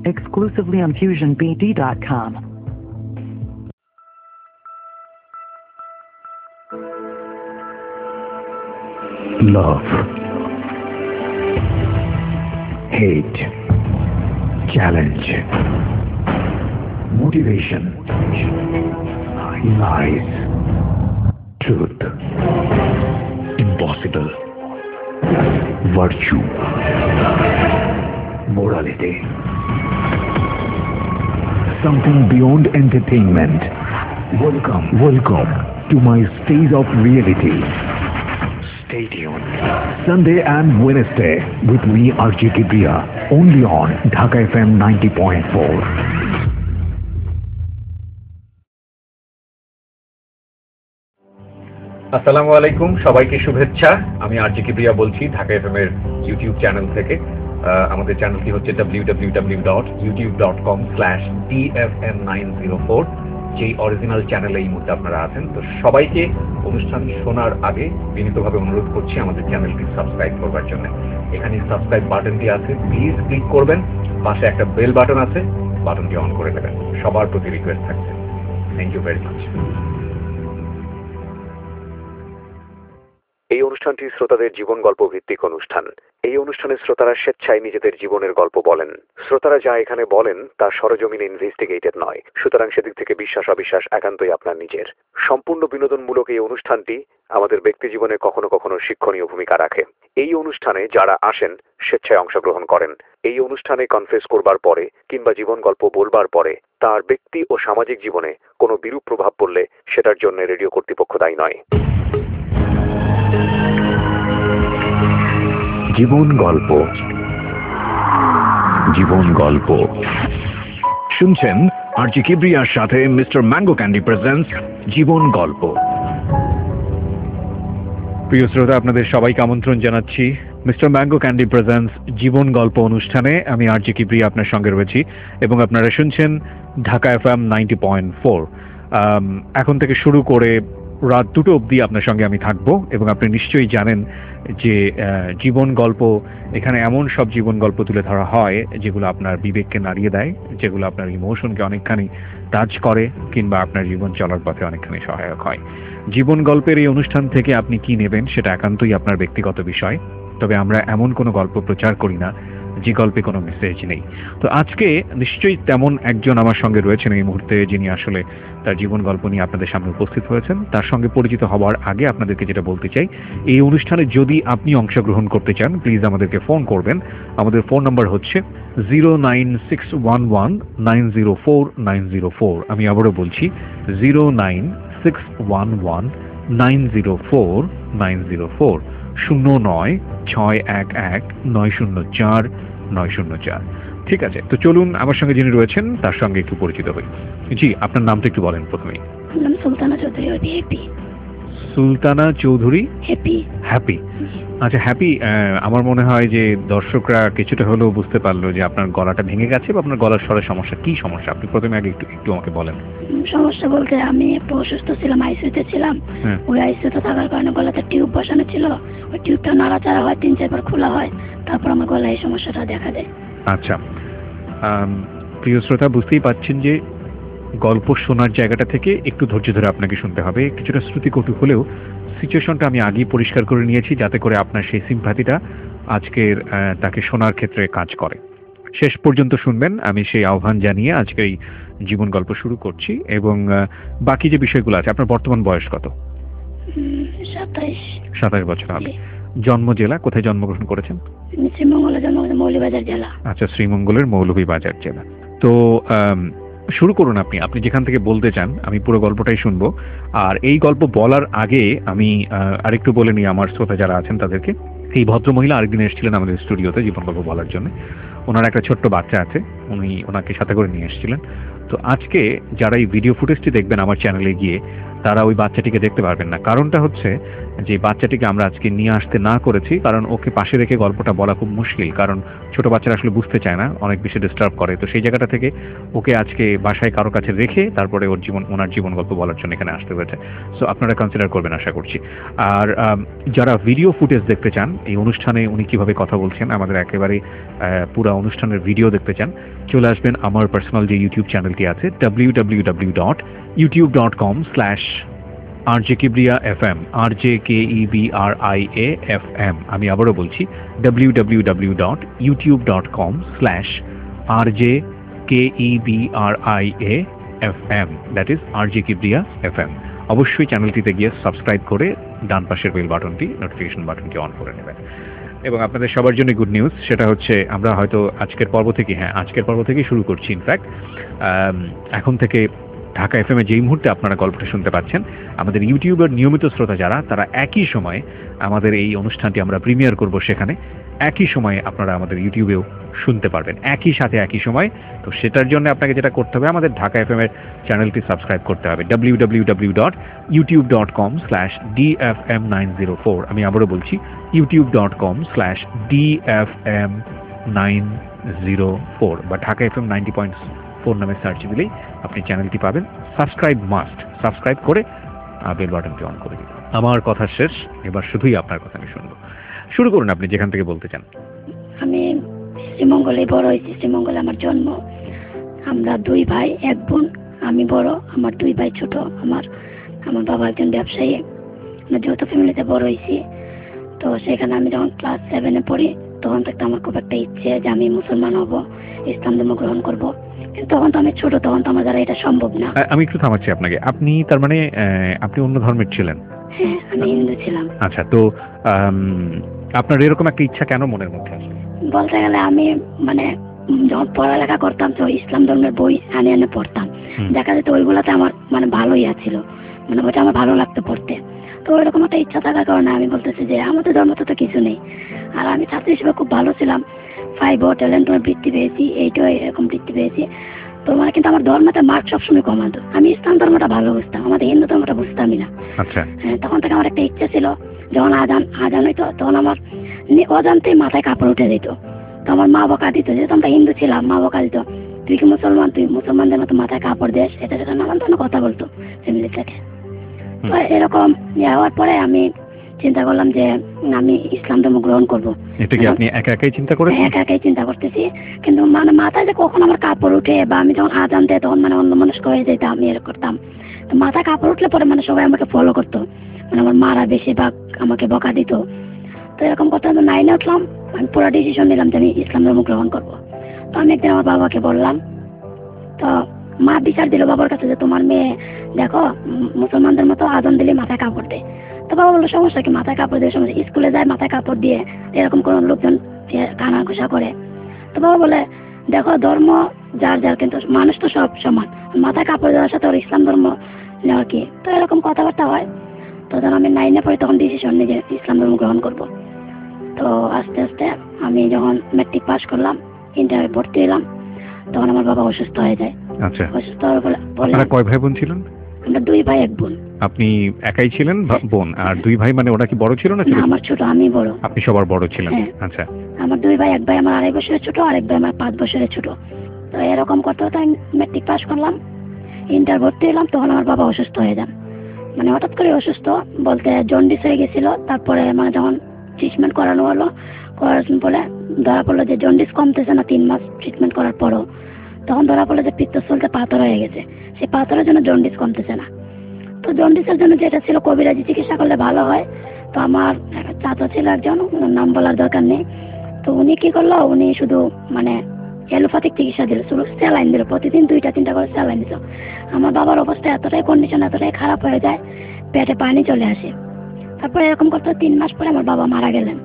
exclusively on FusionBD.com. Love, hate, challenge, motivation, lies, truth, impossible, virtue, morality, something beyond entertainment. Welcome to my stage of reality. Stay tuned. Sunday and Wednesday with me, RJ Kibriya, only on Dhaka FM 90.4. আসসালামু আলাইকুম, সবাইকে শুভেচ্ছা। আমি RJ Kibria বলছি Dhaka FM এর YouTube channel থেকে। আমাদের চ্যানেলটি হচ্ছে www.youtube.com/dfm904, যেই অরিজিনাল চ্যানেলে এই মুহূর্তে আপনারা আছেন। তো সবাইকে অনুষ্ঠান শোনার আগে বিনীতভাবে অনুরোধ করছি আমাদের চ্যানেলটি সাবস্ক্রাইব করবার জন্য। এখানে সাবস্ক্রাইব বাটনটি আছে, প্লিজ ক্লিক করবেন। পাশে একটা বেল বাটন আছে, বাটনটি অন করে দেবেন। সবার প্রতি রিকোয়েস্ট থাকছে। Thank you very much. এই অনুষ্ঠানটি শ্রোতাদের জীবন গল্প ভিত্তিক অনুষ্ঠান। এই অনুষ্ঠানে শ্রোতারা স্বেচ্ছায় নিজেদের জীবনের গল্প বলেন। শ্রোতারা যা এখানে বলেন তা সরজমিনে ইনভেস্টিগেটেড নয়, সুতরাং সেদিক থেকে বিশ্বাস অবিশ্বাস একান্তই আপনার নিজের। সম্পূর্ণ বিনোদনমূলক এই অনুষ্ঠানটি আমাদের ব্যক্তি জীবনে কখনো কখনো শিক্ষণীয় ভূমিকা রাখে। এই অনুষ্ঠানে যারা আসেন স্বেচ্ছায় অংশগ্রহণ করেন। এই অনুষ্ঠানে কনফেস করবার পরে কিংবা জীবন গল্প বলবার পরে তার ব্যক্তি ও সামাজিক জীবনে কোনো বিরূপ প্রভাব পড়লে সেটার জন্য রেডিও কর্তৃপক্ষ দায়ী নয়। জীবন গল্প, জীবন গল্প শুনছেন আরজি কিবরিয়ার সাথে মিস্টার ম্যাঙ্গো ক্যান্ডি প্রেজেন্টস জীবন গল্প। প্রিয় শ্রোতা, আপনাদের সবাইকে আমন্ত্রণ জানাচ্ছি মিস্টার ম্যাঙ্গো ক্যান্ডি প্রেজেন্টস জীবন গল্প অনুষ্ঠানে। আমি আরজি কিবরিয়া আপনার সঙ্গে রয়েছি এবং আপনারা শুনছেন ঢাকা এফএম 90.4। এখন থেকে শুরু করে রাত 2টো অবধি আপনার সঙ্গে আমি থাকবো এবং আপনি নিশ্চয়ই জানেন যে জীবন গল্প, এখানে এমন সব জীবন গল্প তুলে ধরা হয় যেগুলো আপনার বিবেককে নাড়িয়ে দেয়, যেগুলো আপনার ইমোশনকে অনেকখানি টাচ করে কিংবা আপনার জীবন চলার পথে অনেকখানি সহায়ক হয়। জীবন গল্পের এই অনুষ্ঠান থেকে আপনি কি নেবেন সেটা একান্তই আপনার ব্যক্তিগত বিষয়, তবে আমরা এমন কোনো গল্প প্রচার করি না যে গল্পে কোনো মেসেজ নেই। তো আজকে নিশ্চয়ই তেমন একজন আমার সঙ্গে রয়েছেন এই মুহূর্তে, যিনি আসলে তার জীবন গল্প নিয়ে আপনাদের সামনে উপস্থিত হয়েছেন। তার সঙ্গে পরিচিত হওয়ার আগে আপনাদেরকে যেটা বলতে চাই, এই অনুষ্ঠানে যদি আপনি অংশগ্রহণ করতে চান প্লিজ আমাদেরকে ফোন করবেন। আমাদের ফোন নাম্বার হচ্ছে 09611904904। আমি আবারও বলছি 09611904904, 09611904। ঠিক আছে, তো চলুন আমার সঙ্গে যিনি রয়েছেন তার সঙ্গে একটু পরিচিত হই। জি, আপনার নামটা একটু বলেন প্রথমেই। Sultana Chowdhury. Happy. Sultana Chowdhury. Happy. Happy. আচ্ছা হ্যাপি, আমার মনে হয় যে দর্শকরা কিছুটা হলেও বুঝতে পারলো যে আপনার গলাটা ভেঙে গেছে বা আপনার গলার স্বরের সমস্যা। কি সমস্যা আপনি প্রথমে আগে একটু আমাকে বলেন। সমস্যা বলতে আমি একটু অসুস্থ ছিলাম, আইসিইউতে ছিলাম। ওই আইসিইউতে থাকার কারণে গলাতে টিউব বসানো ছিল, ওই টিউবটা নাড়াচাড়া হয়, 3-4 বার খোলা হয়, তারপর আমার গলায় এই সমস্যাটা দেখা দেয়। আচ্ছা, প্রিয় শ্রোতা, বুঝতেই পাচ্ছেন যে গল্প শোনার জায়গাটা থেকে একটু ধৈর্য ধরে আপনাকে শুনতে হবে। কিছুটা শ্রুতিকটু হলেও সিচুয়েশনটা আমি আগেই পরিষ্কার করে নিয়েছি যাতে করে আপনার সেই সিম্প্যাথিটা আজকের তাকে শোনার ক্ষেত্রে কাজ করে। শেষ পর্যন্ত শুনবেন, আমি সেই আহ্বান জানিয়ে আজকে এই জীবন গল্প শুরু করছি। এবং বাকি যে বিষয়গুলো আছে, আপনার বর্তমান বয়স কত? 27 বছর হবে। জন্ম জেলা, কোথায় জন্মগ্রহণ করেছেন? শ্রীমঙ্গলে জন্মগ্রহণ, মৌলভীবাজার জেলা। আচ্ছা, শ্রীমঙ্গলের মৌলভীবাজার জেলা। তো শুরু করুন আপনি যেখান থেকে বলতে চান, আমি পুরো গল্পটাই শুনবো। আর এই গল্প বলার আগে আমি আরেকটু বলে নিই আমার শ্রোতা যারা আছেন তাদেরকে। এই ভদ্রমহিলা আরেকদিন এসেছিলেন আমাদের স্টুডিওতে জীবন গল্প বলার জন্য। ওনার একটা ছোট্ট বাচ্চা আছে, উনি ওনাকে সাথে করে নিয়ে এসেছিলেন। তো আজকে যারা এই ভিডিও ফুটেজটি দেখবেন আমার চ্যানেলে গিয়ে, তারা ওই বাচ্চাটিকে দেখতে পারবেন না। কারণটা হচ্ছে যে বাচ্চাটিকে আমরা আজকে নিয়ে আসতে না করেছি, কারণ ওকে পাশে রেখে গল্পটা বলা খুব মুশকিল, কারণ ছোট বাচ্চারা আসলে বুঝতে চায় না, অনেক বেশি ডিস্টার্ব করে। তো সেই জায়গাটা থেকে ওকে আজকে বাসায় কারো কাছে রেখে তারপরে ওনার জীবন গল্প বলার জন্য এখানে আসতে হয়েছে। সো আপনারা কনসিডার করবেন আশা করছি। আর যারা ভিডিও ফুটেজ দেখতে চান এই অনুষ্ঠানে উনি কিভাবে কথা বলছেন, আমাদের একেবারে পুরো অনুষ্ঠানের ভিডিও দেখতে চান, চলে আসবেন আমার পার্সোনাল যে ইউটিউব চ্যানেলটি আছে www.youtube.com/RJKibriya FM, RJKEBRIAFM। আমি আবারও বলছি www.youtube.com/RJKEBRIAFM, that is RJKibriya FM। অবশ্যই চ্যানেলটিতে গিয়ে সাবস্ক্রাইব করে ডান পাশের বেল বাটনটি, নোটিফিকেশন বাটনটি অন করে নেবেন। এবং আপনাদের সবার জন্য গুড নিউজ, সেটা হচ্ছে আমরা হয়তো আজকের পর্ব থেকেই শুরু করছি। ইনফ্যাক্ট এখন থেকে ঢাকা এফএম এ যেই মুহূর্তে আপনারা গল্পটা শুনতে পাচ্ছেন, আমাদের ইউটিউবের নিয়মিত শ্রোতা যারা, তারা একই সময়ে আমাদের এই অনুষ্ঠানটি আমরা প্রিমিয়ার করব, সেখানে একই সময়ে আপনারা আমাদের ইউটিউবেও শুনতে পারবেন, একই সাথে একই সময়। তো সেটার জন্য আপনাকে যেটা করতে হবে, আমাদের ঢাকা এফএম এর চ্যানেলটি সাবস্ক্রাইব করতে হবে www.youtube.com/DFM904। আমি আবারও বলছি youtube.com/DFM904 বা ঢাকা এফএম 90.4 নামে সার্চ দিলেই আপনি চ্যানেলটি পাবেন। সাবস্ক্রাইব করে বেল বাটনটি অন করে দিন। আমার কথা শেষ, এবার শুধুই আপনার কথা আমি শুনবো। শুরু করুন আপনি যেখান থেকে বলতে চান। আমি শ্রীমঙ্গলে বড় হয়েছি, শ্রীমঙ্গলে আমার জন্ম। আমরা 2 ভাই 1 বোন, আমি বড়, আমার 2 ভাই ছোট। আমার বাবা একজন ব্যবসায়ী। আমরা যৌথ ফ্যামিলিতে বড় হয়েছি। তো সেখানে আমি যখন ক্লাস 7-এ পড়ি, তখন থেকে আমার খুব একটা ইচ্ছে যে আমি মুসলমান হব, ইসলাম ধর্ম গ্রহণ করব। কিন্তু তখন তো আমি ছোট, তখন তো আমার দ্বারা এটা সম্ভব না। আমি একটু থামাচ্ছি আপনাকে। আপনি তার মানে আপনি অন্য ধর্মের ছিলেন? হ্যাঁ, আমি হিন্দু ছিলাম। আচ্ছা, তো আপনার এরকম একটা ইচ্ছা কেন মনের মধ্যে আসে? বলতে গেলে আমি যখন পড়ালেখা করতাম, তো ইসলাম ধর্মের বই আনে পড়তাম। দেখা যেত ওইগুলাতে আমার ভালোই আছিল, ওইটা আমার ভালো লাগতো পড়তে। তো ওইরকম একটা ইচ্ছা থাকার কারণে আমি বলতেছি যে আমাদের ধর্মতে তো কিছু নেই। আর আমি ছাত্র হিসেবে খুব ভালো ছিলাম, 5 ট্যালেন্ট বৃত্তি পেয়েছি, 8 এরকম বৃত্তি পেয়েছি। তো কিন্তু আমার ধর্মতে মার্ক সবসময় কমাতো। আমি ইসলাম ধর্মটা ভালো বুঝতাম, আমাদের হিন্দু ধর্মটা বুঝতামই না। আচ্ছা, তখন থেকে আমার একটা ইচ্ছা ছিল, যখন আজান হইতো তখন আমার অজান্তেই মাথায় কাপড় উঠে যেত। তো আমার মা বকা দিত, যেহেতু আমরা হিন্দু ছিলাম, মা বকা দিত, তুই কি মুসলমান, তুই মুসলমানদের মতো মাথায় কাপড় দেশ, এটা সেটা নানান ধরনের কথা বলতো ফ্যামিলি থেকে। তো এরকম হওয়ার পরে আমি চিন্তা করলাম যে আমি ইসলাম ধর্ম গ্রহণ করবো। এটা কি আপনি একা একাই চিন্তা করেছেন? একা একাই চিন্তা করতেছি, কিন্তু মাথায় যে কখন আমার কাপড় উঠে বা আমি যখন আজান দেয় তখন অন্য মানুষ হয়ে যেতাম, আমি এরকম করতাম। তো মাথায় কাপড় উঠলে পরে সবাই আমাকে ফলো করতো, আমার মারা বেশিরভাগ আমাকে বকা দিত। তো এরকম করতে 9-এ উঠলাম, আমি পুরো ডিসিশন নিলাম যে আমি ইসলাম ধর্ম গ্রহণ করবো। তো আমি একদিন আমার বাবাকে বললাম, তো মা বিচার দিল বাবার কাছে যে তোমার মেয়ে দেখো মুসলমানদের মতো আজান দিলে মাথায় কাপড় দেয়। তো বাবা বললো সমস্যা কি, মাথায় কাপড় দিয়ে সমস্যা, স্কুলে যায় মাথায় কাপড় দিয়ে, এরকম কোন লোকজন কানা ঘুষা করে। তো বাবা বলে দেখো ধর্ম যার যার, কিন্তু মানুষ তো সব সমান, মাথায় কাপড় দেওয়ার সাথে ওর ইসলাম ধর্ম নেওয়া কি। তো এরকম কথাবার্তা হয়। তো যখন আমি 9-এ পড়ি তখন ডিসিশন নিয়ে যে ইসলাম ধর্ম গ্রহণ করবো। তো আস্তে আস্তে আমি যখন ম্যাট্রিক পাস করলাম, ইন্টারে ভর্তি হলাম, তখন আমার বাবা অসুস্থ হয়ে যায়। আচ্ছা, অসুস্থ হওয়ার ফলে আপনারা কয় ভাই বোন ছিলেন? আমরা 2 ভাই 1 বোন। আপনি একাই ছিলেন বোন, আর 2 ভাই মানে ওরা কি বড় ছিল না? আমার ছোট, আমি বড়। আপনি সবার বড় ছিলেন? আচ্ছা, আমার 2 ভাই, 1 ভাই আমার 2.5 বছরের ছোট, আর 1 ভাই আমার 5 বছরের ছোট। তো এরকম করতে করতে আমি ম্যাট্রিক পাস করলাম, ইন্টার ভর্তি হলাম, তখন আমার বাবা অসুস্থ হয়ে যান। হঠাৎ করে অসুস্থ বলতে জন্ডিস হয়ে গেছিল। তারপরে যখন ট্রিটমেন্ট করানো হলো, করার পরে ধরা পড়লো যে জন্ডিস কমতেছে না 3 মাস ট্রিটমেন্ট করার পরও। তখন ধরা পড়লো যে পিত্তস্থলীতে পাথর হয়ে গেছে, সেই পাথরের জন্য জন্ডিস কমতেছে না। তো জন্ডিসের জন্য যেটা ছিল কবিরাজি চিকিৎসা করলে ভালো হয়। তো আমার চাচা ছিল একজন, নাম বলার দরকার নেই। তো উনি কি করলো, উনি শুধু এলোপ্যাথিক চিকিৎসা দিল, শুধু স্যালাইন দিল, প্রতিদিন 2-3টা করে স্যালাইন দিল। আমার বাবার অবস্থা এতটাই কন্ডিশন এতটাই খারাপ হয়ে যায়, পেটে পানি চলে আসে। তারপরে এরকম করতে 3 মাস পরে আমার বাবা মারা গেলেন।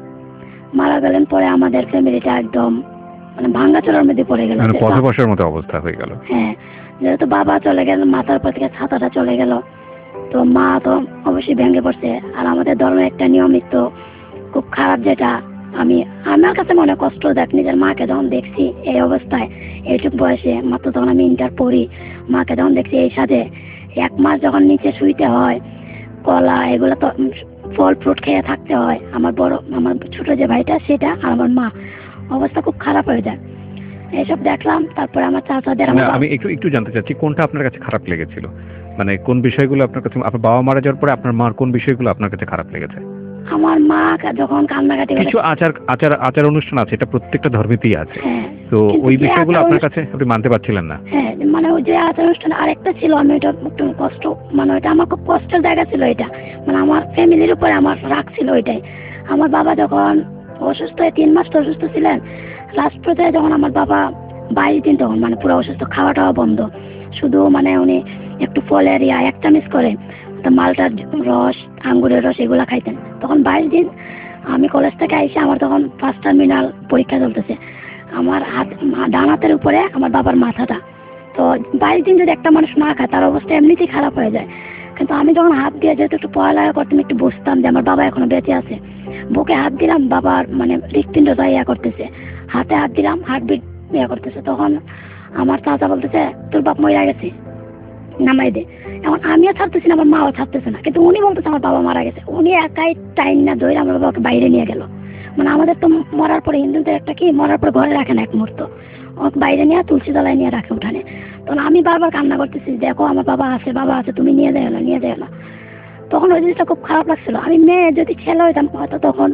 পরে আমাদের ফ্যামিলিটা একদম ভাঙ্গাচোরার মধ্যে পড়ে গেল, পথে বসার মতো অবস্থা হয়ে গেল। হ্যাঁ, যেহেতু বাবা চলে গেল, মাথার উপর থেকে ছাতাটা চলে গেল, তো মা তো অবশ্যই ভেঙে পড়ছে। আর আমাদের ধর্মের একটা নিয়মিত খুব খারাপ, যেটা আমার কাছে মনে কষ্ট দেখ, নিজের মাকে যখন দেখছি এই অবস্থায়, এইটুক বয়সে মাত্র তখন আমি ইন্টার পড়ি, মাকে যখন দেখছি এই সাথে 1 মাস যখন নিচে শুইতে হয়, কলা এগুলো তো ফল ফ্রুট খেয়ে থাকতে হয়, আমার ছোট যে ভাইটা সেটা আর আমার মা, অবস্থা খুব খারাপ হয়ে যায়। এইসব দেখলাম। তারপরে আমার চাচাদের আমি একটু জানতে চাচ্ছি কোনটা আপনার কাছে খারাপ লেগেছিল, মানে কোন বিষয়গুলো আপনার কাছে, আপনার বাবা মারা যাওয়ার পরে আপনার মার কোন বিষয়গুলো আপনার কাছে খারাপ লেগেছে? আমার মা যখন কান্নাকাটি কিছু আচার অনুষ্ঠান আছে, এটা প্রত্যেকটা ধর্মেতেই আছে, তো কিন্তু ওই যে বিষয়গুলো আচার আপনার কাছে আপনি মানতে পারছিলেন না? হ্যাঁ, মানে ওই যে আচার অনুষ্ঠান আরেকটা ছিল, আমি ওইটা একটু কষ্ট, মানে ওইটা আমার খুব কষ্টের জায়গা ছিল। এটা মানে আমার ফ্যামিলির উপরে আমার রাগ ছিল ওইটাই। আমার বাবা যখন অসুস্থ হয়ে 3 মাস তো অসুস্থ ছিলেন, লাস্ট পর্যায়ে যখন আমার বাবা 22 দিন, তখন মানে পুরো অসুস্থ, খাওয়া টাওয়া বন্ধ, শুধু মানে উনি একটু ফলের 1 চামচ করে মালটার রস, আঙ্গুরের রস এগুলা খাইতেন। তখন 22 দিন আমি কলেজ থেকে আইসে, আমার তখন 1st টার্মিনাল পরীক্ষা চলতেছে, আমার ডান হাতের উপরে আমার বাবার মাথাটা। তো 22 দিন যদি একটা মানুষ না খায়, তার অবস্থা এমনিতেই খারাপ হয়ে যায়। কিন্তু আমি যখন হাত দিয়ে, যেহেতু একটু পড়ালেখা করতাম, একটু বুঝতাম যে আমার বাবা এখনো বেঁচে আছে, বুকে হাত দিলাম, বাবার মানে হৃৎপিণ্ড ইয়া করতেছে, হাতে হাত দিলাম, হার্টবিট ইয়া করতেছে, তখন আমার চাচা বলতেছে তোর বাপ মরে গেছে, নামাই দে। এখন আমিও ছাড়তেছি না, আমার মাও ছাড়তেছে না, কিন্তু উনি বলতেছে আমার বাবা মারা গেছে। উনি একাই টাইম না ধরে আমার বাবাকে বাইরে নিয়ে গেল। মানে আমাদের তো মরার পরে, হিন্দুদের একটা কি, মরার পরে ঘরে রাখে না এক মুহূর্ত, বাইরে নিয়ে তুলসী তলায় নিয়ে রাখে উঠানে। তখন আমি বারবার কান্না করতেছি, দেখো আমার বাবা আছে, বাবা আছে, তুমি নিয়ে যাও না, নিয়ে যাও না। তখন ওই জিনিসটা খুব খারাপ লাগছিল। আমি মেয়ে যদি ছেলে হইতাম হয়তো তখন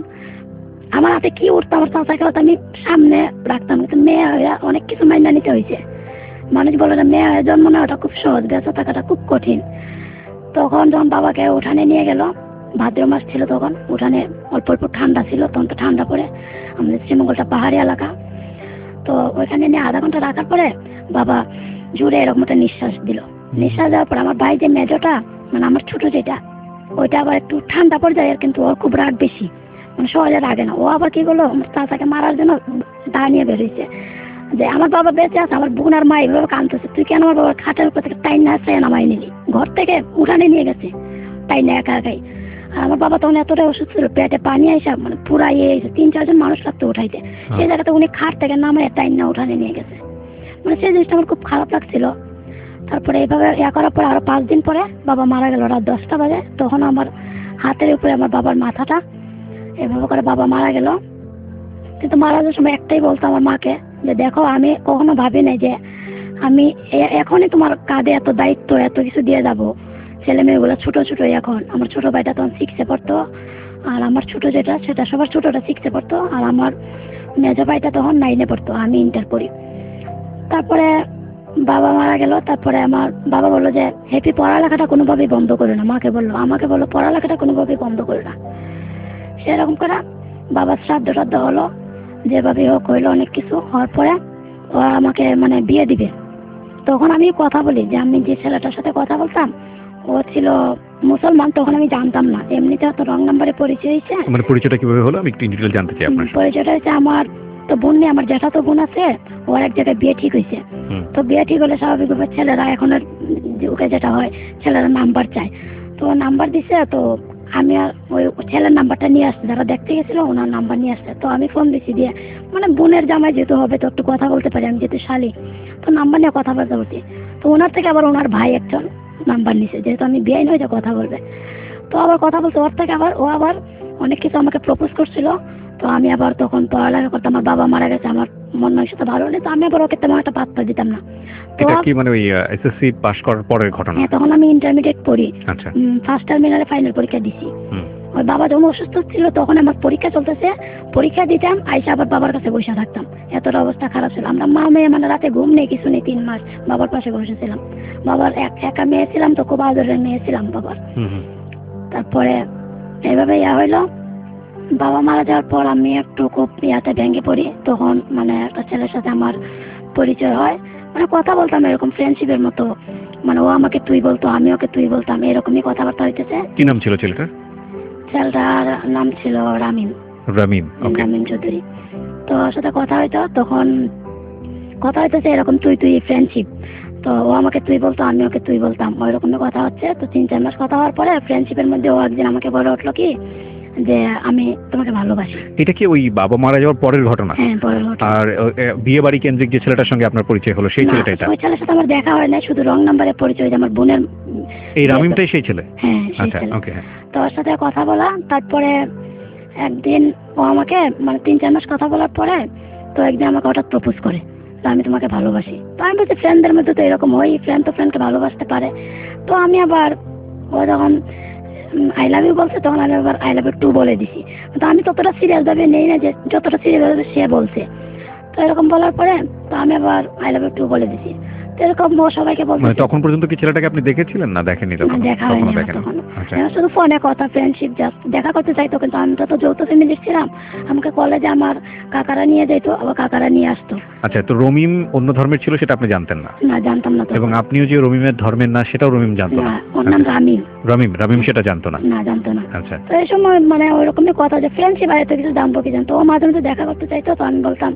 আমার হাতে কি উঠতো, আমার চাচাকে হয়তো আমি সামনে রাখতাম, কিন্তু মেয়ে হয়ে অনেক কিছু মাইনা নিতে হয়েছে। মানুষ বলে না মেয়ে হয়ে জন্ম নেওয়াটা খুব সহজ, বেঁচে থাকাটা খুব কঠিন। তখন যখন বাবাকে উঠানে নিয়ে গেল, ভাদ্র মাস ছিল, তখন উঠানে অল্প অল্প ঠান্ডা ছিল, তখন তো ঠান্ডা পড়ে, আমাদের শ্রীমঙ্গলটা পাহাড়ি এলাকা। তো ওইখানে নিয়ে আধা ঘন্টা রাখার পরে বাবা জুড়ে এরকম একটা নিঃশ্বাস দিল। নিঃশ্বাস দেওয়ার পর আমার ভাই যে মেজোটা, মানে আমার ছোট যেটা, ওইটা আবার একটু ঠান্ডা পড়ে যায়, কিন্তু ওর খুব রাগ বেশি, মানে সহজে রাগে না। ও আবার কি করলো, আমার চাচাকে মারার জন্য দা নিয়ে বেরোইছে, যে আমার বাবা বেঁচে আছে, আমার বোন আর মা এইভাবে কাঁদতেছে, তুই কেন আমার বাবার খাটের উপর থেকে টাইন না আসছে নামাই নিলি, ঘর থেকে উঠানে নিয়ে গেছে টাইন না একা একাই। আর আমার বাবা তখন এতটাই অসুস্থ ছিল, পেটে পানি আইসা মানে পুরা ইয়ে 3-4 জন মানুষ লাগতো উঠাইতে, সেই জায়গাতে উনি খাট থেকে নামাই টাইন না উঠানে নিয়ে গেছে। মানে সেই জিনিসটা আমার খুব খারাপ লাগছিল। তারপরে এইভাবে ইয়া করার পরে আরো 5 দিন পরে বাবা মারা গেল রাত 10টা বাজে। তখন আমার হাতের উপরে আমার বাবার মাথাটা, এভাবে করে বাবা মারা গেল। কিন্তু মারা যাওয়ার সময় একটাই বলতো আমার মাকে, যে দেখো আমি কখনো ভাবি নাই যে আমি এখনই তোমার কাঁধে এত দায়িত্ব, এত কিছু দিয়ে যাব। ছেলে মেয়েগুলো ছোট ছোট, এখন আমার ছোট ভাইটা তখন 6-এ পড়তো, আর আমার ছোট যেটা সেটা সবার ছোটটা 6-এ পড়তো, আর আমার মেজো ভাইটা তখন 9-এ পড়তো, আমি ইন্টার পড়ি। তারপরে বাবা মারা গেল। তারপরে আমার বাবা বললো যে হ্যাপি পড়ালেখাটা কোনোভাবেই বন্ধ করো না, মাকে বললো, আমাকে বললো পড়ালেখাটা কোনোভাবেই বন্ধ করো না। সেরকম করে বাবার শ্রাদ্ধ টাদ্ধ হলো, যেভাবে হোক হইলো, অনেক কিছু হওয়ার পরে ওরা আমাকে মানে বিয়ে দিবে। তখন আমি কথা বলি যে আমি যে ছেলেটার সাথে কথা বলতাম ও ছিল মুসলমান, তখন আমি জানতাম না, এমনিতে তো রং নাম্বারে পরিচয় হয়েছে। মানে পরিচয়টা কিভাবে হলো আমি একটু ডিটেইল জানতে চাই আপনার। পরিচয়টা হচ্ছে আমার তো বোন নেই, আমার জ্যাঠা তো বোন আছে, ওর এক জায়গায় বিয়ে ঠিক হয়েছে। তো বিয়ে ঠিক হলে স্বাভাবিকভাবে ছেলেরা এখন যুগে যেটা হয়, ছেলেরা নাম্বার চায়, তো নাম্বার দিছে। তো আমি আর ওই ছেলের নাম্বারটা নিয়ে আসছে, যারা দেখতে গেছিল ওনার নাম্বার নিয়ে আসছে। তো আমি ফোন দিছি, দিয়ে মানে বোনের জামাই যেহেতু হবে তো একটু কথা বলতে পারি, আমি যেহেতু শালি, তো নাম্বার নিয়ে কথাবার্তা বলছি। তো ওনার থেকে আবার ওনার ভাই একজন নাম্বার নিছে, যেহেতু আমি বিয়ে নয় যে কথা বলবে। তো আবার কথা বলছে ওর থেকে, আবার ও আবার অনেক কিছু আমাকে প্রপোজ করছিল। তো আমি আবার তখন পড়ালেখা করতাম, আমার বাবা মারা গেছে, আমার মন মানসিকতা ভালো নেই, তো আমি আবার ওকে তেমন একটা পাত্তা দিতাম না। তো এটা কি মানে ওই এসএসসি পাস করার পরের ঘটনা? হ্যাঁ, তখন আমি ইন্টারমিডিয়েট পড়ি। আচ্ছা। 1st টার্মিনালে ফাইনাল পরীক্ষা দিছি। ওই বাবা যখন অসুস্থ ছিল তখন আমার পরীক্ষা চলতেছে, পরীক্ষা দিতাম, আইসা আবার বাবার কাছে বসে থাকতাম, এতটা অবস্থা খারাপ ছিল। আমরা মা মেয়ে, মানে রাতে ঘুম নেই, কিছু নেই, 3 মাস বাবার পাশে বসেছিলাম। বাবার একা মেয়ে ছিলাম, তো খুব আদরের মেয়ে ছিলাম বাবার। তারপরে এইভাবে ইয়া হইলো, বাবা মারা যাওয়ার পর আমি একটু খুব ইয়াতে ভেঙে পড়ি। তখন মানে একটা ছেলের সাথে আমার পরিচয় হয়, মানে কথা বলতাম এরকম ফ্রেন্ডশিপের মতো, মানে ও আমাকে তুই বলতো, আমি ওকে তুই বলতাম, এরকমই কথাবার্তা হইতেছে। কি নাম ছিল ছেলেটার? ছেলেটার নাম ছিল রামিম। রামিম, ওকে। রামিম চৌধুরী। তো ওর সাথে কথা হইতো, তখন কথা হইতেছে এরকম তুই তুই ফ্রেন্ডশিপ। তো ও আমাকে তুই বলতো, আমি ওকে তুই বলতাম, ওই রকমই কথা হচ্ছে। তো 3-4 মাস কথা হওয়ার পরে ফ্রেন্ডশিপের মধ্যে ও একদিন আমাকে বলে উঠলো কি যে আমি তোমাকে ভালোবাসি। এটা কি ওই বাবা মারা যাওয়ার পরের ঘটনা? হ্যাঁ, পরের ঘটনা। আর বিয়ে বাড়ি কেন্দ্রিক যে ছেলেটার সঙ্গে আপনার পরিচয় হলো সেই না, ছেলেটা এটা? ওই ছেলের সাথে আমার দেখা হয় না, শুধু রং নাম্বারে পরিচয়, যে আমার বোনের। এই রামিমটাই সেই ছেলে? হ্যাঁ, সেই আচ্ছা, ছেলে। ওকে। তো ওর সাথে কথা বলা, তারপরে একদিন ও আমাকে মানে 3-4 মাস কথা বলার পরে তো একদিন আমাকে হঠাৎ প্রপোজ করে, তো আমি তোমাকে ভালোবাসি। তো আমি বলছি ফ্রেন্ডদের মধ্যে তো এরকম হয়, ফ্রেন্ড তো ফ্রেন্ডকে ভালোবাসতে পারে। তো আমি আবার ও যখন আই লাভ ইউ বলছে তখন আমি আবার আই লাভ ইউ টু বলে দিছি। তো আমি ততটা সিরিয়াস ভাবে নেই না যে যতটা সিরিয়াস ভাবে সে বলছে। তো এরকম বলার পরে তো আমি আবার আই লাভ ইউ টু বলে দিছি। তো এরকম ও সবাইকে বলছে। মানে তখন পর্যন্ত কি ছেলেটাকে আপনি দেখেছিলেন না দেখেননি? তখন দেখা হয়নি তখন। শুধু ফোনে কথা, ফ্রেন্ডশিপ, জাস্ট দেখা করতে চাইতো। কিন্তু আমি তো যৌথ ফ্যামিলি ছিলাম, আমাকে কলেজে আমার কাকারা নিয়ে যাইতো, আবার কাকারা নিয়ে আসতো। আচ্ছা, তো রমিম অন্য ধর্মের ছিল সেটা আপনি জানতেন না? না, জানতাম না। এবং আপনিও যে রমিমের ধর্মের না সেটাও রমিম জানতো না? ওর নাম রামিম। রামিম সেটা জানতো না? না, জানতো না। আচ্ছা। তো এই সময় মানে ওইরকমই কথা, যে ফ্রেন্ডশিপ আর এত কিছু জানবো কি জানতো। ও মাঝে মাঝে দেখা করতে চাইতো, তো আমি বলতাম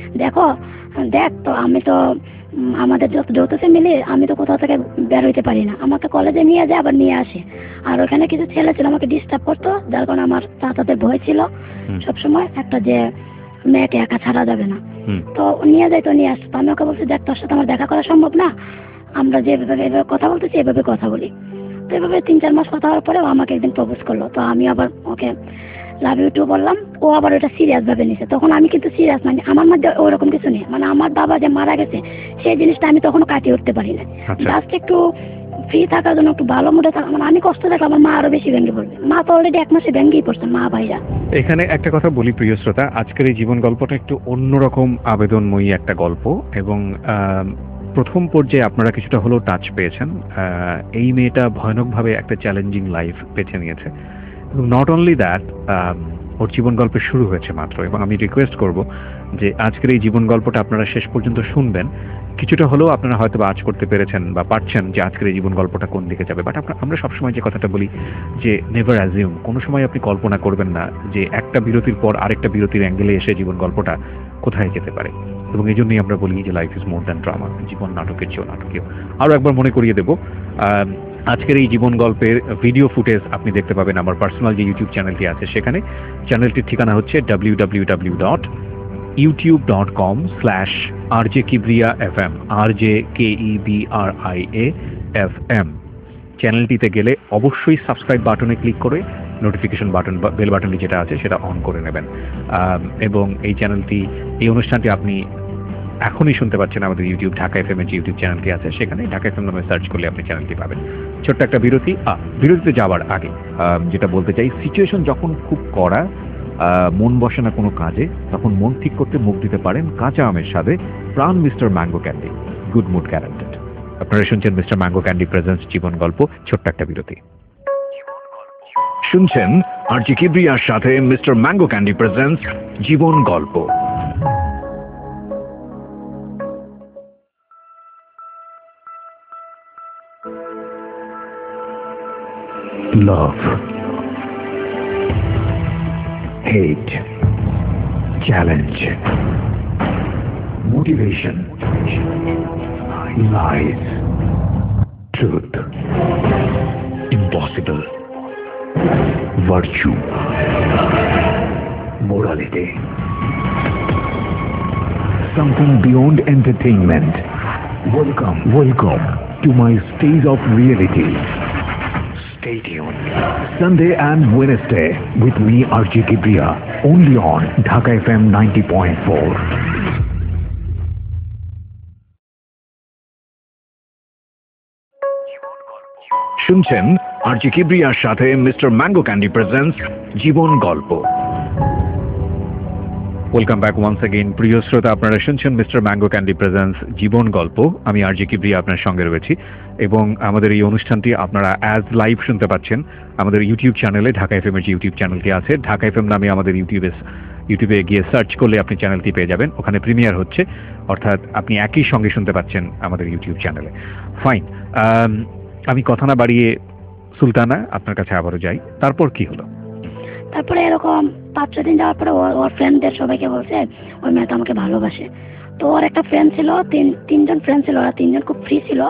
দেখ তো আমি তো আমাদের যৌথ ফ্যামিলি, আমি তো কোথাও থেকে বের হইতে পারি না, আমাকে কলেজে নিয়ে যায় আবার নিয়ে আসে। আর ওখানে কিছু ছেলে ছিল আমাকে ডিস্টার্ব করতো, যার কারণে আমার চাচাদের ভয় ছিল সবসময় একটা, যে মেয়েকে একা ছাড়া যাবে না। তো নিয়ে যাই, তো নিয়ে আসতো। তো আমি ওকে বলছি দেখ তোর সাথে আমার দেখা করা সম্ভব না, আমরা যেভাবে এভাবে কথা বলতেছি এভাবে কথা বলি। তো এভাবে 3-4 মাস কথা হওয়ার পরে ও আমাকে একদিন প্রপোজ করলো। তো আমি আবার ওকে লাভ ইউ টু বললাম। ও আবার ওটা সিরিয়াস ভাবে নিছে। তখন আমি কিন্তু সিরিয়াস মানে আমার মধ্যে ওরকম কিছু নেই, মানে আমার বাবা যে মারা গেছে সেই জিনিসটা আমি তখনও কাটিয়ে উঠতে পারি না। জাস্ট একটু ফ্রি থাকার জন্য, একটু ভালো মুডে থাকা, মানে আমি কষ্ট দেখলে আমার মা আরো বেশি ভেঙে পড়বে। মা তো অলরেডি 1 মাসে ভেঙেই পড়ছে, মা ভাইরা। এখানে একটা কথা বলি প্রিয় শ্রোতা, আজকের এই জীবন গল্পটা একটু অন্যরকম আবেদনময়ী একটা গল্প, এবং প্রথম পর্যায়ে আপনারা কিছুটা হলেও টাচ পেয়েছেন। এই মেয়েটা ভয়ানকভাবে একটা চ্যালেঞ্জিং লাইফ বেছে নিয়েছে, এবং নট অনলি দ্যাট, ওর জীবন গল্পের শুরু হয়েছে মাত্র। এবং আমি রিকোয়েস্ট করব যে আজকের এই জীবন গল্পটা আপনারা শেষ পর্যন্ত শুনবেন। কিছুটা হলেও আপনারা হয়তো আজ করতে পেরেছেন বা পারছেন যে আজকের এই জীবন গল্পটা কোন দিকে যাবে। বাট আমরা সবসময় যে কথাটা বলি যে নেভার অ্যাজিউম, কোনো সময় আপনি কল্পনা করবেন না যে একটা বিরতির পর আরেকটা বিরতির অ্যাঙ্গেলে এসে জীবন গল্পটা কোথায় যেতে পারে। এবং এই জন্যই আমরা বলি যে life is more than drama, জীবন নাটকের চেয়েও নাটকীয়। আরও একবার মনে করিয়ে দেব, আজকের এই জীবন গল্পের ভিডিও ফুটেজ আপনি দেখতে পাবেন আমার পার্সোনাল যে ইউটিউব চ্যানেলটি আছে সেখানে। চ্যানেলটির ঠিকানা হচ্ছে www.youtube.com/rjkibriafm, RJKEBRIAFM। চ্যানেলটিতে গেলে অবশ্যই সাবস্ক্রাইব বাটনে ক্লিক করে নোটিফিকেশন বাটন বা বেল বাটনটি যেটা আছে সেটা অন করে নেবেন। এবং এই চ্যানেলটি, এই অনুষ্ঠানটি আপনি এখনই শুনতে পাচ্ছেন আমাদের ইউটিউব ঢাকা এফএম এর যে ইউটিউব চ্যানেলটি আছে সেখানে ঢাকা এফএম নামে সার্চ করলে আপনি চ্যানেলটি পাবেন। ছোট্ট একটা বিরতি। বিরতিতে যাওয়ার আগে যেটা বলতে চাই, সিচুয়েশন যখন খুব কড়া, মন বসে না কোনো কাজে, তখন মন ঠিক করতে মুখ দিতে পারেন কাঁচা আমের স্বাদে Pran mister mango candy, good mood guaranteed. আপনারা শুনছেন মিস্টার ম্যাঙ্গো ক্যান্ডি প্রেজেন্টস জীবন গল্প। ছোট্ট একটা বিরতি। শুনছেন আরজি কিবরিয়ার সাথে মিস্টার ম্যাঙ্গো ক্যান্ডি প্রেজেন্টস জীবন গল্প। Love, hate, challenge, motivation, lies, truth, impossible, virtue, morality, something beyond entertainment. Welcome to my stage of reality. Stay tuned. Sunday and Wednesday with me, RJ Kibriya, only on Dhaka FM 90.4. শুনছেন RJ কিবরিয়ার সাথে mister mango candy presents জীবন গল্প। Welcome back once again প্রিয় শ্রোতা, আপনারা শুনছেন mister mango candy presents জীবন গল্প। আমি আরজি কিবরিয়া আপনার সঙ্গে রয়েছি, এবং আমাদের এই অনুষ্ঠানটি আপনারা অ্যাজ লাইভ শুনতে পাচ্ছেন আমাদের ইউটিউব চ্যানেলে। ঢাকা এফএম এর যে ইউটিউব চ্যানেলটি আছে, ঢাকা এফএম নামে আমাদের ইউটিউবে গিয়ে সার্চ করলে আপনি চ্যানেলটি পেয়ে যাবেন। ওখানে প্রিমিয়ার হচ্ছে, অর্থাৎ আপনি একই সঙ্গে শুনতে পাচ্ছেন আমাদের ইউটিউব চ্যানেলে। ফাইন, আমি কথা না বাড়িয়ে সুলতানা আপনার কাছে আবারও যাই। তারপর কি হলো? তারপরে এরকম 5-6 দিন যাওয়ার পরে ওর ফ্রেন্ডদের সবাইকে বলছে ওই মেয়েটা আমাকে ভালোবাসে। তো ওর একটা ফ্রেন্ড ছিল, তিনজন ফ্রেন্ড ছিল, ওরা 3জন খুব ফ্রি ছিল।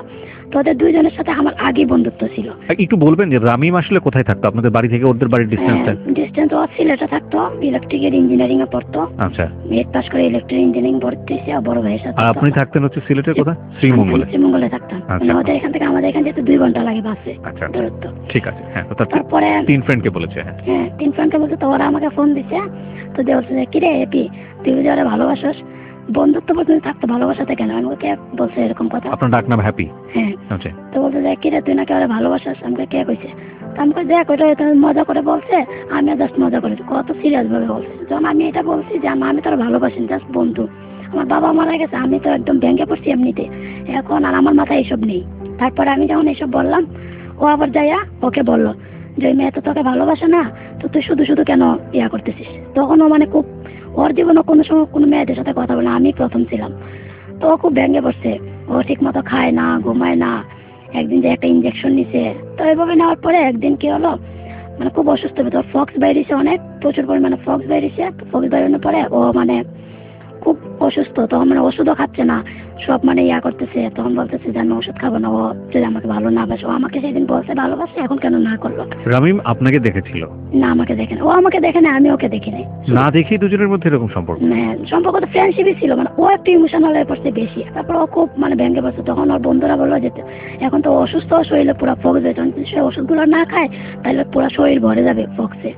তো ওদের দুইজনের সাথে আমার আগে বন্ধুত্ব ছিল। একটু বলবেন যে রামিম আসলে কোথায় থাকতো আপনাদের বাড়ি থেকে ওদের বাড়ির ডিস্টেন্সটা? ডিস্টেন্স ও সিলেটে থাকতো, ইলেকট্রিক্যাল ইঞ্জিনিয়ারিং এ পড়তো। আচ্ছা, মেট পাস করে ইলেকট্রিক ইঞ্জিনিয়ারিং ভর্তি হয়েছে বড় ভাইয়ের সাথে। আর আপনি থাকতেন হচ্ছে সিলেটের কোথায়? শ্রীমঙ্গলে। শ্রীমঙ্গলে থাকতাম। আচ্ছা, ওদের এখান থেকে আমাদের এখান যেতে 2 ঘন্টা লাগে বাসে আচ্ছা দূরত্ব। ঠিক আছে। হ্যাঁ, তো তারপরে 3 ফ্রেন্ডকে বলেছে। হ্যাঁ 3 ফ্রেন্ডকে বলছে, তো ওরা আমাকে ফোন দিছে। তো দিয়ে বলছে যে কিরে হ্যাপি, তুই যে ওরা ভালোবাসিস, বন্ধুত্ব পর্যন্ত থাকতো, ভালোবাসাতে কেন? আমাকে বলছে এরকম কথা। আপনার ডাক নাম হ্যাপি? হ্যাঁ। আচ্ছা। তো বলছে যে কিরে তুই নাকি ওরা ভালোবাসিস? আমাকে কে কইছে? তো আমাকে দেখ ওইটা মজা করে বলছে, আমিও জাস্ট মজা করেছি। কত সিরিয়াস ভাবে বলছে। যখন আমি এটা বলছি যে আমি তোর ভালোবাসি, জাস্ট বন্ধু, আমার বাবা মারা গেছে, আমি তো একদম ভেঙে পড়ছি এমনিতে, এখন আর আমার মাথায় এইসব নেই। তারপরে আমি যখন এইসব বললাম, ও আবার যাইয়া ওকে বললো যে ওই মেয়ে তো তোকে ভালোবাসে না, তো তুই শুধু শুধু কেন ইয়া করতেছিস? তখন ও মানে খুব, ওর জীবনে কোনো সময় কোনো মেয়েদের সাথে কথা বলে, আমি প্রথম ছিলাম। তো ও খুব ভেঙে পড়ছে, ও ঠিক মতো খায় না, ঘুমায় না। একদিন যে একটা ইনজেকশন নিছে, তো এইভাবে নেওয়ার পরে একদিন কি হলো, মানে খুব অসুস্থ হবে, তোর ফক্স বাইরেছে, অনেক প্রচুর পরিমাণে ফক্স বাইরেছে। ফক্স বাইরানোর পরে ও মানে খুব অসুস্থ, তখন মানে ওষুধও খাচ্ছে না, সব মানে ইয়া করতেছে। তখন বলতেছে যে আমি ওষুধ খাবো না, ও যদি আমাকে ভালো না বাসে। ও আমাকে সেদিন বলছে ভালোবাসে, এখন কেন না করলো? রামিম আপনাকে দেখেছিল? না, আমাকে দেখে না। ও আমাকে দেখে না, আমি ওকে দেখি নাই। না দেখেই দুজনের মধ্যে এরকম সম্পর্ক? হ্যাঁ, সম্পর্ক তো ফ্রেন্ডশিপই ছিল, মানে ও একটু ইমোশনাল হয়ে পড়ছে বেশি। তারপর ও খুব মানে ভেঙে পড়ছে। তখন ওর বন্ধুরা বললো যে এখন তো অসুস্থ, শরীরে পুরো ফক্স হয়েছে, সে ওষুধগুলো না খায় তাহলে পুরো শরীর ভরে যাবে ফক্সে।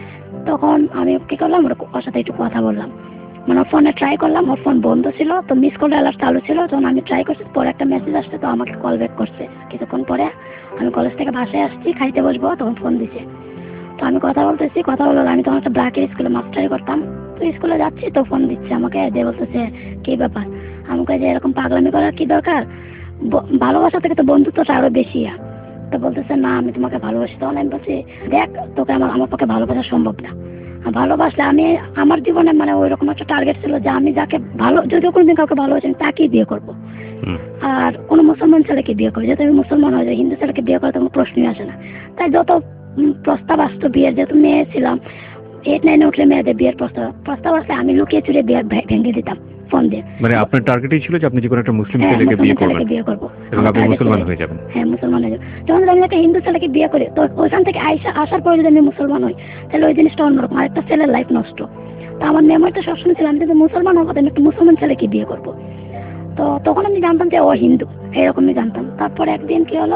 তখন আমি কি করলাম, ওর সাথে একটু কথা বললাম, মানে ফোনে ট্রাই করলাম, ওর ফোন বন্ধ ছিল, তো মিস কল অ্যালার্ট চালু ছিল। যখন আমি ট্রাই করছি, পরে একটা মেসেজ আসছে, তো আমাকে কল ব্যাক করছে। কিছুক্ষণ পরে আমি কলেজ থেকে বাসায় আসছি, খাইতে বসবো, তখন ফোন দিছে। তো আমি কথা বলতেছি, কথা বললাম, আমি তখন একটা ব্রাকের স্কুলে মাস্টারি করতাম, তো স্কুলে যাচ্ছি, তো ফোন দিচ্ছে আমাকে, দিয়ে বলতেছে কি ব্যাপার? আমাকে যে এরকম পাগলামি করার কি দরকার? ভালোবাসা থেকে তো বন্ধুত্বটা আরো বেশি। তো বলতেছে না আমি তোমাকে ভালোবাসি। তখন আমি বলছি দেখ, তোকে আমার পক্ষে ভালোবাসা সম্ভব না। ভালোবাসলে আমি, আমার জীবনে মানে ওই রকম একটা টার্গেট ছিল যে আমি যাকে ভালো, যদিও কোনোদিন কাউকে ভালোবাসি তাকেই বিয়ে করবো। আর কোনো মুসলমান ছেলেকে বিয়ে করবো, যেহেতু আমি মুসলমান হয়ে যায়, হিন্দু ছেলেকে বিয়ে করার তো কোনো প্রশ্নই আসে না। তাই যত প্রস্তাব আসতো বিয়ের, যেহেতু মেয়ে ছিলাম, 8-9 উঠলে মেয়েদের বিয়ের প্রস্তাব আসলে আমি লুকিয়ে চুরে বিয়ে ভেঙে দিতাম ফোন দিয়ে। মানে আপনার টার্গেটই ছিল যে আপনি যে কোনো একটা মুসলিম ছেলেকে বিয়ে করবো এবং আপনি মুসলমান হয়ে যাবেন? হ্যাঁ, মুসলমান হয়ে যাবো। যখন আমি একটা হিন্দু ছেলেকে বিয়ে করি, তো ওইখান থেকে আসার পরে যদি আমি মুসলমান হই, তাহলে ওই জিনিসটা অন্যরকম, আরেকটা ছেলের লাইফ নষ্ট। তো আমার মেমোরিটা সবসময় ছিল আমি যদি মুসলমান হবো, আমি একটা মুসলমান ছেলেকে বিয়ে করবো। তো তখন আমি জানতাম যে ও হিন্দু, এরকমই জানতাম। তারপরে একদিন কি হলো,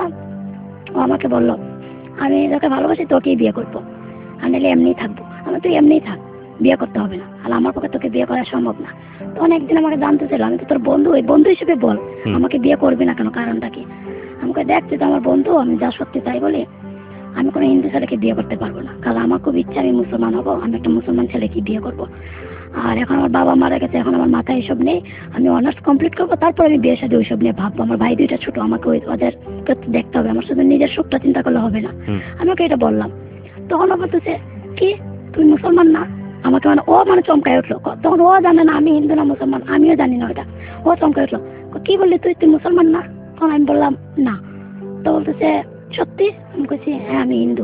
ও আমাকে বললো আমি যাকে ভালোবাসি তোকেই বিয়ে করবো, আমি নাহলে এমনিই থাকবো। আমি তুই এমনিই থাক, বিয়ে করতে হবে না, আর আমার পক্ষে তোকে বিয়ে করা সম্ভব না। তখন একদিন আমাকে জানতে ছিল, আমি তো তোর বন্ধু, ওই বন্ধু হিসেবে বল আমাকে বিয়ে করবি না কেন, কারণটা কি? আমাকে দেখছি তো আমার বন্ধু, আমি যা সত্যি তাই বলি, আমি কোনো হিন্দু ছেলেকে বিয়ে করতে পারবো না, কারণ আমার খুব ইচ্ছা আমি মুসলমান হবো, আমি একটা মুসলমান ছেলেকে বিয়ে করবো। আর এখন আমার বাবা মারা গেছে, এখন আমার মাথায় এসব নেই, আমি অনার্স কমপ্লিট করবো, তারপর আমি বিয়ের সাথে ওইসব নিয়ে ভাববো। আমার ভাই 2টা ছোট, আমাকে ওদের প্রতি দেখতে হবে, আমার শুধু নিজের সুখটা চিন্তা করলে হবে না। আমি ওকে এটা বললাম। তখন ও বলতেছে কি তুই মুসলমান না? আমাকে মানে ও মানে চমকায় উঠলো। তখন ও জানে না আমি হিন্দু না মুসলমান, আমিও জানি না ওটা। ও চমকায় উঠলো, কি বললি তুই মুসলমান না? তখন আমি বললাম না। তো বলতেছে সত্যি? আমি বলছি হ্যাঁ আমি হিন্দু।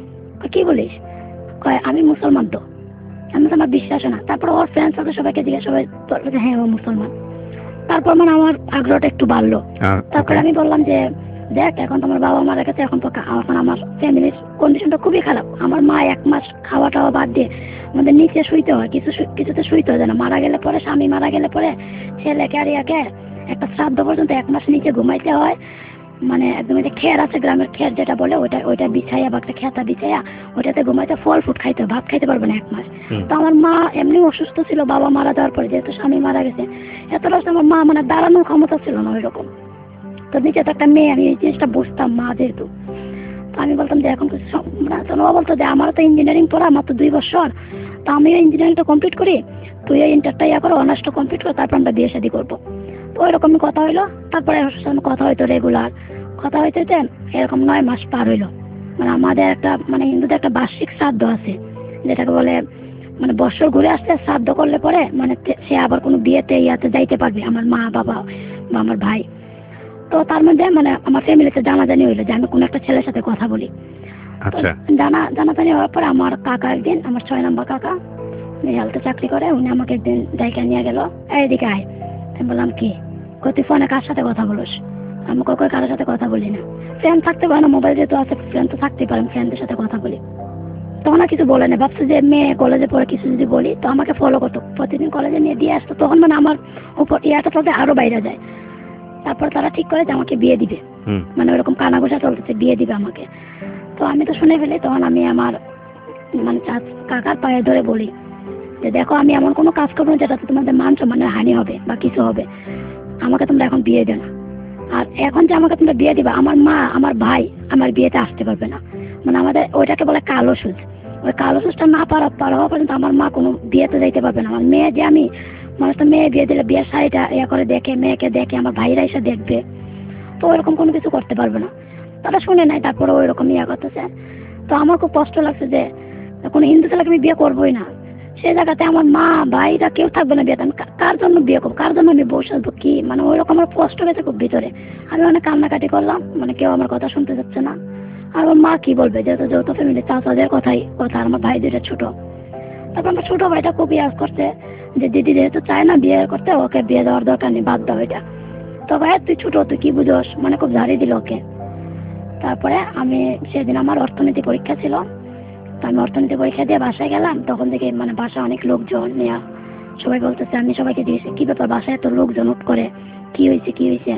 কি বলিস? কয় আমি মুসলমান। তো আমি তো, আমার বিশ্বাস না। তারপর ওর ফ্রেন্ডস আছে, সবাইকে জিজ্ঞাসা, সবাই বললো যে হ্যাঁ ও মুসলমান। তারপর মানে আমার আগ্রহটা একটু বাড়লো। তারপরে আমি বললাম যে দেখ এখন তোমার বাবা মারা গেছে, এখন আমার ফ্যামিলির কন্ডিশনটা খুবই খারাপ। আমার মা 1 মাস খাওয়া টাওয়া বাদ দিয়ে আমাদের নিচে শুইতে হয়, কিছুতে শুইতে হয় না। মারা গেলে পরে, স্বামী মারা গেলে পরে ছেলেকে আর ইয়াকে একটা শ্রাদ্ধ পর্যন্ত 1 মাস নিচে ঘুমাইতে হয়। মানে একদম যে খের আছে, গ্রামের খের যেটা বলে, ওইটা বিছাইয়া বা একটা খেতা বিছাইয়া ওইটাতে ঘুমাইতে, ফল ফুট খাইতে, ভাত খাইতে পারবে না 1 মাস। তো আমার মা এমনি অসুস্থ ছিল, বাবা মারা যাওয়ার পরে, যেহেতু স্বামী মারা গেছে, এতটা আমার মা মানে দাঁড়ানোর ক্ষমতা ছিল না ওইরকম। তো নিচে তো একটা মেয়ে, আমি এই জিনিসটা বুঝতাম, মা যেহেতু। তো আমি বলতাম যে এখন কিছু ও বলতো যে আমারও তো ইঞ্জিনিয়ারিং পড়া, আমার তো 2 বছর, তো আমিও ইঞ্জিনিয়ারিংটা কমপ্লিট করি, তুই ইন্টারটা ইয়া করো, অনার্সটা কমপ্লিট করো, তারপর আমরা বিয়ে শাদী করবো। তো ওইরকমই কথা হইলো। তারপরে কথা হইতো রেগুলার, কথা হইতে এরকম 9 মাস পার হইলো। মানে আমাদের একটা, মানে হিন্দুদের একটা বার্ষিক শ্রাদ্ধ আছে, যেটাকে বলে মানে বছর ঘুরে আসতে শ্রাদ্ধ করলে পরে মানে সে আবার কোনো বিয়েতে ইয়াতে যাইতে পারবে, আমার মা বাবা বা আমার ভাই। তো তার মধ্যে মানে আমার ফ্যামিলিতে জানাজানি হইলো যে আমি কোনো একটা ছেলের সাথে কথা বলি। আচ্ছা। জানাজানি হওয়ার পরে আমার কাকা একদিন, আমার 6 নম্বর কাকা, হেলথে চাকরি করে, উনি আমাকে একদিন ডাইকা নিয়ে গেল, এইদিকে আয়। আমি বললাম কি? তুই ফোনে কার সাথে কথা বলিস? আমি কখনো কারোর সাথে কথা বলি না। ফ্রেন্ড থাকতে পারে না, মোবাইল যেহেতু আছে ফ্রেন্ড তো থাকতেই পারে, ফ্রেন্ডদের সাথে কথা বলি। তখন আর কিছু বলে না, ভাবছে যে মেয়ে কলেজে পড়ে কিছু যদি বলি তো আমাকে ফলো করতো, প্রতিদিন কলেজে নিয়ে দিয়ে আসতো। তখন মানে আমার উপর ইয়াটা চলতে আরো বাইরে যায়। তারপর তারা ঠিক করে যে আমাকে বিয়ে দিবে, মানে ওরকম কানাঘুষা চলতেছে, বিয়ে দিবে আমাকে। তো আমি তো শুনে ফেলি। তখন আমি আমার মানে কাকার পায়ে ধরে বলি যে দেখো আমি এমন কোনো কাজ করবো না যেটাতে তোমাদের মান সম্মানের হানি হবে বা কিছু হবে, আমাকে তোমরা এখন বিয়ে দেও না। আর এখন যে আমাকে তোমরা বিয়ে দিবা, আমার মা আমার ভাই আমার বিয়েতে আসতে পারবে না। মানে আমাদের ওইটাকে বলে কালো সুচ। ওই কালো সুচটা না পারা হওয়া পর্যন্ত আমার মা কোনো বিয়েতে যাইতে পারবে না। আমার মেয়ে যে আমি, মানুষ তো মেয়ে বিয়ে দিলে বিয়ের শাড়িটা ইয়া করে দেখে, মেয়েকে দেখে, আমার ভাইরা এসে দেখবে, তো ওইরকম কোনো কিছু করতে পারবে না। তারা শুনে নাই, তারপরে ওই রকম ইয়া করতেছে। তো আমার খুব কষ্ট লাগছে যে কোনো হিন্দু ছেলেকে আমি বিয়ে করবোই না। সেই জায়গাতে আমার মা ভাইরা কেউ থাকবে না বিয়েতে, আমি কার জন্য বিয়ে করবো, কার জন্য আমি বসে আসবো কি, মানে ওই রকম আমার কষ্ট গেছে খুব ভিতরে। আমি অনেক কান্নাকাটি করলাম, মানে কেউ আমার কথা শুনতে যাচ্ছে না। আর আমার মা কি বলবে, যেহেতু যৌথ ফ্যামিলি, চাচাদের কথা, আর আমার ভাই দুইটা ছোট। তারপর আমার ছোট ভাইটা খুব ইয়াজ করছে যে দিদি যেহেতু চায় না বিয়ে করতে, ওকে বিয়ে দেওয়ার দরকার নেই, বাদ দাও এটা। তো ভাই তুই ছোট, তুই কি বুঝোস, মানে খুব ঝাড়ি দিল ওকে। তারপরে আমি সেদিন আমার অর্থনীতি পরীক্ষা ছিল, তো আমি অর্থনীতি পরীক্ষা দিয়ে বাসায় গেলাম। তখন থেকে মানে বাসায় অনেক লোকজন নিয়ে সবাই বলতেছে, আমি সবাইকে দিয়েছি কি ব্যাপার বাসায় এত লোকজন উঠ করে, কি হয়েছে।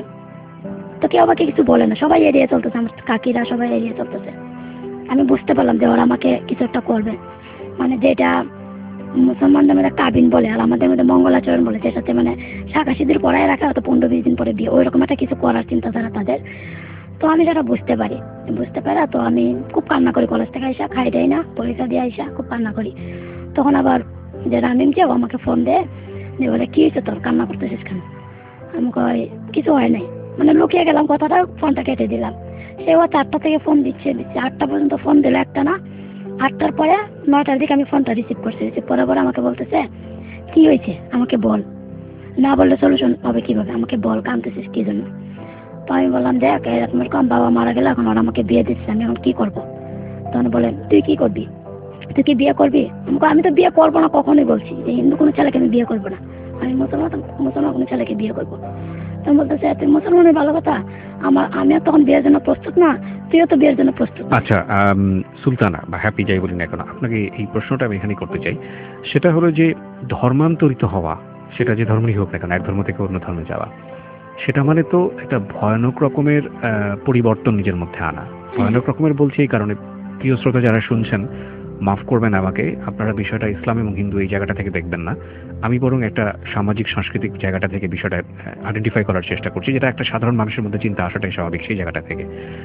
তো কেউ আমাকে কিছু বলে না, সবাই এড়িয়ে চলতেছে, আমার কাকিরা সবাই এড়িয়ে চলতেছে। আমি বুঝতে পারলাম যে ওরা আমাকে কিছু একটা করবে, মানে যেটা মুসলমানদের মধ্যে কাবিন বলে আর আমাদের মধ্যে মঙ্গলাচরণ বলে, যে সাথে মানে শাখা সিঁদুর পরায় রাখা, হয়তো 15-20 দিন পরে বিয়ে, ওইরকম একটা কিছু করার চিন্তাধারা তাদের। তো আমি সেটা বুঝতে পারা তো আমি খুব কান্না করি। কলেজ থেকে আইসা খাই দেয় না, পরীক্ষা দিয়ে আইসা খুব কান্না করি। তখন আবার যে রামিম যে আমাকে ফোন দেয়, যে বলে কি হয়েছে তোর, কান্না করতেছিস কেন? আমি কই কিছু হয় নাই, মানে লুকিয়ে গেলাম কথাটা, ফোনটা কেটে দিলাম। সেও 4টা থেকে ফোন দিচ্ছে 8টা পর্যন্ত ফোন দিল, একটা না। 8টার পরে 9টার দিকে আমি ফোনটা রিসিভ করার পরে আমাকে বলতেছে কি হয়েছে আমাকে বল, না বললে সলিউশন হবে কিভাবে, আমাকে বল, কাঁদতেছিস কি জন্য? তো আমি বললাম দেখ এরকম এরকম বাবা মারা গেলে এখন ওরা আমাকে বিয়ে দিচ্ছে, আমি এখন কি করবো? তখন বলেন তুই কি করবি, তুই কি বিয়ে করবি? আমি তো বিয়ে করবো না, কখনোই বলছি যে হিন্দু কোনো ছেলেকে আমি বিয়ে করবো না, আমি মুসলমান কোনো ছেলেকে বিয়ে করবো। তখন বলতেছে তুই মুসলমানের ভালো কথা, আমিও তখন বিয়ের জন্য প্রস্তুত না, তুইও তো বিয়ের জন্য প্রস্তুত না। আচ্ছা, সুলতানা বা হ্যাপি যাই বলি না কেন, আপনাকে এই প্রশ্নটা আমি এখানে করতে চাই। সেটা হলো যে ধর্মান্তরিত হওয়া, সেটা যে ধর্মই হোক না কেন, এক ধর্ম থেকে অন্য ধর্মে যাওয়া, সেটা মানে তো একটা ভয়ানক রকমের পরিবর্তন নিজের মধ্যে আনা। ভয়ানক রকমের বলছি এই কারণে, প্রিয় শ্রোতা যারা শুনছেন মাফ করবেন আমাকে, আপনারা বিষয়টা ইসলাম এবং হিন্দু এই জায়গাটা থেকে দেখবেন না। আমি বরং একটা সামাজিক সাংস্কৃতিক জায়গাটা থেকে বিষয়টা আইডেন্টিফাই করার চেষ্টা করছি, যেটা একটা সাধারণ মানুষের মধ্যে চিন্তা আসাটাই স্বাভাবিক। সেই জায়গাটা থেকে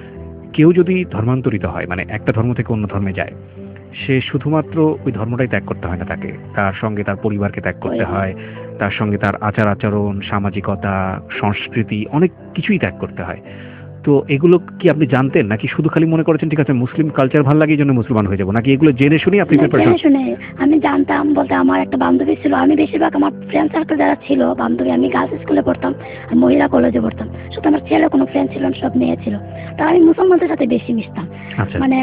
কেউ যদি ধর্মান্তরিত হয়, মানে একটা ধর্ম থেকে অন্য ধর্মে যায়, সে শুধুমাত্র ওই ধর্মটাই ত্যাগ করতে হয় না, তাকে তার সঙ্গে তার পরিবারকে ত্যাগ করতে হয়, তার সঙ্গে তার আচার আচরণ, সামাজিকতা, সংস্কৃতি, অনেক কিছুই ত্যাগ করতে হয়। তো এগুলো কি আপনি জানতেন, নাকি শুধু খালি মনে করেছেন ঠিক আছে মুসলিম কালচার ভালো লাগে এই জন্য মুসলমান হয়ে যাবো, নাকি এগুলো জেনে শুনে আপনি জেনে শুনে আমি জানতাম বলতে, আমার একটা বান্ধবী ছিল, আমি বেশিরভাগ আমার ফ্রেন্ড সার্কেল যারা ছিল বান্ধবী, আমি গার্লস স্কুলে পড়তাম আর মহিলা কলেজে পড়তাম, শুধু আমার ছেলে কোনো ফ্রেন্ড ছিল না, সব মেয়ে ছিল। তা আমি মুসলমানদের সাথে বেশি মিশতাম, মানে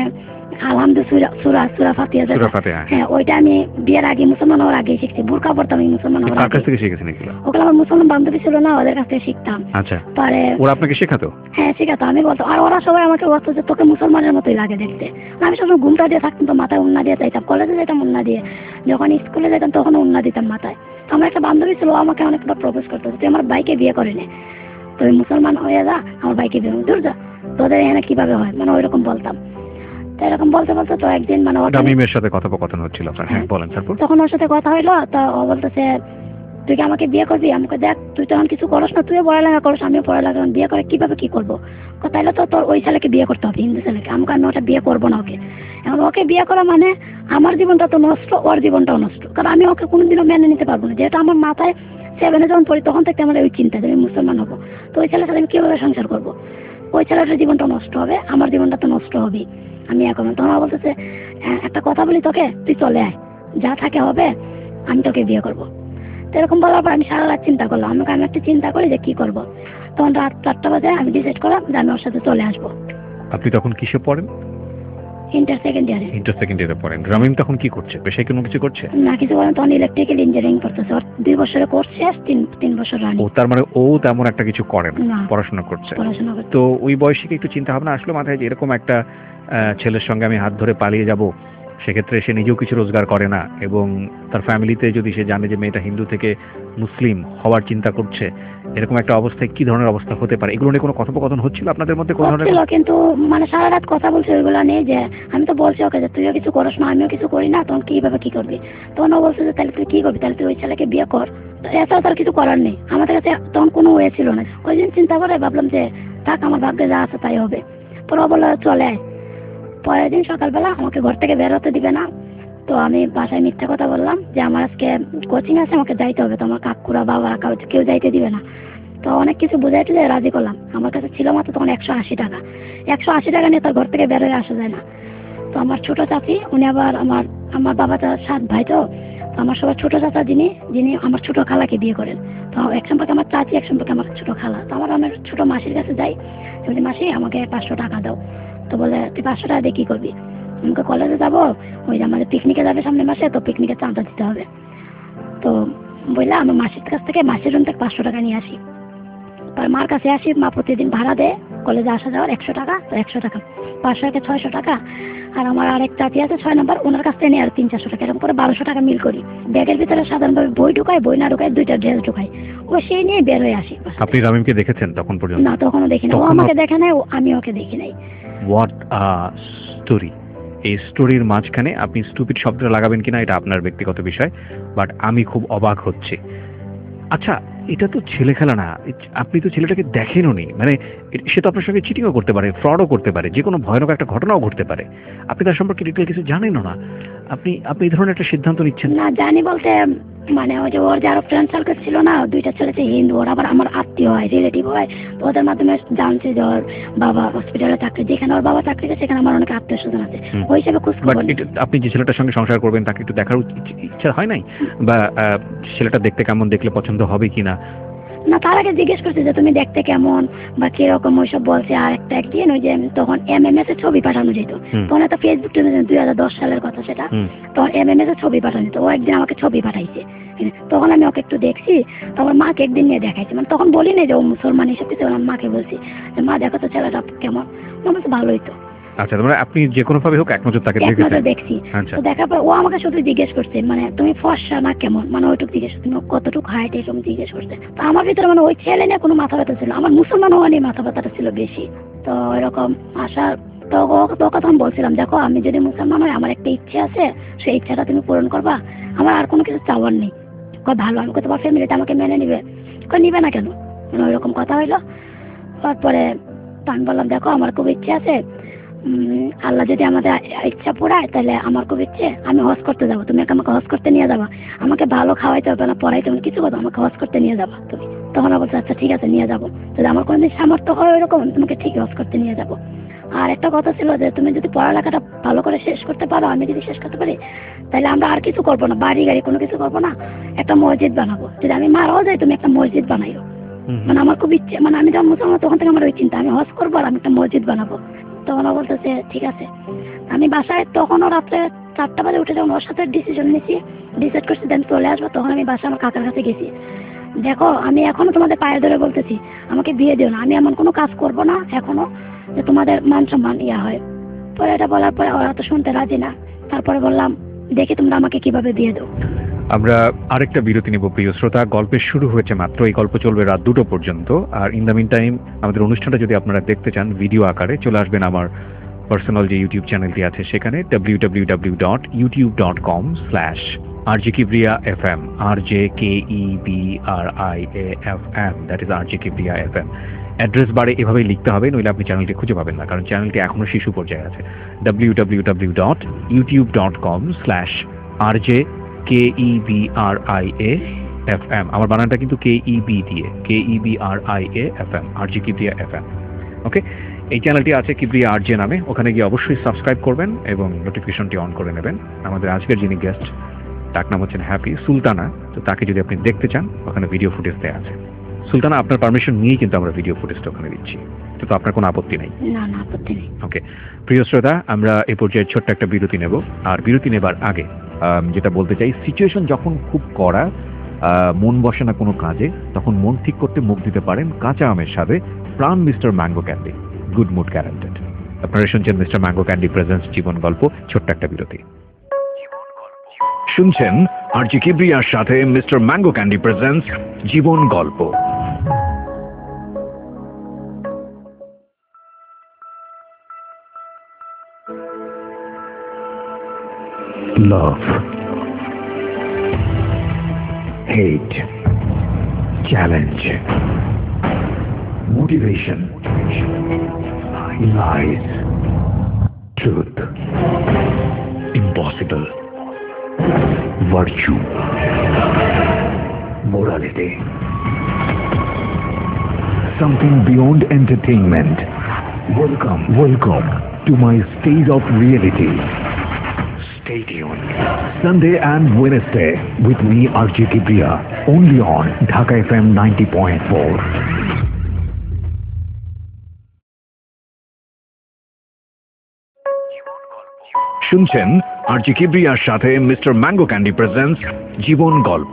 সুরা ফাতিহা, হ্যাঁ ওইটা আমি বিয়ের আগে মুসলমান হওয়ার আগে শিখছি। বোরকা পড়তাম আমি মুসলমান হওয়ার আগে। ওগুলো আমার মুসলমান বান্ধবী ছিল না, ওদের কাছ থেকে শিখতাম। আচ্ছা, পরে ওরা আপনাকে শেখাতো? হ্যাঁ শেখাতো, আমি বলতো। আর ওরা সবাই আমাকে বলতো যে তোকে মুসলমানের মতোই লাগে দেখতে। আমি সবসময় ঘুমটা দিয়ে থাকতাম, তো মাথায় উন্না দিয়ে যাইতাম, কলেজে যেতাম উন্না দিয়ে, যখন স্কুলে যেতাম তখন উন্না দিতাম মাথায়। তো আমার একটা বান্ধবী ছিল, আমাকে অনেকবার প্রপোজ করতো, তুই আমার ভাইকে বিয়ে করে নে, তুই মুসলমান হয়ে যা, আমার ভাইকে বিয়ে দূর যা, তোদের এখানে কিভাবে হয়, মানে ওইরকম বলতাম। এরকম বলতে বলতে তো একদিন মানে তামিমের সাথে কথোপকথন হচ্ছিল আপনার, হ্যাঁ বলেন। তারপর তখন ওর সাথে কথা হইলো, তো ও বলতেছে তুই কি আমাকে বিয়ে করবি? আমাকে দেখ তুই তো এখন কিছু করস না, তুইও পড়ালেখা করস, আমিও পড়ালেখা, বিয়ে করে কিভাবে কি করবো? তাইলে তো তোর ওই ছেলেকে বিয়ে করতে হবে, হিন্দু ছেলেকে। আমাকে আমি ওটা বিয়ে করবো না ওকে। এখন ওকে বিয়ে করা মানে আমার জীবনটা তো নষ্ট, ওর জীবনটাও নষ্ট, কারণ আমি ওকে কোনোদিনও মেনে নিতে পারবো না। যেহেতু আমার মাথায় 7-এ যখন পড়ি তখন থেকে আমার ওই চিন্তা যে আমি মুসলমান হবো, তো ওই ছেলের সাথে আমি কিভাবে সংসার করবো? ওই ছেলেটার জীবনটা নষ্ট হবে, আমার জীবনটা তো নষ্ট হবেই। আমি এখন তোমার বলতেছে একটা কথা বলি তোকে, তুই চলে আয়, যা থাকে হবে, আমি তোকে বিয়ে করবো। তো এরকম বলার পর আমি সারা রাত চিন্তা করলাম, আমাকে আমি একটা চিন্তা করি যে কি করবো। তখন রাত 4টা বাজে আমি ডিসাইড করলাম যে আমি ওর সাথে চলে আসবো। আপনি তখন কিসে পড়েন? ইন্টার সেকেন্ড ইয়ারে। ইন্টার সেকেন্ড ইয়ারে পড়েন। রামিম তখন কি করছে, পেশায় কোনো কিছু করছে? না কিছু করেন, তখন ইলেকট্রিক্যাল ইঞ্জিনিয়ারিং করতেছে। ওর 2 বছরের কোর্স শেষ, 3 বছর রানি। ও তার মানে ও তেমন একটা কিছু করে না, না। পড়াশোনা করছে। পড়াশোনা করতে। তো ওই বয়সে কি একটু চিন্তা ভাবনা আসলো মাথায় যে এরকম একটা ছেলের সঙ্গে আমি হাত ধরে পালিয়ে যাব, সেক্ষেত্রে সে নিজেও কিছু রোজগার করে না এবং তার ফ্যামিলিতে যদি সে জানে যে মেয়েটা হিন্দু থেকে মুসলিম হওয়ার চিন্তা করছে, এরকম একটা অবস্থায় কি ধরনের অবস্থা হতে পারে? এগুলো নিয়ে কোনো কথোপকথন হচ্ছিল আপনাদের মধ্যে? কোনো ধরনের হচ্ছিল, কিন্তু মানে সারা রাত কথা বলছে ওইগুলো নিয়ে, যে আমি তো বলছি ওকে যে তুইও কিছু করিস না, আমিও কিছু করি না, তখন কিভাবে কি করবি? তখন ও বলছে যে তাহলে তুই কি করবি, তাহলে তুই ওই ছেলেকে বিয়ে কর। তো এছাড়া তার কিছু করার নেই। আমাদের কাছে তখন কোনো ওয়ে ছিল না। ওই দিন চিন্তা করে ভাবলাম যে থাক, আমার ভাগ্যে যা আছে তাই হবে। পরে ও বললো চলে আয়। পরের দিন সকালবেলা আমাকে ঘর থেকে বের হতে দিবে না। তো আমি বাসায় মিথ্যা কথা বললাম যে আমার আজকে কোচিং আছে, আমাকে যাইতে হবে। তো আমার কাকুরা বাবারা কেউ যাইতে দিবে না। তো অনেক কিছু বুঝাইতে যে রাজি করলাম। আমার কাছে ছিল মাত্র তখন 180 টাকা। 180 টাকা নিয়ে তার ঘর থেকে বের হয়ে আসা যায় না। তো আমার ছোট চাচি, উনি আবার আমার বাবাটা 7 ভাই। তো আমার সবার ছোট চাচা যিনি আমার ছোট খালাকে বিয়ে করেন। তো এক সম্পর্কে আমার চাচি, এক সম্পর্কে আমার ছোট খালা। তো আমার ছোট মাসির কাছে যাই, বলি মাসি আমাকে 500 টাকা দাও। তো বলে তুই 500 টাকা দিয়ে কি করবি? আমাকে কলেজে যাবো, ওই যে আমাদের পিকনিকে যাবে সামনের মাসে, তো পিকনিকে চাঁদা দিতে হবে। তো বললাম আমার মাসির কাছ থেকে, মাসির রুম থেকে 500 টাকা নিয়ে আসি। আর মার কাছে আসি, মা প্রতিদিন ভাড়া দেয় কলেজে আসা যাওয়ার 100 টাকা। তো 100 টাকা 500 থেকে 600 টাকা। আর আমার আরেক চাচি আছে 6 নম্বর, ওনার কাছ থেকে নিয়ে আর 300-400 টাকা, এরকম করে 1200 টাকা মিল করি। ব্যাগের ভিতরে সাধারণভাবে বই ঢুকাই, বই না ঢুকাই 2টা ড্রেস ঢুকাই, ও সেই নিয়ে বের হয়ে আসি। আপনি রামিমকে দেখেছেন তখন পর্যন্ত? না, তখনও দেখি না। ও আমাকে দেখে নাই, আমি ওকে দেখি নাই। What a story! এই স্টোরির মাঝখানে আপনি স্টুপিড শব্দটা লাগাবেন কিনা এটা আপনার ব্যক্তিগত বিষয়, বাট আমি খুব অবাক হচ্ছি। আচ্ছা, এটা তো ছেলে খেলা না। আপনি তো ছেলেটাকে দেখেনও নি, মানে সে তো আপনার সঙ্গে চিটিংও করতে পারে, ফ্রডও করতে পারে, যে কোনো ভয়ানক একটা ঘটনাও ঘটতে পারে। আপনি তার সম্পর্কে ডিটেল কিছু জানেনও না। আপনি এই ধরনের একটা সিদ্ধান্ত নিচ্ছেন? না জানি বলতে, মানে ওই যে ওর যে আরো ফ্রেন্ড সার্কেল ছিল না, 2টা ছেলে যে হিন্দু, ওর আবার আমার আত্মীয় হয়, রিলেটিভ হয়। তো ওদের মাধ্যমে জানছে যে ওর বাবা হসপিটালে চাকরি, যেখানে ওর বাবা চাকরি করে সেখানে আমার অনেক আত্মীয় স্বজন আছে। ওই হিসেবে খোঁজ খবর। আপনি যে ছেলেটার সঙ্গে সংসার করবেন তাকে একটু দেখার ইচ্ছা হয় নাই? বা ছেলেটা দেখতে কেমন, দেখলে পছন্দ হবে কিনা? না, তার আগে জিজ্ঞেস করছে যে তুমি দেখতে কেমন বা কিরকম, ওইসব বলছে। আর একদিন ওই যে তখন MMS এর ছবি পাঠানো যেত, তখন একটা ফেসবুক 2010 সালের কথা সেটা। তখন MMS এর ছবি পাঠানো যেত। ও একদিন আমাকে ছবি পাঠাইছে, তখন আমি ওকে একটু দেখছি। তখন মাকে একদিন নিয়ে দেখাইছি, মানে তখন বলি না যে ও মুসলমান হিসেবে কিছু, মাকে বলছি যে মা দেখো তো ছেলেটা কেমন। বলছে ভালোই তো। আচ্ছা, মানে আপনি যে কোনো ভাবে হোক এক নজর তাকে দেখছি। আচ্ছা। তো দেখার পর ও আমাকে শুধু জিজ্ঞেস করছে মানে তুমি ফর্সা না কেমন, মানে ওইটুকু জিজ্ঞেস, তুমি কতটুকু হাইট, এরকম জিজ্ঞেস করছে। তো আমার ভিতরে মানে ওই ছেলে নিয়ে কোনো মাথা ব্যথা ছিল, আমার মুসলমান হওয়া নিয়ে মাথা ব্যথাটা ছিল বেশি। তো এরকম আসার তো কথা আমি বলছিলাম, দেখো আমি যদি মুসলমান হয় আমার একটা ইচ্ছে আছে, সেই ইচ্ছাটা তুমি পূরণ করবা, আমার আর কোনো কিছু চাওয়ার নেই। ভালো, আমি তোমার ফ্যামিলিটা আমাকে মেনে নিবে। নিবে না কেন, মানে ওইরকম কথা হইলো। তারপরে আমি বললাম দেখো আমার খুব ইচ্ছে আছে, আল্লাহ যদি আমাদের ইচ্ছা পড়ায় তাহলে আমার খুব ইচ্ছে আমি হজ করতে যাবো, তুমি আমাকে হজ করতে নিয়ে যাবা। আমাকে ভালো খাওয়াইতে হবে না, পড়াইতে হবে কিছু কথা, আমাকে হজ করতে নিয়ে যাবা তুমি। তখন বলছে আচ্ছা ঠিক আছে নিয়ে যাবো, যদি আমার কোনোদিন সামর্থ্য হয় ওইরকম তোমাকে ঠিক হজ করতে নিয়ে যাবো। আর একটা কথা ছিল যে তুমি যদি পড়ালেখাটা ভালো করে শেষ করতে পারো, আমি যদি শেষ করতে পারি, তাহলে আমরা আর কিছু করবো না, বাড়ি গাড়ি কোনো কিছু করবো না, একটা মসজিদ বানাবো। যদি আমি মারাও যাই তুমি একটা মসজিদ বানাইও। মানে আমার খুব ইচ্ছে, মানে আমি যখন মুসলমান তখন থেকে আমার ওই চিন্তা, আমি হজ করবো আর আমি একটা মসজিদ বানাবো। তখন ও বলতেছে ঠিক আছে। আমি বাসায় তখনও রাত্রে 4টা বাজে উঠে যখন ওর সাথে ডিসাইড করছি দেন চলে আসবো, তখন আমি বাসায় আমার কাকার কাছে গেছি। দেখো আমি এখনো তোমাদের পায়ে ধরে বলতেছি আমাকে বিয়ে দিও না, আমি এমন কোনো কাজ করবো না এখনো যে তোমাদের মান সম্মান হয়। পরে এটা বলার পরে ওরা তো শুনতে রাজি না। তারপরে বললাম দেখি তোমরা আমাকে কিভাবে বিয়ে দাও। আমরা আরেকটা বিরতি নেব প্রিয় শ্রোতা। গল্পের শুরু হয়েছে মাত্র, এই গল্প চলবে রাত 2টো পর্যন্ত। আর ইন দ্য মিন টাইম আমাদের অনুষ্ঠানটা যদি আপনারা দেখতে চান ভিডিও আকারে, চলে আসবেন আমার পার্সোনাল যে ইউটিউব চ্যানেলটি আছে সেখানে www.youtube.com/RJKibriya.FM, RJKEBRIAFM, that is RJKibriya.FM। Address বারে এভাবেই লিখতে হবে, নইলে আপনি চ্যানেলটি খুঁজে পাবেন না, কারণ চ্যানেলটি এখনো শিশু পর্যায়ে আছে। www.youtube.com/RJKEBRIAFM, আমার বানানটা কিন্তু KEB দিয়ে, KEBRIAFM, RJKibriya.FM। ওকে, এই চ্যানেলটি আছে কিবরিয়া আরজে নামে, ওখানে গিয়ে অবশ্যই সাবস্ক্রাইব করবেন এবং নোটিফিকেশনটি অন করে নেবেন। আমাদের আজকের যিনি গেস্ট তার নাম হচ্ছেন হ্যাপি সুলতানা, তো তাকে যদি আপনি দেখতে চান ওখানে ভিডিও ফুটেজ দেওয়া আছে। সুলতানা, আপনার পারমিশন নিয়েই কিন্তু আমরা ভিডিও ফুটেজটা ওখানে দিচ্ছি, কিন্তু আপনার কোনো আপত্তি নেই? না না, আপত্তি নেই। ওকে, প্রিয় শ্রোতা, আমরা এ পর্যায়ে ছোট্ট একটা বিরতি নেব। আর বিরতি নেবার আগে যেটা বলতে চাই, সিচুয়েশন যখন খুব কড়া, মন বসে না কোনো কাজে, তখন মন ঠিক করতে মুখ দিতে পারেন কাঁচা আমের স্বাদে Pran mister mango candy, good mood guaranteed. আপনারা শুনছেন মিস্টার ম্যাঙ্গো ক্যান্ডি প্রেজেন্টস জীবন গল্প, ছোট্ট একটা বিরতি। শুনছেন আরজি কিবরিয়ার সাথে মিস্টার ম্যাঙ্গো ক্যান্ডি প্রেজেন্টস জীবন গল্প। Love, hate, challenge, motivation, lies, truth, impossible, virtue, morality, something beyond entertainment. Welcome to my stage of reality. Stay tuned. Sunday and Wednesday with me, RJ Kibriya, only on Dhaka FM 90.4. শুনছেন RJ কিবরিয়ার সাথে mister mango candy presents জীবন গল্প।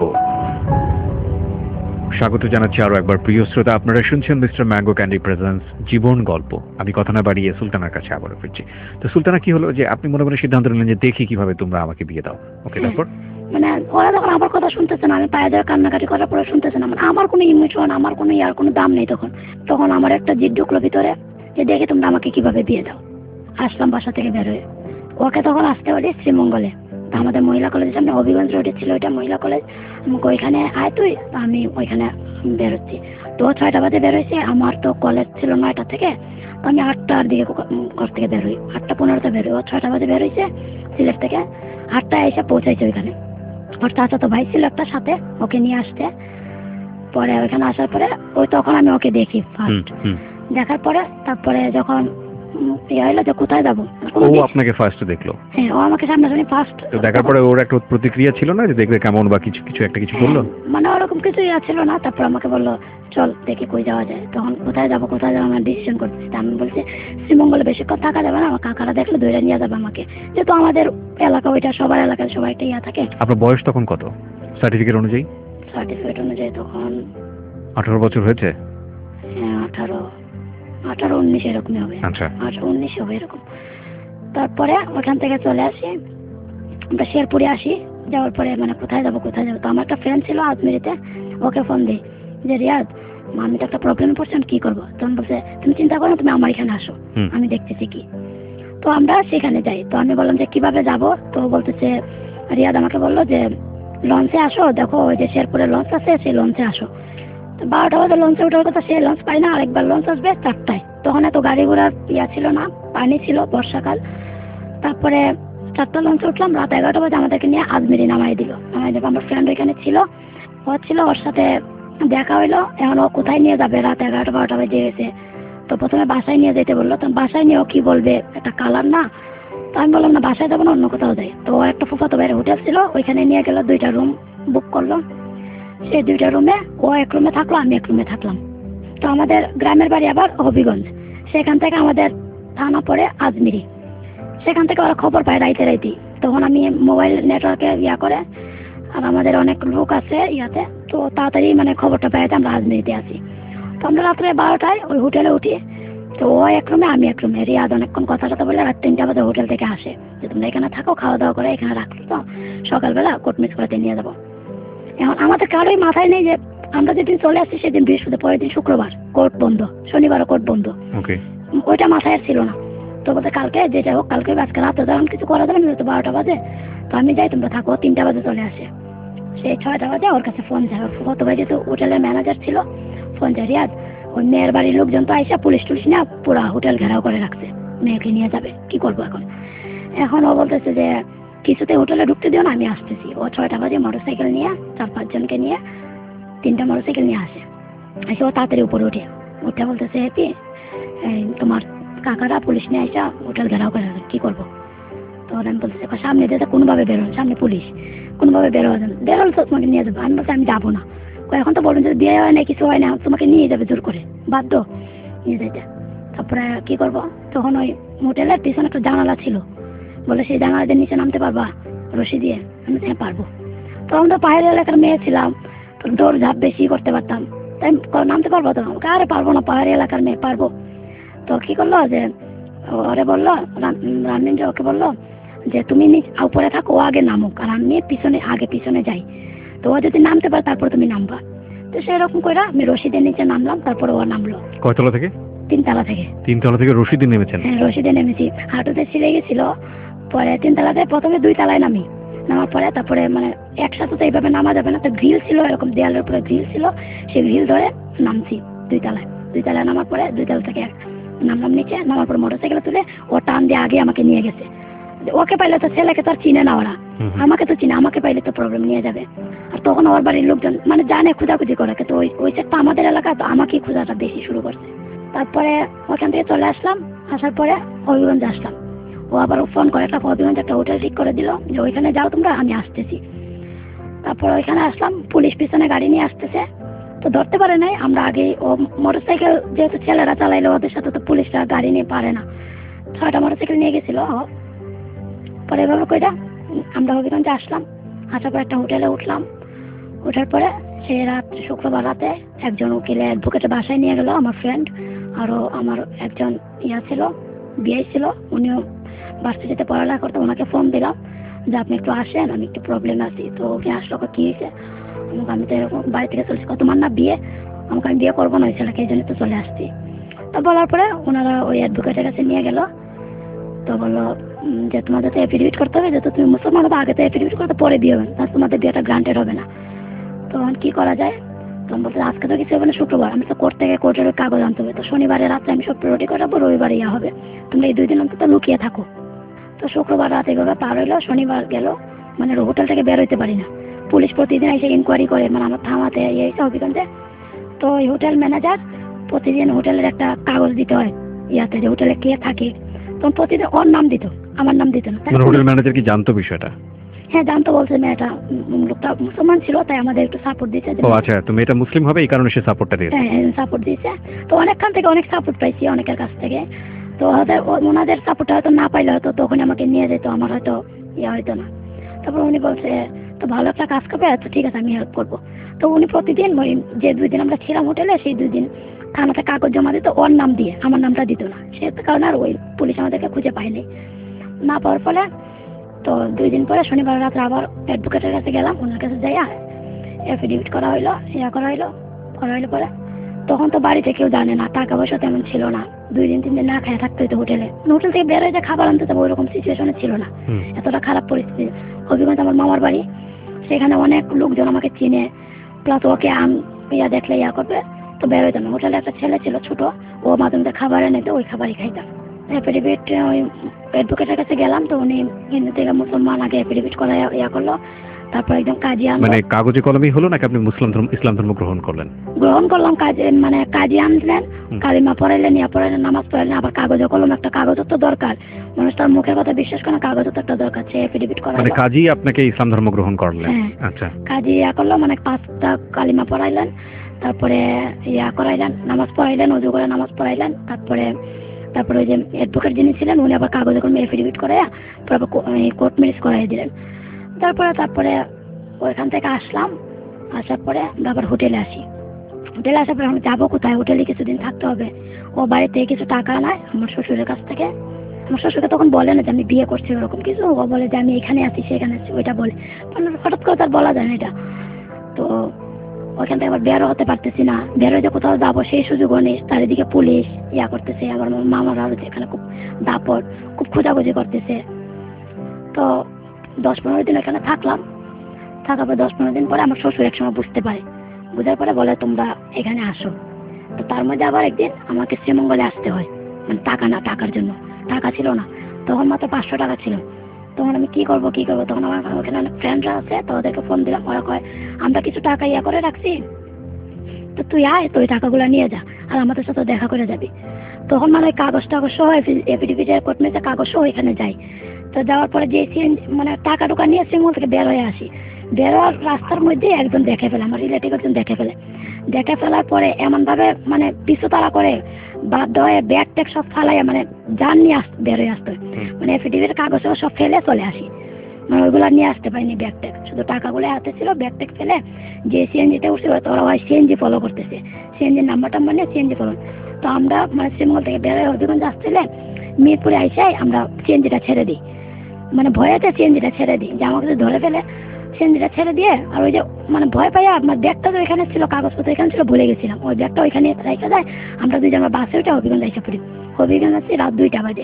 স্বাগত জানাচ্ছি আরো একবার প্রিয় শ্রোতা, আপনারা শুনছেন মিস্টার ম্যাঙ্গো ক্যান্ডি প্রেজেন্টস জীবন গল্প। আমি কথা না বাড়িয়ে সুলতানার কাছে আবারও ফিরছি। তো সুলতানা, কি হলো যে আপনি মনে মনে সিদ্ধান্ত নিলেন যে দেখি কিভাবে তোমরা আমাকে বিয়ে দাও? ওকে, তারপর? মানে ওরা যখন আমার কথা শুনতেছে না, আমি পায়ে ধরে কান্নাকাটি করার পরে শুনতেছে না, মানে আমার কোনো ইমোশন, আমার কোনো ইয়ার কোনো দাম নেই। তখন আমার একটা জিদ ঢুকলো ভিতরে যে দেখে তোমরা আমাকে কিভাবে বিয়ে দাও। আসলাম বাসা থেকে বেরোয়, ওকে তখন আসতে পারি শ্রীমঙ্গলে, আমাদের মহিলা কলেজের সামনে হবিগঞ্জ রোডে ছিল ওইটা মহিলা কলেজ। আমাকে ওইখানে আয় তুই, আমি ওইখানে বেরোচ্ছি। তো 6টা বাজে বেরোইছে, আমার তো কলেজ ছিল 9টা থেকে, তো আমি 8টার দিকে ঘর থেকে বেরোই, 8টা 15তে বেরোই। ও 6টা বাজে বেরোইছে সিলেট থেকে, 8টায় এসে পৌঁছাইছে ওইখানে। ওর চাচাতো ভাই ছিল একটা সাথে, ওকে নিয়ে আসতে। পরে ওইখানে আসার পরে তখন আমি ওকে দেখি ফার্স্ট। দেখার পরে তারপরে যখন হইলো যে কোথায় যাবো, ও আপনাকে ফার্স্ট দেখলো? হ্যাঁ, ও আমাকে সামনাসামনি ফার্স্ট দেখার পরে ওর একটা প্রতিক্রিয়া ছিল না যে দেখবে কেমন বা কিছু একটা কিছু বললো? মানে ওরকম কিছু ছিল না। তারপর আমাকে বললো চল দেখি কই যাওয়া যায়। তখন কোথায় যাবো আমার ডিসিশন করতেছি। আমি বলছি শ্রীমঙ্গলে বেশিক্ষণ থাকা যাবে না, আমার কাকারা দেখলে ধরে নিয়ে যাবে আমাকে, যেহেতু আমাদের এলাকা ওইটা, সবার এলাকায় সবাই একটা ইয়া থাকে। আপনার বয়স তখন কত সার্টিফিকেট অনুযায়ী? সার্টিফিকেট অনুযায়ী তখন 18 বছর হয়েছে। হ্যাঁ, 18-19 এরকমই হবে। আচ্ছা, 18-19 হবে এরকম। তারপরে ওখান থেকে চলে আসি, আমরা শেরপুরে আসি। যাওয়ার পরে মানে কোথায় যাবো তো আমার একটা ফ্রেন্ড ছিল আজমিরিতে, ওকে ফোন দিই যে রিয়াদ, আমি তো একটা প্রবলেমে পড়ছি, কি করবো? তখন বলছে তুমি চিন্তা করো না, তুমি আমার এখানে আসো, আমি দেখতেছি কি। তো আমরা সেখানে যাই। তো আমি বললাম যে কিভাবে যাব? তো বলতেছে রিয়াদ আমাকে বললো যে লঞ্চে আসো, দেখো ওই যে শেরপুরে লঞ্চ আছে, সেই লঞ্চে আসো। তো 12টা বাজে লঞ্চে ওঠার কথা, সেই লঞ্চ পাই না, আরেকবার লঞ্চ আসবে 4টায়। তখন এত গাড়ি ঘোড়ার ছিল না, পানি ছিল, বর্ষাকাল। তারপরে 4টা লঞ্চে উঠলাম, রাত 11টা বাজে আমাদেরকে নিয়ে আজমিরি নামাই দিল। আমার ফ্রেন্ড ওইখানে ছিল, ওর সাথে দেখা হইলো। এখন ও কোথায় নিয়ে যাবে, রাত 11টা-12টা বাজে গেছে। তো প্রথমে বাসায় নিয়ে যেতে বললো। তো বাসায় নিয়েও কি বলবে, একটা কালার না। তো আমি বললাম না, বাসায় যাবো না, অন্য কোথাও যাই। তো একটা ফুফাতো বাইরে হোটেল ছিল, ওইখানে নিয়ে গেল, 2টা রুম বুক করলো। সেই 2টা রুমে ও এক রুমে থাকলো, আমি এক রুমে থাকলাম। তো আমাদের গ্রামের বাড়ি আবার হবিগঞ্জ, সেখান থেকে আমাদের থানা পড়ে আজমিরি। সেখান থেকে ওরা খবর পায় রাইতে। তখন আমি মোবাইল নেটওয়ার্কে করে, আর আমাদের অনেক লোক আছে ইয়াতে, তো তাড়াতাড়ি মানে খবরটা পাইতে আমরা আজমিরিতে আছি। তো আমরা রাত্রে 12টায় ওই হোটেলে উঠি। তো ও এক রুমে, আমি এক রুমে। রিয়াদ অনেকক্ষণ কথা বলে রাত 3টা বাজে হোটেল থেকে আসে যে তোমরা এখানে থাকো, খাওয়া দাওয়া করে এখানে রাখলো, তো সকালবেলা কোর্ট মিস করাতে নিয়ে যাবো। এখন আমাদের কারোই মাথায় নেই যে আমরা যেদিন চলে আসছি সেদিন বৃহস্পতি, পরের দিন শুক্রবার, কোর্ট বন্ধ, শনিবারও কোর্ট বন্ধ। ওইটা মাথায় ছিল না। তো বলতে কালকে যেটা হোক, কালকে আজকে রাতে যখন কিছু করা যাবে না, তো 12টা বাজে, তো আমি যাই, তোমরা থাকো। 3টা বাজে চলে আসে। সেই 6টা বাজে ওর কাছে ফোন যায়, কত ভাই যেহেতু হোটেলের ম্যানেজার ছিল, ফোন যায় রিয়াদ, ওই মেয়ের বাড়ির লোকজন তো আইসা পুলিশ টুলিশ না পুরা হোটেল ঘেরাও করে রাখছে, মেয়েকে নিয়ে যাবে, কি করবো এখন ও বলতেছে যে কিছুতে হোটেলে ঢুকতে দিও না, আমি আসতেছি। ও 6টা বাজে মোটরসাইকেল নিয়ে 4-5 জনকে নিয়ে 3টা মোটরসাইকেল নিয়ে আসে। ও তাড়াতাড়ি উপরে উঠে বলতেছে হ্যাপি, তোমার কাকারা পুলিশ নিয়ে আইসা হোটেল ঘেরাও করে রাখছে, কি করবো? তো আমি বলতেছে সামনে যেতে কোনোভাবে বেরোন, সামনে পুলিশ, কোনোভাবে বেরোল তো তোমাকে নিয়ে যাবো। আমি বলছি আমি যাবো না, এখন তো বলুন যদি বিয়ে হয় না কিছু হয় না তোমাকে নিয়ে যাবে জোর করে, বাধ্য নিয়ে যেতে। তারপরে কি করবো, তখন ওই হোটেলের পিছনে একটা জানালা ছিল, বলে সেই জানালা দিয়ে নিচে নামতে পারবা রশি দিয়ে? আমি হ্যাঁ পারবো। তখন তো পাহাড়ি এলাকার মেয়ে ছিলাম, তো দৌড় ঝাঁপ বেশি করতে পারতাম, তাই নামতে পারবো তো? আরে পারবো না, পাহাড়ি এলাকার মেয়ে পারবো। তো কি করলো যে ওরে বললো, রামদিন যে ওকে বললো যে তুমি উপরে থাকো, ও আগে নামুক আর আমি পিছনে যাই, তো ও যদি নামতে পারে তারপর তুমি নামবা। তো সেরকম করে আমি রশিদের নিচে নামলাম, তারপরে ও নামলো। কয়তলা থেকে? 3 তলা থেকে। 3 তলা থেকে রশি দিয়ে নেমেছেন? হ্যাঁ রশিদে নেমেছি, হাঁটুতে ছিঁড়ে গেছিল। পরে 3 তলাতে প্রথমে 2 তলায় নামি, নামার পরে তারপরে মানে একসাথে তো এইভাবে নামা যাবে না, তো গ্রিল ছিল, এরকম দেয়ালের উপরে গ্রিল ছিল, সেই গ্রিল ধরে নামছি 2 তলায়। 2 তলায় নামার পরে 2 তলা থেকে নামলাম নিচে, নামার পর মোটরসাইকেল তুলে ও টান দিয়ে আগে আমাকে নিয়ে গেছে। ওকে পাইলে তো ছেলেকে তো আর চিনে না ওরা, আমাকে তো চিনে, আমাকে পাইলে তো প্রবলেম নিয়ে যাবে। আর তখন আমার বাড়ির লোকজন মানে জানে খোঁজাখুঁজি করে, তো ওই সেটটা আমাদের এলাকা, তো আমাকেই খোঁজাটা বেশি শুরু করছে। তারপরে ওখান থেকে চলে আসলাম, আসার পরে হবিগঞ্জ আসলাম। ও আবার ফোন করে একটা হবিগঞ্জ একটা হোটেল ঠিক করে দিল যে ওইখানে যাও তোমরা, আমি আসতেছি। তারপর ওইখানে আসলাম, পুলিশ পিছনে গাড়ি নিয়ে আসতেছে, তো ধরতে পারে নাই। আমরা আগে ও মোটরসাইকেল যেহেতু ছেলেরা চালাইলো, ওদের সাথে তো পুলিশরা গাড়ি নিয়ে পারে না, 6টা মোটরসাইকেল নিয়ে গেছিল। পরে এভাবে কইরা আমরা হবিগঞ্জে আসলাম, আসার পর একটা হোটেলে উঠলাম। ওঠার পরে সেই রাত শুক্রবার রাতে একজন উকিলের অ্যাডভোকেটের বাসায় নিয়ে গেল আমার ফ্রেন্ড, আরও আমার একজন ছিল, বিয়ে ছিল, উনিও ভার্সিটিতে পড়ালেখা করতে। ওনাকে ফোন দিলাম যে আপনি একটু আসেন, আমি একটু প্রবলেম আছি। তো ওকে আসলো, কি হয়েছে? আমাকে আমি তো এরকম বাড়ি থেকে চলছি, তোমার না বিয়ে? আমাকে আমি বিয়ে করবো না ওই ছেলেকে, এই জন্য তো চলে আসছি। তো বলার পরে ওনারা ওই অ্যাডভোকেটের কাছে নিয়ে গেল, তো বললো যে তোমাদের তো এফিডেভিট করতে হবে, যেহেতু তুমি মুসলমান হবে আগে তো এফিডেভিট করতে, পরে বিয়ে হবে না, তোমাদের বিয়েটা গ্রান্টেড হবে না। তখন কি করা যায়? তখন বলতে আজকে তো কিছু হবে না, শুক্রবার, আমি তো কোর্ট থেকে কোর্টের কাগজ আনতে হবে, তো শনিবারে রাত্রে আমি সব রেডি করে রাখবো, রবিবারে ইয়া হবে, তোমরা এই 2 দিন অন্তত লুকিয়ে থাকো। তো শুক্রবার রাত এভাবে পার হইলো, শনিবার গেল, মানে হোটেল থেকে বের হইতে পারি না। পুলিশ প্রতিদিন এসে ইনকোয়ারি করে, মানে আমার থামাতে এসে হবিগঞ্জে। তো এই হোটেল ম্যানেজার প্রতিদিন হোটেলের একটা কাগজ দিতে হয় ইয়াতে, যে হোটেলে কে থাকে, তখন প্রতিদিন ওর নাম দিত, আমার নাম দিত না। হোটেল ম্যানেজার কি জানতো বিষয়টা? হ্যাঁ জানতো, বলছে মেয়েটা লোকটা মুসলমান ছিল, তাই আমাদের একটু সাপোর্ট দিচ্ছে। ও আচ্ছা, তো মেয়েটা মুসলিম হবে এই কারণে সে সাপোর্টটা দিয়েছে? হ্যাঁ সাপোর্ট দিয়েছে। তো অনেকখান থেকে অনেক সাপোর্ট পাইছি অনেকের কাছ থেকে। তো ওনাদের সাপোর্ট হয়তো না পাইলে হয়তো তখন আমাকে নিয়ে যেত, আমার হয়তো ইয়ে হয়তো না। তারপর উনি বলছে তো ভালো একটা কাজ করবে, তো ঠিক আছে আমি হেল্প করবো। তো উনি প্রতিদিন ওই যে 2 দিন আমরা ছিলাম হোটেলে, সেই 2 দিন থানাতে কাগজ জমা দিত ওর নাম দিয়ে, আমার নামটা দিত না। সে কারণে আর ওই পুলিশ আমাদেরকে খুঁজে পায়নি, না পাওয়ার ফলে তো 2 দিন পরে শনিবার রাত্রে আবার অ্যাডভোকেটের কাছে গেলাম, ওনার কাছে যাইয়া এফিডেভিট করা হইলো, করা হইলো পরে তখন তো বাড়িতে কেউ জানে না, টাকা পয়সা তেমন ছিল না, 2 দিন 3 দিন না খেয়ে থাকতে হইতো হোটেলে। হোটেল থেকে বের হয়ে খাবার আনতে যাবো ওইরকম সিচুয়েশনে ছিল না, এতটা খারাপ পরিস্থিতি। হবিগঞ্জ আমার মামার বাড়ি, সেখানে অনেক লোকজন আমাকে চিনে, প্লাস ওকে দেখলে করবে, তো বের হইতাম না। হোটেলে একটা ছেলে ছিল ছোট, ও মাঝে মধ্যে খাবার এনে তো ওই খাবারই খাইতাম। এফিডেভিট ওই অ্যাডভোকেটের কাছে গেলাম, তো উনি হিন্দু থেকে মুসলমান আগে এফিডেভিট করা করলো, তারপর একদম কাজী আনলো। মানে কাগজে কলমেই হলো নাকি আপনি ইসলাম ধর্ম গ্রহণ করলেন? গ্রহণ করলাম, মানে কাজী আনলেন, কালিমা পড়াইলেন, পড়াইলেন, নামাজ পড়াইলেন, আবার কাগজে কলম, একটা কাগজও তো দরকার, মানুষ তার মুখের কথা বিশ্বাস করে, কাগজও তো একটা দরকার, সে এফিডেভিট করা। মানে কাজী আপনাকে ইসলাম ধর্ম গ্রহণ করলেন? আচ্ছা, কাজী করলো, মানে 5টা কালিমা পড়াইলেন, তারপরে করাইলেন, নামাজ পড়াইলেন, ওযু করে নামাজ পড়াইলেন, তারপরে ওই যে অ্যাডভোকেট যিনি ছিলেন উনি আবার কাগজে কলমে এফিডেভিট করাইয়া কোর্ট ম্যারেজ করাই দিলেন। তারপরে ওইখান থেকে আসলাম, আসার পরে আবার হোটেলে আসি। হোটেলে আসার পরে আমি যাবো কোথায়, হোটেলে কিছুদিন থাকতে হবে। ও বাড়িতে কিছু টাকা নেয় আমার শ্বশুরের কাছ থেকে, আমার শ্বশুরকে তখন বলে না যে আমি বিয়ে করছি ওরকম কিছু, ও বলে যে আমি এখানে আছি সেখানে আছি, ওইটা বলে, হঠাৎ করে তার বলা যায় না এটা। তো ওইখান থেকে আবার বেরো হতে পারতেছি না, বেরোয় যে কোথাও যাবো সেই সুযোগও নেই, চারিদিকে পুলিশ করতেছে, আবার মামারা হচ্ছে এখানে খুব দাপট, খুব খোঁজাখুঁজি করতেছে। তো 10-15 দিন এখানে থাকলাম, থাকার পর 10-15 দিন পরে আমার শ্বশুর একসময় বুঝতে পারে, বুঝার পরে বলে তোমরা এখানে আসো। তো তার মধ্যে আবার একদিন আমাকে শ্রীমঙ্গলে আসতে হয়, মানে টাকার জন্য, টাকা ছিল না তখন, মাত্র 500 টাকা ছিল। তখন আমি কি করবো, তখন আমার ওখানে অনেক ফ্রেন্ডরা আছে, তো ওদেরকে ফোন দিলাম, ওরা কয় আমরা কিছু টাকা করে রাখছি, তো তুই আয়, তো ওই টাকাগুলো নিয়ে যা, আর আমাদের সাথে দেখা করে যাবি। তখন মানে ওই কাগজ সহ এফিডেভিটের কোর্ট ম্যারেজের কাগজ সহ এখানে যাই। তো যাওয়ার পরে যে মানে টাকা নিয়ে শ্রীমঙ্গল থেকে বের হয়ে আসি, বেরোয়ার রাস্তার মধ্যে একজন দেখে ফেলে, আমার রিলেটিভ একজন দেখে ফেলার পরে এমনভাবে মানে পিছু তাড়া করে বাধ্য হয়ে ব্যাগ ট্যাগ সব ফালাই মানে যান নিয়ে বেরোয় আসতে হয়, মানে এফিডেভিটের কাগজ সব ফেলে চলে আসি, মানে ওইগুলো নিয়ে আসতে পারিনি ব্যাগ ট্যাগ, শুধু টাকাগুলো হাতে ছিল, ব্যাগ ট্যাগ ফেলে যে সিএনজিতে উঠছিল তোরা হয় সিএনজি ফলো করতেছে, সিএনজির নাম্বারটা মানে সিএনজি ফলো। তো আমরা মানে শ্রীমঙ্গল থেকে বেরোয় হবিগঞ্জ আসছিলে মিরপুরে আইসাই আমরা সিএনজিটা ছেড়ে দিই, মানে ভয়েতে সিএনজিটা ছেড়ে দিই যে আমাকে ধরে ফেলে, সিএনজিটা ছেড়ে দিয়ে আর ওই যে মানে ভয় পাইয়া আমার ব্যাগটা তো এখানে ছিল, কাগজপত্র এখানে ছিল, ভুলে গেছিলাম, ওই ব্যাগটা ওইখানে রেখে যায়, আমরা দুইজন আমরা বাসে উঠে হবিগঞ্জ এসে পড়ি। হবিগঞ্জ আসছি রাত 2টা বাজে,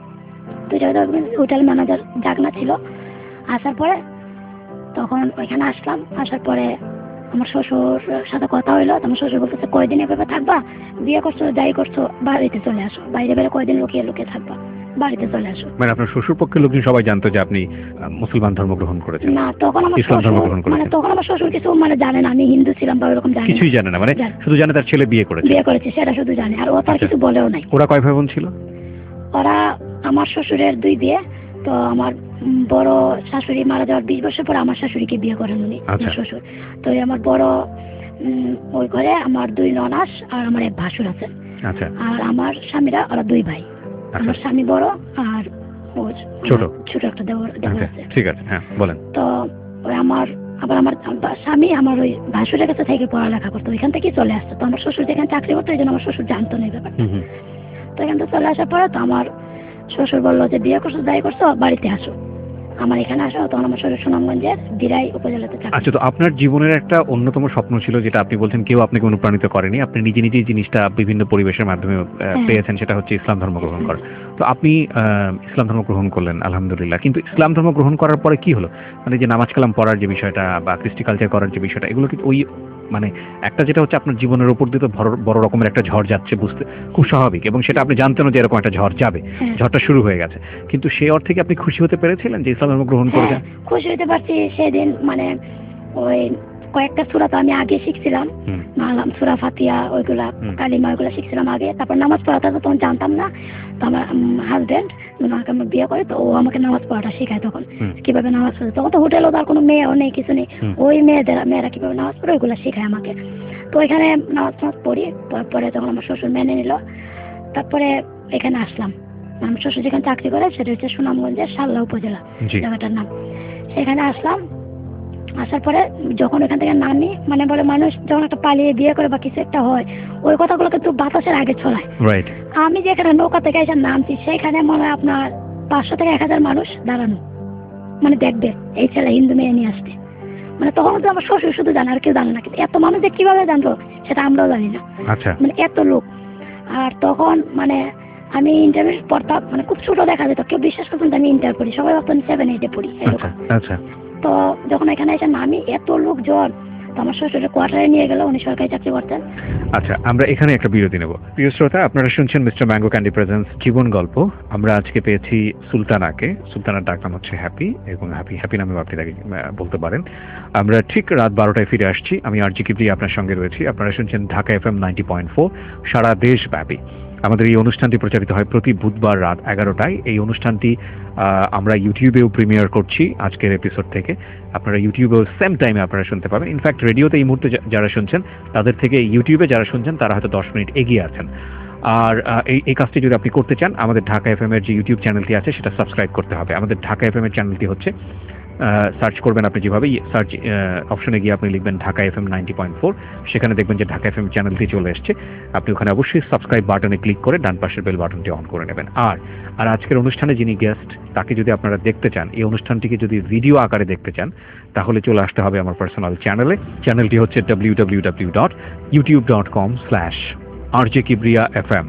হোটেল ম্যানেজার জাগনা ছিল। আসার পরে তখন ওইখানে আসলাম, আসার পরে আমার শ্বশুর সাথে কথা হইলো, আমার শ্বশুর বলতেছে কয়দিন এভাবে থাকবা, বিয়ে করছো যাই করছো বাড়িতে চলে আসো, বাইরে বেরে কয়দিন লুকিয়ে থাকবা, বাড়িতে চলে আসো। মানে আপনার শ্বশুর পক্ষের লোকজন সবাই জানতো যে আপনি মুসলমান ধর্ম গ্রহণ করেছেন? না, তখন আমার ইসলাম ধর্ম গ্রহণ মানে করেছেন? তখন আমার শ্বশুর কিছু মানে জানে না আমি হিন্দু ছিলাম বা এরকম জানে কিছুই জানে না, মানে শুধু জানে তার ছেলে বিয়ে করেছে সেটা শুধু জানে, আর ও তার কিছু বলেও নাই। ওরা কয় ভাই বোন ছিল? ওরা আমার শ্বশুরের 2 বিয়ে, তো আমার বড় শাশুড়ি মারা যাওয়ার 20 বছর পর আমার শাশুড়িকে বিয়ে করেন উনি, আমার শ্বশুর। তো আমার বড় ওই ঘরে আমার 2 ননাস আর আমার এক ভাসুর আছেন। আচ্ছা। আর আমার স্বামীরা ওরা 2 ভাই, আমার স্বামী বড় আর ছোট একটা দেওর আছে। ঠিক আছে, হ্যাঁ বলেন। তো ওই আমার স্বামী আমার ওই ভাসুরের কাছে থেকে পড়ালেখা করতো, ওইখান থেকে চলে আসতো। তো আমার শ্বশুর যেখানে চাকরি করতো এই জন্য আমার শ্বশুর জানতো না এই ব্যাপারটা। তো এখান থেকে চলে আসার পরে তো আমার শ্বশুর বললো যে বিয়ে করছো যাই করছো বাড়িতে আসো, আমার এখানে আসো। তখন আমার শ্বশুর সুনামগঞ্জের দিরাই উপজেলাতে চাকরি। আচ্ছা, তো আপনার জীবনের একটা অন্যতম স্বপ্ন ছিল যেটা আপনি বলছেন কেউ আপনাকে অনুপ্রাণিত করেনি, আপনি নিজেই জিনিসটা বিভিন্ন পরিবেশের মাধ্যমে পেয়েছেন, সেটা হচ্ছে ইসলাম ধর্ম গ্রহণ করা। তো আপনি ইসলাম ধর্ম গ্রহণ করলেন আলহামদুলিল্লাহ, কিন্তু ইসলাম ধর্ম গ্রহণ করার পরে কি হলো? মানে যে নামাজ কালাম পড়ার যে বিষয়টা বা কৃষ্টি কালচার করার যে বিষয়টা, এগুলো কি ওই মানে একটা যেটা হচ্ছে আপনার জীবনের উপর দিয়ে তো বড় রকমের একটা ঝড় যাচ্ছে, বুঝতে খুব স্বাভাবিক, এবং সেটা আপনি জানতেন যে এরকম একটা ঝড় যাবে, ঝড়টা শুরু হয়ে গেছে, কিন্তু সেই অর্থে কি আপনি খুশি হতে পেরেছিলেন যে ইসলাম ধর্ম গ্রহণ করেছেন? খুশি হতে পারছি সেদিন। মানে ওই কয়েকটা সূরা তো আমি আগে শিখছিলাম, মালাম সূরা ফাতিহা ওইগুলা কালিমা ওইগুলা শিখছিলাম আগে, তারপর নামাজ পড়াটা তো তখন জানতাম না। তো আমার হাজবেন্ড আমাকে বিয়ে করে, তো ও আমাকে নামাজ পড়াটা শেখায় তখন কিভাবে নামাজ পড়ে। তখন তো হোটেলও তার কোনো মেয়েও নেই, কিছু নেই, ওই মেয়েরা কিভাবে নামাজ পড়ে ওইগুলা শেখায় আমাকে। তো এখানে নামাজ পড়ি, তারপরে যখন আমার শ্বশুর মেনে নিল, তারপরে এখানে আসলাম। আমার শ্বশুর যেখানে চাকরি করে সেটা হচ্ছে সুনামগঞ্জের শাল্লা উপজেলা জায়গাটার নাম। সেখানে আসলাম, আসার পরে যখন এখান থেকে নামি, মানে বলে মানুষ যখন একটা পালিয়ে বিয়ে করে বা কিছু একটা হয় ওই কথাগুলো কিন্তু বাতাসের আগে ছড়ায়। আমি যেখানে নৌকা থেকে এসে নামছি সেখানে মনে হয় আপনার 500 থেকে 1000 মানুষ দাঁড়ানো, মানে দেখবে এই ছেলে হিন্দু মেয়ে নিয়ে আসছে। মানে তখন তো আমার শ্বশুর শুধু জানে, আর কেউ জানে না। কিন্তু এত মানুষ যে কিভাবে জানলো সেটা আমরাও জানি না, মানে এত লোক। আর তখন মানে আমি ইন্টারভিউ পড়তাম, মানে খুব ছোট দেখা যেত, কেউ বিশ্বাস করতেন আমি ইন্টার পড়ি, সবাই ভাবতেন 7-8 পড়ি এরকম। তো যখন এখানে এসে নামি এত লোকজন, তো আমার শ্বশুরের কোয়ার্টারে নিয়ে গেল, উনি সরকারি চাকরি করতেন। আচ্ছা, আমরা এখানে একটা বিরতি নেব। প্রিয় শ্রোতা, আপনারা শুনছেন mister mango candy presents Jibon Golpo. আমরা আজকে পেয়েছি সুলতানাকে। সুলতানার ডাক নাম হচ্ছে হ্যাপি, এবং হ্যাপি নামে আপনি তাকে বলতে পারেন। আমরা ঠিক রাত 12টায় ফিরে আসছি। আমি আরজি কিবরি আপনার সঙ্গে রয়েছি। আপনারা শুনছেন ঢাকা FM 90.4 সারা দেশব্যাপী। আমাদের এই অনুষ্ঠানটি প্রচারিত হয় প্রতি বুধবার রাত 11টায়। এই অনুষ্ঠানটি আমরা ইউটিউবেও প্রিমিয়ার করছি আজকের এপিসোড থেকে। আপনারা ইউটিউবেও সেম টাইমে আপনারা শুনতে পাবেন। ইনফ্যাক্ট রেডিওতে এই মুহূর্তে যারা শুনছেন তাদের থেকে ইউটিউবে যারা শুনছেন তারা হয়তো 10 মিনিট এগিয়ে আছেন। আর এই কাজটি যদি আপনি করতে চান, আমাদের ঢাকা FM এর যে ইউটিউব চ্যানেলটি আছে সেটা সাবস্ক্রাইব করতে হবে। আমাদের ঢাকা FM এর চ্যানেলটি হচ্ছে, সার্চ করবেন আপনি যেভাবে সার্চ অপশনে গিয়ে আপনি লিখবেন ঢাকা FM 90.4, সেখানে দেখবেন যে ঢাকা FM চ্যানেলটি চলে এসছে। আপনি ওখানে অবশ্যই সাবস্ক্রাইব বাটনে ক্লিক করে ডান পাশের বেল বাটনটি অন করে নেবেন। আর আজকের অনুষ্ঠানে যিনি গেস্ট তাকে যদি আপনারা দেখতে চান, এই অনুষ্ঠানটিকে যদি ভিডিও আকারে দেখতে চান, তাহলে চলে আসতে হবে আমার পার্সোনাল চ্যানেলে। চ্যানেলটি হচ্ছে www.youtube.com/RJKibriya FM,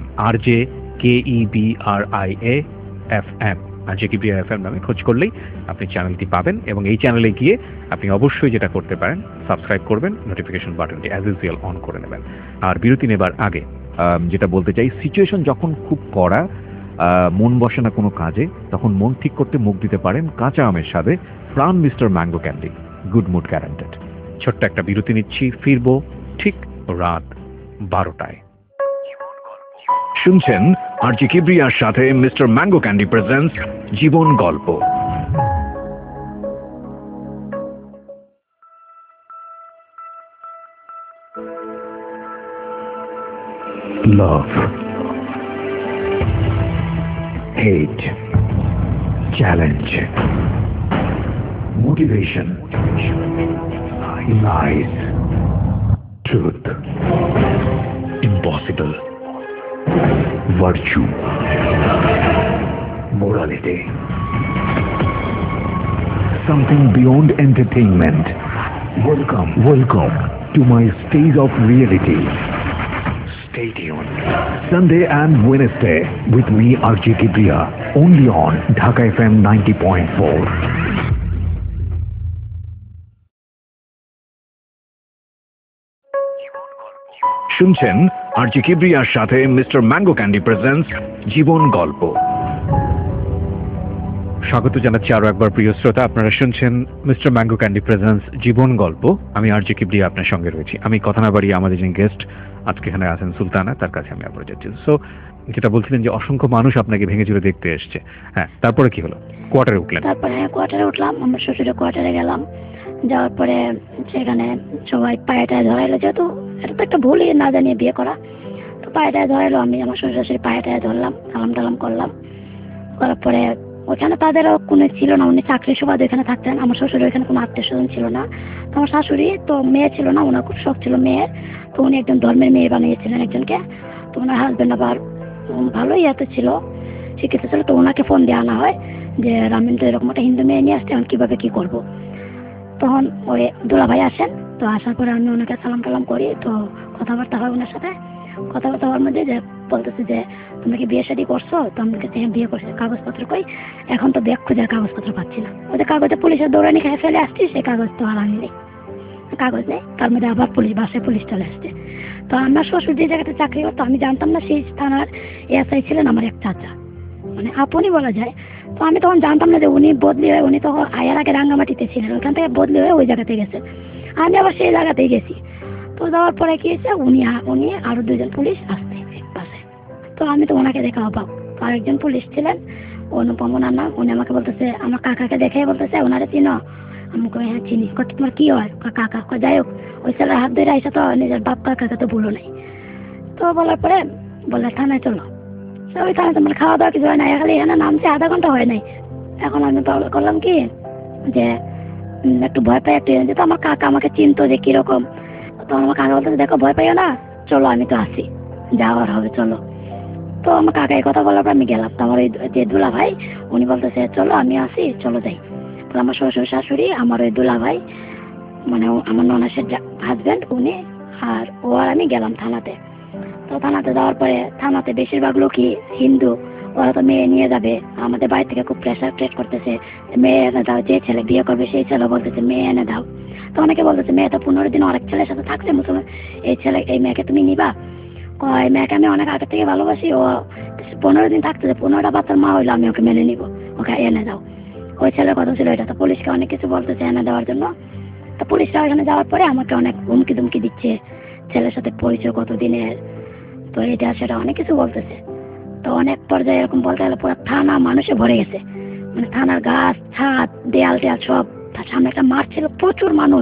RJKEBRIA FM, RJ Kibriya FM নামে খোঁজ করলেই আপনি চ্যানেলটি পাবেন। এবং এই চ্যানেলে গিয়ে আপনি অবশ্যই যেটা করতে পারেন, সাবস্ক্রাইব করবেন, নোটিফিকেশন বাটনটি অ্যাজ ইউজুয়াল অন করে নেবেন। আর বিরতি নেবার আগে যেটা বলতে চাই, সিচুয়েশন যখন খুব কড়া, মন বসে না কোনো কাজে, তখন মন ঠিক করতে মুখ দিতে পারেন কাঁচা আমের স্বাদে Pran mister mango candy, good mood guaranteed. ছোট্ট একটা বিরতি নিচ্ছি, ফিরবো ঠিক রাত 12টায়। শুনছেন আরজি কিবরিয়ার সাথে মিস্টার ম্যাঙ্গো ক্যান্ডি প্রেজেন্টস জীবন গল্প। love, hate, challenge, motivation, lies, truth, impossible, virtue, morality, something beyond entertainment. Welcome to my stage of reality. Stay tuned. Sunday and Wednesday with me, RJ Kibriya, only on Dhaka FM 90.4. শুনছেন RJ কিবরিয়ার সাথে mister mango candy presents জীবন গল্প। স্বাগত জানাচ্ছি আরো একবার প্রিয় শ্রোতা, আপনারা শুনছেন মিস্টার ম্যাঙ্গো ক্যান্ডি প্রেজেন্টস জীবন গল্প। আমি আরজি কিবরিয়া আপনার সঙ্গে রয়েছি। আমি কথা না বাড়িয়ে আমাদের যে গেস্ট আজকে এখানে আছেন সুলতানা, তার কাছে আমি আবার যাচ্ছি। সো যেটা বলছিলেন যে অসংখ্য মানুষ আপনাকে ভেঙে চুরে দেখতে এসছে, হ্যাঁ, তারপরে কি হলো? কোয়ার্টারে উঠলেন? তারপরে কোয়ার্টারে উঠলাম, আমার শ্বশুরের কোয়ার্টারে গেলাম। যাওয়ার পরে সেখানে সবাই পায়েটায় ধরাইলো, যেহেতু এটা তো একটা ভুলই না জানিয়ে বিয়ে করা, তো পায়েটায় ধরাইলো। আমি আমার শ্বশুর শাশুড়ি পায়েটায় ধরলাম, সালাম টালাম করলাম। করার পরে ওখানে তাদেরও কোনো ছিল না, উনি চাকরি সুবাদে ওখানে থাকতেন। আমার শ্বশুর ওখানে কোনো আত্মীয় স্বজন ছিল না। তো আমার শাশুড়ি তো মেয়ে ছিল না, ওনার খুব শখ ছিল মেয়ের, তো উনি একজন ধর্মের মেয়ে বানিয়েছিলেন একজনকে। তো ওনার হাজবেন্ড আবার ভালোই এত ছিল, শিক্ষিত ছিল। তো ওনাকে ফোন দিয়ে আনা হয় যে রামিন তো এরকম একটা হিন্দু মেয়ে নিয়ে আসছে, এখন কিভাবে কি করব। তখন ওই দুলাভাই আসেন, তো আসার পরে আমি ওনাকে সালাম টালাম করি। তো কথাবার্তা হয় ওনার সাথে, কথাবার্তা হওয়ার মধ্যে যে বলতেছে যে তোমরা কি বিয়ে শাদী করছো? তো আমি কাছে বিয়ে করছি। কাগজপত্র কই? এখন তো ব্যাগ খোঁজার কাগজপত্র পাচ্ছি না। ওদের কাগজে পুলিশের দৌড়ানি খেয়ে ফেলে আসছি, সেই কাগজ তো আর আনিনি, কাগজ নেই। তার মধ্যে আবার বাসে পুলিশ চলে আসছে। তো আমার শ্বশুর যে জায়গাতে চাকরি করতো আমি জানতাম না, সেই থানার এসআই ছিলেন আমার এক চাচা, মানে আপনই বলা যায়। তো আমি তখন জানতাম না যে উনি বদলি হয়ে, উনি তো আয়ার আগে রাঙ্গামাটিতে ছিলেন, ওইখান থেকে বদলি হয়ে ওই জায়গাতে গেছে। আমি আবার সেই জায়গাতেই গেছি। তো যাওয়ার পরে কি হয়েছে, উনি আরো দুজন পুলিশ আসছে পাশে। তো আমি তো ওনাকে দেখে অবাক। তো আরেকজন পুলিশ ছিলেন, অনুপম ওনার নাম। উনি আমাকে বলতেছে, আমার কাকাকে দেখে বলতেছে ওনারে চিনো? আমি কই হ্যাঁ চিনি। তোমার কি হয়? কাকা। যাই হোক, ওই ছেলের হাত ধরে আইসা তো নিজের বাপ কাকাকে তো ভুলো নাই। তো বলার পরে বললে থানায় চলো। ওই থানায় তোমার খাওয়া দাওয়া কিছু হয় না, খালি এখানে নামছে, আধা ঘন্টা হয় নাই। এখন আমি করলাম কি যে একটু ভয় পাই, একটু যেহেতু আমার কাকা আমাকে চিনতো যে কিরকম। তো আমার কাকা বলতেছে দেখো ভয় পাইও না, চলো আমি তো আসি, যাওয়ার হবে চলো। তো আমার কাকা এই কথা বলার পর আমি গেলাম। তো আমার ওই যে দুলা ভাই উনি বলতেছে চলো আমি আসি, চলো যাই। তো আমার শ্বশুর শাশুড়ি, আমার ওই দুলা ভাই মানে আমার ননাসের হাজব্যান্ড উনি, আর ও আর আমি গেলাম থানাতে। তো থানাতে যাওয়ার পরে থানাতে বেশিরভাগ লোকই হিন্দু, ওরা তো মেয়ে নিয়ে যাবে। আমাদের বাড়ি থেকে খুব প্রেশার ক্রিয়েট করতেছে, মেয়ে এনে দাও, যে ছেলে বিয়ে করবে সেই ছেলে বলতেছে মেয়ে এনে দাও। তো অনেকে বলতেছে মেয়ে তো 15 দিন আরেক ছেলের সাথে থাকছে মুসলমান, এই মেয়েকে তুমি নিবা? এই মেয়েকে আমি অনেক আগে থেকে ভালোবাসি, ও 15 দিন থাকতেছে, 15টা বাচ্চার মা হইলো, আমি ওকে মেনে নিবো, ওকে এনে দাও। ওই ছেলের কথা ছিল এটা। তো পুলিশকে অনেক কিছু বলতেছে এনে দেওয়ার জন্য। তো পুলিশরা ওখানে যাওয়ার পরে আমাকে অনেক হুমকি দুমকি দিচ্ছে, ছেলের সাথে পরিচয় কতদিনের, তো এটা সেটা অনেক কিছু বলতেছে। তো অনেক পর্যায়ে এরকম বলতে গেলে পুরো থানা মানুষে ভরে গেছে, মানে থানার গাছ, ছাদ, দেয়াল টেয়াল সব। তার সামনে একটা মাঠ ছিল, প্রচুর মানুষ।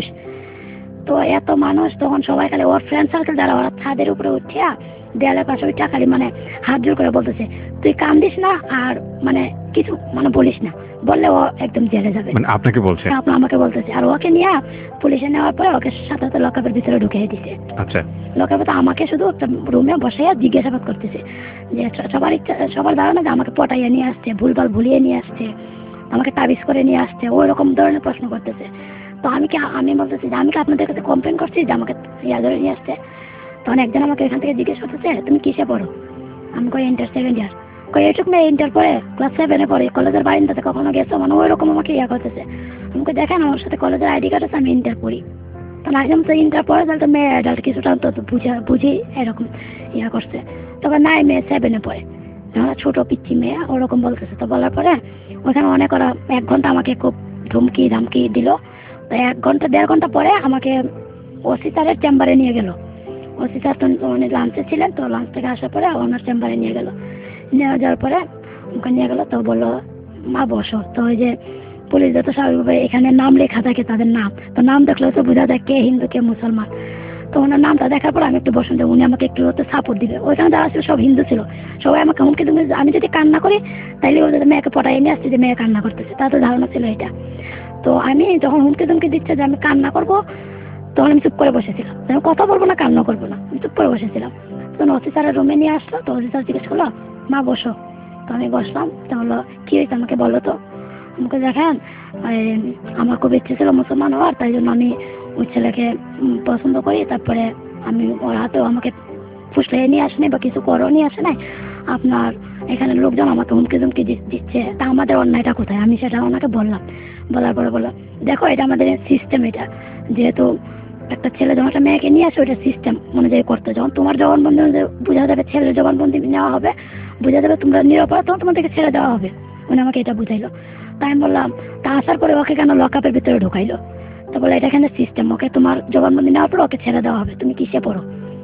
তো এত মানুষ, তখন সবাই খালি ওর ফ্রেন্ড সার্কেল যারা, ওরা ছাদের উপরে উঠিয়া দেয়ালের পাশে ওইটা খালি মানে হাত জোর করে বলতেছে তুই কান্দিস না, আর মানে কিছু মানে বলিস না, বললে ও একদম জেলে যাবে। মানে আপনাকে বলছে? আমাকে বলতেছে। আর ওকে নিয়ে পুলিশে নেওয়ার পরে ওকে সাথে সাথে লকআপের ভিতরে ঢুকিয়ে দিছে। আচ্ছা। লকআপে তো আমাকে শুধু একটা রুমে বসাইয়া জিজ্ঞাসাবাদ করতেছে যে সবার ধারণা যে আমাকে পটাইয়া নিয়ে আসছে, ভুলভাল ভুলিয়ে নিয়ে আসছে, আমাকে তাবিজ করে নিয়ে আসছে, ওই রকম ধরনের প্রশ্ন করতেছে। তো আমি বলতেছি যে আমি কি আপনাদের কাছে কমপ্লেন করছি যে আমাকে ইয়া ধরে নিয়ে আসছে? তখন একজন আমাকে এখান থেকে জিজ্ঞেস করতেছে তুমি কিসে পড়ো? আমি কই ইন্টার 2nd ইয়ার। কই এটুক মেয়ে ইন্টার পড়ে, ক্লাস 7-এ পড়ে, কলেজের বারিন্দাতে কখনো গেছো? মানে ওই রকম আমাকে ইয়া করতেছে। আমাকে দেখেন আমার সাথে কলেজের আইডি কার্ড আছে, আমি ইন্টার পড়ি। তখন একদম তো ইন্টার পড়ে তাহলে তো মেয়ে অ্যাডাল্ট কিছুটা তো বুঝি এরকম ইয়া করছে। তখন নাই মেয়ে 7-এ পড়ে, ছোট পিচ্ছি মেয়ে ওরকম বলতেছে। তো বলার পরে ওখানে অনেক ওরা 1 ঘন্টা আমাকে খুব ধামকি দিল। তো 1 ঘন্টা 1.5 ঘন্টা পরে আমাকে ওসি স্যারের চেম্বারে নিয়ে গেল। ওসি স্যার তো উনি লাঞ্চে ছিলেন, তো লাঞ্চ থেকে আসার পরে ওনার চেম্বারে নিয়ে গেল। নিয়ে যাওয়ার পরে ওখানে নিয়ে গেল, তো বললো মা বসো। তো ওই যে পুলিশদের তো স্বাভাবিকভাবে এখানে নাম লেখা থাকে, তাদের নাম, তো নাম দেখলেও তো বোঝা যায় কে হিন্দু কে মুসলমান। তো ওনার নামটা দেখার পর আমি একটু বসন্ত উনি আমাকে একটু সাপোর্ট দিবে। ওইখানে যারা ছিল সব হিন্দু ছিল, সবাই আমাকে হুমকি তুমি আমি যদি কান্না করি তাইলে ওদের মেয়েকে পটাই নিয়ে আসছে যে মেয়ে কান্না করতেছে, তাদের ধারণা ছিল এটা। তো আমি যখন হুমকি তুমকি দিচ্ছে যে আমি কান্না করবো, তখন আমি চুপ করে বসেছিলাম, আমি কথা বলবো না, কান্না করবো না, আমি চুপ করে বসেছিলাম। তখন অফিসারের রুমে নিয়ে আসলো, তো অফিসার জিজ্ঞেস করলো মা বসো। তো আমি বসলাম। তো বললো কি হয়েছে আমাকে বলো। তো আমাকে দেখেন আমার খুব ইচ্ছে ছিল মুসলমান হওয়ার, তাই জন্য আমি ওই ছেলেকে পছন্দ করি। তারপরে আমি ওর হাতেও আমাকে ফুসলে নিয়ে আসে নাই বা কিছু করো নিয়ে আসে নাই, আপনার এখানে লোকজন আমাকে হুমকি ধুমকি দিচ্ছে, তা আমাদের অন্যায়টা কোথায়? আমি সেটা ওনাকে বললাম। বলার পরে বললাম দেখো এটা আমাদের সিস্টেম, এটা যেহেতু একটা ছেলে যখন একটা মেয়েকে নিয়ে আসে ওইটা সিস্টেম অনুযায়ী করতে, যখন তোমার জবানবন্দি বোঝা যাবে, ছেলের জবানবন্দি নেওয়া হবে, বোঝা যাবে তোমরা নিরাপরাধ, তখন তোমাদেরকে ছেড়ে দেওয়া হবে। উনি আমাকে এটা বুঝাইলো। তাই আমি বললাম তা আসার পরে ওকে কেন লকআপের ভিতরে ঢুকাইলো? তো বলে এটা এখানে সিস্টেম, ওকে তোমার জবানবন্দি নেওয়ার পর ওকে ছেড়ে দেওয়া হবে। তুমি কিসে পড়ো,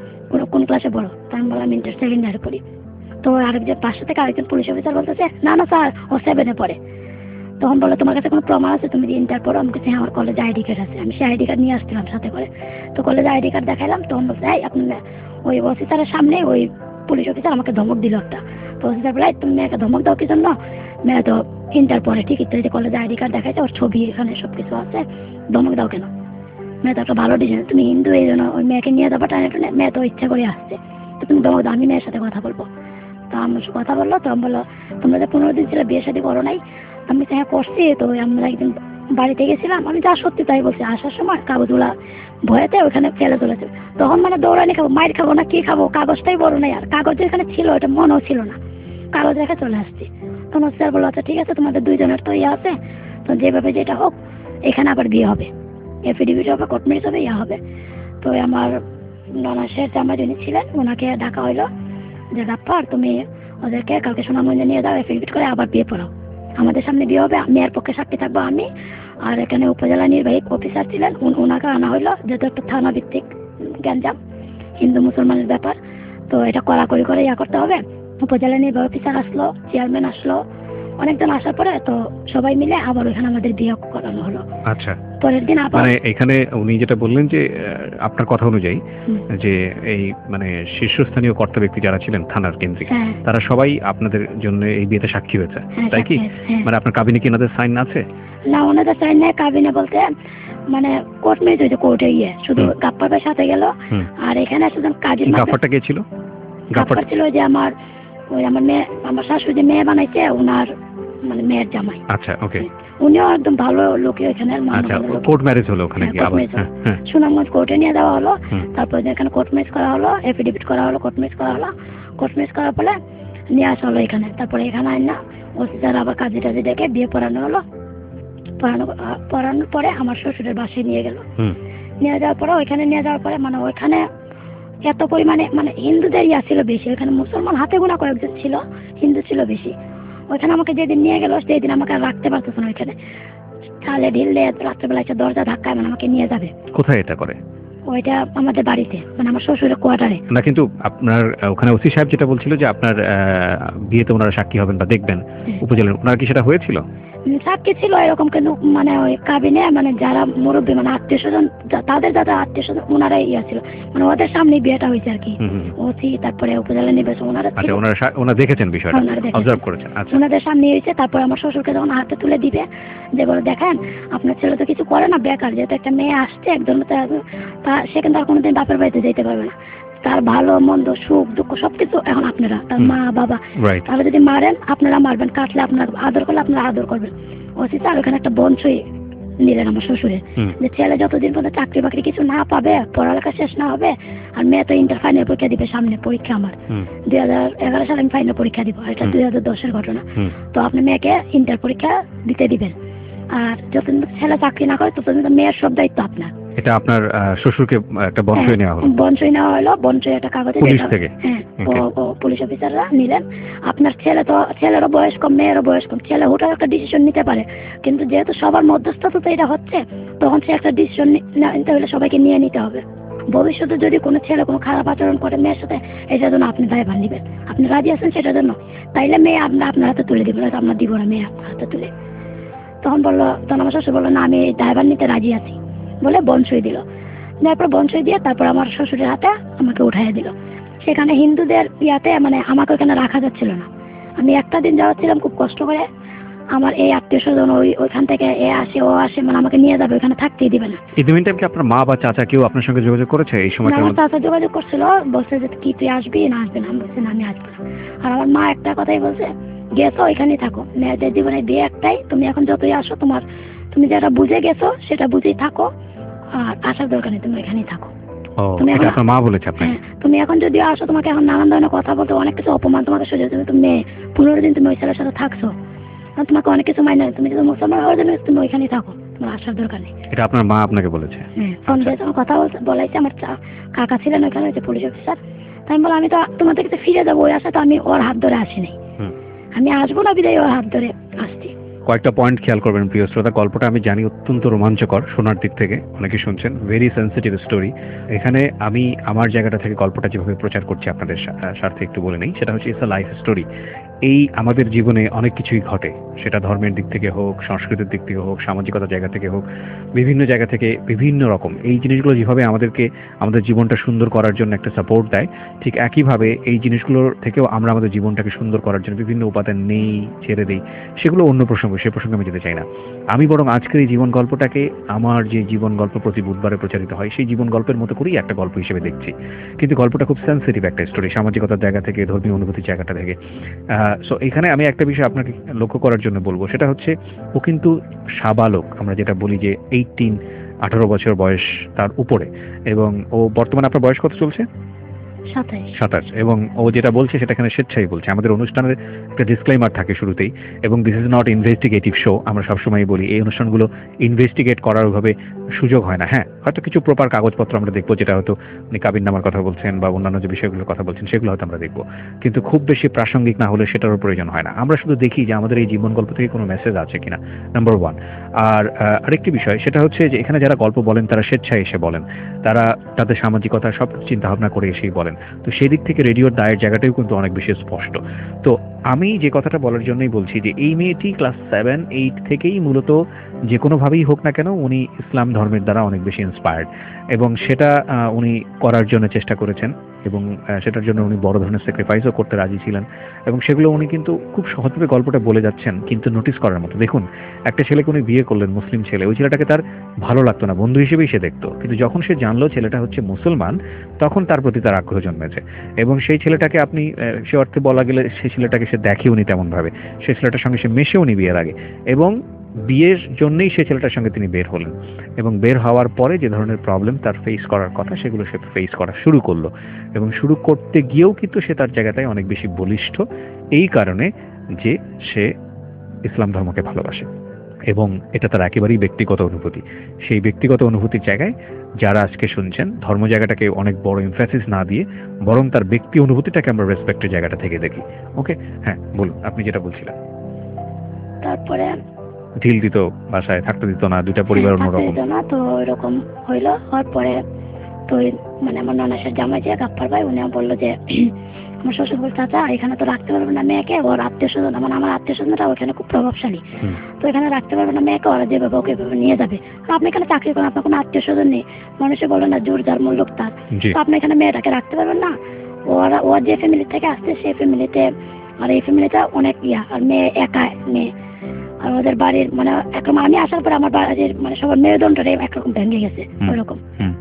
কোন ক্লাসে পড়ো? তাই আমি বললাম ইন্টার সেকেন্ডারি পড়ি। তো আরেকজন পাশে থেকে আরেকজন পুলিশ অফিসার বলতেছে না না স্যার ও 7-এ পড়ে। তখন বলে তোমার কাছে কোনো প্রমাণ আছে তুমি ইন্টার পড়ো? আমি কাছে আমার কলেজে আইডি কার্ড আছে। আমি সেই আইডি কার্ড নিয়ে আসছিলাম সাথে করে। তো কলেজে আইডি কার্ড দেখাইলাম। তখন বলছে আপনি ওই অফিসারের সামনে ওই পুলিশ অফিসার আমাকে ধমক দিল একটা। তো অফিসার বলে তুমি মেয়েকে ধমক দাও কি জন্য? মেয়ে তো ইন্টার পড়ে ঠিকই, তো এই যে কলেজে আইডি কার্ড দেখাইছে, ওর ছবি এখানে সবকিছু আছে, ধমক দাও কেন? মেয়ে তো একটা ভালো ডিসিশন, তুমি হিন্দু এই জন্য ওই মেয়েকে নিয়ে যাবো টানে টানে, মেয়ে তো ইচ্ছা করে আসছে, তো তুমি ধমক দাও, আমি মেয়ের সাথে কথা বলবো। তো আমার সাথে কথা বললো। তো আমি বললো তোমরা যে 15 দিন ছিল বিয়ে শাদী করো নাই? আমি হ্যাঁ করছি। তো আমরা একদিন বাড়িতে গেছিলাম, আমি যা সত্যি তাই বলছি, আসার সময় কাগজগুলা ভয়েতে ওখানে ফেলে চলেছে। তখন মানে দৌড়ানি খাবো, মাইর খাবো না কি খাবো, কাগজটাই বড় নাই, আর কাগজ যেখানে ছিল ওটা মনেও ছিল না, কাগজ রেখে চলে আসছি। তখন স্যার বললো আচ্ছা ঠিক আছে তোমাদের দুইজনের তো ইয়ে আছে, তো যেভাবে যেটা হোক এখানে আবার বিয়ে হবে, এফিডেভিট হবে, কোর্ট ম্যারেজ হবে, ইয়া হবে। তো আমার নানা শের জামাই যিনি ছিলেন ওনাকে ডাকা হইলো যে গাপ্পার তুমি ওদেরকে কালকে সুনামগঞ্জে নিয়ে যাও, এফিডেভিট করে আবার বিয়ে পড়াও, আমাদের সামনে বিয়ে হবে, মেয়ের পক্ষে সাক্ষী থাকবো আমি, আর এখানে উপজেলা নির্বাহী অফিসার ছিলেন ওনাকে আনা হইলো, যেহেতু একটা থানা ভিত্তিক গ্যাঞ্জাম হিন্দু মুসলমানের ব্যাপার, তো এটা কড়াকড়ি করে ইয়া করতে হবে। উপজেলা নির্বাহী অফিসার আসলো, চেয়ারম্যান আসলো, অনেকজন আসার পরে তো সবাই মিলে আবার ওইখানে আমাদের বিয়ে করানো হলো। আচ্ছা, পরের দিন আবার মানে এখানে উনি যেটা বললেন যে আপনার কথা অনুযায়ী যে এই মানে শীর্ষস্থানীয় কর্তা ব্যক্তি যারা ছিলেন থানার কেন্দ্রিক, তারা সবাই আপনাদের জন্য এই বিয়েতে সাক্ষী হয়েছে, তাই কি? মানে আপনার কাবিনে কি ওনাদের সাইন আছে? না ওনাদের সাইন নেই। কাবিনে বলতে মানে কোর্ট ম্যারেজ হয়েছে, কোর্টে গিয়ে শুধু গাপ্পার ভাই সাথে গেল, আর এখানে আসলে কাজী গাপ্পারটা কে ছিল? গাপ্পার ছিল যে আমার ওই আমার মেয়ে, আমার শাশুড়ি যে মেয়ে বানাইছে ওনার মানে মেয়ের জামাই। আচ্ছা ওকে। উনিও একদম ভালো লোকই ওখানে। আচ্ছা, কোর্ট ম্যারেজ হলো ওখানে কি আবার? সুনামগঞ্জ কোর্টে নিয়ে যাওয়া হলো, তারপর এখানে কোর্ট ম্যারেজ করা হলো, এফিডেভিট করা হলো, কোর্ট ম্যারেজ করা হলো, কোর্ট ম্যারেজ করার পরে নিয়ে আসা হলো এখানে। তারপরে এখানে আইনা অফিসার আবার কাজী টাজি ডেকে বিয়ে পড়ানো হলো। পড়ানোর পরে আমার শ্বশুরের বাসায় নিয়ে গেল। নিয়ে যাওয়ার পরে ওইখানে নিয়ে যাওয়ার পরে মানে ওইখানে এত পরিমাণে মানে হিন্দুদের ইয়া ছিল বেশি, ওইখানে মুসলমান হাতে গোনা কয়েকজন ছিল, হিন্দু ছিল বেশি। ওইখানে আমাকে যেদিন নিয়ে গেল সেই দিন আমাকে আর রাখতে পারতেছে না, ওইখানে চালে ঢিললে রাত্রেবেলা একটা দরজা ধাক্কায় মানে আমাকে নিয়ে যাবে। কোথায় এটা করে? ওইটা আমাদের বাড়িতে, মানে আমার শ্বশুরের কোয়ার্টারে। না কিন্তু আপনার ওখানে ওসি সাহেব যেটা বলছিল যে আপনার বিয়েতে ওনারা সাক্ষী হবেন বা দেখবেন উপজেলার, ওনার কি সেটা হয়েছিল? সাক্ষী ছিল এরকম, কিন্তু মানে ওই কাবিনে মানে যারা মুরব্বী মানে আত্মীয় স্বজন, তাদের যারা আত্মীয় স্বজন ওনারাই ইয়া ছিল, মানে ওদের সামনে বিয়েটা হয়েছে আর কি। ওসি তারপরে উপজেলা নির্বাচন ওনারা ওনারা দেখেছেন বিষয়টা, অবজার্ভ করেছেন। আচ্ছা, ওনাদের সামনে হয়েছে। তারপর আমার শ্বশুরকে যখন হাতে তুলে দিবে যে বলে দেখেন আপনার ছেলে তো কিছু করে না, বেকার, যেহেতু একটা মেয়ে আসছে একজন, তা সে কিন্তু আর কোনোদিন বাপের বাড়িতে যেতে পারবে না, তার ভালো মন্দ সুখ দুঃখ সবকিছু এখন আপনারা, তার মা বাবা, তারা যদি মারেন আপনারা মারবেন, কাটলে আপনারা আদর করলে আপনারা আদর করবেন। ওসি স্যার ওখানে একটা বনসই নিলেন আমার শ্বশুরের, যে ছেলে যতদিন পর্যন্ত চাকরি বাকরি কিছু না পাবে, পড়ালেখা শেষ না হবে, আর মেয়ে তো ইন্টার ফাইনাল পরীক্ষা দিবে, সামনে পরীক্ষা আমার 2011 সালে আমি ফাইনাল পরীক্ষা দিব, এটা 2010-এর ঘটনা। তো আপনি মেয়েকে ইন্টার পরীক্ষা দিতে দিবেন, আর যতদিন ছেলে চাকরি না করে ততদিন মেয়ের সব দায়িত্ব আপনার। এটা আপনার শ্বশুরকে একটা বনসই নেওয়া হলো? বনসই নেওয়া হলো, বনসই একটা কাগজে পুলিশ থেকে। হ্যাঁ, পুলিশ অফিসাররা নিলেন। আপনার ছেলে তো, ছেলেরও বয়স কম মেয়েরও বয়স কম, ছেলে হুটার একটা ডিসিশন নিতে পারে, কিন্তু যেহেতু সবার মধ্যস্থতা তো এটা হচ্ছে, তখন সে একটা ডিসিশন নিতে হলে সবাইকে নিয়ে নিতে হবে। ভবিষ্যতে যদি কোনো ছেলে কোনো খারাপ আচরণ করে মেয়ের সাথে, এটার জন্য আপনি দায়ভার নেবেন, আপনি রাজি আছেন সেটার জন্য, তাইলে মেয়ে আপনার হাতে তুলে দিবেন, আপনার দিব না মেয়ে আপনার হাতে তুলে। তখন বললো, তখন আমার শ্বশুর বললো না আমি দায়ভার নিতে রাজি আছি বলে বনসই দিল। তারপর বঞ্চয় দিয়ে তারপর আমার শ্বশুরের হাতে আমাকে উঠাইয়া দিল। সেখানে হিন্দুদের ইয়াতে মানে আমাকে ওখানে রাখা যাচ্ছিল না। আমি একটা দিন যাওয়াচ্ছিলাম খুব কষ্ট করে। আমার এই আত্মীয় স্বজন ওইখান থেকে এ আসে ও আসে, মানে আমাকে নিয়ে যাবে, ওইখানে থাকতেই দিবে না। এই দুই মিনিট কি আপনার মা বা চাচা কেউ আপনার সঙ্গে যোগাযোগ করেছে এই সময়? আমার চাচা যোগাযোগ করছিল, বলছে যে কি তুই আসবি না আসবি না? আমি বলছি না আমি আসবো না। আর আমার মা একটা কথাই বলছে, গেছো ওইখানেই থাকো, মেয়েদের জীবনে বিয়ে একটাই, তুমি এখন যতই আসো তুমি যেটা বুঝে গেছো সেটা বুঝেই থাকো, আর আসার দরকার নেই, তুমি ওইখানেই থাকো। এটা আপনার মা বলেছে আপনাকে? তুমি এখন যদি আসো তোমাকে এখন নানান ধরনের কথা বলতে, অনেক কিছু অপমান তোমাকে সহ্য করতে হবে। তুমি 15 দিন তুমি ওই ছেলের সাথে থাকছো, তোমাকে অনেক কিছু মাইনে, তুমি যদি মুসলমান হওয়ার জন্য তুমি ওইখানেই থাকো, তোমার আসার দরকার নেই। এটা আপনার মা আপনাকে বলেছে? ফোন দিয়ে যখন কথা বলাইছে, আমার কাকা ছিলেন ওইখানে, হচ্ছে পুলিশ অফিসার। তাই আমি বললাম আমি তো তোমাদের কাছে ফিরে যাবো, ওই আসা তো আমি ওর হাত ধরে আসিনি, আমি আসবো না বিদায় ওর হাত ধরে আসছি। কয়েকটা পয়েন্ট খেয়াল করবেন প্রিয় শ্রোতা। গল্পটা আমি জানি অত্যন্ত রোমাঞ্চকর শোনার দিক থেকে, অনেকে শুনছেন, ভেরি সেন্সিটিভ স্টোরি। এখানে আমি আমার জায়গাটা থেকে গল্পটা যেভাবে প্রচার করছি আপনাদের স্বার্থে একটু বলে নেই, সেটা হচ্ছে ইটস আ লাইফ স্টোরি। এই আমাদের জীবনে অনেক কিছুই ঘটে, সেটা ধর্মের দিক থেকে হোক, সংস্কৃতির দিক থেকে হোক, সামাজিকতার জায়গা থেকে হোক, বিভিন্ন জায়গা থেকে বিভিন্ন রকম এই জিনিসগুলো যেভাবে আমাদেরকে আমাদের জীবনটা সুন্দর করার জন্য একটা সাপোর্ট দেয়, ঠিক একইভাবে এই জিনিসগুলোর থেকেও আমরা আমাদের জীবনটাকে সুন্দর করার জন্য বিভিন্ন উপাদান নেই, ছেড়ে দিই, সেগুলো অন্য প্রসঙ্গ, সে প্রসঙ্গে আমি যেতে চাই না। আমি বরং আজকের এই জীবন গল্পটাকে আমার যে জীবন গল্প প্রতি বুধবারে প্রচারিত হয় সেই জীবন গল্পের মতো করেই একটা গল্প হিসেবে দেখছি। কিন্তু গল্পটা খুব সেন্সিটিভ একটা স্টোরি, সামাজিকতার জায়গা থেকে, ধর্মীয় অনুভূতির জায়গাটা থেকে। সো এখানে আমি একটা বিষয় আপনাকে লক্ষ্য করার জন্য বলবো, সেটা হচ্ছে ও কিন্তু সাবালক, আমরা যেটা বলি যে 18 বছর বয়স তার উপরে, এবং ও বর্তমানে আপনার বয়স কত চলছে? 27। এবং ও যেটা বলছে সেটা এখানে স্বেচ্ছাই বলছে। আমাদের অনুষ্ঠানের একটা ডিসক্লেইমার থাকে শুরুতেই, এবং this is not investigative show. আমরা সবসময় বলি এই অনুষ্ঠানগুলো ইনভেস্টিগেট করার ওইভাবে সুযোগ হয় না। হ্যাঁ, হয়তো কিছু প্রপার কাগজপত্র আমরা দেখবো, যেটা হয়তো উনি কাবিন নামার কথা বলছেন বা অন্যান্য যে বিষয়গুলোর কথা বলছেন সেগুলো হয়তো আমরা দেখবো, কিন্তু খুব বেশি প্রাসঙ্গিক না হলে সেটারও প্রয়োজন হয় না। আমরা শুধু দেখি যে আমাদের এই জীবন গল্প থেকে কোনো মেসেজ আছে কিনা, নাম্বার 1। আর আরেকটি বিষয় সেটা হচ্ছে যে এখানে যারা গল্প বলেন তারা স্বেচ্ছায় এসে বলেন, তারা তাদের সামাজিকতা সব চিন্তা ভাবনা করে এসেই বলেন। তো সেই দিক থেকে রেডিওর দায়ের জায়গাটাও কিন্তু অনেক বেশি স্পষ্ট। তো আমি যে কথাটা বলার জন্যই বলছি যে এই মেয়েটি ক্লাস 7-8 থেকেই মূলত যে কোনোভাবেই হোক না কেন উনি ইসলাম ধর্মের দ্বারা অনেক বেশি ইন্সপায়ার্ড, এবং সেটা উনি করার জন্য চেষ্টা করেছেন, এবং সেটার জন্য উনি বড় ধরনের স্যাক্রিফাইসও করতে রাজি ছিলেন, এবং সেগুলো উনি কিন্তু খুব সহজভাবে গল্পটা বলে যাচ্ছেন। কিন্তু নোটিস করার মতো, দেখুন, একটা ছেলেকে উনি বিয়ে করলেন, মুসলিম ছেলে, ওই ছেলেটাকে তার ভালো লাগতো না, বন্ধু হিসেবেই সে দেখতো, কিন্তু যখন সে জানলো ছেলেটা হচ্ছে মুসলমান তখন তার প্রতি তার আগ্রহ জন্মেছে। এবং সেই ছেলেটাকে আপনি সে অর্থে বলা গেলে সেই ছেলেটাকে সে দেখেও নি তেমন ভাবে, সেই ছেলেটার সঙ্গে সে মেশেও নি বিয়ের আগে, এবং বিয়ের জন্যই সে ছেলেটার সঙ্গে তিনি বের হলেন, এবং বের হওয়ার পরে যে ধরনের প্রবলেম তার ফেস করার কথা সেগুলো সে ফেস করা শুরু করলো, এবং শুরু করতে গিয়েও কিন্তু সে তার জায়গাটায় অনেক বেশি বলিষ্ঠ, এই কারণে যে সে ইসলাম ধর্মকে ভালোবাসে, এবং এটা তার একেবারেই ব্যক্তিগত অনুভূতি। সেই ব্যক্তিগত অনুভূতির জায়গায় যারা আজকে শুনছেন, ধর্ম জায়গাটাকে অনেক বড় এমফ্যাসিস না দিয়ে বরং তার ব্যক্তি অনুভূতিটাকে আমরা রেসপেক্টের জায়গাটা থেকে দেখি। ওকে, হ্যাঁ বলুন, আপনি যেটা বলছিলেন। তারপরে ঢিল দিত, বাসায় থাকতে দিত না, দুইটা পরিবার অন্যরকম না, তো এরকম হইলো। হওয়ার পরে তো মানে আমার ননাসের জামাই যে গাপ্পার ভাই, উনি বললো যে আমার শ্বশুর বল, চাচা এখানে তো রাখতে পারবে না মেয়েকে, ওর আত্মীয় স্বজন, মানে আমার আত্মীয় স্বজনরা ওখানে খুব প্রভাবশালী, তো এখানে রাখতে পারবে না মেয়েকে, ওরা যেভাবে ওকে নিয়ে যাবে। আপনি এখানে চাকরি করেন, আপনার কোনো আত্মীয় স্বজন নেই, মানুষে বলে না জোর যার মূল্য তার, তো আপনি এখানে মেয়েটাকে রাখতে পারবেন না। ওর যে ফ্যামিলি থেকে আসছে সেই ফ্যামিলিতে, আর এই ফ্যামিলিটা অনেক আর মেয়ে একা মেয়ে, আর ওদের বাড়ির মানে একরকম, আমি আসার পরে আমার বাড়ির মানে সবার মেরুদণ্ডটা একরকম ভেঙে গেছে ওইরকম।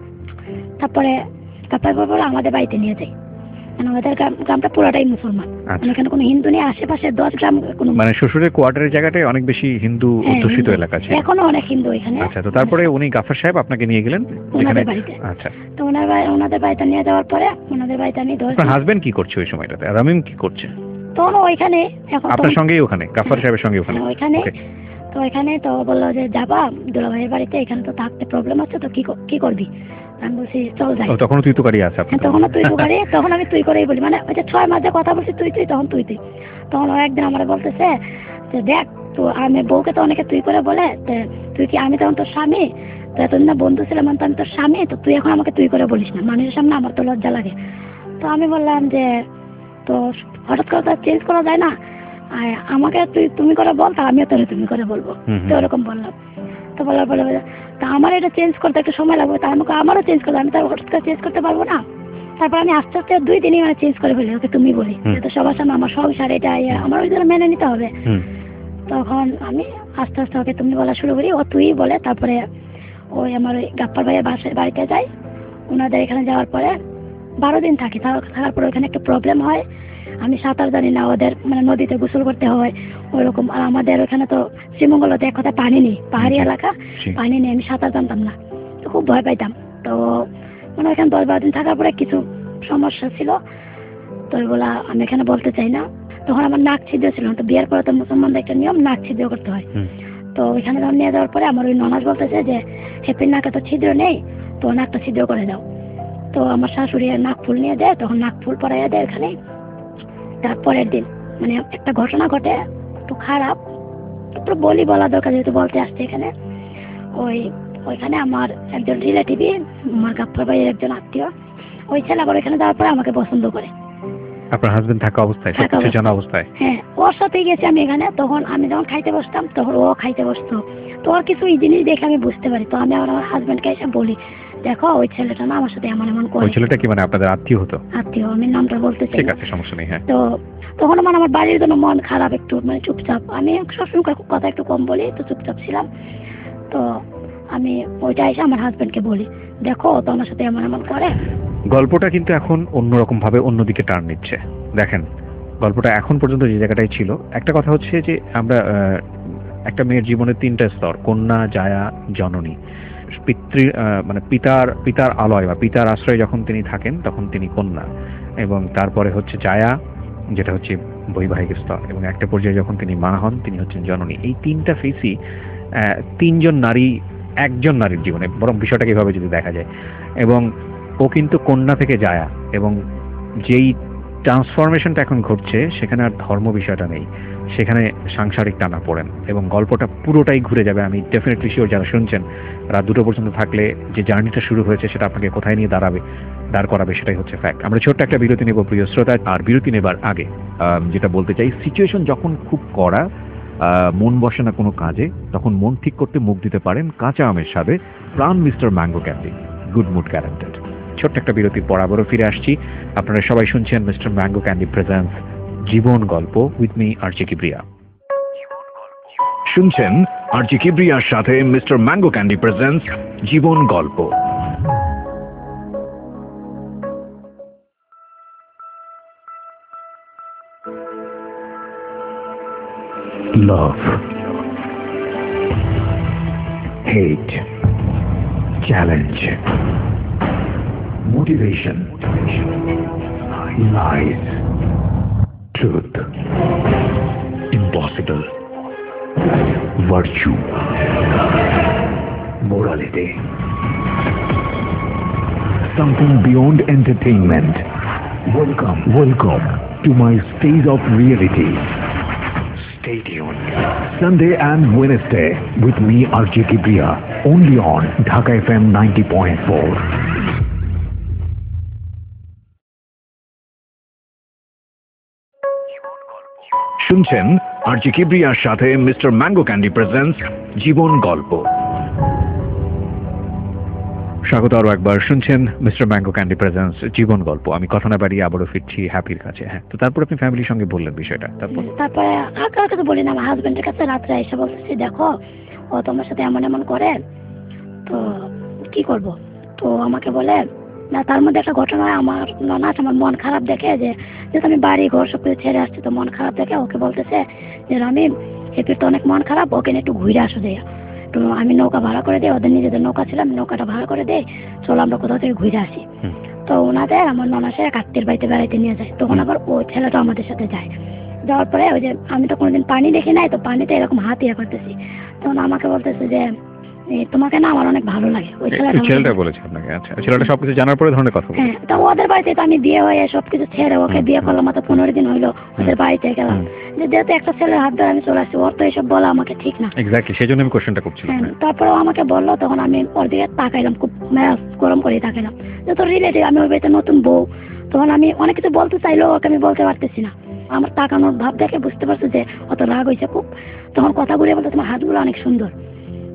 তারপরে আমাদের বাড়িতে নিয়ে যাই, আমাদের গ্রামটা পুরাটাই মুসলমান, এখানে কোনো হিন্দু নেই, আশেপাশে 10 গ্রাম কোনো, মানে শ্বশুরের কোয়ার্টারের জায়গাটায় অনেক বেশি হিন্দু অধ্যুষিত এলাকা আছে, এখনো অনেক হিন্দু এখানে। আচ্ছা, তো তারপরে উনি গাফার সাহেব আপনাকে নিয়ে গেলেন ওনাদের বাড়িতে। আচ্ছা, তো ওনাদের বাড়িতে নিয়ে যাওয়ার পরে ওনাদের বাড়িতে আমি আপনার হাজবেন্ড কি করছে ওই সময়টাতে, আর রামিম কি করছে? তখন ওইখানে, এখন আপনার সঙ্গেই ওখানে, গাফার সাহেবের সঙ্গে ওখানে। তো ওইখানে তো বললো যে যাবা দুলাভাইয়ের বাড়িতে, এখানে তো থাকতে প্রবলেম হচ্ছে, তো কি করবি? আমি বলছি চল যাই। তখন তুই তো গাড়ি আছে আপনার? তখন তুই তো গাড়ি, তখন আমি তুই করেই বলি, মানে ওই যে 6 মাস যে কথা বলছি তুই তখন তুই। তখন ও একদিন আমার বলতেছে যে দেখ, তো আমি বউকে তো অনেকে তুই করে বলে, তুই কি, আমি তখন তোর স্বামী, তো এতদিন না বন্ধু ছিলাম, তো আমি তোর স্বামী, তো তুই এখন আমাকে তুই করে বলিস না, মানুষের সামনে আমার তো লজ্জা লাগে। তো আমি বললাম যে তো হঠাৎ করে তো চেঞ্জ করা যায় না, আর আমাকে তুই তুমি করে বল, তা আমিও তোরে তুমি করে বলবো, তো ওরকম বললাম। তো কথা বলার পরে তা আমার এটা চেঞ্জ করতে একটু সময় লাগবে, তা আমাকে আমারও চেঞ্জ করতে, আমি তো হঠাৎ করে চেঞ্জ করতে পারবো না। তারপর আমি আস্তে আস্তে 2 দিনই মানে চেঞ্জ করে ফেলি, ওকে তুমি বলি, তো সবার সামনে আমার সংসার এটা আমার ওই জন্য মেনে নিতে হবে। তখন আমি আস্তে আস্তে ওকে তুমি বলা শুরু করি, ও তুই বলে। তারপরে ওই আমার ওই গাপ্পার ভাইয়ের বাড়িতে যাই, ওনাদের এখানে যাওয়ার পরে 12 দিন থাকি। থাকার পরে ওখানে একটা প্রবলেম হয়, আমি সাঁতার জানি না, ওদের মানে নদীতে গোসল করতে হয় ওইরকম। আর আমাদের ওখানে তো শ্রীমঙ্গলতে এক কথা পানি নেই, পাহাড়ি এলাকা, পানি নেই, আমি সাঁতার জানতাম না, তো খুব ভয় পাইতাম। তো মানে ওখানে 10-12 দিন থাকার পরে কিছু সমস্যা ছিল, তো ওইগুলা আমি এখানে বলতে চাই না। তখন আমার নাক ছিদ্র ছিল, তো বিয়ের পরে তো মুসলমানদের একটা নিয়ম, নাক ছিদ্র করতে হয়। তো ওইখানে যখন নিয়ে যাওয়ার পরে আমার ওই ননাস বলতেছে যে হ্যাপির নাকে তো ছিদ্র নেই, তো নাকটা ছিদ্র করে দাও। তো আমার শাশুড়ি নাক ফুল নিয়ে দেয়, তখন নাক ফুল পরাইয়া দেয় এখানে। তারপরের দিন মানে একটা ঘটনা ঘটে, একটু খারাপ, একটু বলা দরকার যেহেতু বলতে আসছে এখানে। ওইখানে আমার একজন রিলেটিভই, আমার গাপ্পার ভাইয়ের একজন আত্মীয়, ওই ছেলে আবার ওইখানে যাওয়ার পরে আমাকে পছন্দ করে। আপনার হাজবেন্ড থাকা অবস্থায়, সবকিছু জানা অবস্থায়? হ্যাঁ, ওর সাথে গেছি আমি এখানে। তখন আমি যখন খাইতে বসতাম তখন ও খাইতে বসতো, তো ওর কিছু এই জিনিস দেখে আমি বুঝতে পারি। তো আমি আমার হাজবেন্ডকে এসে বলি, দেখো ওই ছেলেটা না আমার সাথে এমন এমন করে। ওই ছেলেটা কি মানে আপনাদের আত্মীয় হতো? আত্মীয়, আমি নামটা বলতে চাই। ঠিক আছে, সমস্যা নেই। হ্যাঁ, তো তখন মানে আমার বাড়ির জন্য মন খারাপ, একটু মানে চুপচাপ, আমি সবসময় কথা একটু কম বলি, তো চুপচাপ ছিলাম। তো আমি ওইটা এসে আমার হাজবেন্ডকে বলি, দেখো তো আমার সাথে এমন এমন করে। গল্পটা কিন্তু এখন অন্যরকম ভাবে অন্যদিকে টার্ন নিচ্ছে। দেখেন, গল্পটা এখন পর্যন্ত যে জায়গাটাই ছিল, একটা কথা হচ্ছে যে আমরা একটা মেয়ের জীবনের 3টা স্তর, কন্যা, জায়া, জননী। মানে পিতার আলয় বা পিতার আশ্রয়ে যখন তিনি থাকেন তখন তিনি কন্যা, এবং তারপরে হচ্ছে জায়া, যেটা হচ্ছে বৈবাহিক স্তর, এবং একটা পর্যায়ে যখন তিনি মা হন তিনি হচ্ছেন জননী। এই 3টা ফেসই 3জন নারী, একজন নারীর জীবনে, বরং বিষয়টাকে এভাবে যদি দেখা যায়। এবং ও কিন্তু কন্যা থেকে জায়া, এবং যেই ট্রান্সফরমেশনটা এখন ঘটছে সেখানে আর ধর্ম বিষয়টা নেই, সেখানে সাংসারিক টানা পড়েন, এবং গল্পটা পুরোটাই ঘুরে যাবে। আমি ডেফিনেটলি শিওর যারা শুনছেন রাত 2টো পর্যন্ত থাকলে যে জার্নিটা শুরু হয়েছে সেটা আপনাকে কোথায় নিয়ে দাঁড় করাবে সেটাই হচ্ছে ফ্যাক্ট। আমরা ছোট্ট একটা বিরতি নেব প্রিয় শ্রোতা, আর বিরতি নেবার আগে যেটা বলতে চাই, সিচুয়েশন যখন খুব কড়া, মন বসে না কোনো কাজে, তখন মন ঠিক করতে মুখ দিতে পারেন কাঁচা আমের স্বাদে Pran mister mango candy, good mood guaranteed. ছোট্ট একটা বিরতির পর আবারও ফিরে আসছি। আপনারা সবাই শুনছেন mister mango candy presents Jibon Golpo with me RJ Kibria. শুনছেন আরজি কিবরিয়ার সাথে মিস্টার ম্যাঙ্গো ক্যান্ডি প্রেজেন্টস জীবন গল্প। Love, hate, challenge, motivation, lies, truth, impossible, virtue, morality, something beyond entertainment. Welcome to my stage of reality. Stay tuned. Sunday and Wednesday with me RJ Kibriya, only on Dhaka FM 90.4. শুনছেন RJ কিবরিয়ার সাথে mister mango candy presents জীবন গল্প। স্বাগত আরো একবার, শুনছেন mister mango candy presents জীবন গল্প। আমি কথা না বাড়িয়ে আবারও ফিরছি হ্যাপির কাছে। হ্যাঁ, তো তারপর আপনি ফ্যামিলির সঙ্গে বললেন বিষয়টা, তারপরে আর কার কাছে বলি না, আমার হাজবেন্ডের কাছে রাত্রে এসে বলতেছি, দেখো ও তোমার সাথে এমন এমন করে, তো কি করব। তো আমাকে বলে না, তার মধ্যে একটা ঘটনা হয়, আমার ননাস আমার মন খারাপ দেখে, যেহেতু আমি বাড়ি ঘর সব কিছু ছেড়ে আসছি, তো মন খারাপ দেখে ওকে বলতেছে যে আমি হেপির তো অনেক মন খারাপ, ওকে একটু ঘুরে আসো যায়, একটু আমি নৌকা ভাড়া করে দিই, ওদের নিজেদের নৌকা ছিল, আমি নৌকাটা ভাড়া করে দিই, চলো আমরা কোথাও থেকে ঘুরে আসি। তো ওনাদের আমার ননাসের এক আত্মীয়ের বাড়িতে বেড়াইতে নিয়ে যায়, তখন আবার ওই ছেলেটা আমাদের সাথে যায়। যাওয়ার পরে ওই যে আমি তো কোনোদিন পানি দেখি নাই, তো পানিতে এরকম হাত ইয়ে করতেছি, তখন আমাকে বলতেছে যে তোমাকে না আমার অনেক ভালো লাগে। ওই ছেলেটা বলেছে আপনাকে? আচ্ছা, ছেলেটা সবকিছু জানার পরে ধরনের কথা বলে? হ্যাঁ, তো ওদের বাড়িতে তো আমি বিয়ে হয়ে সবকিছু ছেড়ে ওকে বিয়ে করলাম, মাত্র 15 দিন হইলো ওদের বাড়িতে গেলাম, যেহেতু একটা ছেলের হাত ধরে আমি চলে আসছি, ওর তো এসব বলা আমাকে ঠিক না। এক্স্যাক্টলি, সেজন্য আমি কোশ্চেনটা করছিলাম। তারপরে আমাকে বললো, তখন আমি ওর দিকে তাকাইলাম, খুব মেজাজ গরম করে তাকাইলাম, যেহেতু রিলেটিভ, আমি ওই বাড়িতে নতুন বউ, তখন আমি অনেক কিছু বলতে চাইলেও ওকে আমি বলতে পারতেছি না। আমার তাকানোর ভাব দেখে বুঝতে পারছো যে অত রাগ হয়েছে খুব। তখন কথা ঘুরিয়ে বলতে, তোমার হাতগুলো অনেক সুন্দর।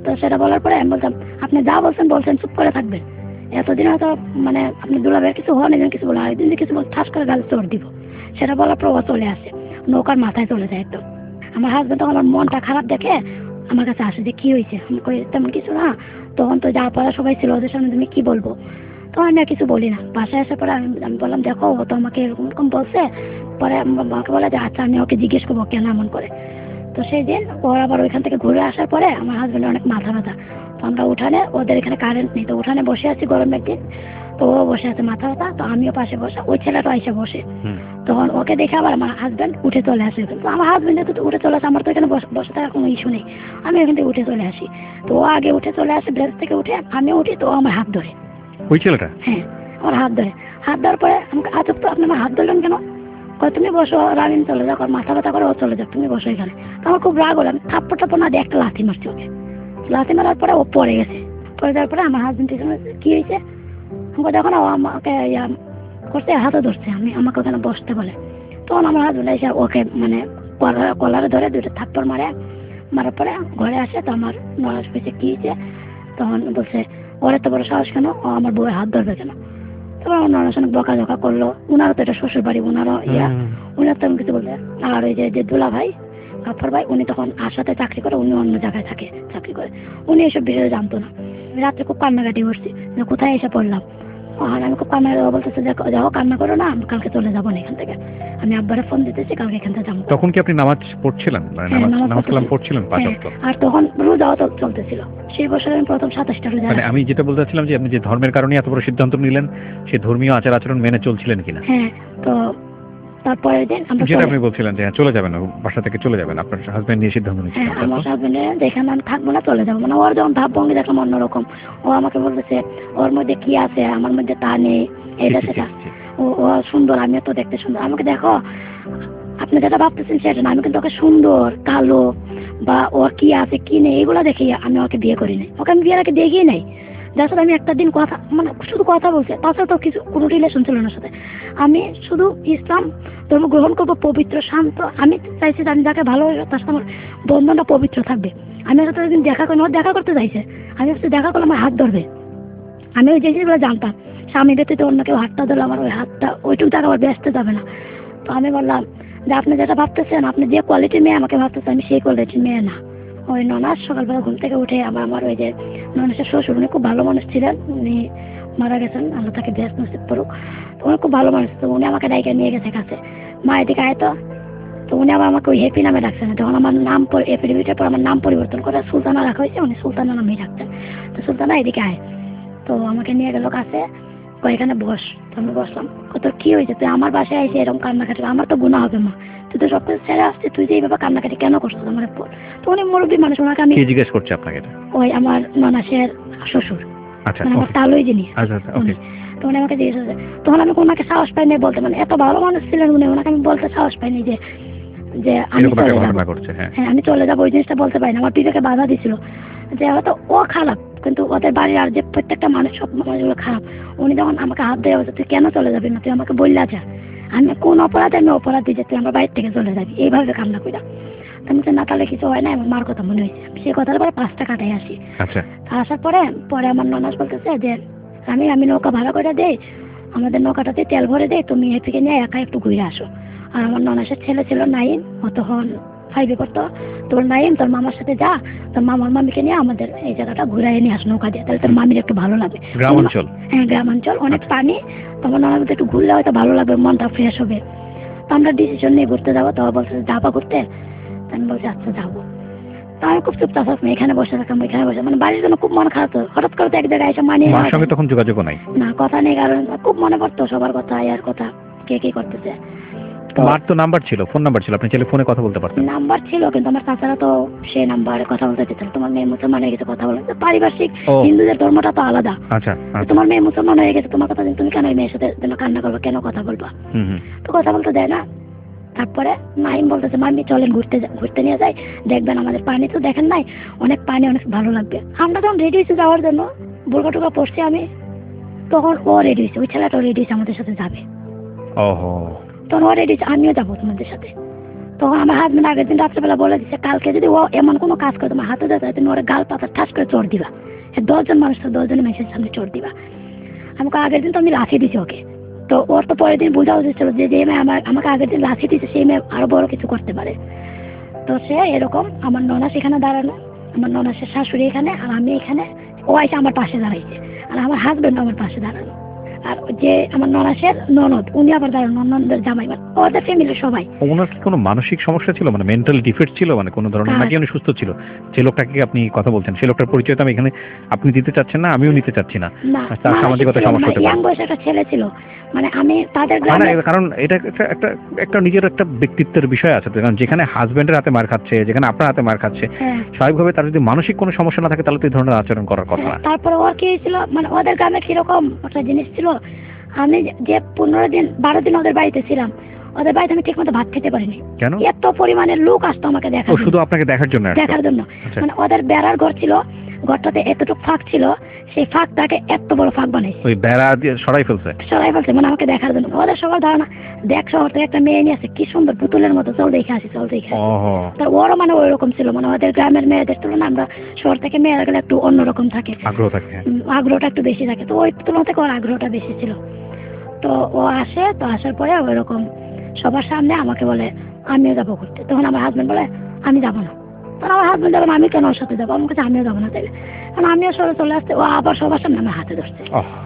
তো সেটা বলার পরে আমি বলতাম আপনি যা বলছেন চুপ করে থাকবেন, এতদিন হয়তো মানে আপনি দুলাভাইয়ের কিছু হন এদিন কিছু বলে আরেকদিন কিছু বলে ঠাস করে গাল চোর দিব। সেটা বলার পর ও চলে আসে, নৌকার মাথায় চলে যায় একদম। আমার হাজবেন্ড তখন আমার মনটা খারাপ দেখে আমার কাছে আসে যে কি হয়েছে, আমি কই তেমন কিছু না, তখন তো যা পড়া সবাই ছিল ওদের সামনে তুমি কি বলবো। তো আমি আর কিছু বলি না। বাসায় আসার পরে আমি বললাম দেখো ও তো আমাকে এরকম বলছে। পরে আমাকে বলে যে আচ্ছা আমি ওকে জিজ্ঞেস করবো কেন এমন করে। তো সেই দিন ওর আবার ওইখান থেকে ঘুরে আসার পরে আমার হাজবেন্ডের অনেক মাথা ব্যথা। তো আমরা উঠানে, ওদের এখানে কারেন্ট নেই, তো উঠানে বসে আছি গরম একদিন, তো ও বসে আছে মাথা ব্যথা, তো আমিও পাশে বসে, ওই ছেলেটা এসে বসে। তখন ওকে দেখে আবার আমার হাজবেন্ড উঠে চলে আসে। তো আমার হাজবেন্ড তো উঠে চলে আসে, আমার তো এখানে বসে থাকার কোনো ইস্যু নেই, আমি এখান থেকে উঠে চলে আসি। তো ও আগে উঠে চলে আসে, ব্রেঞ্চ থেকে উঠে আমি উঠি, তো আমার হাত ধরে। ওই ছেলেটা? হ্যাঁ, আমার হাত ধরার পরে আমাকে আজব তো আপনি আমার হাত ধরলেন কেন? তুমি বসো, রামিন চলে যাও, মাথা ব্যথা করে ও চলে যাক, তুমি বসো এখানে। তো আমার খুব রাগ হলো, আমি থাপ্পড় টাপ্পড় না দিয়ে একটা লাথি মারছি ওকে। লাথি মারার পরে ও পড়ে গেছে। পড়ে যাওয়ার পরে আমার হাজবেন্ড কি হয়েছে আমাকে দেখো না, ও আমাকে করছে, হাতে ধরছে, আমাকে ওখানে বসতে বলে। তখন আমার হাজবেন্ড এসে ওকে মানে কলারে ধরে দুটো থাপ্পড় মারার পরে ঘরে আসে। তো আমার নরাজ পেয়েছে কি হয়েছে, তখন বলছে ওর এত বড় সাহস কেন, ও আমার বউয়ের হাত ধরবে কেন। তারপর আমার নরাজ অনেক বকাঝকা করলো, উনারও তো এটা শ্বশুর বাড়ি, উনারও উনার তেমন কিছু বলবে। আর ওই যে দুলা ভাই গাফার ভাই, উনি তখন আশাতে চাকরি করে, উনি অন্য জায়গায় থাকে চাকরি করে, উনি এসব বিষয়ে জানতো না। আমি রাত্রে খুব কান্নাকাটি করছি যে কোথায় এসে পড়লাম। আর আমি খুব কান্না বলতেছে যে যাও কান্না করো না, আমি কালকে চলে যাবো না এখান থেকে, আমি আব্বারে ফোন দিতেছি, কালকে এখান থেকে যাবো। তখন কি আপনি নামাজ পড়ছিলেন? নামাজ কালাম পড়ছিলেন 5 ওয়াক্ত? আর তখন রোজাও চলতেছিল, সেই বছর আমি প্রথম 27টা রোজা। মানে আমি যেটা বলতে চাচ্ছিলাম যে আপনি যে ধর্মের কারণে এত বড় সিদ্ধান্ত নিলেন, সেই ধর্মীয় আচার আচরণ মেনে চলছিলেন কিনা? হ্যাঁ, তো তারপরের দিন আমরা যেটা আপনি বলছিলেন যে চলে যাবেন, বাসা থেকে চলে যাবেন, আপনার হাজবেন্ড নিয়ে সিদ্ধান্ত নিচ্ছেন। হ্যাঁ, আমার হাজবেন্ড যেখানে আমি থাকবো না চলে যাবো, মানে ওর যখন ভাবভঙ্গি দেখলাম অন্যরকম। ও আমাকে বলতেছে ওর মধ্যে কি আছে আমার মধ্যে তা নেই, এটা সেটা। ও সুন্দর, আমিও তো দেখতে সুন্দর। আমাকে দেখো, আপনি যেটা ভাবতেছেন সেটা না, আমি কিন্তু ওকে সুন্দর, কালো বা ওর কি আছে কি নেই এগুলো দেখে আমি ওকে বিয়ে করি নাই। ওকে আমি বিয়ের আগে দেখিই নাই। যার সাথে আমি একটা দিন কথা মানে শুধু কথা বলছি, তাছাড়া তো কিছু কোনো রিলেশন ছিল না সাথে। আমি শুধু ইসলাম ধর্ম গ্রহণ করবো, পবিত্র শান্ত। আমি চাইছি যে আমি যাকে ভালো তার সাথে আমার বন্ধনটা পবিত্র থাকবে। আমি ওর সাথে একদিন দেখা করি, ওর দেখা করতে চাইছে, আমি হচ্ছে দেখা করলে আমার হাত ধরবে। আমি ওই জিনিসগুলো জানতাম, স্বামী ব্যতীত অন্য কেউ হাতটা ধরলে আমার ওই হাতটা ওইটুকু জায়গা আবার ব্যস্ত যাবে না। তো আমি বললাম যে আপনি যেটা ভাবতেছেন, আপনি যে কোয়ালিটির মেয়ে আমাকে ভাবতেছেন, আমি সেই কোয়ালিটির মেয়ে না। ওই ননাস সকালবেলা ঘুম থেকে উঠে আমার ওই যে ননাসের শ্বশুর, উনি খুব ভালো মানুষ ছিলেন, উনি মারা গেছেন, আল্লাহ তাকে বেশ নসিব করুক। তো উনি খুব ভালো মানুষ, তো উনি আমাকে ডাইকে নিয়ে গেছে কাছে, মা এদিকে আয় তো। তো উনি আবার আমাকে ওই হ্যাপি নামে ডাকছেন, যখন আমার নাম এফিডেভিটের পর আমার নাম পরিবর্তন করে সুলতানা রাখা হয়েছে, উনি সুলতানা নামেই ডাকতেন। তো সুলতানা এদিকে আয়, তো আমাকে নিয়ে গেল কাছে, এখানে বস। তো আমি বসলাম। কত কি হয়েছে, তুই আমার বাসায় এসে এরকম কান্নাকাটি, আমার তো গুনাহ হবে মা, তুই তো সব কিছু ছেড়ে আসছিস, তুই যে এইভাবে কান্নাকাটি কেন করছিস আমার উপর। তো উনি মুরব্বী মানুষ, ওনাকে আমি জিজ্ঞেস করছি আপনাকে এটা? ওই আমার ননাসের শ্বশুর, আচ্ছা, মানে আমার তালুই যিনি। আচ্ছা, ওকে। তো উনি আমাকে জিজ্ঞেস করছে, তখন আমি ওনাকে সাহস পাইনি বলতে, মানে এত ভালো মানুষ ছিলেন উনি, ওনাকে আমি বলতে সাহস পাইনি যে আমি চলে যাবো। হ্যাঁ, আমি চলে যাবো, ওই জিনিসটা বলতে পারি না। আমার বিবেকে বাধা দিছিল যে হয়তো ও খারাপ, কিন্তু ওদের বাড়ির আর যে প্রত্যেকটা মানুষ, সব মানুষগুলো খারাপ। উনি যখন আমাকে হাত ধরে বলছে তুই কেন চলে যাবি না, তুই আমাকে বললে যা, আমি কোন অপরাধে আমি অপরাধী যে তুই আমার বাড়ির থেকে চলে যাবি, এইভাবে কান্না কইরা। আমি না তাহলে কিছু হয় না, আমার মার কথা মনে হয়েছে, আমি সেই কথার পরে 5টা কাটাই আসি। আসার পরে আমার ননাস বলতেছে যে আমি নৌকা ভাড়া করে দেই, আমাদের নৌকাটাতে তেল ভরে দেই, তুমি এদিকে নিয়ে একা একটু ঘুরে আসো। আর আমার ননাসের ছেলে ছিল নাইম, ও তখন 5-এ পড়তো। তোর নাইম তোর মামার সাথে যা, তোর মামার মামিকে নিয়ে আমাদের এই জায়গাটা ঘুরাই নিয়ে আস নৌকা দিয়ে, তাহলে তোর মামির একটু ভালো লাগবে। গ্রামাঞ্চল? হ্যাঁ, গ্রামাঞ্চল, অনেক পানি, তোমার ননার মধ্যে একটু ঘুরলে হয়তো ভালো লাগবে, মনটা ফ্রেশ হবে। তো আমরা ডিসিশন নিয়ে ঘুরতে যাবো। তো বলছে যাবা ঘুরতে? আমি বলছি আচ্ছা যাবো। তো আমি খুব চুপচাপ থাকতাম, এখানে বসে থাকতাম, এখানে বসে, মানে বাড়ির জন্য খুব মন খারাপ। হঠাৎ করে তো এক জায়গায় এসে মানিয়ে মার সঙ্গে তখন যোগাযোগ নাই? না, কথা নেই, কারণ খুব মনে পড়তো সবার কথা, ইয়ার কথা, কে কি করতেছে। মার তো নাম্বার ছিল, ফোন নাম্বার ছিল, আপনি চাইলে ফোনে কথা বলতে পারতেন। নাম্বার ছিল, কিন্তু আমার চাচারা তো সেই নাম্বারে কথা বলতে দিত না। তোমার মেয়ে মুসলমান হয়ে গেছে, কথা বলে, পারিপার্শ্বিক হিন্দুদের ধর্মটা তো আলাদা। আচ্ছা, তোমার মেয়ে মুসলমান হয়ে গেছে, তোমার কথা তুমি কেন মেয়ের সাথে কান্না করবো, কেন কথা বলবা, তো কথা বলতে দেয় না। তারপরে নাইম বলতেছে মামি চলেন ঘুরতে নিয়ে যাই, দেখবেন আমাদের পানি তো দেখেন নাই, অনেক পানি, অনেক ভালো লাগবে। আমরা যখন রেডি হয়েছি যাওয়ার জন্য, বোরকা টোকা পড়ছি আমি, তখন ও রেডি হয়েছে, ওই ছেলেটাও রেডি হয়েছে আমাদের সাথে যাবে। তখন ও রেডি হয়েছে, আমিও যাবো তোমাদের সাথে। তখন আমার হাজবেন্ড আগের দিন রাত্রেবেলা বলে দিচ্ছে, কালকে যদি ও এমন কোনো কাজ করে তোমার হাতে যেতে তুমি ওর গাল পাতা ঠাস করে চোর দিবা, 10 জন মানুষ তো 10 জনের মানুষের সামনে চোর দিবা। আমাকে আগের দিন তো আমি লাথি দিছি ওকে, তো ওর তো পরের দিন বোঝা উচিত ছিল যে মেয়ে আমাকে আগের দিন লাথি দিচ্ছে সেই মেয়ে আরো বড় কিছু করতে পারে। তো সে এরকম, আমার ননাস এখানে দাঁড়ানো, আমার ননাসের শাশুড়ি এখানে আর আমি এখানে, ও এসে আমার পাশে দাঁড়াইছে, আর আমার হাজবেন্ড আমার পাশে দাঁড়ানো, আর যে আমার ননাসের ননদ উনি আবার দাঁড়ানো, ননদের জামাই, মানে ওদের ফ্যামিলির সবাই। ওনার কি কোনো মানসিক সমস্যা ছিল, মানে মেন্টাল ডিফেক্ট ছিল, মানে কোনো ধরনের, নাকি উনি সুস্থ ছিল? যে লোকটাকে আপনি কথা বলছেন সেই লোকটার পরিচয় তো আমি এখানে আপনি দিতে চাচ্ছেন না, আমিও নিতে চাচ্ছি না, তার সামাজিকতা সমস্যা হতে পারে। ইয়াং বয়সে একটা ছেলে ছিল, মানে আমি তাদের গ্রামে, কারণ এটা একটা একটা নিজের একটা ব্যক্তিত্বের বিষয় আছে, কারণ যেখানে হাজবেন্ডের হাতে মার খাচ্ছে, যেখানে আপনার হাতে মার খাচ্ছে, স্বাভাবিকভাবে তার যদি মানসিক কোনো সমস্যা না থাকে তাহলে তো এই ধরনের আচরণ করার কথা না। তারপরে ওর কি ছিল, মানে ওদের গ্রামে কিরকম একটা জিনিস ছিল, আমি যে 15 দিন 12 দিন ওদের বাড়িতে ছিলাম, ওদের বাড়িতে আমি ঠিক মতো ভাত খেতে পারিনি। কেন? এত পরিমাণের লোক আসতো আমাকে দেখার জন্য। শুধু আপনাকে দেখার জন্য? দেখার জন্য। মানে ওদের বেড়ার ঘর ছিল, ঘরটাতে এতটুকু ফাঁক ছিল, সেই ফাঁকটাকে এত বড় ফাঁক বানাইছে, ওই বেড়া দিয়ে সরাই ফেলছে, মানে আমাকে দেখার জন্য। ওদের সবার ধারণা দেখ শহর থেকে একটা মেয়ে নিয়ে আসে, কি সুন্দর পুতুলের মতো, চল দেখে আসি। ওরও মানে ওই রকম ছিল, মানে ওদের গ্রামের মেয়েদের তুলনায় আমরা শহর থেকে মেয়েরা গেলে একটু অন্যরকম থাকে, আগ্রহ থাকে, আগ্রহটা একটু বেশি থাকে, তো ওই তুলনা থেকে ওর আগ্রহটা বেশি ছিল। তো ও আসে, তো আসার পরে ওই রকম সবার সামনে আমাকে বলে আমিও যাবো ঘুরতে। তখন আমার হাজবেন্ড বলে আমি যাবো না। তখন আমার হাজবেন্ড যাবেন, আমি কেন ওর সাথে যাবো, আমার কাছে আমিও যাবো না তাইলে, কারণ আমিও সরে চলে আসতে, ও আবার সবার সামনে আমার হাতে ধরছে।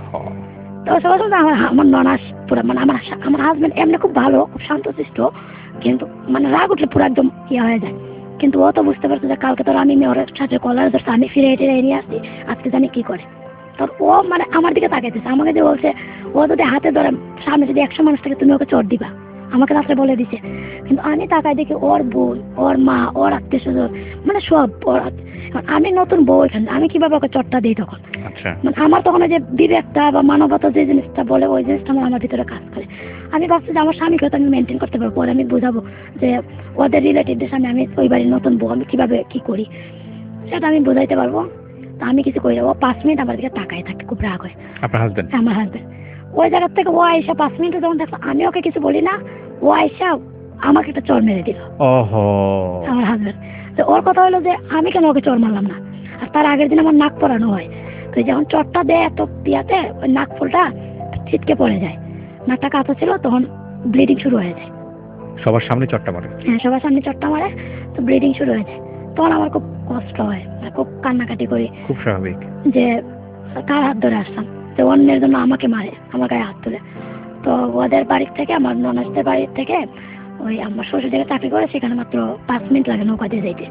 তো সবার সামনে আমার ননাস পুরো, মানে আমার হাজবেন্ড এমনি খুব ভালো, খুব শান্তশিষ্ট, কিন্তু মানে রাগ উঠলে পুরো একদম ইয়ে হয়ে যায়। কিন্তু ও তো বুঝতে পারছে যে কালকে তোর আমি ওর সাথে কলার ধরছে, আমি ফিরে হেঁটে নিয়ে আসছি, আজকে জানি কি করে। তোর ও মানে আমার দিকে তাকাইতেছে, আমাকে যে বলছে ও যদি হাতে ধরে সামনে যদি 100 মানুষ থাকে তুমি ওকে চোর দিবা, আমাকে রাত্রে বলে দিছে। কিন্তু আমি তাকাই দেখি ওর বোন, ওর মা, ওর আত্মীয় স্বজন, মানে সব ওর। আমি নতুন বউ এখানে, আমি কিভাবে ওকে চোরটা দিই তখন? মানে আমার তখন যে বিবেকটা বা মানবতা যে জিনিসটা বলে, ওই জিনিসটা আমার ভিতরে কাজ করে। আমি ভাবছি যে আমার স্বামীকে তো আমি মেনটেন করতে পারবো, পরে আমি বুঝাবো যে ওদের রিলেটিভদের সামনে আমি ওই বাড়ির নতুন বউ, আমি কিভাবে কি করি সেটা আমি বুঝাইতে পারবো। তা আমি কিছু করি না, ও 5 মিনিট আমার দিকে তাকাই থাকে, খুব রাগ হয়। আপনার হাজবেন্ড? আমার হাজবেন্ড ওই জায়গার থেকে ও আইসা 5 মিনিট যখন দেখলো আমি ওকে কিছু বলি না, ও আইসা আমাকে একটা চোর মেরে দিল। আমার হাজবেন্ড, তো ওর কথা হলো যে আমি কেন ওকে চোর মারলাম না, আর তার আগের দিন আমার নাক পরানো হয়, তো যখন চোরটা দেয় এত পিয়াতে ওই নাক ফুলটা ছিটকে পড়ে যায়, নাকটা কাঁচা ছিল, তখন ব্লিডিং শুরু হয়ে যায়। সবার সামনে চটটা মারে? হ্যাঁ, সবার সামনে চটটা মারে, তো ব্লিডিং শুরু হয়ে যায়। তখন আমার খুব কষ্ট হয়, খুব কান্নাকাটি করি। খুব স্বাভাবিক যে কার হাত ধরে আসতাম, যে অন্যের জন্য আমাকে মারে, আমার গায়ে হাত তুলে। তো ওদের বাড়ির থেকে, আমার ননসদের বাড়ির থেকে, ওই আমার শ্বশুর জায়গায় চাকরি করে, সেখানে মাত্র 5 মিনিট লাগে নৌকাতে যাইতে।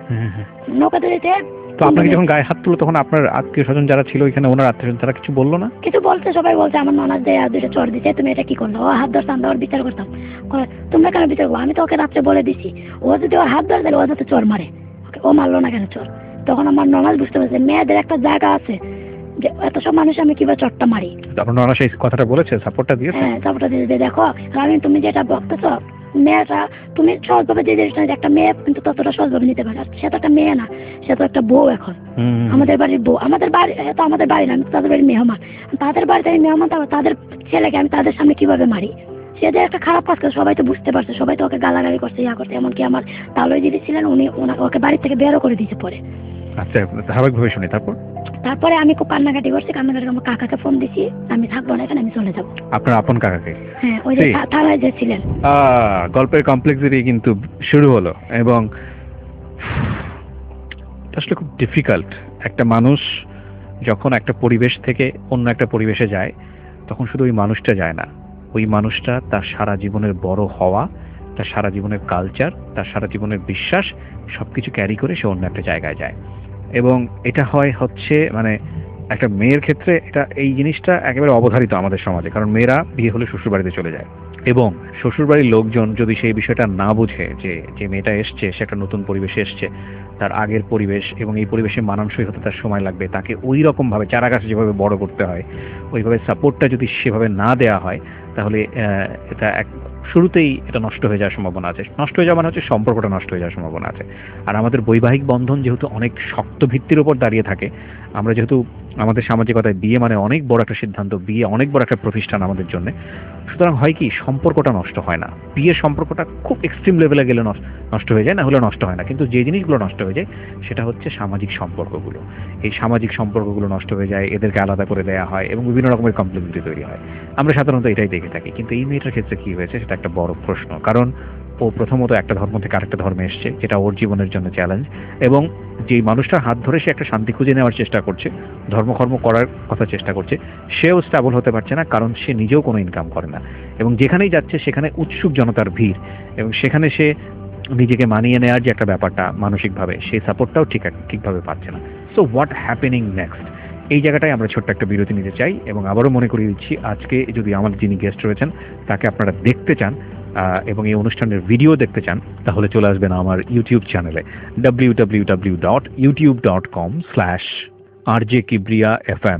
নৌকাতে যেতে তো আপনাকে যখন গায়ে হাত তুলো তখন আপনার আত্মীয় স্বজন যারা ছিল ওইখানে, ওনার আত্মীয় স্বজন তারা কিছু বললো না? কিছু বলছে, সবাই বলছে আমার ননদ যে আর দুটো চোর দিছে, তুমি এটা কি করলো, ও হাত ধরতাম ওর বিচার করতাম। তোমরা কেন বিচার করবো, আমি তো ওকে রাত্রে বলে দিছি, ও যদি ওর হাত ধরে তাহলে ও যাতে চোর মারে, ও মারলো না কেন চোর। তখন আমার ননদ বুঝতে পারছে মেয়েদের একটা জায়গা আছে, যে এত সব মানুষ আমি কিভাবে চোরটা মারি। আপনার ননদ সেই কথাটা বলেছে, সাপোর্টটা দিয়েছে? হ্যাঁ, সাপোর্টটা দিয়েছে। দেখো রামিন, তুমি যেটা বলতেছো, মেয়েটা তুমি সহজভাবে যে জিনিসটা, একটা মেয়ে কিন্তু ততটা সহজভাবে নিতে পারে, সে তো একটা মেয়ে না, সে তো একটা বউ। এখন আমাদের বাড়ির বউ, আমাদের বাড়ি তো আমাদের বাড়ি না, আমি তাদের বাড়ির মেহমান, তাদের বাড়িতে আমি মেহমান, তাদের ছেলেকে আমি তাদের সামনে কিভাবে মারি। সে যে একটা খারাপ কাজ করে সবাই তো বুঝতে পারছে, সবাই তো ওকে গালাগালি করছে, ইয়া করছে, এমনকি আমার তালয় দিদি ছিলেন, উনি ওকে বাড়ি থেকে বেরো করে দিয়েছে পরে। আচ্ছা, ধারাবাহিকভাবে শুনি। তারপরে আমি খুব কান্নাকাটি করছি, কান্নাকাটি আমার কাকাকে ফোন দিছি, আমি থাকবো না এখানে, আমি চলে যাবো। আপনার আপন কাকাকে? হ্যাঁ, ওই যে থানায় যে ছিলেন। গল্পের কমপ্লেক্সিটি কিন্তু শুরু হলো, এবং আসলে খুব ডিফিকাল্ট। একটা মানুষ যখন একটা পরিবেশ থেকে অন্য একটা পরিবেশে যায়, তখন শুধু ওই মানুষটা যায় না, ওই মানুষটা তার সারা জীবনের বড় হওয়া, তার সারা জীবনের কালচার, তার সারা জীবনের বিশ্বাস সবকিছু ক্যারি করে সে অন্য একটা জায়গায় যায়। এবং এটা হচ্ছে মানে একটা মেয়ের ক্ষেত্রে এটা, এই জিনিসটা একেবারে অবধারিত আমাদের সমাজে, কারণ মেয়েরা বিয়ে হলে শ্বশুরবাড়িতে চলে যায়, এবং শ্বশুরবাড়ির লোকজন যদি সেই বিষয়টা না বুঝে যে যে মেয়েটা এসছে সে একটা নতুন পরিবেশে এসছে, তার আগের পরিবেশ এবং এই পরিবেশে মানানসই হতে তার সময় লাগবে, তাকে ওই রকমভাবে চারা গাছে যেভাবে বড় করতে হয় ওইভাবে সাপোর্টটা যদি সেভাবে না দেওয়া হয়, তাহলে এটা শুরুতেই এটা নষ্ট হয়ে যাওয়ার সম্ভাবনা আছে। নষ্ট হয়ে যাওয়া মানে হচ্ছে সম্পর্কটা নষ্ট হয়ে যাওয়ার সম্ভাবনা আছে। আর আমাদের বৈবাহিক বন্ধন যেহেতু অনেক শক্ত ভিত্তির উপর দাঁড়িয়ে থাকে, আমরা যেহেতু আমাদের সামাজিকতায় বিয়ে মানে অনেক বড় একটা সিদ্ধান্ত, বিয়ে অনেক বড় একটা প্রতিষ্ঠান আমাদের জন্য। সুতরাং হয় কি, সম্পর্কটা নষ্ট হয় না। বিয়ের সম্পর্কটা খুব এক্সট্রিম লেভেলে গেলে নষ্ট হয়ে যায়, না হলে নষ্ট হয় না। কিন্তু যে জিনিসগুলো নষ্ট হয়ে যায় সেটা হচ্ছে সামাজিক সম্পর্কগুলো। এই সামাজিক সম্পর্কগুলো নষ্ট হয়ে যায়, এদেরকে আলাদা করে দেওয়া হয় এবং বিভিন্ন রকমের কমপ্লিমেন্টারি তৈরি হয়। আমরা সাধারণত এটাই দেখে থাকি। কিন্তু এই মেয়েটার ক্ষেত্রে কি হয়েছে সেটা একটা বড় প্রশ্ন। কারণ ও প্রথমত একটা ধর্ম থেকে আরেকটা ধর্মে এসছে, যেটা ওর জীবনের জন্য চ্যালেঞ্জ। এবং যেই মানুষটার হাত ধরে সে একটা শান্তি খুঁজে নেওয়ার চেষ্টা করছে, ধর্মকর্ম করার কথা চেষ্টা করছে, সেও স্টেবল হতে পারছে না, কারণ সে নিজেও কোনো ইনকাম করে না। এবং যেখানেই যাচ্ছে সেখানে উৎসুক জনতার ভিড়, এবং সেখানে সে নিজেকে মানিয়ে নেওয়ার যে একটা ব্যাপারটা মানসিকভাবে, সেই সাপোর্টটাও ঠিকভাবে পাচ্ছে না। So what happening next? এই জায়গাটায় আমরা ছোট্ট একটা বিরতি নিতে চাই। এবং আবারও মনে করিয়ে দিচ্ছি, আজকে যদি আমাদের যিনি গেস্ট রয়েছেন তাকে আপনারা দেখতে চান এবং এই অনুষ্ঠানের ভিডিও দেখতে চান, তাহলে চলে আসবেন আমার ইউটিউব চ্যানেলে www.youtube.com/RJKibriaFM,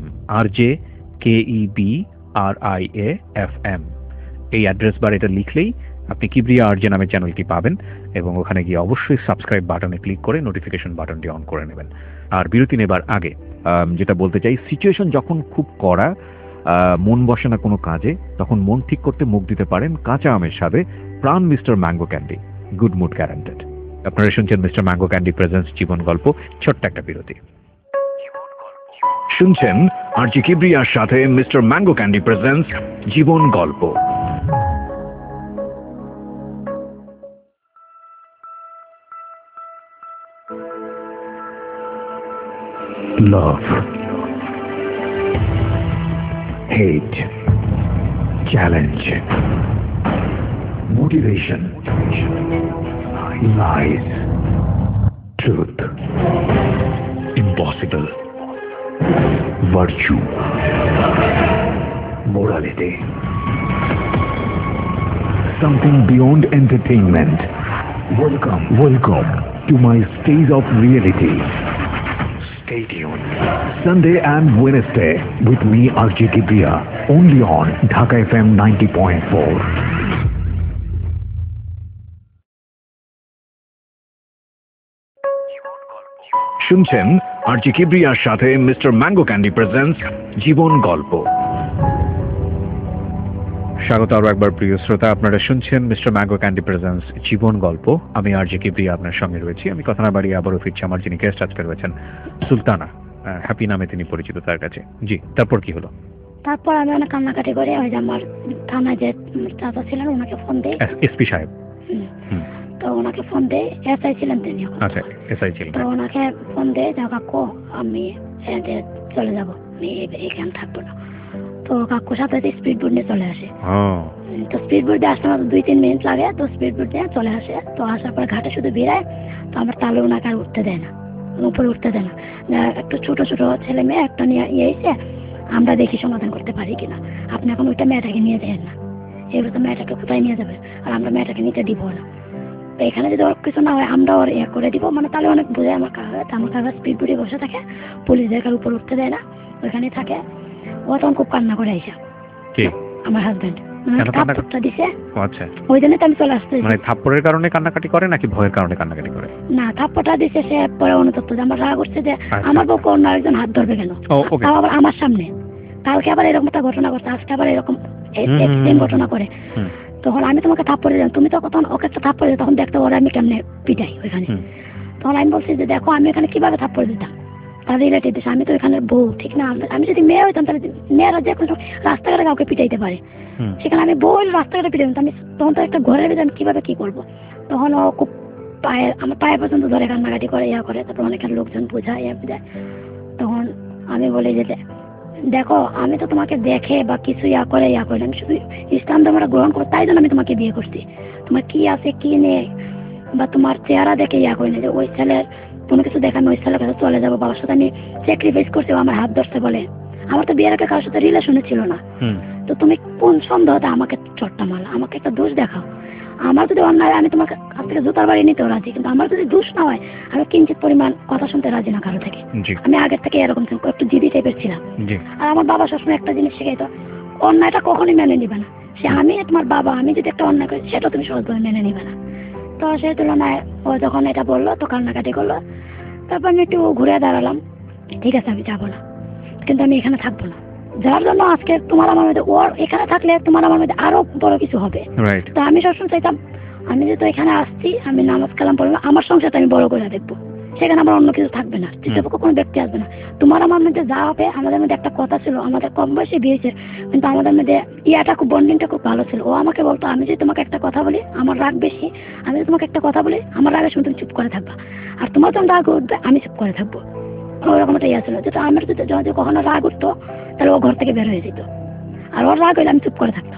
RJKEBRIAFM। এই অ্যাড্রেস বার এটা লিখলেই আপনি কিবরিয়া আরজে নামে চ্যানেলটি পাবেন, এবং ওখানে গিয়ে অবশ্যই সাবস্ক্রাইব বাটনে ক্লিক করে নোটিফিকেশন বাটনটি অন করে নেবেন। আর বিরতি নেবার আগে যেটা বলতে চাই, সিচুয়েশন যখন খুব কড়া, মন বসে না কোনো কাজে, তখন মন ঠিক করতে মুখ দিতে পারেন কাঁচা আমের স্বাদে Pran mister mango candy, good mood guaranteed. আপনারা শুনছেন মিস্টার ম্যাঙ্গো ক্যান্ডি প্রেজেন্টস জীবন গল্প। ছোট্ট একটা বিরতি। শুনছেন আরজি কিবরিয়ার সাথে মিস্টার ম্যাঙ্গো ক্যান্ডি প্রেজেন্টস জীবন গল্প। Love, hate, challenge, motivation, lies, truth, impossible, virtue, morality, something beyond entertainment. Welcome to my stage of reality. Stay tuned. Sunday and Wednesday with me, RJ Kibria, only on Dhaka FM 90.4. শুনছেন RJ কিবরিয়ার সাথে mister mango candy presents জীবন গল্প। স্বাগত আরো একবার প্রিয় শ্রোতা, আপনারা শুনছেন মিস্টার ম্যাঙ্গো ক্যান্ডি প্রেজেন্টস জীবন গল্প। আমি আরজি কিবরিয়া আপনার সঙ্গে রয়েছি। আমি কথা না বাড়িয়ে আবারও ফিরছি আমার যিনি গেস্ট আজকে রয়েছেন, সুলতানা, হ্যাপি নামে তিনি পরিচিত তার কাছে। জি, তারপর কি হলো? তারপর আমি অনেক কান্নাকাটি করে ওই যে আমার থানায় যে চাচা ছিলেন ওনাকে ফোন দেই, এসপি সাহেব। তো ওনাকে ফোন দেই, এসআই ছিলেন তিনি। আচ্ছা, এসআই ছিলেন। তো ওনাকে ফোন দেই, যা কাকু আমি চলে যাব, আমি এখানে থাকবো না। তো কাকুর সাথে স্পিড বোট নিয়ে চলে আসে। তো স্পিড বোট দিয়ে আসতে আমার 2-3 মিনিট লাগে। তো স্পিড বোট দিয়ে চলে আসে। তো আসার পরে ঘাটে শুধু বেড়ায়। তো আমার তালে ওনাকে আর উঠতে দেয় না, উপরে উঠতে দেয় না। একটু ছোট ছোট ছেলে মেয়ে একটা নিয়ে এসে আমরা দেখি সমাধান করতে পারি কিনা। আপনি এখন ওইটা মেয়েটাকে নিয়ে যাবেন না, এবার তো মেয়েটাকে কোথায় নিয়ে যাবে, আর আমরা মেয়েটাকে নিতে দিব না। তো এখানে যদি ওর কিছু না হয় আমরা ওর করে দিব, মানে তাহলে অনেক বোঝে আমার কাকা। আমার কাকা স্পিড বোটে বসে থাকে, পুলিশদের কার উপর উঠতে দেয় না, ওইখানে থাকে। ও তখন খুব কান্না করে আইসা, আমার হাজবেন্ড থাপ্পড়টা দিছে। আচ্ছা, ওই জন্য তো আমি চলে আসতে। মানে থাপ্পড়ের কারণে কান্নাকাটি করে নাকি ভয়ের কারণে কান্নাকাটি করে? না, থাপ্পড়টা দিছে সে পরে অনুতপ্ত যে আমার রাগ উঠছে যে আমার বউকে অন্য একজন হাত ধরবে কেন, তাও আবার আমার সামনে। কালকে আবার এরকম একটা ঘটনা করছে, আজকে আবার এরকম সেম ঘটনা করে। তখন আমি তোমাকে থাপ্পড় দিলাম, তুমি তো তখন ওকে একটা থাপ্পড় দিলে, তখন দেখতে ওরা আমি কেমনে পিটাই ওইখানে। তখন আমি বলছি যে দেখো আমি এখানে কিভাবে থাপ্পড় দিতাম, তার রিলেটিভ দিচ্ছে, আমি তো এখানে বউ, ঠিক না? আমি যদি মেয়ে হইতাম তাহলে মেয়েরা যে কোনো রাস্তাঘাটে কাউকে পিটাইতে পারে, সেখানে আমি বউ রাস্তাঘাটে পিটাইতাম। আমি তখন তো একটা ঘরের ভিতরে আমি কিভাবে কি করবো। তখন ও খুব আমার পায়ে পর্যন্ত ধরে কান্নাকাটি করে, ইয়া করে। তারপর অনেকের লোকজন বোঝায়, ইয়া বোঝায়। তখন আমি বলি যে দেখো আমি তো তোমাকে দেখে বা কিছু ইয়া করে আমি শুধু ইসলাম ধর্মটা গ্রহণ করো, তাই জন্য আমি তোমাকে বিয়ে করছি। তোমার কি আছে কি নেই বা তোমার চেহারা দেখে ইয়া করি না যে ওই ছেলের কোনো কিছু দেখে আমি ওই ছেলের কাছে চলে যাবো। বাবার সাথে আমি স্যাক্রিফাইস করছি, আমার হাত ধরছে বলে। আমার তো বিয়ের আগে কারোর সাথে রিলেশনে ছিল না। তো তুমি কোন সন্দেহতে আমাকে চট্টা মারলা, আমাকে একটা দোষ দেখাও। আমার যদি অন্যায়, আমি তোমার কাছ থেকে জুতার বাড়ি নিতেও রাজি, কিন্তু আমার যদি দোষ না হয় আমি কিঞ্চিত পরিমাণ কথা শুনতে রাজি না কারো থেকে। আমি আগের থেকে এরকম একটু জিদি টাইপের ছিলাম। আর আমার বাবা সবসময় একটা জিনিস শিখাইতো, অন্যায়টা কখনই মেনে নিবে না। সে আমি তোমার বাবা, আমি যদি একটা অন্যায় করি সেটা তুমি সহজভাবে মেনে নিবে না। তো সেই তুলনায় ও যখন এটা বললো তো কান্নাকাটি করলো। তারপর আমি একটু ঘুরে দাঁড়ালাম, ঠিক আছে আমি যাবো না। কিন্তু আমি এখানে থাকবো না, যার জন্য আজকে তোমার আমার মধ্যে, ওর এখানে থাকলে তোমার আমার মধ্যে আরো বড় কিছু হবে। রাইট। তো আমি সবসময় চাইতাম আমি যেহেতু এখানে আসছি, আমি নামাজ কালাম পড়লাম, আমার সংসারটা আমি বড় করে দেখবো, সেখানে আমার অন্য কিছু থাকবে না, তৃতীয়পক্ষ কোনো ব্যক্তি আসবে না। তোমার আমার মধ্যে যা হবে, আমাদের মধ্যে একটা কথা ছিল, আমাদের কম বয়সে বিয়েছে, কিন্তু আমাদের মধ্যে ইয়াটা খুব বন্ডিংটা খুব ভালো ছিল। ও আমাকে বলতো আমি যদি তোমাকে একটা কথা বলি আমার রাগ বেশি, আমি যদি তোমাকে একটা কথা বলি আমার রাগের সময় তুমি চুপ করে থাকবা, আর তোমার যখন রাগ উঠবে আমি চুপ করে থাকবো। ওরকম একটা ইয়া ছিল, যেটা আমার যদি কখনো রাগ উঠতো তাহলে ও ঘর থেকে বের হয়ে যেত, আর ওর রাগ হইলে আমি চুপ করে থাকতাম।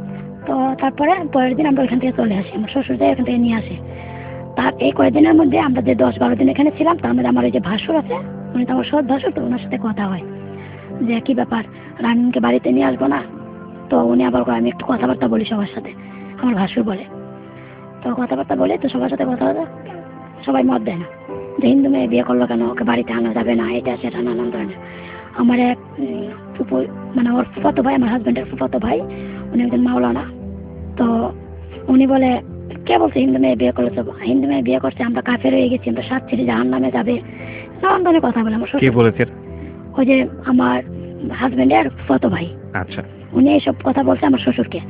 তো তারপরে পরের দিন আমরা ওইখান থেকে চলে আসি, আমার শ্বশুর যাই ওখান থেকে নিয়ে আসে। তার এই কয়েকদিনের মধ্যে আমরা যে 10-12 দিন এখানে ছিলাম, তার মধ্যে আমার ওই যে ভাসুর আছে, উনি তো আমার সৎ ভাসুর, তো ওনার সাথে কথা হয় যে কি ব্যাপার রামিনকে বাড়িতে নিয়ে আসবো না। তো উনি আবার আমি একটু কথাবার্তা বলি সবার সাথে, আমার ভাসুর বলে, তো কথাবার্তা বলে তো সবার সাথে কথা বলে, সবাই মত দেয় না যে হিন্দু মেয়ে বিয়ে করলো কেন, ওকে বাড়িতে আনা যাবে না, এটা সেটা নানান ধরনের। আমার এক ফুপু, মানে ওর ফুফাতো ভাই, আমার হাজবেন্ডের ফুফাতো ভাই, উনি একজন মাওলানা। তো উনি বলে কে বলছে হিন্দু মেয়ে বিয়ে করেছে, হিন্দু মেয়ে বিয়ে করছে, আমরা কাফের হয়ে গেছি, আমরা 7 ছিঁড়ে জাহান্নামে যাবে, নানান ধরনের কথা বলে। আমার কে বলেছে? ওই যে আমার হাজবেন্ডের ফুফাতো ভাই। আচ্ছা। উনি এইসব কথা বলছে আমার শ্বশুরকে,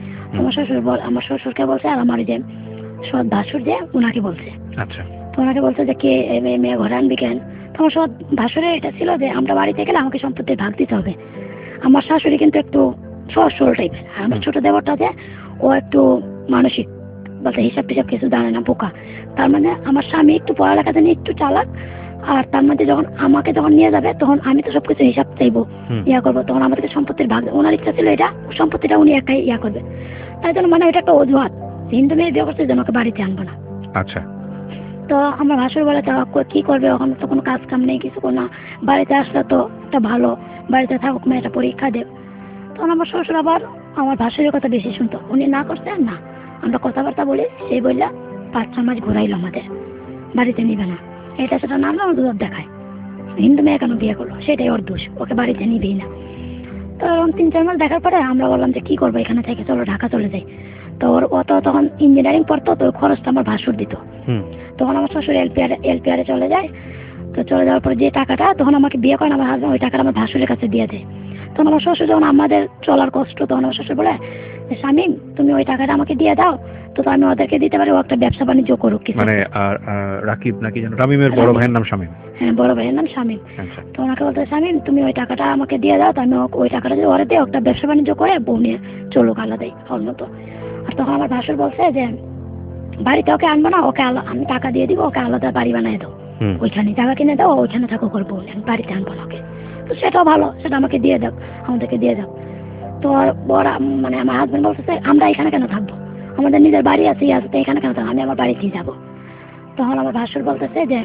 আমার শ্বশুরকে বলছে, আর আমার যে সৎ ভাসুর যে ওনাকে বলছে। আচ্ছা। তো ওনাকে বলছে যে কে মেয়ে ঘরে আনবি কেন। তোমার সৎ ভাসুরের এটা ছিল যে আমরা বাড়িতে গেলে আমাকে সম্পত্তির ভাগ দিতে হবে। আমার শাশুড়ি কিন্তু একটু সহজ সরল টাইপের, আর আমার ছোট দেবরটা যে ও একটু মানসিক বলতে হিসাব টিসাব কিছু জানে না, বোকা। তার মানে আমার স্বামী একটু পড়ালেখা জানি একটু চালাক, আর তার মধ্যে যখন আমাকে যখন নিয়ে যাবে তখন আমি তো সবকিছু হিসাব চাইবো, ইয়া করবো, তখন আমাদেরকে সম্পত্তির ভাগ, ওনার ইচ্ছা ছিল এটা সম্পত্তিটা উনি একাই ইয়া করবে। তাই জন্য মানে এটা একটা অজুহাত, হিন্দু মেয়ে বিয়ে করছে যেন ওকে বাড়িতে আনবো না। আচ্ছা। তো আমার ভাসুর বলে তা কি করবে, ওখানে তো কোনো কাজ কাম নেই, কিছু না, বাড়িতে আসলে তো একটা ভালো, বাড়িতে থাকুক মেয়েটা পরীক্ষা দেব। তখন আমার শ্বশুর আবার আমার ভাসুরের কথা বেশি শুনতো, উনি না করছে না, আমরা কথাবার্তা বলি, সেই বললা 5-6 মাস ঘুরাইলো আমাদের, বাড়িতে নিবে না, এটা সেটা নাম আমার দূর দেখায়, হিন্দু মেয়ে কেন বিয়ে করলো সেটাই ওর দোষ, ওকে বাড়িতে নিবেই না। তো 3-4 মাস দেখার পরে আমরা বললাম যে কি করবো এখানে থেকে, চলো ঢাকা চলে যাই। তো ওর অত তখন ইঞ্জিনিয়ারিং পড়তো, তো খরচটা আমার ভাসুর দিত। তখন আমার শ্বশুর এলপিআরে চলে যায়। তো চলে যাওয়ার পর যে টাকাটা তখন আমাকে বিয়ে করেন আমার হাজবেন্ড, ওই টাকাটা আমার ভাসুরের কাছে দিয়ে দেয়। তখন আমার শ্বশুর যখন আমাদের চলার কষ্ট, তখন আমার শ্বশুর বলে স্বামী তুমি ওই টাকাটা আমাকে দিয়ে দাও, তো আমি ওদেরকে দিতে পারি, ও একটা ব্যবসা বাণিজ্য করুক কিছু। মানে রাকিব নাকি যেন, রামিমের বড় ভাইয়ের নাম শামীম। হ্যাঁ, বড় ভাইয়ের নাম শামীম। তো ওনাকে বলতে শামীম তুমি ওই টাকাটা আমাকে দিয়ে দাও, তো আমি ওই টাকাটা যদি ওরা দিয়ে একটা ব্যবসা বাণিজ্য করে বউ নিয়ে চলুক আলাদাই ওর মতো। আর তখন আমার ভাসুর বলছে যে বাড়িতে ওকে আনবো না, ওকে আমি টাকা দিয়ে দিব, ওকে আলাদা বাড়ি বানিয়ে দাও, ওইখানে জায়গা কিনে দাও, ওইখানে থাকো করবো, আমি বাড়িতে আনবো না ওকে। তো সেটাও ভালো, সেটা আমাকে দিয়ে দাও, আমাদেরকে দিয়ে দাও। তো ওরা মানে আমার হাজবেন্ড বলতেছে আমরা এখানে কেন থাকবো, আমাদের নিজের বাড়ি আছে, তো এখানে কেন থাকবো, আমি আমার বাড়িতেই যাবো। তখন আমার ভাসুর বলতেছে যে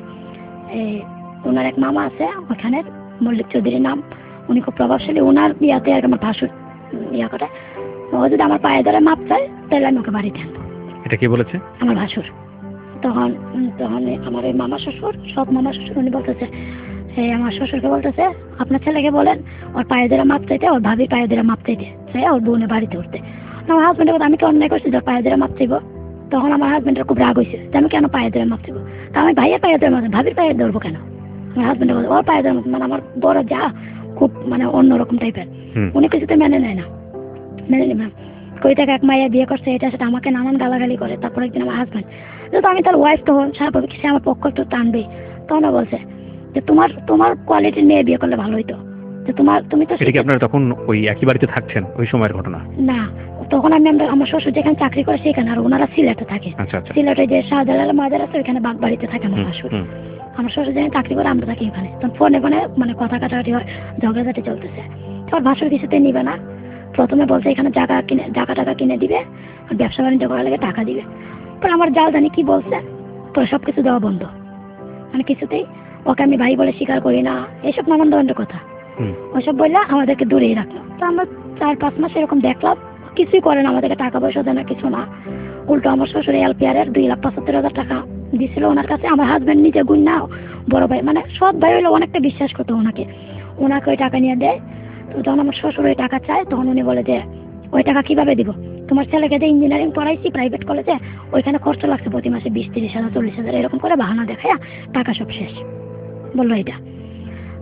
ওনার এক মামা আছে ওখানে, মল্লিক চৌধুরীর নাম, উনি খুব প্রভাবশালী, ওনার ইয়াতে আর আমার ভাসুর ইয়া করে, ও যদি আমার পায়ে ধরে মাপ চায় তাহলে আমি ওকে বাড়িতে আনবো। এটা কি বলেছে? আমার ভাসুর। তখন আমার ওই মামা শ্বশুর, সব মামা শ্বশুর, উনি বলতেছে আমার শ্বশুরকে বলতেছে আপনার ছেলেকে বলেন ওর পায়ে ধরে মাপ চাইতে, ওর ভাবির পায়ে ধরে মাপ চাইতে, সে ওর বোনের বাড়িতে উঠতে। আমার হাজবেন্ডের কথা আমি কি অন্যায় করছি যে পায়ে ধরে মাপ চাইবো? তখন আমার হাজবেন্ডের খুব রাগ হয়েছে যে আমি কেন পায়ে ধরে মাপ চাইবো, তা আমি ভাইয়ের পায়ে ধরে মাপ, ভাবির পায়ে ধরবো কেন? আমার হাজবেন্ডের কথা ওর পায়ে ধরে, মানে আমার বড় যা খুব মানে অন্যরকম টাইপের, উনি কিছুতে মেনে নেয় না, মেনে নেবে কই থেকে এক মাইয়া বিয়ে করছে এটা সেটা আমাকে নানান গালাগালি করে। তারপর একদিন আমার হাজবেন্ড, যেহেতু আমি তার ওয়াইফ, তখন স্বাভাবিক সে আমার পক্ষ একটু টানবে, তখন বলছে যে তোমার কোয়ালিটির মেয়ে বিয়ে করলে ভালো হইতো, যে তুমি তো। এটা কি আপনারা তখন ওই একই বাড়িতে থাকছেন ওই সময়ের ঘটনা? না, তখন আমার শ্বশুর যেখানে চাকরি করে সেখানে, আর ওনারা সিলেটে থাকে। সিলেটে যে শাহজালাল মাজার আছে ওইখানে বাগ বাড়িতে থাকে আমার শাশুড়। আমার শ্বশুর যেখানে চাকরি করে আমরা থাকি এখানে। তখন ফোনে মানে কথা কাটাকাটি হয়, ঝগড়াঝাটি চলতেছে। তোমার ভাসুর কিছুতে নিবে না, প্রথমে বলছে এখানে জায়গা টাকা কিনে দিবে আর ব্যবসা বাণিজ্য করার লাগে টাকা দিবে। পরে আমার জাল জানি কি বলছে, পরে সবকিছু দেওয়া বন্ধ, মানে কিছুতেই ওকে আমি ভাই বলে স্বীকার করি না, এইসব নানান ধরনের কথা ওইসব বললে আমাদেরকে দূরেই রাখলো। তো আমরা 4-5 মাস এরকম দেখলাম, কিছুই করে না, আমাদেরকে টাকা পয়সা দেয় না, কিছু না। উল্টো আমার শ্বশুর এলপিআরের 2,75,000 টাকা দিছিল ওনার কাছে। আমার হাজবেন্ড নিজে গুণ না, বড় ভাই মানে সৎ ভাই হইলে অনেকটা বিশ্বাস করতো ওনাকে ওই টাকা নিয়ে দেয়। তো যখন আমার শ্বশুর ওই টাকা চায় তখন উনি বলে যে ওই টাকা কিভাবে দিব, তোমার ছেলেকে যে ইঞ্জিনিয়ারিং পড়াইছি প্রাইভেট কলেজে, ওইখানে খরচ লাগছে প্রতি মাসে 20-30 হাজার 40 হাজার, এরকম করে বাহানা দেখায় টাকা সব শেষ বললো এটা।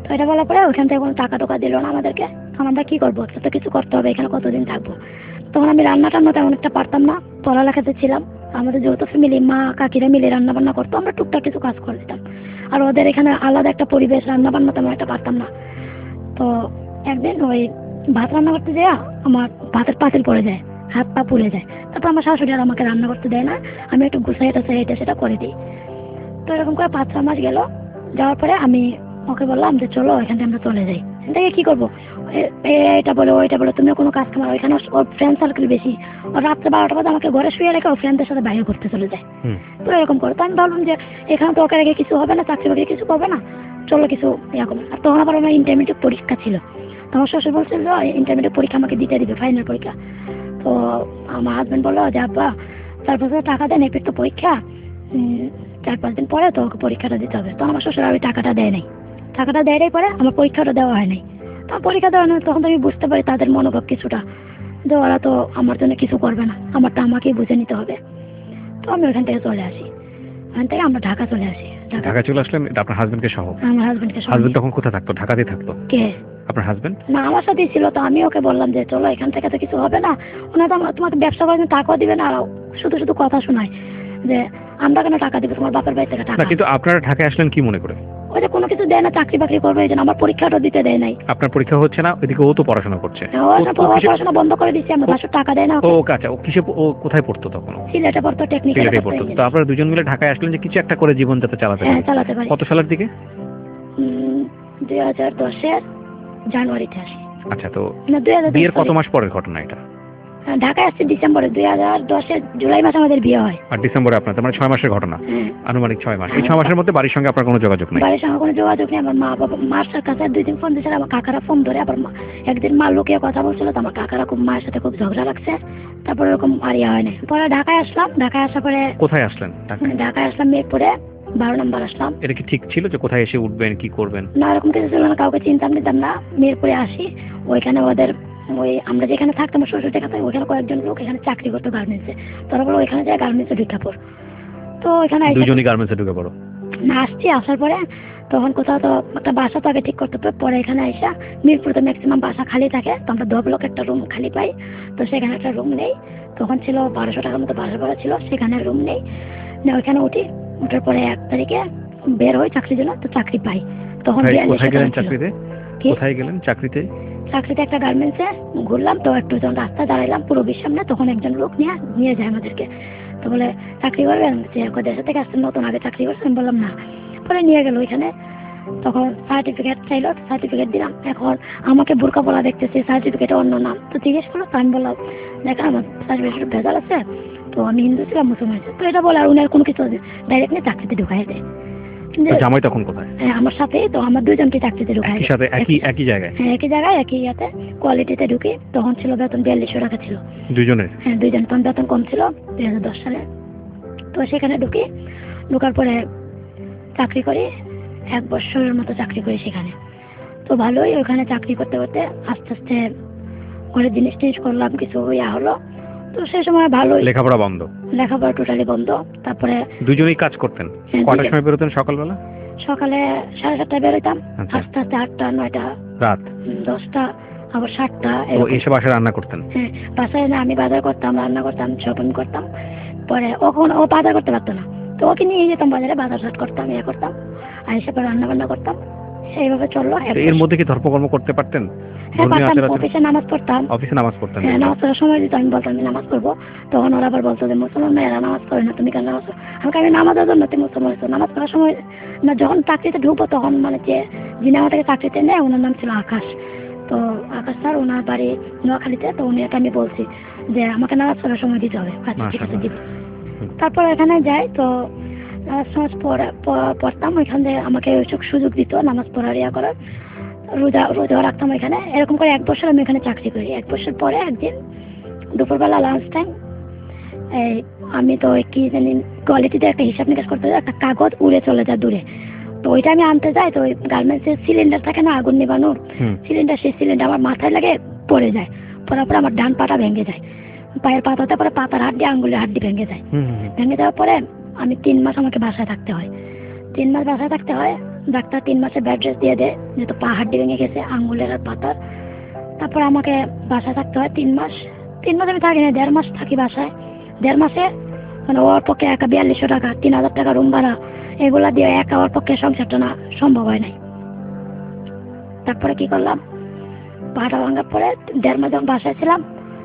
তো এটা বলার পরে ওইখান থেকে কোনো টাকা টোকা দিল না আমাদেরকে। তখন আমরা কি করবো, একটা তো কিছু করতে হবে, এখানে কতদিন থাকবো। তখন আমি রান্না টান্না তেমন একটা পারতাম না, পড়ালেখাতে ছিলাম। আমাদের যেহেতু ফ্যামিলি, মা কাকিরা মিলে রান্না বান্না করতো, আমরা টুকটাক কিছু কাজ করে দিতাম। আর ওদের এখানে আলাদা একটা পরিবেশ, রান্না বান্না তেমন একটা পারতাম না। তো একদিন ওই ভাত রান্না করতে যায়, আমার ভাতের পাতিল পড়ে যায়, হাত পা পুড়ে যায়। তারপর আমার শাশুড়ি আর আমাকে রান্না করতে দেয় না, আমি একটু গুছাই টাছাই এটা সেটা করে দিই। তো এরকম করে 5-6 মাস গেল। যাওয়ার পরে আমি ওকে বললাম যে চলো এখান থেকে আমরা চলে যাই। এখান থেকে কি করবো, এটা বলে ওইটা বলে, তুমিও কোনো কাজ কামার। ওইখানে ওর ফ্রেন্ড সার্কেল বেশি, ওর রাত্রে 12টা বাজে আমাকে ঘরে শুয়ে রেখে ওর ফ্রেন্ডদের সাথে বাইরে ঘুরতে চলে যায়। তো এরকম করে তো আমি ভাবলাম যে এখানে তো ওকে রেখে কিছু হবে না, চাকরি বাকরি কিছু করবে না, চলো কিছু ইয়া করবো। আর তখন আবার আমার ইন্টারমিডিয়েট পরীক্ষা ছিল। তো আমার শ্বশুর বলছিল যে ইন্টারমিডিয়েট পরীক্ষা আমাকে দিতে দিবে, ফাইনাল পরীক্ষা। তো আমার হাজবেন্ড বললো যে আব্বা 4-5 টাকা দেন, এপির তো পরীক্ষা, 4-5 দিন পরে তো ওকে পরীক্ষাটা দিতে হবে। তখন আমার শ্বশুর ওই টাকাটা দেয় নাই। টাকাটা দেয় নাই পরে আমার পরীক্ষাটা দেওয়া হয় নাই। তখন পরীক্ষা দেওয়া হয়, তখন তো আমি বুঝতে পারি তাদের মনোভাব কিছুটা, যে ওরা তো আমার জন্য কিছু করবে না, আমারটা আমাকেই বুঝে নিতে হবে। তো আমি ওইখান থেকে চলে আসি। ওখান থেকে আমরা ঢাকা চলে আসি। ঢাকা চলে আসলেন আপনার হাজবেন্ডকে সহ? আমার হাজবেন্ডকে সহ। হাজবেন্ড তখন কোথায় থাকতো? ঢাকাতেই থাকতো? কে? আপনার হাজবেন্ড? না, আমার সাথেই ছিল। তো আমি ওকে বললাম যে চলো এখান থেকে তো কিছু হবে না, ওনা তো তোমাকে ব্যবসা করার জন্য টাকাও দিবে না, আর শুধু শুধু কথা শোনায় যে আমরা কেন টাকা দিব, তোমার বাপের বাড়ি থেকে টাকা। না, কিন্তু আপনারা ঢাকায় আসলেন কি মনে করে? ওই যে কোনো কিছু দেয় না, চাকরি বাকরি করবে, এই জন্য আমার পরীক্ষাটা দিতে দেয় নাই। আপনার পরীক্ষা হচ্ছে না, ওইদিকে ও তো পড়াশোনা করছে। পড়াশোনা বন্ধ করে দিচ্ছে, আমার বাসা টাকা দেয় না। ও আচ্ছা, ও কিসে, ও কোথায় পড়তো তখন? সিলেটে পড়তো, টেকনিক্যালে পড়তো। তো আপনারা দুজন মিলে ঢাকায় আসলেন যে কিছু একটা করে জীবন যাতে চালাতে পারে। হ্যাঁ, চালাতে পারি। কত সালের দিকে? 2010-এর জানুয়ারিতে আসি। আচ্ছা, তো না, 2010 বিয়ের কত মাস পরের ঘটনা এটা? ঢাকায় আসছি ডিসেম্বরে, 2010-এর জুলাই মাসে আমাদের বিয়ে হয়। আর ডিসেম্বরে আপনার, তার মানে 6 মাসের ঘটনা। আনুমানিক 6 মাস। এই 6 মাসের মধ্যে বাড়ির সঙ্গে আপনার কোনো যোগাযোগ নেই? বাড়ির সঙ্গে কোনো যোগাযোগ নেই। আমার মা বাবা, মার কাছে 2 দিন ফোন দিয়েছিল, আমার কাকারা ফোন ধরে। আবার একদিন মা লুকিয়ে কথা বলছিল, তো আমার কাকারা খুব মায়ের সাথে খুব ঝগড়া লাগছে। তারপরে এরকম আর ইয়া হয় না। পরে ঢাকায় আসলাম। ঢাকায় আসার পরে কোথায় আসলেন? ঢাকায় আসলাম মিরপুরে 12 নম্বর আসলাম। এটা কি ঠিক ছিল যে কোথায় এসে উঠবেন, কি করবেন? না, এরকম কিছু ছিল না, কাউকে চিন্তা নিতাম না। মিরপুরে আসি, ওইখানে ওদের ওই আমরা যেখানে থাকতাম, শ্বশুর যেখানে, ওইখানে কয়েকজন লোক এখানে চাকরি করতো গার্মেন্টসে। তারা বলো ওইখানে যায় গার্মেন্টসে ঢুকে পড়। তো ওইখানে দুজনই গার্মেন্টসে ঢুকে পড়ো? না, আসছি। আসার পরে তখন কোথাও তো একটা বাসা তো আগে ঠিক করতে হবে। পরে এখানে আইসা মিরপুরে তো ম্যাক্সিমাম বাসা খালি থাকে, তো আমরা 10 ব্লক একটা রুম খালি পাই। তো সেখানে একটা রুম নেই। তখন ছিল 1200 টাকার মতো বাসা ভাড়া ছিল। সেখানে রুম নেই, ওইখানে উঠি। ওঠার পরে 1 তারিখে বের হই চাকরির জন্য। তো চাকরি পাই। তখন কোথায় গেলেন চাকরিতে? কোথায় গেলেন চাকরিতে? চাকরিতে একটা গার্মেন্টসে ঘুরলাম। তো একটু যখন রাস্তা দাঁড়াইলাম পুরো সামনে, তখন একজন লোক নিয়ে যায় আমাদেরকে। তো বলে চাকরি করবেন, যে দেশের থেকে আসছেন নতুন, আগে চাকরি করছেন? আমি বললাম না। পরে নিয়ে গেল ওইখানে। তখন সার্টিফিকেট চাইলো, সার্টিফিকেট দিলাম। এখন আমাকে বোরকা পরা দেখতেছে, সার্টিফিকেটে অন্য নাম। তো জিজ্ঞেস করলো, তো আমি বললাম দেখেন আমার সার্টিফিকেট ভেজাল আছে, তো আমি হিন্দু ছিলাম, মুসলমান ছিলাম। তো এটা বলে আর উনি আর কোনো কিছু ডাইরেক্ট নিয়ে চাকরিতে ঢুকাই দেয়। জামাই তখন কোথায়? আমার সাথেই। তো আমার দুজনকে চাকরিতে ঢুকাই একই সাথে, একই জায়গায়? হ্যাঁ, একই জায়গায়, একই ইয়াতে কোয়ালিটিতে ঢুকি। তখন ছিল বেতন 4200 টাকা ছিল দুজনের। হ্যাঁ, দুইজন। তখন বেতন কম ছিল 2010 সালে। তো সেখানে ঢুকি। ঢুকার পরে চাকরি করি, 1 বছরের মতো চাকরি করি সেখানে। তো ভালোই। ওখানে চাকরি করতে করতে আস্তে আস্তে ঘরের জিনিস টিনিস করলাম, কিছু ইয়া হলো। তো সেই সময় ভালোই। লেখাপড়া বন্ধ? লেখাপড়া টোটালি বন্ধ। তারপরে দুজনেই কাজ করতেন? কটার সময় বেরোতেন সকালবেলা? সকালে 7:30টায় বেরোতাম, আস্তে আস্তে 8টা 9টা, রাত 10টা, আবার 7টা। এসে বাসায় রান্না করতেন? হ্যাঁ, বাসায় না, আমি বাজার করতাম, রান্না করতাম, শপিং করতাম। পরে ও বাজার করতে পারতো না, তো ওকে নিয়ে যেতাম বাজারে, বাজার ঘাট করতাম, ইয়ে করতাম, আর এসে পরে রান্না বান্না করতাম। এইভাবে চললো। এর মধ্যে কি ধর্মকর্ম করতে পারতেন? হ্যাঁ, পারতাম। অফিসে নামাজ পড়তাম। অফিসে নামাজ পড়তেন? হ্যাঁ, নামাজ পড়ার সময় দিত। আমি বলতাম আমি নামাজ পড়বো। তখন ওরা আবার বলতো যে মুসলমান মেয়েরা নামাজ পড়ে না, তুমি কেন নামাজ পড়ো? আমি নামাজের জন্য তুই মুসলমান হয়েছো। নামাজ পড়ার সময় না, যখন চাকরিতে ঢুকবো তখন মানে যিনি আমাদেরকে চাকরিতে নেয় ওনার নাম ছিল আকাশ। তো আকাশ স্যার, ওনার বাড়ি নোয়াখালীতে। তো উনিকে আমি বলছি যে আমাকে নামাজ পড়ার সময় দিতে হবে। আচ্ছা, ঠিক আছে, দিব। তারপর এখানে যাই। তো নামাজ পড়তাম। ওইখান থেকে আমাকে সুযোগ দিত নামাজ পড়ার, ইয়া করার, রোজা রাখতাম এখানে। এরকম করে 1 বছর আমি এখানে চাকরি করি। 1 বছর পরে একদিন দুপুরবেলা লাঞ্চ টাইম, আমি তো কি জানি কোয়ালিটিতে একটা হিসাব নিকাশ করতে যাই, একটা কাগজ উড়ে চলে যায় দূরে। তো ওইটা আমি আনতে যাই। তো ওই গার্মেন্টসের সিলিন্ডার থাকে না, আগুন নিবানোর সিলিন্ডার, সেই সিলিন্ডার আমার মাথায় লাগে পড়ে যায়। পড়ার পরে আমার ডান পাটা ভেঙে যায়, পায়ের পাতাতে পরে পাতার হাড্ডি, আঙ্গুলের হাড্ডি ভেঙে যায়। ভেঙে যাওয়ার পরে আমি 3 মাস আমাকে বাসায় থাকতে হয়। 3 মাস বাসায় থাকতে হয়। ডাক্তার 3 মাসে বেড রেস্ট দিয়ে দেয়, যেহেতু পা হাড্ডি ভেঙে গেছে, আঙ্গুলের আর পাতার। তারপর আমাকে বাসায় থাকতে হয় 3 মাস। 3 মাস আমি থাকি না, 1.5 মাস থাকি বাসায়। 1.5 মাসে মানে ওর পক্ষে একা 4200 টাকা, 3000 টাকা রুম ভাড়া, এগুলা দিয়ে একা ওর পক্ষে সংসারটা না সম্ভব হয় নাই। তারপরে কি করলাম, পাটা ভাঙার পরে 1.5 মাস যখন বাসায় ছিলাম,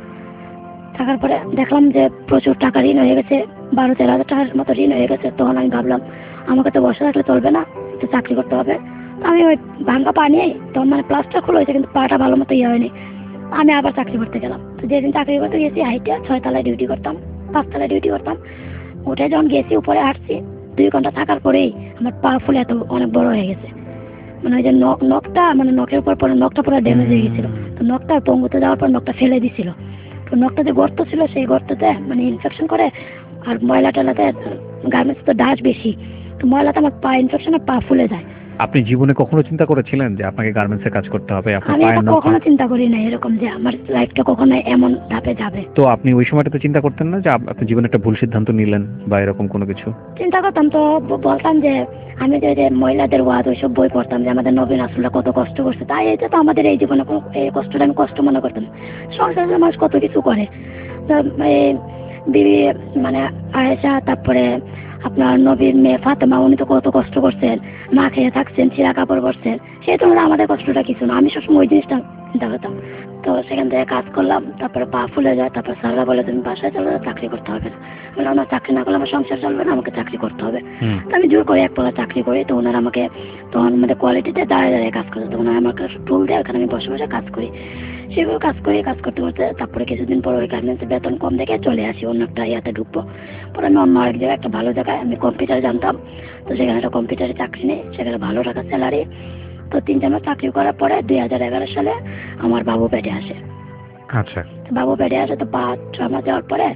থাকার পরে দেখলাম যে প্রচুর টাকা ঋণ হয়ে গেছে, 12-13 হাজার টাকার মতো ঋণ হয়ে গেছে। তখন আমি ভাবলাম আমাকে তো বসে থাকলে চলবে না, একটু চাকরি করতে হবে। তো আমি ওই ভাঙা পা নিয়ে, তখন মানে প্লাস্টার খোলা হয়েছে কিন্তু পাটা ভালো মতো ইয়ে হয়নি, আমি আবার চাকরি করতে গেলাম। তো যেদিন চাকরি করতে গেছি, হাইটে 6 তলায় ডিউটি করতাম, 5 তলায় ডিউটি করতাম। উঠে যখন গেছি উপরে আসছি, 2 ঘন্টা থাকার পরেই আমার পা ফুলে এত অনেক বড় হয়ে গেছে। মানে ওই যে নখটা, মানে নখের উপর পরে নখটা পুরো ড্যামেজ হয়ে গেছিল। তো নখটা পঙ্গুতে যাওয়ার পর নখটা ফেলে দিছিল। তো নখটা যে গর্ত ছিল, সেই গর্ততে মানে ইনফেকশন করে, আর ময়লা টয়লাতে, গার্মেন্টস তো ডাস্ট বেশি, তো ময়লাতে আমার পা ইনফেকশনে পা ফুলে যায়। আপনি জীবনে কখনো চিন্তা করেছিলেন যে আপনাকে গার্মেন্টসে কাজ করতে হবে? আপনার আমি পায়ের এটা নখ, কখনো চিন্তা করি না এরকম যে আমার লাইফটা কখনো এমন ধাপে যাবে। তো আপনি ওই সময়টাতে চিন্তা করতেন না যে আপনি জীবনে একটা ভুল সিদ্ধান্ত নিলেন বা এরকম কোনো কিছু? চিন্তা করতাম তো, বলতাম যে আমি যে মহিলাদের ওয়াজ ওইসব বই পড়তাম যে আমাদের নবী রাসূলরা কত কষ্ট করছে, তাই এটা তো আমাদের এই জীবনে এই কষ্টটা আমি কষ্ট মনে করতাম। সংসারের মানুষ কত কিছু করে, তো এই বিবি মানে আয়েশা, তারপরে আপনার নবীর মেয়ে ফাতেমা, উনি তো কত কষ্ট করছেন, না খেয়ে থাকছেন, ছিঁড়া কাপড় পরছেন, সেই তুলনায় আমাদের কষ্টটা কিছু না। আমি সবসময় ওই জিনিসটা চিন্তা করতাম। তো সেখান থেকে কাজ করলাম, তারপরে পা ফুলে যায়, তারপর স্যাররা বলে তুমি বাসায় চলে যাও, চাকরি করতে হবে না। বললাম না, চাকরি না করলে আমার সংসার চলবে না, আমাকে চাকরি করতে হবে। তো আমি জোর করে 1 পলা চাকরি করি। তো ওনারা আমাকে তখন আমাদের কোয়ালিটিতে দাঁড়িয়ে দাঁড়িয়ে কাজ করতে, তখন আমাকে টুল দেয়, ওখানে আমি বসে বসে কাজ করি। সেগুলো কাজ করি, কাজ করতে করতে তারপরে কিছুদিন পর ওই গার্মেন্টসে বেতন কম দেখে চলে আসি, অন্য একটা ইয়াতে ঢুকবো। পরে আমি অন্য আরেক জায়গায়, একটা ভালো জায়গায়, আমি কম্পিউটার জানতাম, তো সেখানে একটা কম্পিউটারে চাকরি নেই, সেখানে ভালো টাকা স্যালারি। তো 3-4 মাস চাকরি করার পরে 2011 সালে আমার বাবু পেটে আসে। আচ্ছা। বাবু পেটে আসে, তো 5-6 মাস যাওয়ার পরে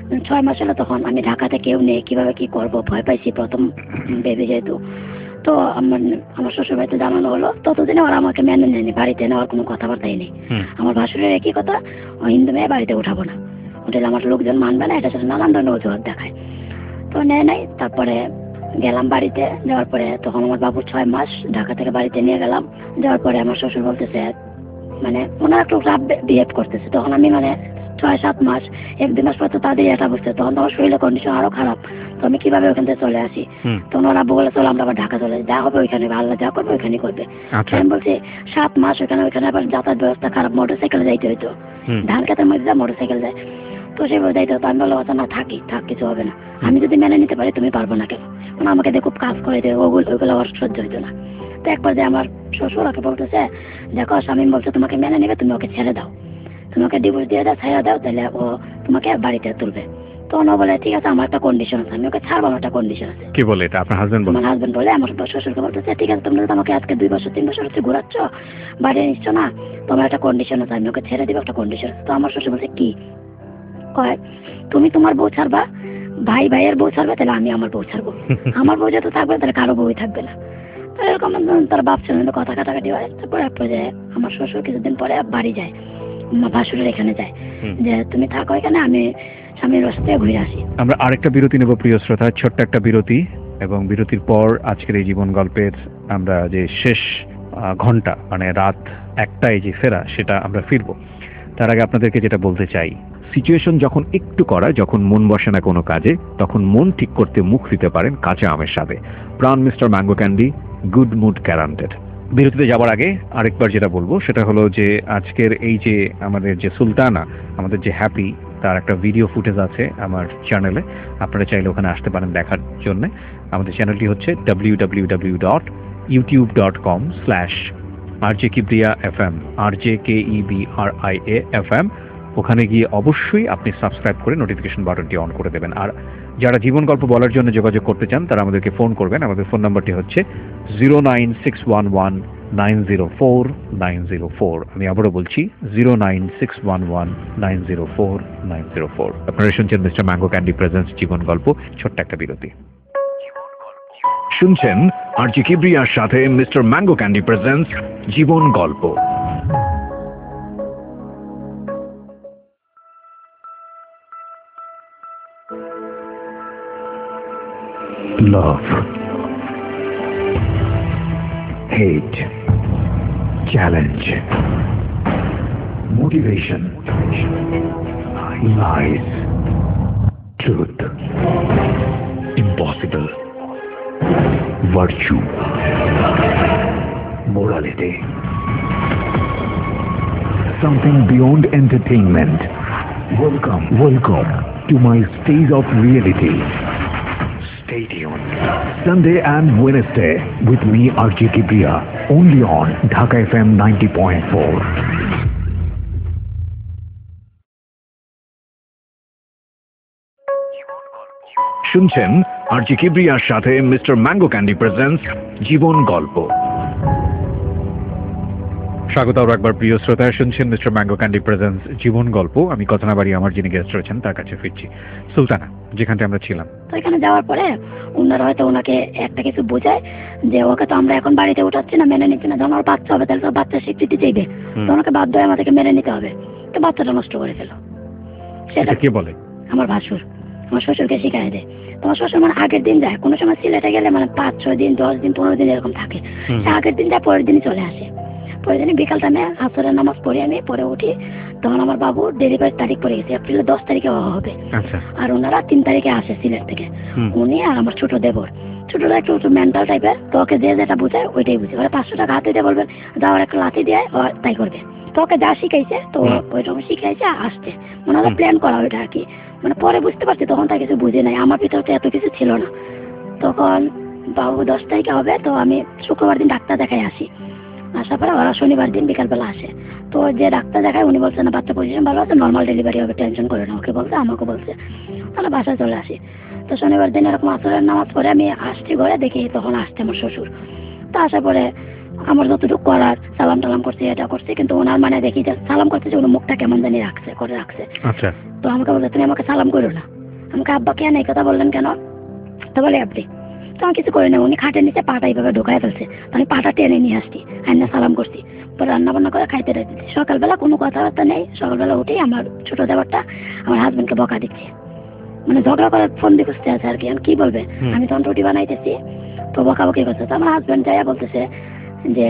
6 মাস হলো, তখন আমি ঢাকাতে কেউ নেই, কিভাবে কি করব ভয় পাইছি, প্রথম বেবি যেহেতু। তো আমার শ্বশুর বাড়িতে জানানো হলো, ততদিনে ওরা আমাকে মেনে নেয়নি, বাড়িতে নেওয়ার কোনো কথাবার্তাই নেই। আমার ভাসুরের একই কথা, ও হিন্দু মেয়ে, বাড়িতে উঠাবো না, উঠলে আমার লোকজন মানবে না, এটা সেটা নানান ধরনের অজুহাত দেখায়। তো নেয় নাই। তারপরে গেলাম বাড়িতে, যাওয়ার পরে তখন আমার বাবু 6 মাস, ঢাকা থেকে বাড়িতে নিয়ে গেলাম। যাওয়ার পরে আমার শ্বশুর বলতেছে, মানে ওনারা একটু রাফ বিহেভ করতেছে। তখন আমি মানে 6-7 মাস, 1-2 মাস পর তো তাদের এটা বুঝতে, তখন তো আমার শরীরের কন্ডিশন আরো খারাপ। তো আমি কিভাবে ওখান থেকে চলে আসি? তখন ওরা বলে চলো আমরা আবার ঢাকা চলে যাই, যা হবে ওইখানে, আল্লাহ যা করবে ওইখানে করবে। আমি বলছি 7 মাস ওইখানে আবার যাতায়াত ব্যবস্থা খারাপ, মোটরসাইকেলে যাইতে হইতো, ধান খেতের মধ্যে যা মোটরসাইকেল যায়, তো সেভাবে যাইতে হতো। আমি বললাম আচ্ছা না, থাক, কিছু হবে না, আমি যদি মেনে নিতে পারি তুমি পারবো না কেন? মানে আমাকে দিয়ে খুব কাজ করে দেয়, ওইগুলো আমার সহ্য হইতো না। তো একবার যে আমার শ্বশুর ওকে বলতেছে, দেখো স্বামী বলছে তোমাকে মেনে নেবে, তুমি ওকে ছেড়ে দাও, তুমি ওকে ডিভোর্স দিয়ে দাও, ছেড়ে দাও, তাহলে ও তোমাকে বাড়িতে তুলবে। তো ও বলে ঠিক আছে, আমার একটা কন্ডিশন আছে, আমি ওকে ছাড়বো, আমার একটা কন্ডিশন আছে। কি বলে এটা আপনার হাজবেন্ড? আমার হাজবেন্ড বলে আমার শ্বশুরকে বলতেছে, ঠিক আছে, তোমরা আমাকে আজকে 2-3 বছর হচ্ছে ঘুরাচ্ছ, বাড়ি নিচ্ছ না, তোমার একটা কন্ডিশন আছে, আমি ওকে ছেড়ে দিব, একটা কন্ডিশন আছে। তো আমার শ্বশুর বলছে কি? কয় তুমি তোমার বউ ছাড়বা, ভাইয়ের বউ ছাড়বে, তাহলে আমি আমার বউ ছাড়বো, আমার বউ যেহেতু থাকবে তাহলে কারো বউই থাকবে না। তো এরকম তার বাপ ছেলে কথা কাটাকাটি হয়। তারপরে যে আমার শ্বশুর কিছুদিন পরে বাড়ি যায়, ভাসুরের এখানে যায়, যে তুমি থাকো এখানে, আমি স্বামীর সাথে ঘুরে আসি। আমরা আরেকটা বিরতি নেব প্রিয় শ্রোতা, ছোট্ট একটা বিরতি, এবং বিরতির পর আজকের এই জীবন গল্পের আমরা যে শেষ ঘন্টা, মানে রাত 1টায় যে ফেরা, সেটা আমরা ফিরবো। তার আগে আপনাদেরকে যেটা বলতে চাই, সিচুয়েশন যখন একটু করা, যখন মন বসে না কোনো কাজে, তখন মন ঠিক করতে মুখ দিতে পারেন কাঁচা আমের স্বাদে। Pran mister mango candy, good mood guaranteed. বিরতিতে যাবার আগে আরেকবার যেটা বলবো সেটা হলো যে আজকের এই যে আমাদের যে সুলতানা, আমাদের যে হ্যাপি, তার একটা ভিডিও ফুটেজ আছে আমার চ্যানেলে, আপনারা চাইলে ওখানে আসতে পারেন দেখার জন্য। আমাদের চ্যানেলটি হচ্ছে www.youtube.com/RJKibriya FM, RJKEBRIA FM। ওখানে গিয়ে অবশ্যই আপনি সাবস্ক্রাইব করে নোটিফিকেশন বাটনটি অন করে দেবেন। আর যারা জীবন গল্প বলার জন্য যোগাযোগ করতে চান তারা আমাদেরকে ফোন করবেন। আমাদের ফোন নাম্বারটি হচ্ছে 09611904904। আমি আবারও বলছি 09611904904। আপনারা শুনছেন মিস্টার ম্যাঙ্গো ক্যান্ডি প্রেজেন্টস জীবন গল্প। ছোট্ট একটা বিরতি শুনছেন আরজি কিবরিয়ার সাথে মিস্টার ম্যাঙ্গো ক্যান্ডি প্রেজেন্টস জীবন গল্প। Love hate, challenge, motivation, lies, truth, impossible, virtue, morality, something beyond entertainment. Welcome to my stage of reality. Stay tuned. Sunday and Wednesday with me, RJ Kibriya, only on Dhaka FM 90.4. শুনছেন RJ কিবরিয়ার সাথে mister mango candy presents জীবন গল্প। স্বাগত আরো একবার প্রিয় শ্রোতা, শুনছেন mister mango candy presents জীবন গল্প। আমি কথা না বাড়ি আমার যিনি গেস্ট রয়েছেন তার কাছে ফিরছি। সুলতানা, যেখানটা আমরা ছিলাম, তো এখানে যাওয়ার পরে ওনারা হয়তো ওনাকে একটা কিছু বোঝায় যে ওকে তো আমরা এখন বাড়িতে উঠাচ্ছি না, মেনে নিচ্ছি না, যখন ওর বাচ্চা হবে তাহলে তো বাচ্চার স্বীকৃতি চাইবে, তো ওনাকে বাধ্য হয়ে আমাদেরকে মেনে নিতে হবে। তো বাচ্চাটা নষ্ট করে ফেলো। সেটা কে বলে? আমার ভাসুর, আমার শ্বশুরকে শিখাই দেয়। তোমার শ্বশুর মানে আগের দিন যায়, কোনো সময় সিলেটে গেলে মানে 5-6 দিন 10 দিন 15 দিন এরকম থাকে। সে আগের দিন যায়, পরের দিনই চলে আসে। পরের দিনই বিকাল টাইমে আসরের নামাজ পড়ে আমি পরে উঠি, তখন আমার বাবু ডেলিভারির তারিখ পড়ে গেছে, এপ্রিলের 10 তারিখে হবে। আর ওনারা 3 তারিখে আসে সিলেট থেকে, উনি আর আমার ছোট দেবর। ছোটটা একটু মেন্টাল টাইপের, তো ওকে যে যেটা বুঝায় ওইটাই বুঝে। ওরা 500 টাকা হাতে দিয়ে বলবেন যাওয়ার একটা লাঠি দিয়ে তাই করবে। তো ওকে যা শিখাইছে তো ওইরকম শিখাইছে, আসছে ওনারা প্ল্যান করা ওইটা আর কি। মানে পরে বুঝতে পারছি, তখন তার কিছু বুঝে নাই, আমার ভিতরে তো এত কিছু ছিল না। তখন বাবু 10 তারিখে হবে, তো আমি শুক্রবার দিন ডাক্তার দেখাই আসি। আসার পরে ওরা শনিবার দিন বিকালবেলা আসে। তো যে ডাক্তার দেখায় উনি বলছে না বাচ্চা পজিশন ভালো আছে, নর্মাল ডেলিভারি হবে, টেনশন করে না। ওকে বলছে, আমাকে বলছে, তাহলে বাসায় চলে আসি। তো শনিবার দিন এরকম আসরের নামাজ পড়ে আমি আসছি ঘরে, দেখি তখন আসছে আমার শ্বশুর। তো আসার পরে আমার যতটুকু করার সালাম টালাম করছি, এটা করছি, কিন্তু ওনার মানে দেখি যে সালাম করতেছে ওনার মুখটা কেমন জানি রাখছে। আচ্ছা। তো আমাকে বলছে তুমি আমাকে সালাম করো না। আমাকে আব্বা কেন এই কথা বললেন কেন? তো বলে আপনি তো আমি কিছু করি না, উনি খাটের নিচে পাটা এইভাবে ঢোকায় ফেলছে, তো আমি পাটা টেনে নিয়ে আসছি, আইনা সালাম করছি, পরে রান্না বান্না করে খাইতে দিচ্ছি। সকালবেলা কোনো কথাবার্তা নেই, সকালবেলা উঠেই আমার ছোট দেবরটা আমার হাজবেন্ডকে বকা দিচ্ছে, মানে ঝগড়া করার ফোন দিয়ে খুঁজতে আছে আর কি। আমি কি বলবে, আমি তখন রুটি বানাইতেছি, তো বকাবকি করছে। তো আমার হাজবেন্ড যাইয়া বলতেছে যে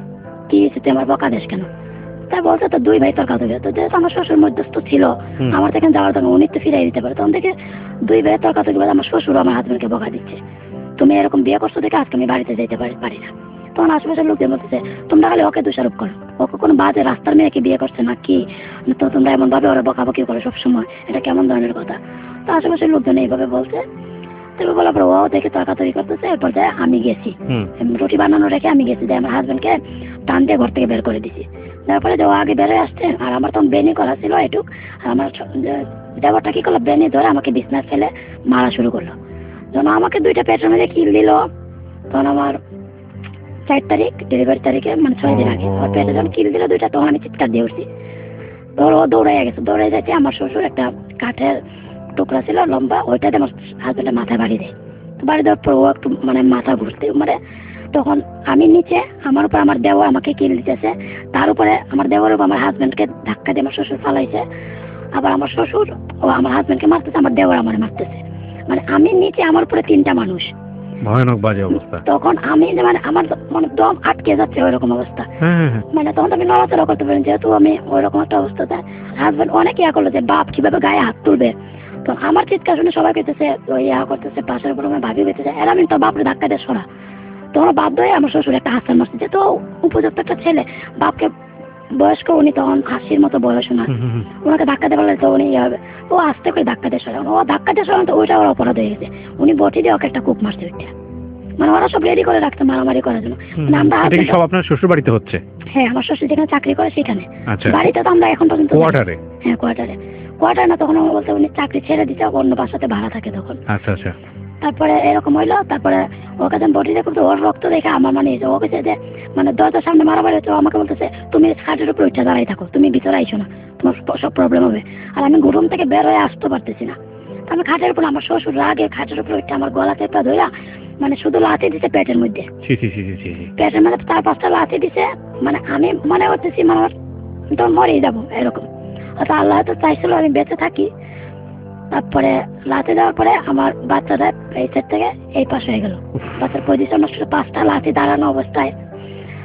কি তুই আমার বকা দিস কেন? তাই বলছে তো 2 ভাই তর্কা তর্কি। তো যেহেতু আমার শ্বশুর মধ্যস্থ ছিল, আমার থেকে যাওয়ার দরকার, উনি তো ফিরাই দিতে পারে। তখন থেকে 2 ভাই তর্কা তর্কি, আমার শ্বশুর আমার হাজবেন্ডকে বকা দিচ্ছে, তুমি এরকম বিয়ে করছো দেখে আজকে আমি বাড়িতে যেতে পারি না। তখন আশেপাশের লোকজন বলতেছে তোমরা খালি ওকে দোষারোপ করো, ওকে কোনো বাজে রাস্তার মেয়েকে বিয়ে করছে না কি, তো তোমরা এমন ভাবে ওরা বকাবকি করো সবসময়, এটা কেমন ধরনের কথা? তো আশেপাশের লোকজন এইভাবে বলছে। তবে বলার পর ও দেখে তর্কাতর্কি করতেছে। এরপর যায় আমি গেছি, রুটি বানানো রেখে আমি গেছি, যে আমার হাজবেন্ডকে টান দিয়ে ঘর থেকে বের করে দিছি। তারপরে যে ও আগে বেরোয় আসছে, আর আমার তখন বেনি করা ছিল এটুক, আর আমার দেবরটা কি করলো, বেনি ধরে আমাকে বিছনায় ফেলে মারা শুরু করলো। যখন আমাকে 2টা পেটের মধ্যে কিল দিল, তখন আমার 4 তারিখ ডেলিভারি তারিখে, মানে 6 দিন আগে আমার পেটে যখন কিল দিল 2টা, তখন আমি চিৎকার দিয়ে উঠছি। তখন ও দৌড়াইয়া গেছে, দৌড়াই যাইতে আমার শ্বশুর একটা কাঠের টুকরা ছিল লম্বা, ওইটাতে আমার হাজবেন্ডের মাথায় বাড়ি দেয়। তো বাড়ি দেওয়ার পর ও একটু মানে মাথা ঘুরতে মানে, তখন আমি নিচে, আমার উপর আমার দেওর আমাকে কিল দিতেছে, তার উপরে আমার দেওয়ার উপর আমার হাজবেন্ডকে ধাক্কা দিয়ে আমার শ্বশুর ফালাইছে। আবার আমার শ্বশুর ও আমার হাজবেন্ডকে মারতেছে, আমার দেওয়ার আমার মারতেছে, মানে আমি নিচে, আমার উপরে 3টা মানুষ। ভয়ানক বাজে অবস্থা। তখন আমি মানে আমার মানে দম আটকে যাচ্ছে ওইরকম অবস্থা। মানে তখন তো আমি নড়াচড়া করতে পারি, যেহেতু আমি ওইরকম একটা অবস্থাতে। হাজবেন্ড অনেক ইয়া করলো যে বাপ কিভাবে গায়ে হাত তুলবে। তো আমার চিৎকার শুনে সবাই পেতেছে, ইয়া করতেছে, পাশের উপর আমার ভাবি পেতেছে, এর আমি তো বাপরে ধাক্কা দিয়ে সরা। তখন বাধ্য হয়ে আমার শ্বশুর একটা হাসান মারছে, যেহেতু উপযুক্ত একটা ছেলে, বাপকে বয়স্ক, উনি তখন 80-র মতো বয়স ওনার, ওনাকে ধাক্কা দিয়ে বললে তো উনি ইয়ে হবে। ও আস্তে করে ধাক্কা দিয়ে সরান, ও ধাক্কা দিয়ে সরান, তো ওইটা ওর অপরাধ হয়ে গেছে। উনি বটি দিয়ে ওকে একটা কূপ মারছে ওইটা, মানে ওরা সব রেডি করে রাখছে মারামারি করার জন্য। মানে আমরা সব আপনার শ্বশুর বাড়িতে হচ্ছে? হ্যাঁ, আমার শ্বশুর যেখানে চাকরি করে সেখানে। আচ্ছা। বাড়িতে তো আমরা এখন পর্যন্ত কোয়ার্টারে? হ্যাঁ কোয়ার্টার না, তখন আমার বলতে উনি চাকরি ছেড়ে দিচ্ছে, অন্য বাসাতে ভাড়া থাকে তখন। আচ্ছা আচ্ছা। তারপরে এরকম হইলো, তারপরে ওকে যখন বটি দেখো, ওর রক্ত দেখে আমার মানে ও গেছে যে মানে দরজার সামনে মারামারি হচ্ছে, আমাকে বলতেছে তুমি খাটের উপর উঠে দাঁড়াই থাকো, তুমি ভিতরে আইসো না, তোমার সব প্রবলেম হবে। আর আমি ঘুম থেকে বের হয়ে আসতে পারতেছি না। আমি খাটের উপর, আমার শ্বশুর রাগে খাটের উপর উঠে আমার গলা চেপা ধইরা মানে শুধু লাথি দিছে পেটের মধ্যে, পেটের মধ্যে 4-5টা লাথি দিছে। মানে আমি মনে করতেছি মানে তখন মরেই যাবো এরকম। অর্থাৎ আল্লাহ তো চাইছিল আমি বেঁচে থাকি। তারপরে লাথি দেওয়ার পরে আমার বাচ্চাটা এই সাইড থেকে এই পাশ হয়ে গেল, বাচ্চার পজিশন নষ্ট, 5টা লাথি দাঁড়ানো অবস্থায়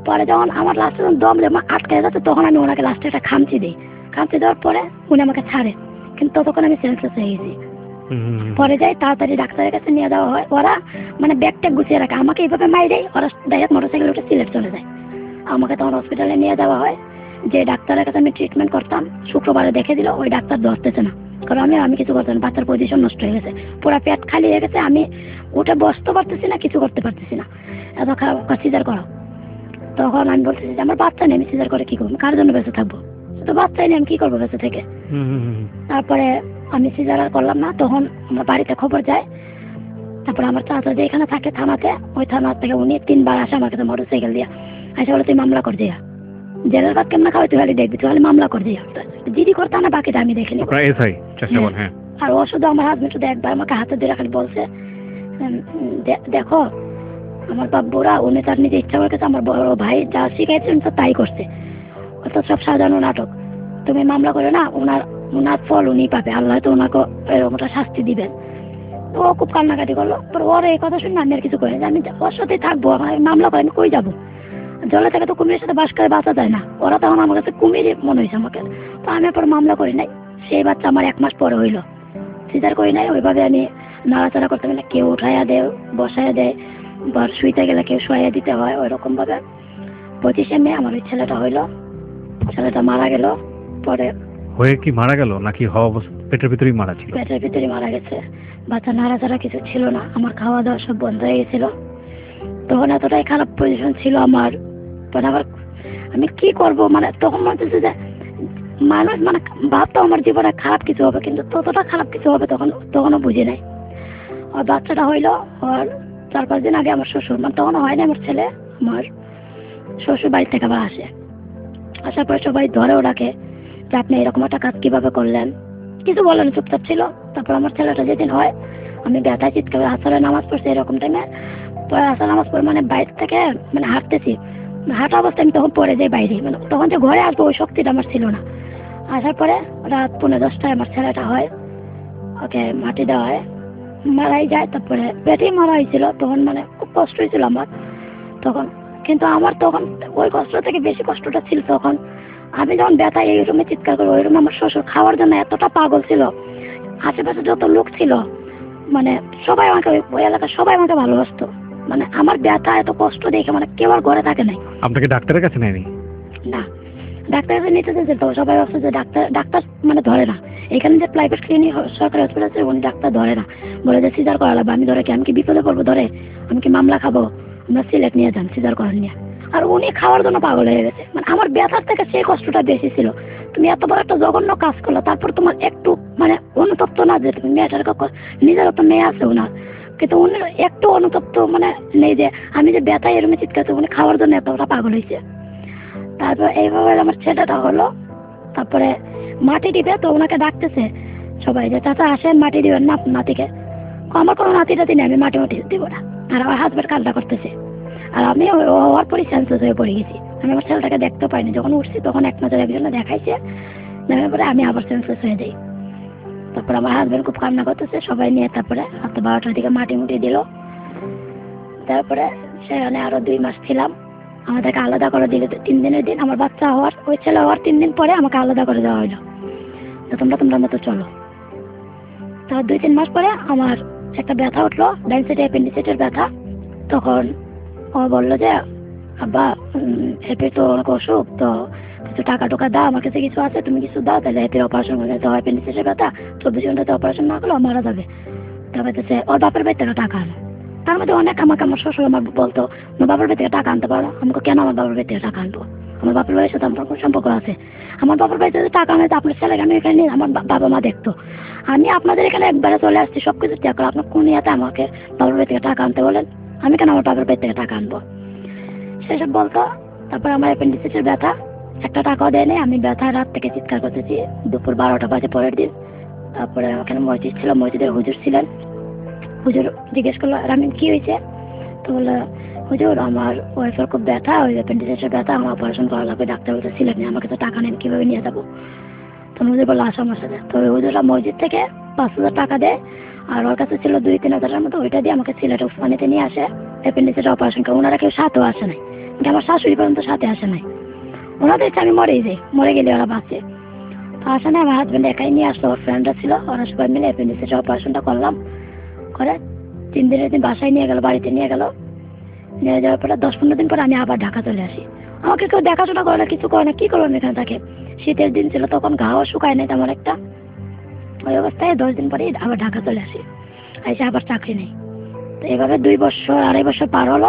পরে যখন আমার লাস্টে যখন দম আটকে যাচ্ছে তখন আমি ওনাকে লাস্টে একটা খামচি দিই। খামচি দেওয়ার পরে উনি আমাকে ছাড়ে, কিন্তু ততক্ষণ আমি সেন্সলেস হয়ে গেছি। পরে যাই তাড়াতাড়ি ডাক্তারের কাছে নিয়ে যাওয়া হয়। ওরা মানে ব্যাগটা গুছিয়ে রাখে, আমাকে এইভাবে মাইরে ওরা ডাইরেক্ট মোটরসাইকেল উঠে সিলেট চলে যায়। আমাকে তখন হসপিটালে নিয়ে যাওয়া হয়। যে ডাক্তারের কাছে আমি ট্রিটমেন্ট করতাম শুক্রবারে দেখে দিল, ওই ডাক্তার ধরতেছে না, কারণ আমি কিছু করতে না, বাচ্চার পজিশন নষ্ট হয়ে গেছে, পুরো পেট খালি হয়ে গেছে, আমি উঠে বসতে পারতেছি না, কিছু করতে পারতেছি না, এত খারাপ, সিজার করো। তখন আমি বলতেছি যে আমার বাচ্চা নেই, আমি সিজার করে কি করবো, কার জন্য বেঁচে থাকবো, তো বাচ্চাই নেই, আমি কি করবো বেঁচে থেকে। তারপরে আমি সিজার আর করলাম না। তখন আমার বাড়িতে খবর যায়। তারপরে আমার চাচা যে এখানে থাকে থানাতে, ওই থানা থেকে উনি 3 বার আসে আমার কাছে মোটরসাইকেল দিয়া, আসে বলে তুই মামলা কর দিয়া, জেলের ভাত কেমন খাওয়াই তুই খালি দেখবি, তুই খালি মামলা কর দিয়া। জিডি করতে না, বাকিটা আমি দেখিনি। আর ও শুধু আমার হাজবেন্ড শুধু একবার আমাকে হাতে ধরে খালি বলছে দেখো আমার বাব্বুরা, উনি তার নিজে ইচ্ছা করে গেছে, আমার বড় ভাই যা শিখাইছে উনি তো তাই করছে, অত সব সাজানো নাটক, তুমি মামলা করে না, ওনার ফল উনি পাবে, আল্লাহ তো ওনাকে এরকম একটা শাস্তি দিবেন। ও খুব কান্নাকাটি করলো। ওর এই কথা শুনে আমি আর কিছু করি, আমি ওর সাথেই থাকবো, আমি মামলা করে আমি কই যাবো, জলে থেকে তো কুমিরের সাথে বাস করে বাঁচা যায় না, ওরা তখন আমার কাছে কুমিরই মনে হয়েছে আমাকে। তো আমি পরে মামলা করি নাই। সেই বাচ্চা আমার 1 মাস পরে হইলো, সিজার করি নাই। ওইভাবে আমি নাড়াচাড়া করতে গেলে কেউ উঠাইয়া দেয়, বসাইয়া দেয়, বা শুইতে গেলে কেউ শোয়াইয়া দিতে হয়, ওইরকম ভাবে 25শে মে আমার ওই ছেলেটা হইলো। ছেলেটা মারা গেল। পরে হয়ে কি মারা গেল নাকি হওয়া পেটের ভিতরেই মারা ছিল? পেটের ভিতরে মারা গেছে। বাচ্চা নাড়াচাড়া কিছু ছিল না, আমার খাওয়া দাওয়া সব বন্ধ হয়ে গেছিল। তখন এতটাই খারাপ পজিশন ছিল আমার, মানে আবার আমি কি করব, মানে তখন মনে হচ্ছে যে মানুষ মানে ভাবতো আমার জীবনে খারাপ কিছু হবে, কিন্তু ততটা খারাপ কিছু হবে তখনও বুঝি নাই। আর বাচ্চাটা হইলো আর 4-5 দিন আগে আমার শ্বশুর, মানে তখনও হয়নি আমার ছেলে, আমার শ্বশুর বাড়ি থেকে আবার আসে। আসার পরে সবাই ধরেও রাখে যে আপনি এরকম একটা কাজ কিভাবে করলেন, কিছু বলেন, চুপচাপ ছিল। তারপর আমার ছেলেটা যেদিন হয়, আমি ব্যথায় চিৎকার আসলে নামাজ পড়ছি এরকম টাইমে, পরে আসলে নামাজ পড়ে মানে বাইরে থেকে মানে হাঁটতেছি, হাঁটা অবস্থায় আমি তখন পড়ে যাই বাইরে, মানে তখন যে ঘরে আসবো ওই শক্তিটা আমার ছিল না। আসার পরে রাত 9:30টায় আমার ছেলেটা হয়, ওকে মাটি দেওয়া হয়, মারাই যায়। তারপরে পেটেই মারা হয়েছিল, তখন মানে খুব কষ্ট হয়েছিল আমার তখন। কিন্তু আমার তখন ওই কষ্ট থেকে বেশি কষ্টটা ছিল তখন আমি যখন ব্যথায় এই রুমে চিৎকার করি, ওই রুমে আমার শ্বশুর খাওয়ার জন্য এতটা পাগল ছিল, আশেপাশে যত লোক ছিল মানে সবাই আমাকে, ওই এলাকার সবাই আমাকে ভালোবাসতো, মানে আমার ব্যথা এত কষ্ট দেখে মানে কেউ আর ঘরে থাকে নাই। আপনাকে ডাক্তারের কাছে নেয়নি? না, ডাক্তারের কাছে নিতে চাইছে তো সবাই ভাবছে যে ডাক্তার মানে ধরে না, এখানে যে প্রাইভেট ক্লিনিক সরকারি হসপিটাল আছে উনি ডাক্তার ধরে না, বলে যে সিজার করা লাগবে। আমি ধরে কি, আমি কি বিপদে পড়বো, ধরে আমি কি মামলা খাবো, আমরা সিলেট নিয়ে যান সিজার করার নিয়ে। আর উনি খাওয়ার জন্য পাগল হয়ে গেছে, মানে আমার ব্যথার থেকে সেই কষ্টটা বেশি ছিল। তুমি এত বড় একটা জঘন্য কাজ করলো, তারপর তোমার একটু মানে অনুতপ্ত না যে তুমি মেয়েটার নিজের তো মেয়ে আছে ওনার, কিন্তু উনি একটু অনুতপ্ত মানে নেই যে আমি যে ব্যথায় এরকম চিৎকার, উনি খাওয়ার জন্য এতটা পাগল হয়েছে। তারপর এইভাবে আমার ছেলেটা হলো। তারপরে মাটি দিবে, তো ওনাকে ডাকতেছে সবাই যে চাচা আসেন মাটি দিবেন না নাতিকে। আমার কোনো নাতি টাতি নেই, আমি মাটি দিব না। আর আমার হাজবেন্ড কান্না করতেছে, আর আমি হওয়ার পরই সেন্সলেস হয়ে পড়ে গেছি। আমি আমার ছেলেটাকে দেখতে পাইনি, যখন উঠছি তখন এক নজর একজনে দেখাইছে, দেখার পরে আমি আবার সেন্সলেস হয়ে যাই। তারপর আমার হাজবেন্ড খুব কান্না করতেছে, সবাই নিয়ে তারপরে রাত 12টার দিকে মাটি মুটি দিল। তারপরে সেখানে আরো 2 মাস ছিলাম। আমাদেরকে আলাদা করে দিল 3 দিনের দিন। আমার বাচ্চা হওয়ার, ওই ছেলে হওয়ার 3 দিন পরে আমাকে আলাদা করে দেওয়া হইলো, তোমরা মতো চলো। তার 2-3 মাস পরে আমার একটা ব্যথা উঠলো, ডাইন সাইডে অ্যাপেন্ডিসাইটের ব্যথা। তখন ও বললো যে আব্বা হ্যাপির তো অনেক অসুখ, তো কিছু টাকা টোকা দাও, আমার কাছে কিছু আছে, তুমি কিছু দাও, তাহলে হ্যাপির অপারেশন করে দিতে হয়। অ্যাপেন্ডিসাইটের ব্যথা 24 ঘন্টাতে অপারেশন না করলে মারা যাবে। তারপর ওর বাপের বাড়ি থেকে টাকা আনো। তার মধ্যে অনেক আমার শ্বশুর আমার বলতো আমার বাবার বাড়ি থেকে টাকা আনতে পারো। আমাকে কেন আমার বাবার বাড়ি থেকে টাকা আনবো, আমার বাপের বাড়ির সাথে আমার সম্পর্ক আছে। আমার বাবার বাড়িতে যদি টাকা আনে, আপনার ছেলেকে আমি এখানে নিয়ে আমার বাবা মা দেখতো। আমি আপনাদের এখানে একবারে চলে আসছি, সবকিছু ত্যাগ করে আপনার কোন ইয়াতে আমাকে বাবার বাড়ি থেকে টাকা আনতে বলেন, আমি কেন আমার বাবার বাড়ি থেকে টাকা আনবো, সেসব বলতো। তারপর আমার অ্যাপেন্ডিসাইটের ব্যথা, একটা টাকাও দেয়নি। আমি ব্যথা রাত থেকে চিৎকার করতেছি, দুপুর 12টা বাজে পরের দিন। তারপরে ওখানে মসজিদ ছিল, মসজিদের হুজুর ছিলেন। হুজুর জিজ্ঞেস করলো আমি কি হয়েছে, তো বললো হুজুর আমার ওয়াইফের খুব ব্যথা, ওই অ্যাপেন্ডিসাইটের ব্যথা, আমার অপারেশন করা লাগবে। ডাক্তার বলতে সিলেট নেই, আমাকে তো টাকা নেই, কিভাবে নিয়ে যাবো। তো হুজুর বললো আসো আমার সাথে। তো হুজুররা মসজিদ থেকে 5,000 টাকা দেয়, আর ওর কাছে ছিল 2-3 হাজারের মতো, ওইটা দিয়ে আমাকে সিলেট উসমানিতে নিয়ে আসে অ্যাপেন্ডিসাইটের অপারেশন করে। ওনারা কেউ সাথেও আসে নাই, আমার শাশুড়ি পর্যন্ত সাথে আসে নাই। ওনাদের ইচ্ছে আমি মরেই যাই, মরে গেলে ওরা বাঁচে। তো আসে না, আমার হাজব্যান্ড একাই নিয়ে আসলো, ওর ফ্রেন্ডরা ছিল, ওরা সবাই মিলে অ্যাপেন্ডিক্সের অপারেশনটা করলাম। করে 3 দিনের দিন বাসায় নিয়ে গেল, বাড়িতে নিয়ে গেল। নিয়ে যাওয়ার পরে 10-15 দিন পরে আমি আবার ঢাকা চলে আসি। আমাকে কেউ দেখাশোনা করে না, কিছু করে না, কি করবো আমি এখানে থাকে। শীতের দিন ছিল, তখন ঘাও শুকায় নাই তেমন একটা। ওই অবস্থায় 10 দিন পরে আবার ঢাকা চলে আসি, এসে আবার চাকরি নেই। তো এইভাবে 2 বছর 2.5 বছর পার হলো।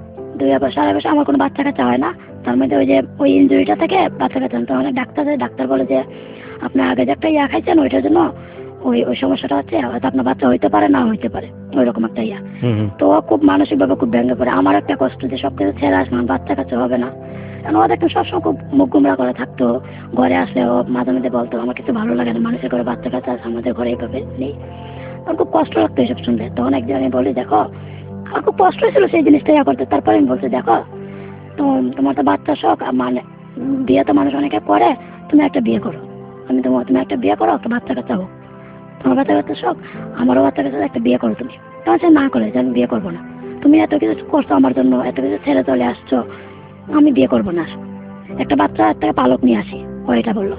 2 বছর 2.5 বছর আমার কোনো বাচ্চা কাচ্চা হয় না। তার মধ্যে ওই যে ওই ইনজুরিটা থেকে বাচ্চা কাচ্চা তো অনেক ডাক্তার বলে যে আপনি আগে যে একটা খাইছেন ওইটার জন্য ওই সমস্যাটা হচ্ছে, হয়তো আপনার বাচ্চা হইতে পারে, না হইতে পারে, ওই রকম একটা তো খুব মানসিকভাবে খুব ভেঙে পড়ে। আমার একটা কষ্ট যে সবকিছু ছেড়ে আসলাম, বাচ্চা কাচ্চা হবে না। কারণ ও দেখতাম সবসময় খুব মুখ গুমরা করে থাকতো। ঘরে আসলে ও মাঝে মাঝে বলতো আমার কিছু ভালো লাগে না, মানুষের ঘরে বাচ্চা কাচ্চা আছে, আমাদের ঘরে এইভাবে নেই। আমার খুব কষ্ট লাগতো এসব শুনলে। তখন একদিন আমি বলি, দেখো আমার খুব কষ্ট হয়েছিল সেই জিনিসটা করতে। তারপরে আমি বলছি, দেখো তো তোমার তো বাচ্চা শখ, মানে বিয়ে তো মানুষ অনেকে করে, তুমি একটা বিয়ে করো। তুমি একটা বিয়ে করো, একটা বাচ্চা কাচ্চা হোক। তোমার বাচ্চা কাচ্চা শখ, আমারও বাচ্চা কাচ্চা, একটা বিয়ে করো তুমি। তখন সে না করে যে আমি বিয়ে করবো না, তুমি এত কিছু করছো আমার জন্য, এত কিছু ছেড়ে চলে আসছো, আমি বিয়ে করবো না, একটা বাচ্চা থেকে পালক নিয়ে আসি, ও এটা বললো।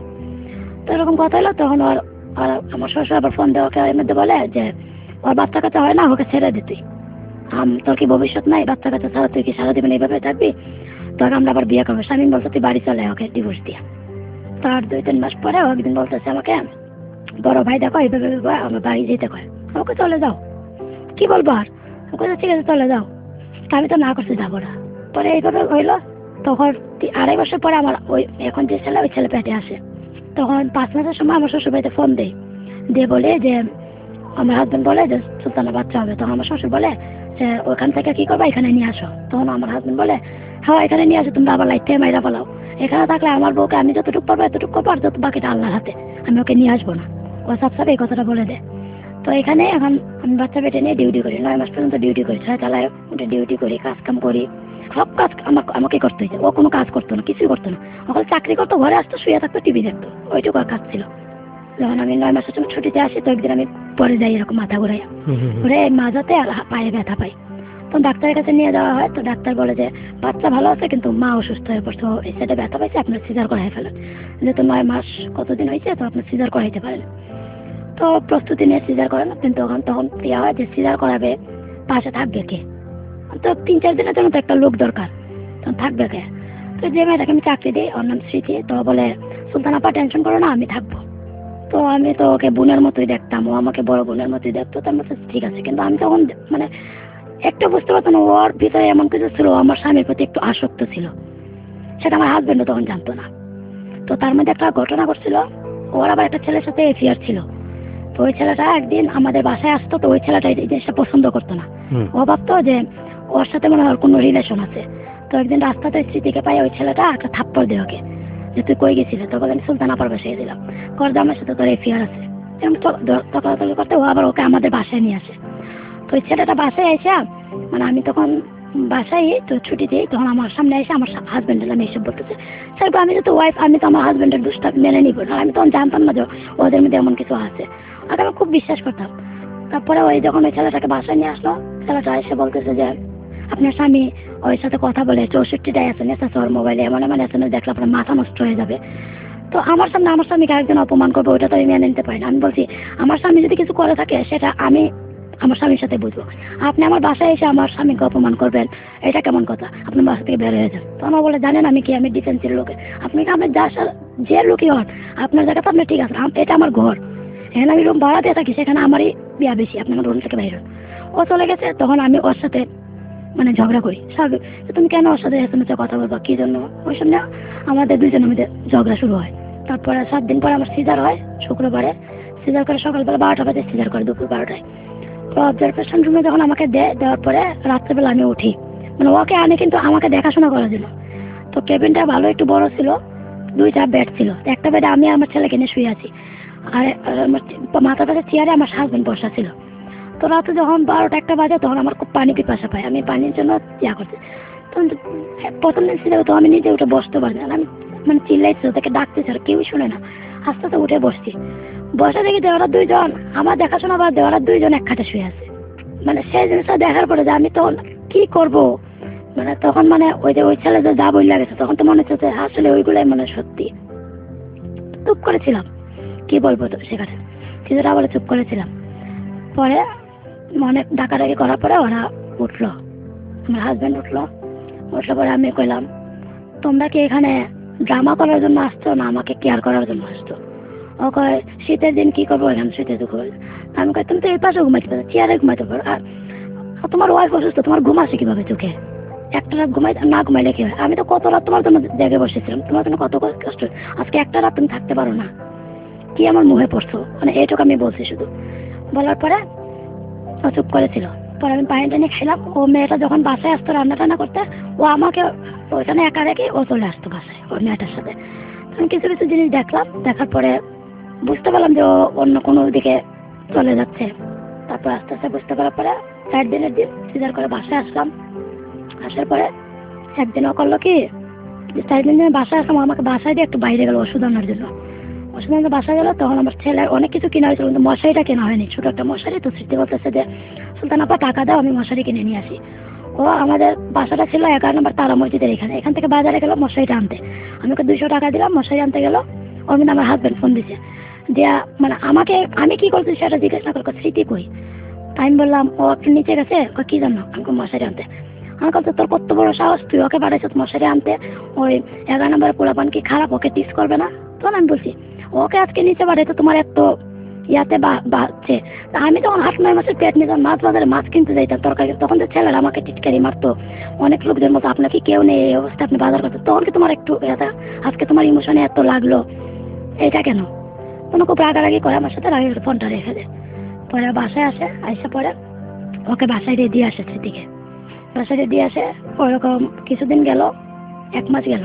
তো এরকম কথা হলো। তখন ওর আর আমার শ্বশুর আবার ফোন দেওয়া এর মধ্যে বলে যে ওর বাচ্চা কাচ্চা হয় না, ওকে ছেড়ে দে তুই, তোর কি ভবিষ্যৎ নাই, বাচ্চা কাচ্চা ছাড়া তুই কি সারা দিবেন এইভাবে থাকবি, তোকে আমরা আবার বিয়ে করবো। স্বামী বলছে তুই বাড়ি চলে, ওকে ডিভোর্স দিয়া। তার 2-3 মাস পরে ও একদিন বলতেছে আমাকে, বড় ভাই দেখো এইভাবে আমার বাড়ি যেতে কয়, ওকে চলে যাও। কি বলবো আর, ওকে ঠিক আছে চলে যাও। আমি তো না করতে যাবো না। পরে এইভাবে হইলো। তখন 2.5 বছর পরে আমার ওই এখন যে ছেলে, ওই ছেলে পেটে আসে। তখন 5 মাসের সময় আমার শ্বশুর বাড়িতে ফোন দেয়, দিয়ে বলে যে আমার হাজবেন্ড বলে যে সুলতানা বাচ্চা হবে। তখন আমার শ্বশুর বলে যে ওখান থেকে কি করবা, এখানে নিয়ে আসো। তখন আমার হাজবেন্ড বলে হ্যাঁ এখানে নিয়ে আসো, তোমরা আবার লাইট থেকে মাইরা পালাও। এখানে থাকলে আমার বউকে আমি যতটুকু পারবো এতটুকু করবো, আর যত বাকিটা আল্লাহর হাতে, আমি ওকে নিয়ে আসবো না। ও সব এই কথাটা বলে দেয়। তো এখানে এখন আমি বাচ্চা পেটে নিয়ে ডিউটি করি, 9 মাস পর্যন্ত ডিউটি করি, 6 তলায় উঠে ডিউটি করি, কাজ কাম করি, সব কাজ আমাকে করতে হয়েছে। ও কোনো কাজ করতো না, কিছুই করতো না। ওখানে চাকরি করতো, ঘরে আসতো, শুয়ে থাকতো, টিভি দেখতো, ওইটুকু আর কাজ ছিল। যখন আমি 9 মাসের সময় ছুটিতে আসি, তো একদিন আমি পরে যাই এরকম মাথা ঘুরাই, ঘুরে মাঝাতে আর পায়ে ব্যথা পাই। তো ডাক্তারের কাছে নিয়ে যাওয়া হয়। তো ডাক্তার বলে যে বাচ্চা ভালো আছে, কিন্তু মা অসুস্থ হয়ে পড়ছে, এই সাইডে ব্যথা পাইছে, আপনার সিজার করাই ফেলেন। যেহেতু 9 মাস কতদিন হয়েছে, তো আপনি সিজার করাইতে পারেন। তো প্রস্তুতি নিয়ে সিজার করানো, কিন্তু তখন ইয়া হয় যে সিজার করাবে, পাশে থাকবে কে? তো 3-4 দিনের জন্য তো একটা লোক দরকার, তখন থাকবে কে? তো যে মেয়েটাকে আমি চাকরি দিই, ওর নাম স্মৃতি, তো বলে সুলতান আপা টেনশন করো না, আমি থাকবো। তো আমি তো ওকে বোনের মতোই দেখতাম, ও আমাকে বড় বোনের মতোই দেখতো। তো আমি ঠিক আছে, কিন্তু আমি তখন মানে একটা বুঝতে পারতাম না ওর ভিতরে এমন কিছু ছিল, আমার স্বামীর প্রতি একটু আসক্ত ছিল, সেটা আমার হাজবেন্ডও তখন জানতো না। তো তার মধ্যে একটা ঘটনা ঘটছিল, ওর আবার একটা ছেলের সাথে অ্যাফেয়ার ছিল। তো ওই ছেলেটা একদিন আমাদের বাসায় আসতো, তো ওই ছেলেটা এই জিনিসটা পছন্দ করতো না। ও ভাবতো যে ওর সাথে মনে হয় কোনো রিলেশন আছে। তো একদিন রাস্তাতে স্মৃতিকে পাই, ওই ছেলেটা একটা থাপ্পড় দিয়ে ওকে, যে তুই কই গেছিলে? তো বলে আমি সুলতান আপার বাসায় গেছিলাম। কর যে আমার সাথে তোর অ্যাফেয়ার আছে। তকাতকি করতে ও আবার ওকে আমাদের বাসায় নিয়ে আসে। তো ওই ছেলেটা বাসায় এসে, মানে আমি তখন বাসায় তো ছুটি দিই, তখন আমার সামনে এসে আমার হাজবেন্ডের আমি এসব বলতেছে। স্যার আমি যেহেতু ওয়াইফ, আমি তো আমার হাজবেন্ডের দোষটা মেনে নিব না। আমি তখন জানতাম না যে ওদের মধ্যে এমন কিছু আছে, আর আমি খুব বিশ্বাস করতাম। তারপরে ওই যখন ওই ছেলেটাকে বাসায় নিয়ে আসলো, ছেলেটা এসে বলতেছে যে আপনার স্বামী ওর সাথে কথা বলে 64টা SMS আছে ওর মোবাইলে, এমন এমন SMS দেখলে আপনার মাথা নষ্ট হয়ে যাবে। তো আমার সামনে আমার স্বামীকে একজন অপমান করবো, ওইটা তো আমি মেনে নিতে পারি না। আমি বলছি আমার স্বামী যদি কিছু করে থাকে সেটা আমি আমার স্বামীর সাথে বুঝবো, আপনি আমার বাসায় এসে আমার স্বামীকে অপমান করবেন, এটা কেমন কথা? আপনার বাসা থেকে বের হয়ে যান। তখন বলে জানেন আমি কি, আমি ডিফেন্সের লোকে, আপনি কি আমার যে লোকই হন, আপনার জায়গা তো আপনি ঠিক আছে, এটা আমার ঘর, এখানে আমি রুম ভাড়া দিয়ে থাকি, সেখানে আমারই বিয়া বেশি, আপনি আমার রুম থেকে বাইর হন। ও চলে গেছে। তখন আমি ওর সাথে মানে ঝগড়া করি, স্বাভাবিক, তুমি কেন ওর সাথে SMS কথা বলবা, কি জন্য? ওই জন্য আমাদের দুজনের মধ্যে ঝগড়া শুরু হয়। তারপরে 7 দিন পরে আমার সিজার হয়, শুক্রবারে সিজার করে, সকালবেলা 12টা বাজে সিজার করে, দুপুর 12টায়। তো অবজারভেশন রুমে যখন আমাকে দেওয়ার পরে রাত্রেবেলা আমি উঠি, মানে ওকে আনে কিন্তু আমাকে দেখাশোনা করার জন্য। তো কেবিনটা ভালো একটু বড় ছিল, 2টা বেড ছিল, একটা বেডে আমি আমার ছেলেকে নিয়ে শুয়ে আছি, আর মাথার পাশে চেয়ারে আমার হাজবেন্ড বসা ছিল। তো রাতে যখন 12টা-1টা বাজে, তখন আমার খুব পানি পিপাসা পায়, আমি পানির জন্য করছি। তখন প্রথম দিন ছিল, তো আমি নিজে উঠে বসতে পারি না, আমি মানে চিল্লাইছি, ওদেরকে ডাকতেছি, আর কেউই শুনে না। আস্তে আস্তে উঠে বসছি, বসে দেখি দেওয়ারা 2জন, আমার দেখাশোনা বা দেওয়ারা 2জন এক খাটে শুয়ে আছে। মানে সেই জিনিসটা দেখার পরে যে আমি তো কি করব, মানে তখন মানে ওই যে ওই ছেলে যে যা বললে গেছে তখন তো মনে হচ্ছে যে আসলে ওইগুলাই মানে সত্যি। চুপ করেছিলাম, কি বলবো তো সেখানে কিছুটা বলে চুপ করেছিলাম। পরে অনেক ডাকাডাকি করার পরে ওরা উঠলো, আমার হাজবেন্ড উঠলো পরে আমি কইলাম তোমরা কি এখানে ড্রামা করার জন্য আসছো না আমাকে কেয়ার করার জন্য আসছো? ও কয় শীতের দিন কি করবো এখানে শুইতে দুঃখ। আমি কই তুমি তো এই পাশে ঘুমাইতে পারো, চেয়ারে ঘুমাইতে পারো, আর তোমার ওয়াইফ অসুস্থ, তোমার ঘুম আসে কিভাবে চোখে? একটা রাত না ঘুমাইলে কি হয়? আমি তো কত রাত তোমার জন্য জেগে বসেছিলাম, তোমার জন্য কত কষ্ট, আজকে একটা রাত তুমি থাকতে পারো না, কি আমার মুখে পড়ছো? মানে এইটুকু আমি বলছি শুধু। বলার পরে ও চুপ করেছিল। পরে আমি পানি টানি খেলাম। ও মেয়েটা যখন বাসায় আসতো রান্না টান্না করতে, ও আমাকে ওইখানে একা রেখে ও চলে আসতো বাসায় ওই মেয়েটার সাথে। আমি কিছু কিছু জিনিস দেখলাম, দেখার পরে বুঝতে পারলাম যে ও অন্য কোনো দিকে চলে যাচ্ছে। তারপর আস্তে আস্তে বুঝতে পারার পরে 4 দিনের দিন সিজার করে বাসায় আসলাম। আসার পরে একদিন ও করলো কি, 4 দিন বাসায় আসলাম, আমাকে বাসায় দিয়ে একটু বাইরে গেল ওষুধ আনার জন্য। ওষুধ আনতে বাসায় গেল, তখন আমার ছেলের অনেক কিছু কেনা হয়েছিল কিন্তু মশারিটা কেনা হয়নি, ছোট একটা মশারি। তো স্মৃতি বলতেছে যে সুলতান আপা টাকা দাও, আমি মশারি কিনে নিয়ে আসি। ও আমাদের বাসাটা ছিল 11 নম্বর তারা মসজিদের এখান থেকে বাজারে গেল মশারিটা আনতে। আমি ওকে 200 টাকা দিলাম মশারি আনতে গেল। ওর মধ্যে আমার হাজবেন্ড ফোন দিছে দিয়া, মানে আমাকে আমি কি করছি সেটা জিজ্ঞেস না করে স্মৃতি কই। আমি বললাম ও একটু নিচে গেছে, ও কি জানো আমাকে মশারি আনতে। আমার কাছে তোর কত বড় সাহস, তুই ওকে পাঠাইছ মশারি আনতে? ওই 11 নম্বরের পোলাপান কি খারাপ, ওকে টিস করবে না? তখন আমি বলছি ওকে আজকে নিচে পাঠাইতো তোমার এত ইয়াতে বাচ্চে। আমি যখন 8-9 মাসের পেট নিয়ে যখন মাছ বাজারে মাছ কিনতে যাইতাম তরকারি, তখন তো ছেলেরা আমাকে টিটকারি মারতো, অনেক লোকজন বলতো আপনাকে কেউ নেই এই অবস্থা আপনি বাজার করতেন, তখন কি তোমার একটু আজকে তোমার ইমোশনে এত লাগলো এটা কেন? কোনো খুব রাগারাগি করে আমার সাথে, রাগে ফোনটা রেখে দেয়। পরে বাসায় আসে পরে ওকে বাসায় দিয়ে আসে স্মৃতিকে, বাসায় দিয়ে আসে। ওরকম কিছুদিন গেল, 1 মাস গেল,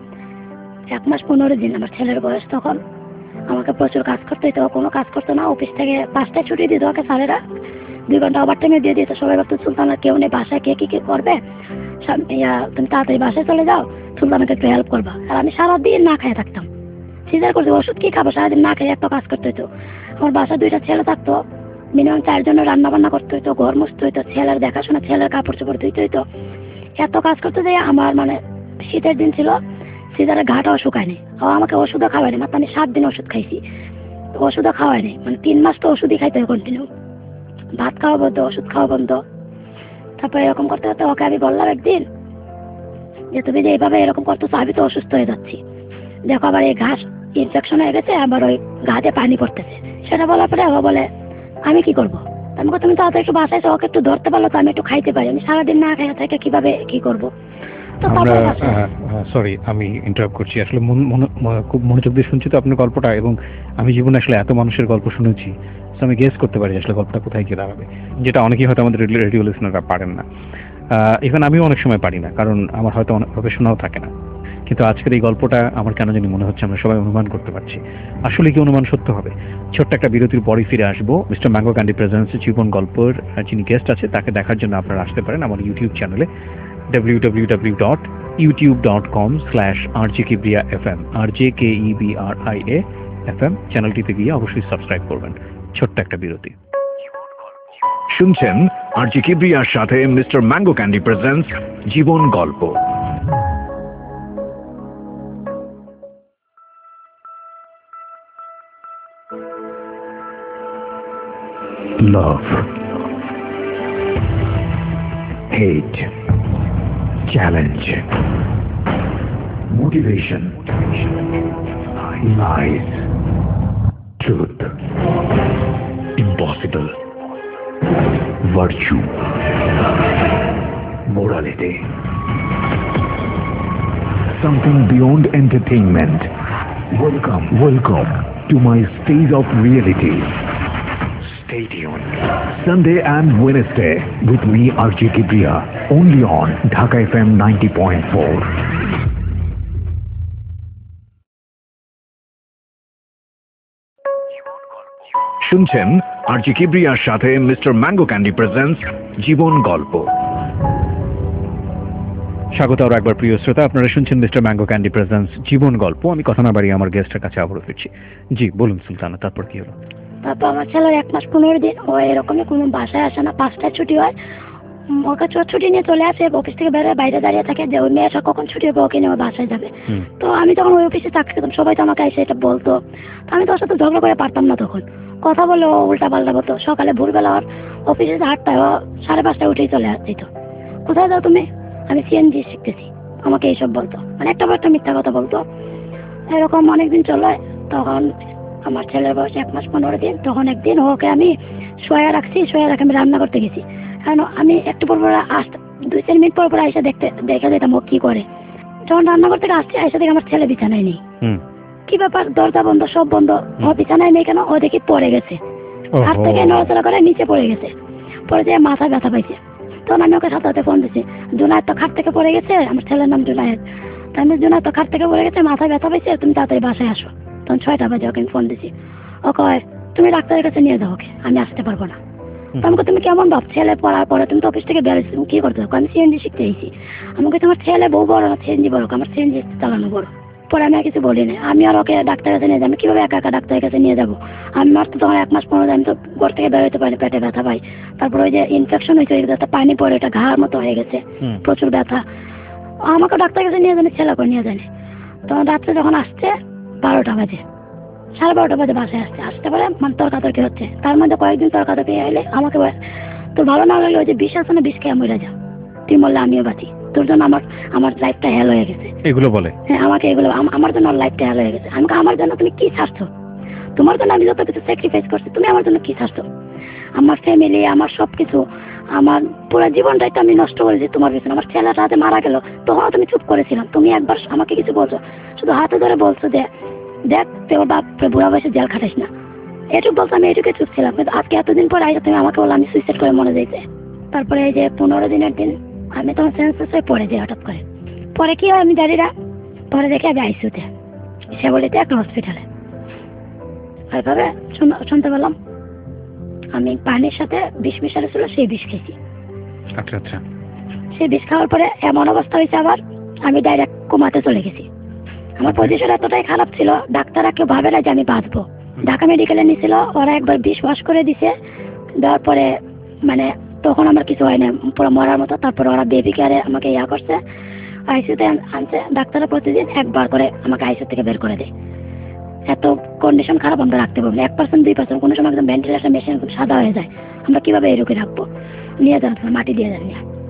1 মাস 15 দিন আমার ছেলের বয়স তখন। আমাকে প্রচুর কাজ করতে হতো, কোনো কাজ করতো না। অফিস থেকে 5টায় ছুটি দিত ওকে স্যারেরা, 2 ঘন্টা ওভার টাইমে দিয়ে দিত। সবাই ভাবতো সুলতানের কেউ নেই বাসায়, কে কি করবে, তুমি তাড়াতাড়ি বাসায় চলে যাও, সুলতানকে একটু হেল্প করবা। আর আমি সারাদিন না খেয়ে থাকতাম, সিজার করছি, ওষুধ কি খাবো, সারাদিন না খেয়ে এত কাজ করতে হতো। আমার বাসায় 2টা ছেলে থাকতো, মিনিমাম 4 জনের রান্না বান্না করতে হইতো, ঘর মুছতে হইতো, ছেলের দেখাশোনা, ছেলের কাপড় চোপড় ধুইতে হইতো। এত কাজ করতে যাই আমার মানে শীতের দিন ছিল, সিজারের ঘাটাও শুকায়নি। ও আমাকে ওষুধও খাওয়ায়নি, মাত্র আমি 7 দিন ওষুধ খাইছি, ওষুধও খাওয়ায়নি। মানে 3 মাস তো ওষুধই খাইতে হয় কন্টিনিউ, ভাত খাওয়া বন্ধ, ওষুধ খাওয়া বন্ধ। তারপরে এরকম করতে করতে ওকে আমি বললাম একদিন যে তুমি যে এইভাবে এরকম করতেছো আমি তো অসুস্থ হয়ে যাচ্ছি, দেখো আবার এই ঘাস ইনফেকশন হয়ে গেছে, আবার ওই ঘাটে পানি পড়তেছে। সেটা বলার পরে ও বলে আমি কি করবো? আমাকে তুমি তাড়াতাড়ি একটু বাসায় এসে ওকে একটু ধরতে পারলো তো আমি একটু খাইতে পারি, আমি সারাদিন না খাইয়া থেকে কিভাবে কি করবো? তো আমরা তারপরে সরি আমি ইন্টারাপ্ট করছি, আসলে খুব মনোযোগ দিয়ে শুনছি তো আপনার গল্পটা, এবং আমি জীবনে আসলে এত মানুষের গল্প শুনেছি, তো আমি গেস করতে পারি আসলে গল্পটা কোথায় গিয়ে দাঁড়াবে, যেটা অনেকেই হয়তো আমাদের রেডিও লিসনাররা পারেন না। ইভেন আমিও অনেক সময় পারি না, কারণ আমার হয়তো অনেকভাবে শোনাও থাকে না। কিন্তু আজকের এই গল্পটা আমার কেন জানি মনে হচ্ছে আমরা সবাই অনুমান করতে পারছি, আসলে কি অনুমান সত্য হবে। ছোট্ট একটা বিরতির পরে ফিরে আসবো। Mister mango candy presents Jibon গল্পের যিনি গেস্ট আছে তাকে দেখার জন্য আপনারা আসতে পারেন আমার ইউটিউব চ্যানেলে www.youtube.com/rjkebria.fm RJKEBRIA.FM চ্যানেলটিতে গিয়ে অবশ্যই সাবস্ক্রাইব করবেন। ছোট্ট একটা বিরতি। শুনছেন আরজি কিবরিয়ার সাথে মিস্টার ম্যাঙ্গো ক্যান্ডি প্রেজেন্টস জীবন গল্প। Love, hate, challenge, motivation, lies, truth, impossible, virtue, morality, something beyond entertainment. Welcome to my stage of reality. Stay tuned. Sunday and Wednesday with me RJ Kibria, only on Dhaka FM 90.4. শুনছেন RJ কিবরিয়ার সাথে mister mango candy presents জীবন গল্প। স্বাগত আরো একবার প্রিয় শ্রোতা, আপনারা শুনছেন মিস্টার ম্যাঙ্গো ক্যান্ডি প্রেজেন্টস জীবন গল্প। আমি কথা না বাড়িয়ে আমার গেস্টের কাছে আবারও ফিরছি। জি বলুন সুলতানা, তারপর কি হলো? তারপর আমার ছেলের 1 মাস 15 দিন ও এরকমই কোনো বাসায় আসে না, 5টায় ছুটি হয়, ওকে ছুটি নিয়ে চলে আসে, অফিস থেকে বেরোয় বাইরে দাঁড়িয়ে থাকে যে ওই মেয়েটা কখন ছুটি হবে, ওকে নিয়ে ওর বাসায় যাবে। তো আমি যখন ওই অফিসে চাকরি করতাম সবাই তো আমাকে এসে এটা বলতো, তো আমি তো ওর সাথে ঝগড়া করে পারতাম না তখন, কথা বলে ও উল্টা পাল্টা বলতো। সকালে ভোরবেলা ওর অফিসে 8টায়, ও 5:30টায় উঠেই চলে যেত। কোথায় যাও তুমি? আমি সিএনজি শিখতেছি, আমাকে এইসব বলতো, মানে একটা বার একটা মিথ্যা কথা বলতো। এরকম অনেকদিন চলে। তখন আমার ছেলের বয়স 1 মাস 15 দিন। তখন একদিন ওকে আমি শোয়া রাখছি, শোয়া রাখে আমি রান্না করতে গেছি। কারণ আমি একটু পর পর 2-4 মিনিট পর পর এসে দেখে যেতাম ও কি করে। যখন রান্না করতে আসছি এসে দেখে আমার ছেলে বিছানায় নেই। কি ব্যাপার, দরজা বন্ধ, সব বন্ধ, ও বিছানায় নেই কেন? ও দেখি পড়ে গেছে, হাত থেকে নড়াচড়া করে নিচে পড়ে গেছে, পরে যে মাথায় ব্যথা পাইছে। তখন আমি ওকে সাথে সাথে ফোন দিচ্ছি, জুনায়েদ তো খাট থেকে পড়ে গেছে, আমার ছেলের নাম জুনায়েদ। আমি জুনায়েদ তো খাট থেকে পড়ে গেছে, মাথায় ব্যথা পাইছে, তুমি তাড়াতাড়ি বাসায় আসো। তখন 6টা বাজে ওকে ফোন দিচ্ছি। ও কয় তুমি ডাক্তারের কাছে নিয়ে যাও ওকে, আমি আসতে পারবো না। আমাকে তুমি কেমন ভাব, ছেলে পড়ার পরে তুমি তো অফিস থেকে বেরোচ্ছি, তুমি কি করতে থাকো? আমি সিএনজি শিখতে এসেছি। আমাকে তোমার ছেলে বউ বড় না সিএনজি বড়? আমার সিএনজি চালানো বড়। পরে আমি আর কিছু বলি না, আমি আর ওকে ডাক্তারের কাছে নিয়ে যাবো। আমি কিভাবে একা একা ডাক্তারের কাছে নিয়ে যাবো? আমার তো তখন 1 মাস 15 দিন, আমি তো ঘর থেকে বেরোতে পারি, পেটে ব্যথা পাই। তারপর ওই যে ইনফেকশন হয়েছে, একটা পানি পরে এটা ঘাড় মতো হয়ে গেছে, প্রচুর ব্যথা। আমাকে ডাক্তারের কাছে নিয়ে জানি, ছেলে করে নিয়ে জানি। তখন রাত্রে যখন আসছে 12টা বাজে, 12:30 বাজে বাসায় আসতে পারে, মানে তর্কাতর্কি হচ্ছে। তার মধ্যে কয়েকদিন তর্কাতর্কি এলে আমাকে তোর ভালো না লাগলে ওই যে বিষ আছে না, বিষ খেয়ে মরে যা, তুই মরলে আমিও বাঁচি, তোর জন্য আমার লাইফটা হেল হয়ে গেছে, এগুলো বলে। হ্যাঁ আমাকে এগুলো, আমার জন্য লাইফটা হেল হয়ে গেছে। আমাকে আমার জন্য তুমি কি ছাড়ছো? তোমার জন্য আমি যত কিছু স্যাক্রিফাইস করছি, তুমি আমার জন্য কি ছাড়ছো? আমার ফ্যামিলি, আমার সবকিছু, আমার পুরো জীবনটাই তো আমি নষ্ট করেছি তোমার পিছনে। আমার ছেলেটা হাতে মারা গেল, তখনও তুমি চুপ করেছিলাম। তুমি একবার আমাকে কিছু বলছো, শুধু হাতে ধরে বলছো যে দেখ তোর বাপ বুড়া বয়সে জেল খাটাইস না, এটুকু বলছো। আমি এটুকু চুপ ছিলাম, কিন্তু আজকে এতদিন পরে আইসা তুমি আমাকে বললো আমি সুইসাইড করে মরে যাইতে। তারপরে এই যে 15 দিনের দিন আমি তখন সেন্সলেস হয়ে পড়ে যাই হঠাৎ করে। পরে কি হয় আমি জানি না, পরে দেখি আমি আইসিইউতে, সেবলিতে একটা হসপিটালে। ওইভাবে শুনতে পেলাম আমি পানির সাথে বিষ মিশানো ছিল, সেই বিষ খেয়েছি। আচ্ছা আচ্ছা। সেই বিষ খাওয়ার পরে এমন অবস্থা হয়েছে আবার, আমি ডাইরেক্ট কোমাতে চলে গেছি। আমার পজিশন এতটাই খারাপ ছিল, ডাক্তাররা কেউ ভাবে না যে আমি বাঁচবো। ঢাকা মেডিকেলে নিয়েছিল, ওরা একবার বিষ ওয়াশ করে দিছে, দেওয়ার পরে মানে তখন আমার কিছু হয় না, পুরো মরার মতো। তারপর ওরা বেবি কেয়ারে আমাকে ইয়া করছে, আইসিইউতে আনছে। ডাক্তাররা প্রতিদিন একবার করে আমাকে আইসিইউ থেকে বের করে দেয়। এত কন্ডিশন খারাপ, আমরা রাখতে পারবো না। 1% 2%, কোনো সময় একদম ভেন্টিলেশন মেশিন একদম সাদা হয়ে যায়, আমরা কিভাবে এরকম রাখবো? নিয়ে যান, মাটি দিয়ে যান।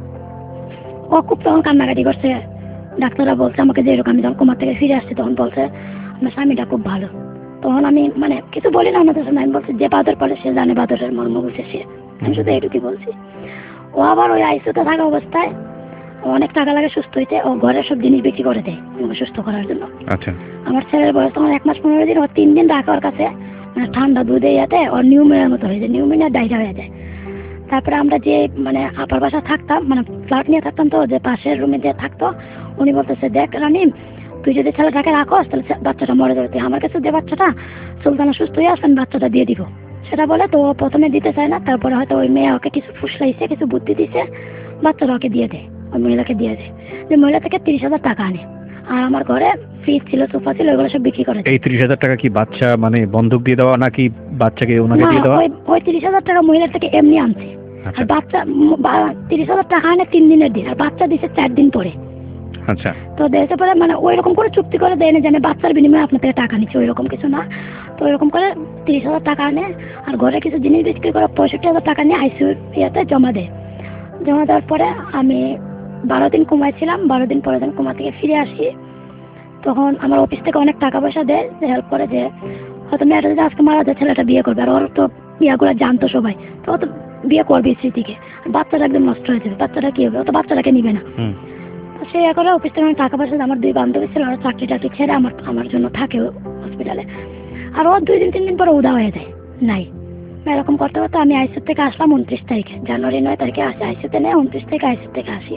ও খুব তখন কান্নাকাটি করছে। ডাক্তাররা বলছে আমাকে যে এরকম, আমি যখন কোমা থেকে ফিরে আসছি তখন বলছে আমার স্বামীটা খুব ভালো। তখন আমি মানে কিছু বলি না আমাদের সামনে, আমি বলছি যে বাদর পড়ে সে জানে বাদরের মর্ম বুঝে সে, আমি শুধু এইটুকুই বলছি। ও আবার ওই আইসিইউতে থাকা অবস্থায় অনেক টাকা লাগে সুস্থ হইতে, ও ঘরের সব জিনিস বিক্রি করে দেয় আমাকে সুস্থ করার জন্য। আচ্ছা। আমার ছেলের বয়স তখন 1 মাস 15 দিন। ও 3 দিন রাখা ওর কাছে, মানে ঠান্ডা দুধে ইয়াতে ওর নিউমোনিয়ার মতো হয়ে যায়, নিউমোনিয়া ডায়রিয়া হয়ে যায়। তারপরে আমরা যে মানে আপার বাসা থাকতাম, মানে ফ্ল্যাট নিয়ে থাকতাম, তো যে পাশের রুমে যে থাকতো উনি বলতেছে দেখ রানিম, তুই যদি ছেলেটাকে রাখোস তাহলে বাচ্চাটা মরে যাবে, তুই আমার কাছে যে বাচ্চাটা সুলতানা সুস্থ হয়ে আসবেন বাচ্চাটা দিয়ে দিব। সেটা বলে তো প্রথমে দিতে চায় না, তারপরে হয়তো ওই মেয়ে ওকে কিছু ফুসলাইছে, কিছু বুদ্ধি দিছে, বাচ্চাটা ওকে দিয়ে দেয়, ওই মহিলাকে দিয়ে দেয়। যে মহিলা থেকে 30,000 টাকা আনে, আর আমার ঘরে ফ্রিজ ছিল, সোফা ছিল, ওইগুলো সব বিক্রি করে। এই 30,000 টাকা কি বাচ্চা মানে বন্ধক দিয়ে দেওয়া নাকি বাচ্চাকে ওনাকে দিয়ে দেওয়া? ওই 30,000 টাকা মহিলার থেকে এমনি আনছে। আর বাচ্চা 30,000 টাকা আনে 3 দিনের দিন, আর বাচ্চা দিছে 4 দিন পরে। আচ্ছা। তো দেশে পরে মানে ওই রকম করে চুক্তি করে দেয় না যে আমি বাচ্চার বিনিময়ে আপনার থেকে টাকা নিচ্ছি, ওই রকম কিছু না। তো ওইরকম করে 30,000 টাকা আনে, আর ঘরে কিছু জিনিস বিক্রি করে 65,000 টাকা নিয়ে আইসিইউ ইয়াতে জমা দেয়। জমা দেওয়ার পরে আমি 12 দিন কোমাইছিলাম। 12 দিন পরে যখন কোমা থেকে ফিরে আসি তখন আমার অফিস থেকে অনেক টাকা পয়সা দেয়, হেল্প করে, যে হয়তো মেয়েটা যদি আজকে মারা যায় ছেলেটা বিয়ে করবে, আর ওর তো বিয়াগুলো জানতো সবাই, তো ও তো বিয়ে করবে স্মৃতিকে, বাচ্চাটা একদম নষ্ট হয়ে যাবে, বাচ্চাটা কি হবে, ও তো বাচ্চাটাকে নিবে না। তো সে করে অফিস থেকে অনেক টাকা পয়সা, আমার 2 বান্ধবী ছিল, ওরা চাকরি টাকরি ছেড়ে আমার জন্য থাকে হসপিটালে। আর ও 2 দিন 3 দিন পরে উদা হয়ে যায়, নাই। এরকম করতে করতে আমি আইসিইউ থেকে আসলাম 29 তারিখে, জানুয়ারি 9 তারিখে আসি আইসিইউতে, নেই 29 থেকে আইসিইউ থেকে আসি।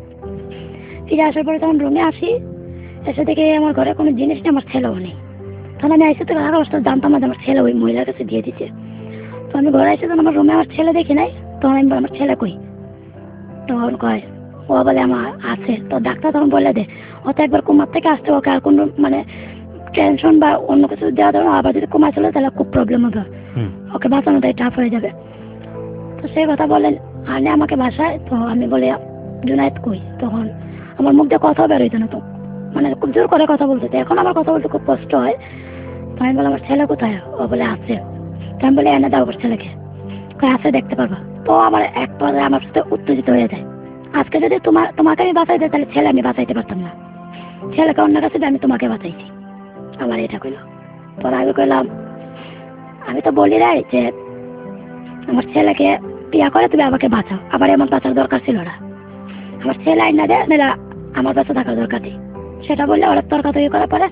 ফিরে আসার পরে তখন রুমে আসি, এসে থেকে আমার ঘরে কোনো জিনিস নেই, আমার ছেলেও নেই। তখন আমি আইসিইউ থেকে থাকা অবস্থা জানতাম না যে আমার ছেলে ওই মহিলার কাছে দিয়ে দিচ্ছে। তো আমি ঘরে এসে যখন আমার রুমে আমার ছেলে দেখি নাই, তখন আমি আমার ছেলে কই, তখন কয় ও বলে আমার আছে। তো ডাক্তার তখন বলে দে ও তো একবার কোমার থেকে আসছে, ওকে আর কোনো মানে টেনশন বা অন্য কিছু দেওয়া যাবে না, আবার যদি কোমা চলে তাহলে খুব প্রবলেম হবে, ওকে বাঁচানোটাই টাফ হয়ে যাবে। তো সেই কথা বলেন আনে আমাকে বাসায়। তো আমি বলি জুনায়েদ কই, তখন আমার মুখ দিয়ে কথা বেরোইতো না, তো মানে খুব জোর করে কথা বলতো। এখন আমার কথা বলতে খুব কষ্ট হয়। তো আমি বলি আমার ছেলে কোথায়? ও বলে আছে। তো আমি বলি এনে দাও ওর ছেলেকে। আছে, দেখতে পারবা। তো আমার এক পর্যায়ে আমার সাথে উত্তেজিত হয়ে যায়, আজকে যদি তোমাকে আমি বাঁচাইতে তাহলে ছেলে আমি বাঁচাইতে পারতাম না, ছেলেকে অন্য কাছে আমি তোমাকে বাঁচাইছি। আমার এটা কইল। পরে আমি কইলাম আমি তো বলি রাই যে আমার ছেলেকে বিয়া করে তুমি আমাকে বাঁচাও, আবার এমন বাঁচার দরকার ছিল না, আমার ছেলে আইনা দেয় মেলা আমার কাছে থাকার দরকার নেই। সেটা বললে ওরা তর্কাতর্কি করার পরে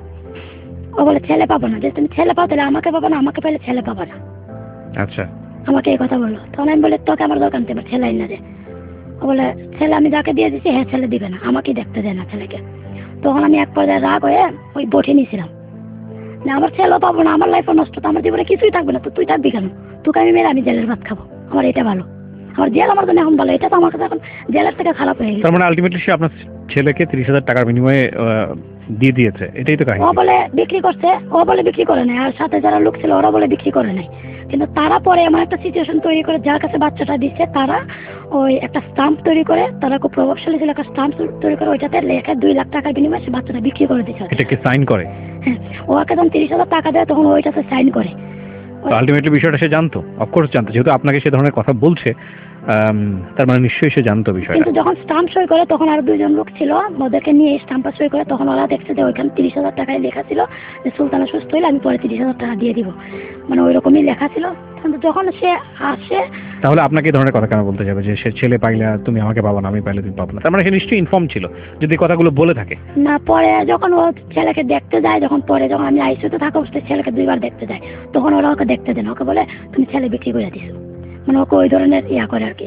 ও বলে ছেলে পাবো না, যে তুমি ছেলে পাও তাহলে আমাকে পাবো না, আমাকে পেলে ছেলে পাবো না। আচ্ছা, আমাকে এই কথা বললো। তখন আমি বলি তোকে আমার দরকার নেই, ছেলে আইনা দে। ও বলে ছেলে আমি যাকে দিয়ে দিচ্ছি হ্যাঁ ছেলে দিবে না, আমাকে দেখতে দেয় না ছেলেকে। তখন আমি এক পর্যায়ে রাগ হয়ে ওই বঠে নিয়েছিলাম, না আমার ছেলেও পাবো না, আমার লাইফও নষ্ট, তো আমার জীবনে কিছুই থাকবে না, তো তুই থাকবি কেন? তোকে আমি মেরে আমি জেলের ভাত খাবো, আমার এটা ভালো, আমার জেল আমার জন্য এখন ভালো, এটা তো আমার কাছে এখন জেলের থেকে খারাপ হয়ে গেছে। তার মানে আলটিমেটলি সে আপনার ছেলেকে 30,000 টাকার বিনিময়ে দিয়ে দিয়েছে, এটাই তো কাহিনী। ও বলে বিক্রি করছে, ও বলে বিক্রি করে নাই, আর সাথে যারা লোক ছিল ওরা বলে বিক্রি করে নাই। কিন্তু তারা পরে এমন একটা সিচুয়েশন তৈরি করে, যার কাছে বাচ্চাটা দিচ্ছে তারা ওই একটা স্টাম্প তৈরি করে, তারা খুব প্রভাবশালী ছিল, একটা স্টাম্প তৈরি করে ওইটাতে লেখা 2 লাখ টাকার বিনিময়ে সে বাচ্চাটা বিক্রি করে দিচ্ছে। এটাকে সাইন করে? হ্যাঁ, ওকে যখন 30,000 টাকা দেয় তখন ওইটাতে সাইন করে। আলটিমেটলি বিষয়টা সে জানতো, অফকোর্স জানতো, যেহেতু আপনাকে সে ধরনের কথা বলছে, তার মানে নিশ্চয়ই সে জানতো বিষয়টা। কিন্তু যখন স্টাম্প সই করে তখন আর 2 জন লোক ছিল, ওদেরকে নিয়ে স্টাম্পটা সই করে, তখন ওরা দেখছে যে ওইখানে 30,000 টাকায় লেখা ছিল যে সুলতানা সুস্থ হইলে আমি পরে 30,000 টাকা দিয়ে দিব, মানে ওই রকমই লেখা ছিল। কিন্তু যখন সে আসে, তাহলে আপনাকে এই ধরনের কথা কেন বলতে যাবে যে সে ছেলে পাইলে তুমি আমাকে পাবো না, আমি পাইলে তুমি পাবো না? তার মানে সে নিশ্চয়ই ইনফর্ম ছিল যদি কথাগুলো বলে থাকে। না পরে যখন ও ছেলেকে দেখতে যায়, যখন আমি আইসিইউতে থাকা অবস্থায় ছেলেকে 2 বার দেখতে যায়, তখন ওরা ওকে দেখতে দেন, ওকে বলে তুমি ছেলে বিক্রি করে দিছো, মানে ওকে ওই ধরনের ইয়া করে আর কি।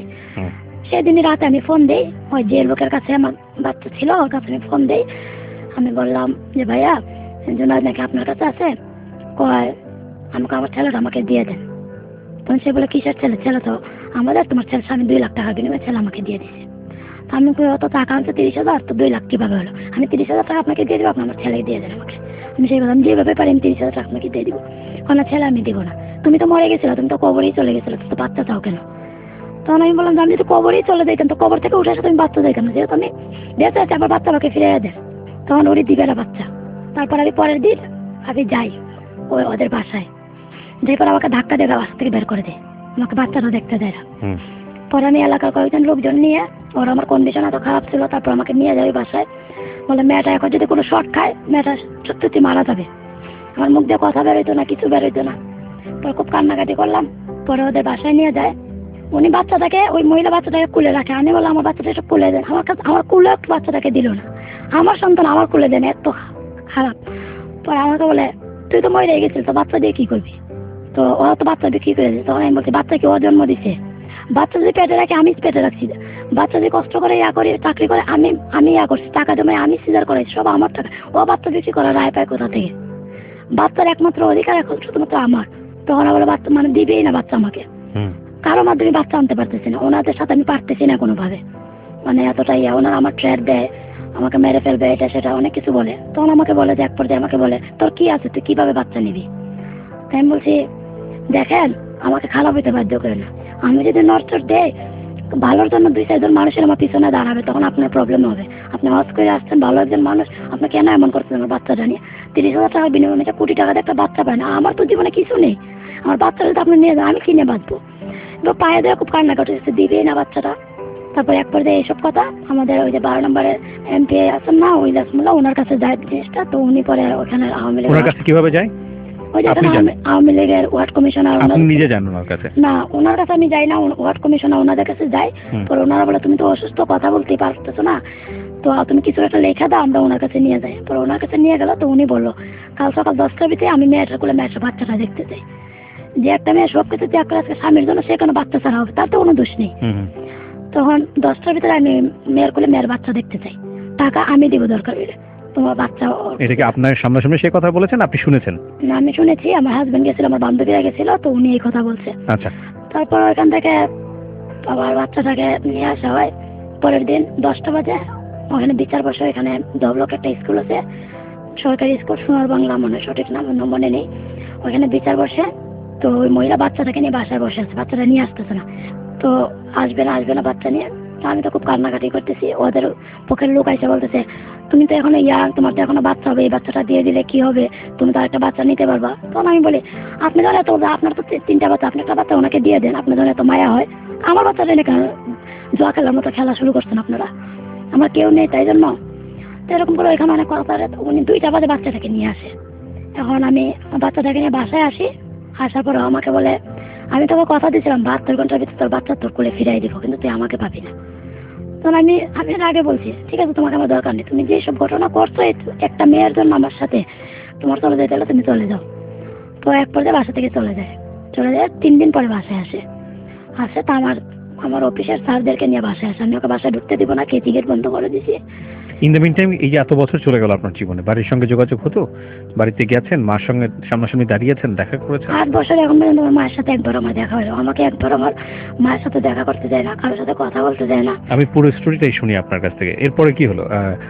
সেদিনই রাতে আমি ফোন দেই ওই যে লোকের কাছে আমার বাচ্চা ছিল, ওর কাছে আমি ফোন দেই। আমি বললাম যে ভাইয়া জুনায়েদ নাকি আপনার কাছে আছে, কয় আমাকে আমার ছেলেটা আমাকে দিয়ে দেন। তখন সে বলে কিসের ছেলে? ছেলে তো আমাদের, তোমার ছেলে স্বামী 2 লাখ টাকা বিনিময়ে ছেলে আমাকে দিয়ে দিছে। আমি অত টাকা আনছে 30,000, তো 2 লাখ কিভাবে হলো? আমি 30,000 টাকা আপনাকে দিয়ে দিব, আপনি আমার ছেলেকে দিয়ে দেন আমাকে। আমি সেই বললাম যেভাবে পারি আমি 30,000 টাকা আপনাকে দিয়ে দিব। কোনো ছেলে আমি দিব না, তুমি তো মরে গেছিল, তুমি তো কবরেই চলে গেছিল, তো বাচ্চা চাও কেন? তখন আমি বললাম যে আমি যদি কবরেই চলে যাইতাম তো কবর থেকে উঠে এসে তুমি বাচ্চা যাইতাম না, যেহেতু আমি বেঁচে আছি আমার বাচ্চা আমাকে ফিরে দেয়। তখন ওরই দিবে না বাচ্চা। তারপর আমি পরের দিন আমি যাই ওদের বাসায়, যে পরে আমাকে ধাক্কা দিয়ে বাসা থেকে বের করে দেয়, আমাকে বাচ্চাটা দেখতে দেয় না। পরে আমি এলাকার কয়েকজন লোকজন নিয়ে, ওরা আমার কন্ডিশন এত খারাপ ছিল, তারপর আমাকে নিয়ে যাই বাসায়, বলে মেয়েটা এখন যদি কোনো শর্ট খায় মেয়েটা সত্যি মারা যাবে। আমার মুখ দিয়ে কথা বেরোইতো না, কিছু বেরোইতো না। পরে খুব কান্নাকাটি করলাম। পরে ওদের বাসায় নিয়ে যায়, উনি বাচ্চাটাকে, ওই মহিলা বাচ্চাটাকে কুলে রাখে। আমি বললাম আমার বাচ্চাটা একটু কুলে দেন, আমার কাছে আমার কুলে একটু বাচ্চাটাকে দিল না, আমার সন্তান আমার কুলে দেন, এত খারাপ। পরে আমাকে বলে তুই তো মরে গেছিস, তো বাচ্চা দিয়ে কি করবি? তো ওরা তো বাচ্চা বিক্রি করে দিচ্ছে। তখন আমি বলছি বাচ্চা কি ও জন্ম দিছে? বাচ্চা যদি পেটে রাখে আমি পেটে রাখছি, বাচ্চা যদি কষ্ট করে ইয়া করে চাকরি করে আমি ইয়া করছি, টাকা জমাই আমি সিজার করাইছি, সব আমার টাকা। ও বাচ্চা বিক্রি করার রায় পায় কোথা থেকে? বাচ্চার একমাত্র অধিকার এখন শুধুমাত্র আমার। তখন বলে বাচ্চা মানে দিবেই না বাচ্চা আমাকে, কারো মাধ্যমে বাচ্চা আনতে পারতেছি না, ওনাদের সাথে আমি পারতেছি না কোনোভাবে, মানে এতটাই ওনারা আমার ট্রেড দেয়, আমাকে মেরে ফেলবে, এটা সেটা অনেক কিছু বলে। তখন আমাকে বলে যে এক পর্যায়ে আমাকে বলে তোর কি আছে, তুই কিভাবে বাচ্চা নিবি? তাই আমি বলছি দেখেন আমাকে খারাপ হইতে বাধ্য করে না, আমি যদি নড়চড় দেই ভালোর জন্য 2-4 জন মানুষের আমার পিছনে দাঁড়াবে, তখন আপনার প্রবলেম হবে। আপনি হজ করে আসছেন, ভালো একজন মানুষ, আপনি কেন এমন করছেন আমার বাচ্চাটা নিয়ে? 30,000 টাকার বিনিময়ে একটা কোটি টাকাতে একটা বাচ্চা পায় না, আমার তো জীবনে কিছু নেই, আমার বাচ্চা যদি আপনি নিয়ে যান আমি কিনে বাঁচবো? এবার পায়ে দেওয়া খুব কান্নাকাটি হচ্ছে, দিবেই না বাচ্চাটা। তারপর এক পর্যায়ে এইসব কথা আমাদের ওই যে 12 নম্বরের এমপি আছেন না, ওই রাসমুল্লাহ, ওনার কাছে যায় জিনিসটা। তো উনি পরে ওখানে আওয়ামী লীগ, ওনার কাছে কিভাবে যায়? ওই যে আওয়ামী লীগের ওয়ার্ড কমিশনার, আপনি নিজে যান ওনার কাছে? না ওনার কাছে আমি যাই না, ওয়ার্ড কমিশনার ওনাদের কাছে যাই। পরে ওনারা বলে তুমি তো অসুস্থ, কথা বলতেই পারতেছো না, তো তুমি কিছু একটা লেখা দাও, আমরা ওনার কাছে নিয়ে যাই। পরে ওনার কাছে নিয়ে গেল। তো উনি বললো কাল সকাল 10টার ভিতরে আমি মেয়েটার কোলে মেয়েটার বাচ্চাটা দেখতে চাই। যে একটা মেয়ে সব কিছু ত্যাগ করে আজকে স্বামীর জন্য সে কোনো বাচ্চা ছাড়া হবে, তার তো কোনো দোষ নেই। তখন 10টার ভিতরে আমি মেয়ের কোলে মেয়ের বাচ্চা দেখতে চাই, টাকা আমি দিব দরকার হলে, তোমার বাচ্চা। এটা কি আপনার সামনাসামনি সে কথা বলেছেন, আপনি শুনেছেন? না আমি শুনেছি, আমার হাজবেন্ড গেছিল, আমার বান্ধবীরা গেছিল, তো উনি এই কথা বলছে। আচ্ছা। তারপর ওইখান থেকে আবার বাচ্চাটাকে নিয়ে আসা হয়। পরের দিন 10টা বাজে ওখানে বিচার বসে, এখানে দবলক একটা স্কুল আছে, সরকারি স্কুল, সোনার বাংলা মনে সঠিক নাম মনে নেই, ওইখানে বিচার বসে। তো ওই মহিলা বাচ্চাটাকে নিয়ে বাসায় বসে আছে, বাচ্চাটা নিয়ে আসতেছে না। তো আসবে না বাচ্চা নিয়ে। তো আমি তো খুব কান্নাকাটি করতেছি, ওদের পক্ষের লোক এসে বলতেছে তুমি তো এখনো ইয়াং, তোমার তো এখনো বাচ্চা হবে, এই বাচ্চাটা দিয়ে দিলে কি হবে, তুমি তো একটা বাচ্চা নিতে পারবা। তখন আমি বলি আপনি যখন এত, আপনার তো 3টা বাচ্চা, আপনি একটা বাচ্চা ওনাকে দিয়ে দেন, আপনার যখন এত মায়া হয়, আমার বাচ্চাটা এনে কেন জোয়া খেলার মতো খেলা শুরু করছেন আপনারা, আমার কেউ নেই তাই জন্য। তো এরকম করে ওইখানে অনেক কথা, উনি 2টা বাজে বাচ্চাটাকে নিয়ে আসে। এখন আমি বাচ্চাটাকে নিয়ে বাসায় আসি, আসার পর আমাকে বলে আমি তোকে কথা দিয়েছিলাম 72 ঘন্টার ভিতরে তোর বাচ্চা তোর কোলে ফিরাই দিব, কিন্তু তুই আমাকে পাবি না। তখন আমি আগে বলছি ঠিক আছে তোমাকে আমার দরকার নেই, তুমি যেসব ঘটনা করছো একটা মেয়ের জন্য আমার সাথে, তোমার চলে যেতে হলে তুমি চলে যাও। তো এক পর্যায়ে বাসা থেকে চলে যায় 3 দিন পরে বাসায় আসে। তা আমার অফিসের স্যারদেরকে নিয়ে বাসায় আসে, আমি ওকে বাসায় ঢুকতে দিব না, কেচি গেট বন্ধ করে দিছি। ইন দ্য মিন টাইম, এই যে এত বছর চলে গেল আপনার জীবনে, বাড়ির সঙ্গে যোগাযোগ হতো? বাড়িতে গেছেন, মার সঙ্গে সামনাসামনি দাঁড়িয়েছেন, দেখা করেছেন? 8 বছর এখন পর্যন্ত আমার মায়ের সাথে একবার আমার দেখা হলো, আমাকে একবার আমার মায়ের সাথে দেখা করতে যায় না, কারোর সাথে কথা বলতে যায় না। আমি পুরো স্টোরিটাই শুনি আপনার কাছ থেকে। এরপরে কি হলো?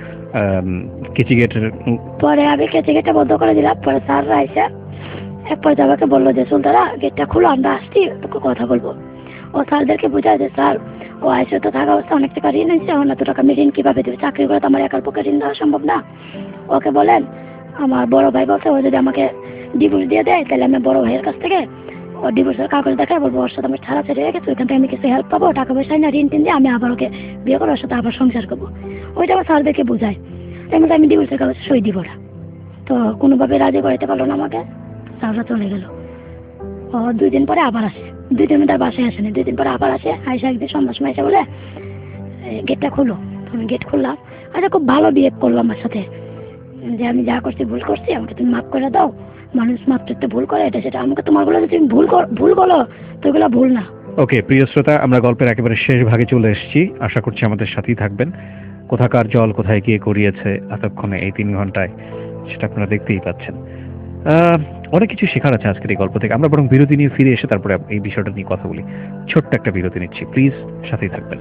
কিচি গেটের পরে আমি কেচি গেটটা বন্ধ করে দিলাম। পরে স্যাররা এসে এক পর্যায়ে আমাকে বললো যে সুলতানা গেটটা খুলো, আমরা আসছি, তোকে কথা বলবো। ও স্যারদেরকে বোঝায় যে স্যার ও আইসে তো থাকা অবস্থা অনেক টাকা ঋণ হয়েছে, এখন এত টাকা আমি ঋণ কিভাবে দেবে, চাকরি করে তো আমার একার পক্ষে ঋণ দেওয়া সম্ভব না। ওকে বলেন আমার বড় ভাই বলছে ও যদি আমাকে ডিভোর্স দিয়ে দেয় তাহলে আমি বড় ভাইয়ের কাছ থেকে ও ডিভোর্সের কাগজ দেখায় বলবো ওর সাথে আমি ছাড়াছাড়ি হয়ে গেছে, ওইখান থেকে আমি কিছু হেল্প পাবো, টাকা পয়সা না ঋণ টিন দিয়ে আমি আবার ওকে বিয়ে করে ওর সাথে আবার সংসার করবো। ওইটা আমার স্যারদেরকে বোঝায়, তাই মধ্যে আমি ডিভোর্সের কাগজে সই দিব না। তো কোনোভাবে রাজি করাইতে পারলো না আমাকে, স্যাররা চলে গেল। ও 2 দিন পরে আবার আসে, 2 দিন তার বাসায় আসেনি, 2 দিন পরে আবার আসে। আইসা একদিন সন্ধ্যার সময় এসে বলে গেটটা খুলো। তুমি গেট খুললাম, আচ্ছা খুব ভালো বিহেভ করলো আমার সাথে, যে আমি যা করছি ভুল করছি, আমাকে তুমি মাফ করে দাও, মানুষ মাত্র একটা ভুল করে এটা সেটা, আমাকে তোমার বলে তুমি ভুল বলো তো এগুলো ভুল না। ওকে প্রিয় শ্রোতা, আমরা গল্পের একেবারে শেষ ভাগে চলে এসেছি। আশা করছি আমাদের সাথেই থাকবেন। কোথাকার জল কোথায় গিয়ে গড়িয়েছে এতক্ষণে এই 3 ঘন্টায়, সেটা আপনারা দেখতেই পাচ্ছেন। অনেক কিছু শেখার আছে আজকের এই গল্প থেকে। আমরা বরং বিরতি নিয়ে ফিরে এসে তারপরে এই বিষয়টা নিয়ে কথা বলি। ছোট্ট একটা বিরতি নিচ্ছি, প্লিজ সাথেই থাকবেন।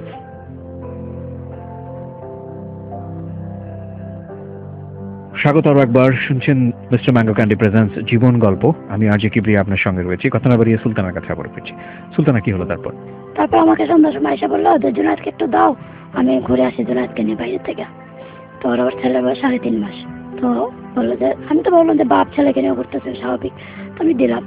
স্বাগত আরো একবার। শুনছেন মিস্টার ম্যাঙ্গো ক্যান্ডি প্রেজেন্টস জীবন গল্প। আমি আরজে কিবরিয়া আপনার সঙ্গে রয়েছি। কথা না বাড়িয়ে সুলতানার কাছে আবার ফিরছি। সুলতানা, কি হলো তারপর? তারপর আমাকে সন্ধ্যার সময় এসে বললো যে জুনায়েদকে একটু দাও, আমি ঘুরে আসি জুনায়েদকে নিয়ে বাইরে থেকে। তো ওর ছেলের বয়স 3.5 মাস। তো বললো যে, আমি তো বললাম যে বাপ ছেলেকে নিয়ে ঘুরতেছে স্বাভাবিক, তো আমি দিলাম।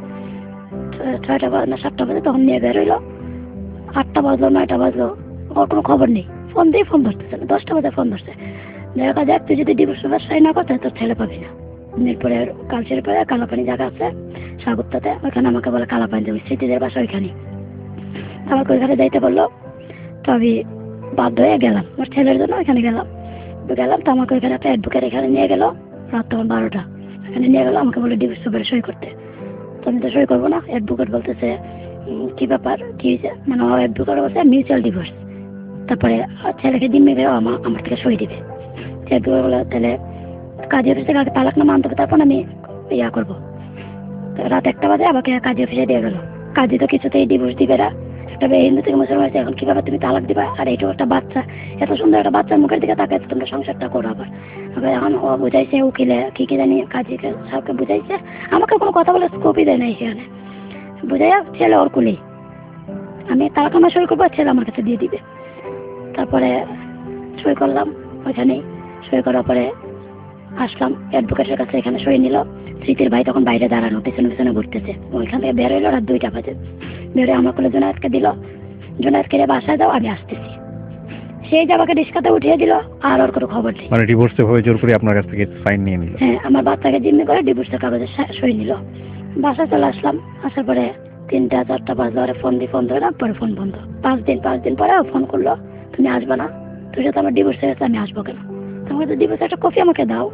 6টা বাজে না 7টা বাজে তখন নিয়ে বেরোইলো। 8টা বাজলো 9টা বাজলো, ওর কোনো খবর নেই, ফোন দিয়ে ফোন ধরতেছে না। 10টা বাজে ফোন ধরছে, দেখা যাক তুই যদি ডিভোর্স পেপার সাইন না করতে তোর ছেলে পাবি না। এরপরে কালচের পরে কালাপানি জায়গা আছে সাগরটাতে, ওইখানে আমাকে বলে কালাপানি যাবে, স্মৃতিদের বাসা ওইখানে, আমাকে ওইখানে যাইতে বললো। তো আমি বাধ্য হয়ে গেলাম, আমার ছেলের জন্য ওইখানে গেলাম। তো আমাকে ওইখানে একটা অ্যাডভোকেট এখানে নিয়ে গেল, রাত তখন 12টা, এখানে নিয়ে গেলো, আমাকে বলে ডিভোর্স পেপারে সই করতে। তো আমি তো সই করবো না। অ্যাডভোকেট বলতেছে কি ব্যাপার, কি হয়েছে, মানে অ্যাডভোকেট বলছে মিউচুয়াল ডিভোর্স, তারপরে ছেলেকে দিন মেয়ে আমার থেকে সই দিবে। অ্যাডভোকেট বলে তাহলে কাজী অফিস থেকে আগে তালাক নামা আনতে হবে, তারপর আমি ইয়া করবো। তো রাত 1টা বাজে আমাকে কাজী অফিসে দিয়ে গেল। কাজী তো কিছুতেই ডিভোর্স দিবে না, একটা মেয়ে হিন্দু থেকে মুসলমান হয়েছে, এখন কিভাবে তুমি তালাক দিবা, আর এইটুকু একটা বাচ্চা, এত সুন্দর একটা বাচ্চার মুখের দিকে তাকায় তোমরা সংসারটা করো। আবার এখন ও বুঝাইছে উকিলে কি জানি কাজীকে সবকে বুঝাইছে, আমাকে কোনো কথা বলে স্কোপই দেয় নাই সেখানে। বুঝাইয়া ছেলে ওর কুলি, আমি তালাক নামা সই করবো, ছেলে আমার কাছে দিয়ে দিবে। তারপরে সই করলাম ওইখানেই। সই করার পরে আসলাম অ্যাডভোকেটের কাছে, এখানে সই নিল। স্মৃতির ভাই তখন বাইরে দাঁড়ানো, পিছনে পিছনে ঘুরতেছে। ওইখান থেকে বের হইলো রাত 2টা বাজে। বেরোয় আমার কোলে জুনায়েদকে দিল, জুনায়েদকে বাসায় যাও আমি আসতেছি। সেই যে আমাকে রিস্কাতে উঠিয়ে দিল, আর ওর কোনো খবর নেই। মানে ডিভোর্সে হয়ে জোর করে আপনার কাছ থেকে সাইন নিয়ে নিল? হ্যাঁ, আমার বাচ্চাকে জিম্মি করে ডিভোর্সের কাগজে সই নিল। বাসায় চলে আসলাম। আসার পরে 3টা 4টা বাজলো, ওরে ফোন ধরলাম, পরে ফোন বন্ধ। 5 দিন পরে ফোন করলো, তুমি আসবে না, তুই সাথে আমার ডিভোর্স হয়ে গেছে, আমি আসবো কেন, তোমাকে তো ডিভোর্সের একটা কপি আমাকে দাও।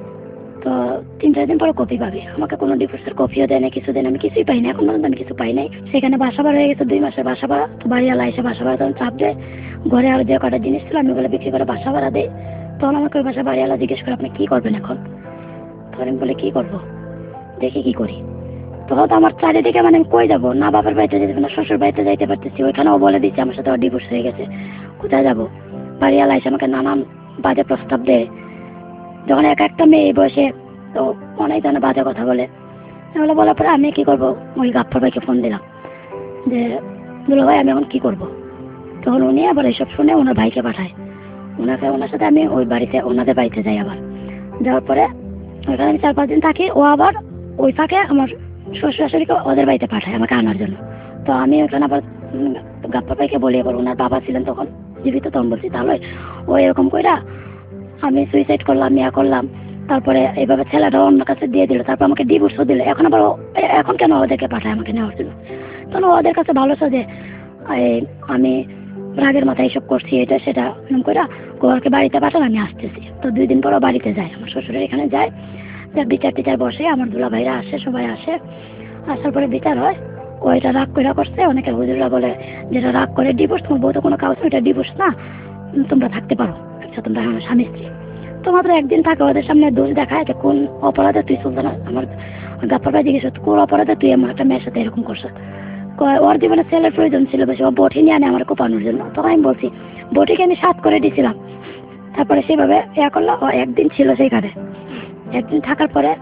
তো 3-4 দিন পরে কপি পাবে, আমাকে কোনো ডিভোর্সের কপিও দেয় না, কিছু দেয় না, আমি কিছুই পাই না, এখন পর্যন্ত আমি কিছু পাই নাই। সেখানে বাসা ভাড়া হয়ে গেছে 2 মাসের বাসা ভাড়া। তো বাড়িওয়ালা এসে বাসা ভাড়া তখন চাপ দেয়, ঘরে আর যে কটা জিনিস ছিল আমি ওগুলো বিক্রি করে বাসা ভাড়া দেয়। তখন আমাকে ওই বাসা বাড়িওয়ালা জিজ্ঞেস করে আপনি কি করবেন এখন। তখন আমি বলে কি করবো, দেখি কি করি। তখন তো আমার চারিদিকে মানে আমি কই যাবো, না বাবার বাড়িতে যেতে না শ্বশুর বাড়িতে যাইতে পারতেছি, ওইখানেও বলে দিচ্ছে আমার সাথে ডিভোর্স হয়ে গেছে, কোথায় যাবো। বাড়িওয়ালা এসে আমাকে নানান বাজে প্রস্তাব দেয়। যখন একটা মেয়ে এই বয়সে, তো অনেক ধরনের বাজে কথা বলে। এগুলো বলার পরে আমি কি করবো, ওই গাফফার ভাইকে ফোন দিলাম যে দুলা ভাই আমি এখন কি করব? তখন উনি আবার এইসব শুনে ওনার ভাইকে পাঠায়, ওনার সাথে আমি ওই বাড়িতে ওনাদের বাড়িতে যাই। আবার যাওয়ার পরে ওইখানে আমি 4-5 দিন থাকি। ও আবার ওই ফাঁকে আমার শ্বশুর শাশুড়িকে ওদের বাড়িতে পাঠায় আমাকে আনার জন্য। তো আমি ওখানে আবার গাপ্পা ভাইকে বলি, আবার ওনার বাবা ছিলেন তখন জীবিত, তখন বলছি তাহলে ও এরকম কইরা আমি সুইসাইড করলাম, ইয়া করলাম, তারপরে এইভাবে ছেলেটা অন্য কাছে দিয়ে দিল, তারপর আমাকে ডিভোর্সও দিল। এখন আবার এখন কেন ওদেরকে পাঠায় আমাকে নেওয়ার জন্য? তখন ওদের কাছে ভালো সাজে আমি রাগের মাথায় এইসব করছি, এটা সেটা এরকম করে ওকে বাড়িতে পাঠান, আমি আসতেছি। তো 2 দিন পর বাড়িতে যায়, আমার শ্বশুরের এখানে যায়, বিচার টিচার বসে, আমার দুলা ভাইরা আসে, সবাই আসে। আসার পরে বিচার হয়। ও এটা রাগ করে করছে। অনেকে হুজুররা বলে যেটা রাগ করে ডিভোর্স, তোমার বউ তো কোনো কাজ, ওইটা ডিভোর্স না, তোমরা থাকতে পারো, আচ্ছা তোমরা আমার স্বামী স্ত্রী। তো মাত্র একদিন থাকে, ওদের সামনে দোষ দেখায় যে কোন অপরাধে তুই সুলতানা, আমার গাপ্পার ভাই জিজ্ঞেস কোন অপরাধে তুই আমার একটা মেয়ের সাথে এরকম করছো? ওর জীবনে ছেলের প্রয়োজন ছিল বেশি, ও বটি নিয়ে আনে আমার কোপানোর জন্য। তখন আমি বলছি বটিকে আমি 7 করে দিয়েছিলাম। তারপরে সেভাবে ইয়া করলো। ও একদিন ছিল সেইখানে, একদিন থাকার পরে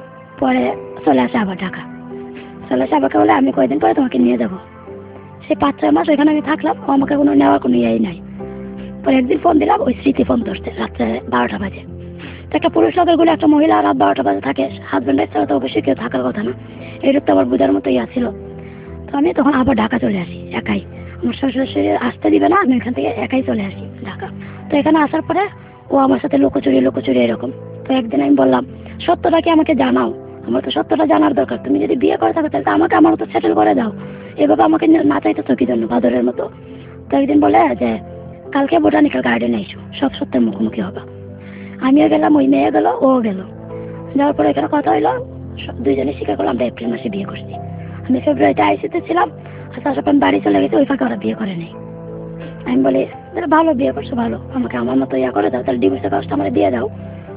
পরে চলে আসে আবার ঢাকা। চলে আসে আমাকে বলে আমি কয়েকদিন পরে তোমাকে নিয়ে যাবো। সে 5-6 মাস ওইখানে আমি থাকলাম, ও আমাকে কোনো নেওয়ার কোনো ইয়েই নাই। পরে একদিন ফোন দিলাম, ওই স্মৃতি ফোন ধরছে রাত্রে 12টা বাজে। তো একটা পুরুষ লোকের গুলো একটা মহিলা রাত 12টা বাজে থাকে, হাজবেন্ডের ছাড়া তো অবশ্যই কেউ থাকার কথা না, এইরূপ তো আবার বোঝার মতো ইয়া ছিল। তো আমি তখন আবার ঢাকা চলে আসি একাই, আমার শ্বশুর আসতে দিবে না, আমি এখান থেকে একাই চলে আসি ঢাকা। তো এখানে আসার পরে ও আমার সাথে লুকোচুরি এরকম। তো একদিন আমি বললাম সত্যটা কি আমাকে জানাও, আমার তো সত্যটা জানার দরকার, তুমি যদি বিয়ে করে থাকো তাহলে আমাকে আমার মতো সেটেল করে দাও, এভাবে আমাকে না চাইতেছো কি জন্য বাদরের মতো? তো একদিন বলে যে কালকে বোটানিক্যাল গার্ডেনে এসো, সব সত্যের মুখোমুখি হবে। আমিও গেলাম, ওই মেয়ে গেল, ও গেল। যাওয়ার পরে এখানে কথা হইলো, দুইজনে স্বীকার করলাম আমরা এপ্রিল মাসে বিয়ে করছি। আমি ফেব্রুয়ারিতে আইসিতে ছিলাম, আচ্ছা আমি বাড়ি চলে গেছি, ওই ফাঁকে ওরা বিয়ে করে নেই। আমি বলি ভালো বিয়ে করছো, ভালো, আমাকে আমার মতো ইয়া করে দাও, তাহলে ডিভোর্সের কাজটা আমার দিয়ে দাও,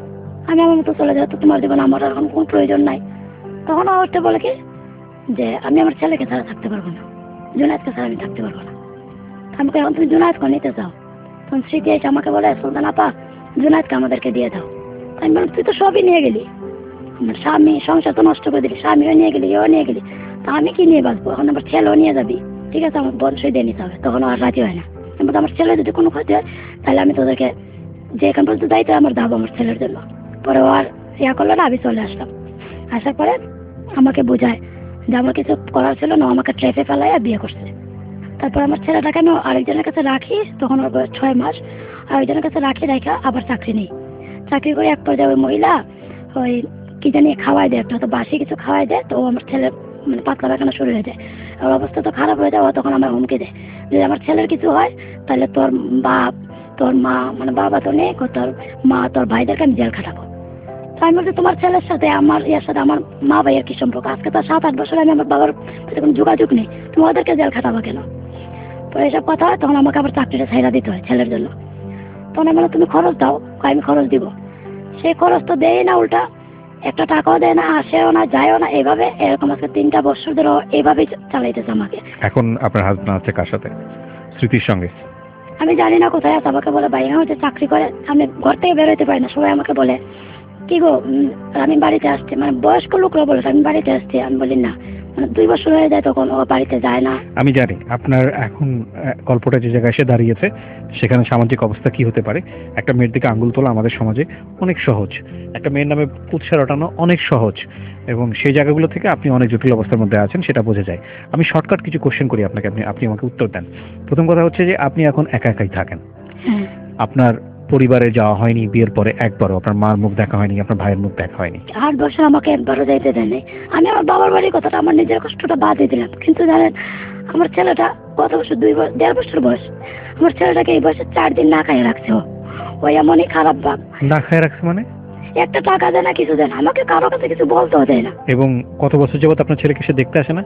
আমি আমার মতো চলে যাও, তো তোমার জীবন আমার এখন কোনো প্রয়োজন নাই। তখন ওটা বলে কি যে আমি আমার ছেলেকে ছাড়া থাকতে পারবো না, জুনায়েদকে ছাড়া আমি থাকতে পারবো না। আমাকে এখন তুমি জুনায়েদকে নিতে চাও? তখন স্মৃতি এসে আমাকে বলে সুলতান আপা জুনায়েদকে আমাদেরকে দিয়ে দাও। আমি বললাম তুই তো সবই নিয়ে গেলি, আমার স্বামী সংসার তো নষ্ট করে দিলি, স্বামীও নিয়ে গেলি, এও নিয়ে গেলি, তা আমি কি নিয়ে বাঁচবো? এখন আমার ছেলেও নিয়ে যাবি, ঠিক আছে আমার বংশই দিয়ে নিতে হবে। তখন আর রাজি হয় না, কিন্তু আমার ছেলে যদি কোনো ক্ষতি হয় তাহলে আমি তোদেরকে যে এখান পর্যন্ত দায়িত্ব আমার দাবো আমার ছেলের জন্য। পরে ও আর ইয়া করলো না, আমি চলে আসলাম। আসার পরে আমাকে বোঝায় যে আমার কিছু করার ছিল না, আমাকে ট্রেফে ফেলাইয়া বিয়ে করছে। তারপর আমার ছেলেটাকে আমি আরেকজনের কাছে রাখি, তখন ওর বয়স 6 মাস, আরেকজনের কাছে রাখা আবার চাকরি নেই। চাকরি করে এক পর্যায়ে ওই মহিলা ওই কি জানি খাওয়াই দেয়, একটা তো বাসি কিছু খাওয়াই দেয়, তো আমার ছেলে মানে পাতলা পায়খানা শুরু হয়ে যায়, ওর অবস্থা তো খারাপ হয়ে যায়। ও তখন আমার হুমকি দেয় যদি আমার ছেলের কিছু হয় তাহলে তোর বাপ তোর মা, মানে বাবা তো নেই, তোর মা তোর ভাইদেরকে আমি জেল খাটাবো। তো আমি বলছি তোমার ছেলের সাথে আমার ইয়ার সাথে আমার মা ভাইয়ের কি সম্পর্ক? আজকে তো 7-8 বছর আমি আমার বাবার সাথে কোনো যোগাযোগ নেই, তুমি ওদেরকে জেল খাটাবো কেন? তো এইসব কথা হয়, তখন আমাকে আবার চাকরিটা ছাইড়া দিতে হয় ছেলের জন্য। তখন আমি বললাম তুমি খরচ দাও, আমি খরচ দিব। সেই খরচ তো দেয় না, উল্টা একটা টাকাও দেয় না, আসেও না, যায়ও না, এইভাবে এরকম আজকে 3টা বছর ধরে এইভাবেই চালাইতেছে আমাকে। এখন আপনার হাজবেন্ড আছে কার সাথে? স্মৃতির সঙ্গে? আমি জানি না কোথায় আছে, আমাকে বলে বাইরে হচ্ছে চাকরি করে, আমি ঘর থেকে বেরোতে পারি না। সবাই আমাকে বলে কি গো আমি বাড়িতে আসছি, মানে বয়স্ক লোকরা বলে আমি বাড়িতে আসছি। আমি বলি না, মানে 2 বছর হয়ে যায় তখন ও বাড়িতে যায় না। আমি জানি আপনার এখন গল্পটা যে জায়গায় এসে দাঁড়িয়েছে সেখানে সামাজিক অবস্থা কি হতে পারে। একটা মেয়ের দিকে আঙ্গুল তোলা আমাদের সমাজে অনেক সহজ, একটা মেয়ের নামে কুৎসা রটানো অনেক সহজ, এবং সেই জায়গাগুলো থেকে আপনি অনেক জটিল অবস্থার মধ্যে আছেন সেটা বোঝা যায়। আমি শর্টকাট কিছু কোশ্চেন করি আপনাকে, আপনি আমাকে উত্তর দেন। প্রথম কথা হচ্ছে যে আপনি এখন একা একাই থাকেন, হ্যাঁ। আপনার পরিবারে যাওয়া হয়নি বিয়ের পরে একবারও, আপনার মার মুখ দেখা হয়নি, আপনার ভাইয়ের মুখ দেখা হয়নি। 8 বছর আমাকে একবারও যাইতে দেয় নাই। আমি আমার বাবার বাড়ির কথাটা আমার নিজের কষ্টটা বাদই দিলাম, কিন্তু জানেন আমার ছেলেটা কত বছর, 1.5 বছর বয়স, আমার ছেলেটাকে এই বয়সে 4 দিন না খাইয়ে রাখছে। ওই এমনই খারাপ ভাব। না খায় রাখছে মানে? একটা টাকা দেয় না, কিছু দেয় না, আমাকে কারো কাছে কিছু বলতেও দেয় না। এবং কত বছর যাবত আপনার ছেলেকে সে দেখতে আসে না?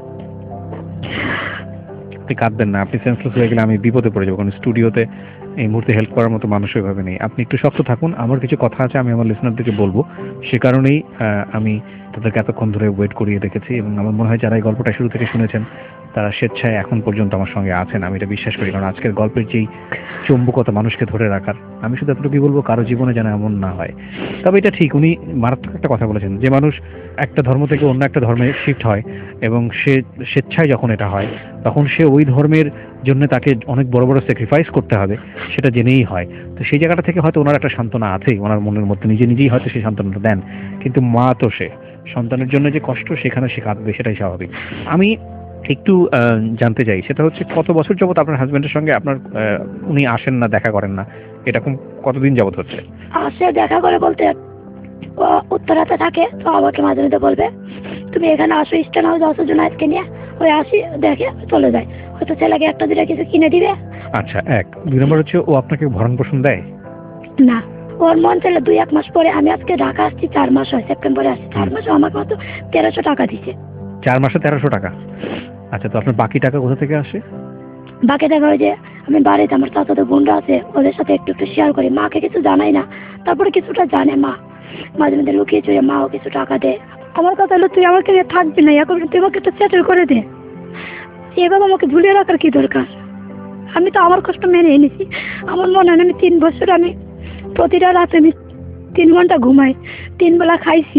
আপনি কাঁদবেন না, আপনি সেন্সলেস হয়ে গেলে আমি বিপদে পড়ে যাবো, কারণ স্টুডিওতে এই মুহূর্তে হেল্প করার মতো মানুষ ওইভাবে নেই। আপনি একটু শক্ত থাকুন, আমার কিছু কথা আছে আমি আমার লিসনারদেরকে বলবো, সে কারণেই আমি তাদেরকে এতক্ষণ ধরে ওয়েট করিয়ে রেখেছি। এবং আমার মনে হয় যারা এই গল্পটা শুরু থেকে শুনেছেন তারা স্বেচ্ছায় এখন পর্যন্ত আমার সঙ্গে আছেন, আমি এটা বিশ্বাস করি। কারণ আজকের গল্পের যেই চৌম্বকতা মানুষকে ধরে রাখার, আমি শুধু এতটুকুই বলবো কারো জীবনে যেন এমন না হয়। তবে এটা ঠিক, উনি মারাত্মক একটা কথা বলেছেন, যে মানুষ একটা ধর্ম থেকে অন্য একটা ধর্মে শিফট হয় এবং সে স্বেচ্ছায় যখন এটা হয়, তখন সে ওই ধর্মের জন্য তাকে অনেক বড় বড় স্যাক্রিফাইস করতে হবে, সেটা জেনেই হয়। তো সেই জায়গাটা থেকে হয়তো ওনার একটা সান্ত্বনা আছেই, ওনার মনের মধ্যে নিজেই হয়তো সেই সান্ত্বনাটা দেন। কিন্তু মা তো সে, সন্তানের জন্য যে কষ্ট সেখানে সে কাঁদবে, সেটাই স্বাভাবিক। আমি একটু জানতে চাই, সেটা হচ্ছে কত বছর যাবত আপনার হাজবেন্ডের সঙ্গে আপনার উনি আসেন না, দেখা করেন না, এরকম কতদিন যাবত হচ্ছে? আসে দেখা করে বলতে ও উত্তরাতে থাকে, তো আমাকে মাঝে মধ্যে বলবে তুমি এখানে আসো, স্ট্যান্ড হাউস আসো জুনায়েদকে নিয়ে, ওই আসি দেখে চলে যায়, হয়তো ছেলেকে একটা দুটা কিছু কিনে দিবে। আচ্ছা, এক। দুই নম্বর হচ্ছে ও আপনাকে ভরণ পোষণ দেয়? না, ওর মন ছিল 2-1 মাস পরে, আমি আজকে ঢাকা আসছি 4 মাস হয়, সেপ্টেম্বরে আসছি 4 মাসে আমাকে মাত্র 1300 টাকা দিছে। 4 মাসে 1300 টাকা? আচ্ছা, তো আপনার বাকি টাকা কোথা থেকে আসে? বাকি টাকা ওই যে আমি বাড়িতে আমার চাচাতো বোনরা আছে, ওদের সাথে একটু একটু শেয়ার করি, মাকে কিছু জানাই না, তারপরে কিছুটা জানে মা, মাঝে মধ্যে লুকিয়ে চুরিয়ে মাও কিছু টাকা দেয়। আমার কথা হলো তুই আমাকে নিয়ে থাকবি না, এখন তুই আমাকে একটু সেটেল করে দে, এভাবে আমাকে ঝুলিয়ে রাখার কি দরকার? আমি তো আমার কষ্ট মেনে এনেছি। আমার মনে হয় আমি 3 বছর আমি প্রতিটা রাতে আমি 3 ঘন্টা ঘুমাই, 3 বেলা খাইছি।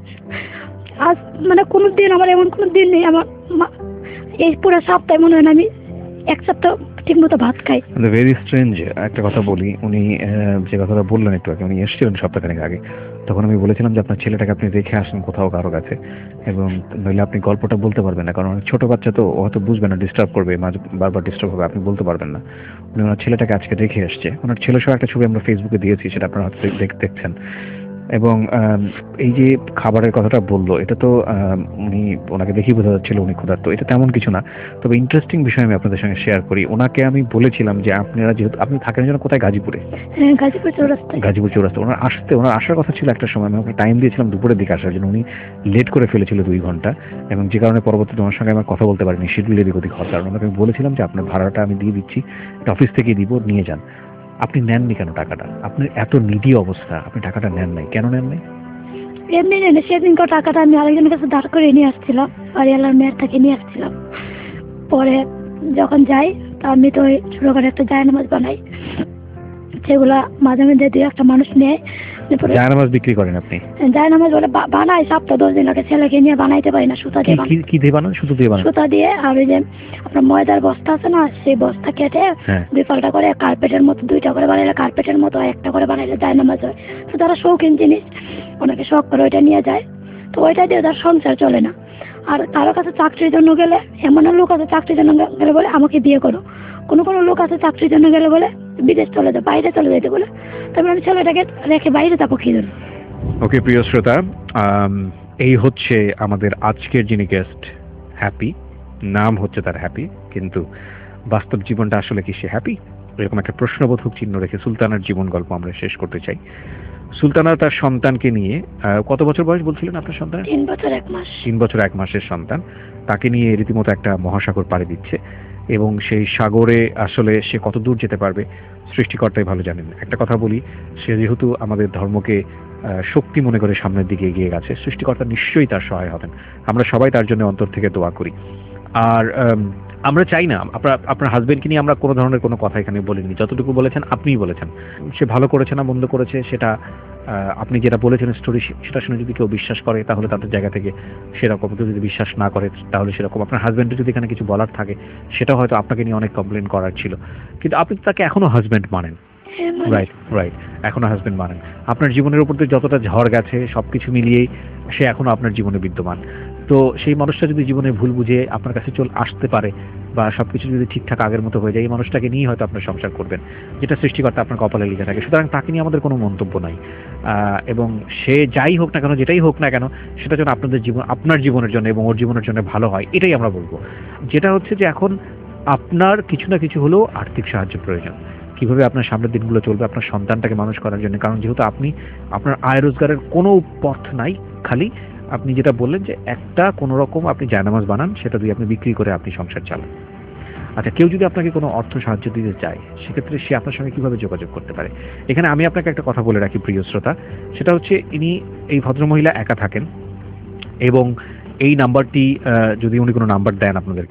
আজ মানে কোনো দিন আমার এমন কোনো দিন নেই আমার এই পুরো সপ্তাহে মনে হয় না আমি 1 সপ্তাহ ঠিক মতো ভাত খাই। Very strange. একটা কথা বলি, উনি যে কথাটা বললেন একটু আগে, উনি এসেছিলেন সপ্তাহখানেক আগে, তখন আমি বলেছিলাম যে আপনার ছেলেটাকে আপনি রেখে আসেন কোথাও কারো কাছে, এবং নইলে আপনি গল্পটা বলতে পারবেন না, কারণ ছোট বাচ্চা তো, ও হয়তো বুঝবে না, ডিস্টার্ব করবে, বারবার ডিস্টার্ব হবে, আপনি বলতে পারবেন না। উনি ওনার ছেলেটাকে আজকে রেখে এসছে, ওনার ছেলে সহ একটা ছবি আমরা ফেসবুকে দিয়েছি, সেটা আপনারা হয়তো দেখছেন। এবং এই যে খাবারের কথাটা বললো, এটা তো উনি, ওনাকে দেখেই বোঝা যাচ্ছিল উনি ক্ষুধার্ত, এটা তেমন কিছু না। তবে ইন্টারেস্টিং বিষয় আমি আপনাদের সঙ্গে শেয়ার করি। ওনাকে আমি বলেছিলাম যে আপনারা যেহেতু আপনি থাকেন যেন কোথায়, গাজীপুরে? হ্যাঁ, গাজীপুর চৌরাস্তায়। গাজীপুর চৌরাস্তা। ওনার আসার কথা ছিল একটা সময়, আমি ওকে টাইম দিয়েছিলাম দুপুরের দিকে আসার জন্য, উনি লেট করে ফেলেছিল 2 ঘন্টা, এবং যে কারণে পরবর্তীতে ওনার সঙ্গে আমার কথা বলতে পারিনি, শিডিউল এদিক ওদিক হওয়ার কারণে। ওনাকে আমি বলেছিলাম যে আপনার ভাড়াটা আমি দিয়ে দিচ্ছি, এটা অফিস থেকে দিব, নিয়ে যান। আপনি নেননি কেন টাকাটা? আপনার এত নিডি অবস্থা, আপনি টাকাটা নেন নাই কেন? নেন নাই এমনি নেই, সেদিনকার টাকাটা আমি আরেকজনের কাছে দাঁড় করে নিয়ে আসছিলাম, বাড়িওয়ালার মেয়ের থেকে নিয়ে আসছিলাম। পরে যখন যাই, তা আমি তো ওই ছোটখাটো একটা জায়নামাজ বানাই, সেগুলা মাঝে মধ্যে 2-1 মানুষ নেয়। জায়নামাজ বিক্রি করেন আপনি? জায়নামাজ বলে বানাই, সপ্তাহ 10 দিন লাগে, ছেলেকে নিয়ে বানাইতে পারি না, সুতা দিয়ে বানাই। কি দিয়ে বানান? সুতো দিয়ে বানান? সুতা দিয়ে। আর ওই যে আপনার ময়দার বস্তা আছে না, সেই বস্তা কেটে 2 পাল্টা করে কার্পেটের মতো 2টা করে বানাইলে কার্পেটের মতো, একটা করে বানাইলে জায়নামাজ হয়। তো তারা শৌখিন জিনিস, অনেকে শখ করে ওইটা নিয়ে যায়, তো ওইটা দিয়ে তার সংসার চলে না। আর কারো কাছে চাকরির জন্য গেলে, এমন লোক আছে চাকরির জন্য গেলে বলে আমাকে বিয়ে করো, কোনো লোক আছে চাকরির জন্য গেলে বলে বিদেশ চলে যায়, বাইরে চলে যেতে বলে। তারপর আমি ছেলেটাকে রেখে বাইরে যাবো কি জন্য? ওকে প্রিয় শ্রোতা, এই হচ্ছে আমাদের আজকের যিনি গেস্ট, হ্যাপি। নাম হচ্ছে তার হ্যাপি, কিন্তু বাস্তব জীবনটা আসলে কি সে হ্যাপি? এরকম একটা প্রশ্নবোধক চিহ্ন রেখে সুলতানার জীবন গল্প আমরা শেষ করতে চাই। সুলতানা তার সন্তানকে নিয়ে, কত বছর বয়স বলছিলেন আপনার সন্তানের? 3 বছর 1 মাস। 3 বছর 1 মাসের সন্তান, তাকে নিয়ে রীতিমতো একটা মহাসাগর পাড়ি দিচ্ছে, এবং সেই সাগরে আসলে সে কত দূর যেতে পারবে সৃষ্টিকর্তাই ভালো জানেন। একটা কথা বলি, সে যেহেতু আমাদের ধর্মকে শক্তি মনে করে সামনের দিকে এগিয়ে গেছে, সৃষ্টিকর্তা নিশ্চয়ই তার সহায় হবেন। আমরা সবাই তার জন্য অন্তর থেকে দোয়া করি। আর আমরা চাই না, আপনার হাজবেন্ডকে নিয়ে আমরা কোনো ধরনের কোনো কথা এখানে বলিনি, যতটুকু বলেছেন আপনিই বলেছেন। সে ভালো করেছে না মন্দ করেছে, সেটা আপনি যেটা বলেছেন স্টোরি, সেটা শুনে যদি কেউ বিশ্বাস করে তাহলে তাদের জায়গা থেকে সেরকম, কেউ যদি বিশ্বাস না করে তাহলে সেরকম। আপনার হাজবেন্ডের যদি এখানে কিছু বলার থাকে, সেটা হয়তো আপনাকে নিয়ে অনেক কমপ্লেন করার ছিল, কিন্তু আপনি তাকে এখনো হাজবেন্ড মানেন। রাইট, এখনো হাজবেন্ড মানেন। আপনার জীবনের উপর দিয়ে যতটা ঝড় গেছে, সবকিছু মিলিয়েই সে এখনো আপনার জীবনে বিদ্যমান। তো সেই মানুষটা যদি জীবনে ভুল বুঝে আপনার কাছে আসতে পারে, বা সবকিছু যদি ঠিকঠাক আগের মতো হয়ে যায়, এই মানুষটাকে নিয়ে হয়তো আপনার সংসার করবেন, যেটা সৃষ্টিকর্তা আপনার কপালে লিখে থাকে। সুতরাং তাকে নিয়ে আমাদের কোনো মন্তব্য নাই, এবং সে যাই হোক না কেন, যেটাই হোক না কেন, সেটা যেন আপনার জীবনের জন্য এবং ওর জীবনের জন্য ভালো হয়, এটাই আমরা বলবো। যেটা হচ্ছে যে এখন আপনার কিছু না কিছু হলেও আর্থিক সাহায্য প্রয়োজন, কিভাবে আপনার সামনের দিনগুলো চলবে আপনার সন্তানটাকে মানুষ করার জন্য। কারণ যেহেতু আপনার আয় রোজগারের কোনো পথ নাই, খালি আপনি যেটা বললেন যে একটা কোনো রকম আপনি জায়নামাজ বানান, সেটা দিয়ে আপনি বিক্রি করে আপনি সংসার চালান। আচ্ছা, কেউ যদি আপনাকে কোনো অর্থ সাহায্য দিতে চায়, সেক্ষেত্রে সে আপনার সঙ্গে কিভাবে যোগাযোগ করতে পারে? এখানে আমি আপনাকে একটা কথা বলে রাখি প্রিয় শ্রোতা, সেটা হচ্ছে এই ভদ্রমহিলা একা থাকেন, এবং এই নাম্বারটি যদি উনি কোনো নাম্বার দেন আপনাদেরকে,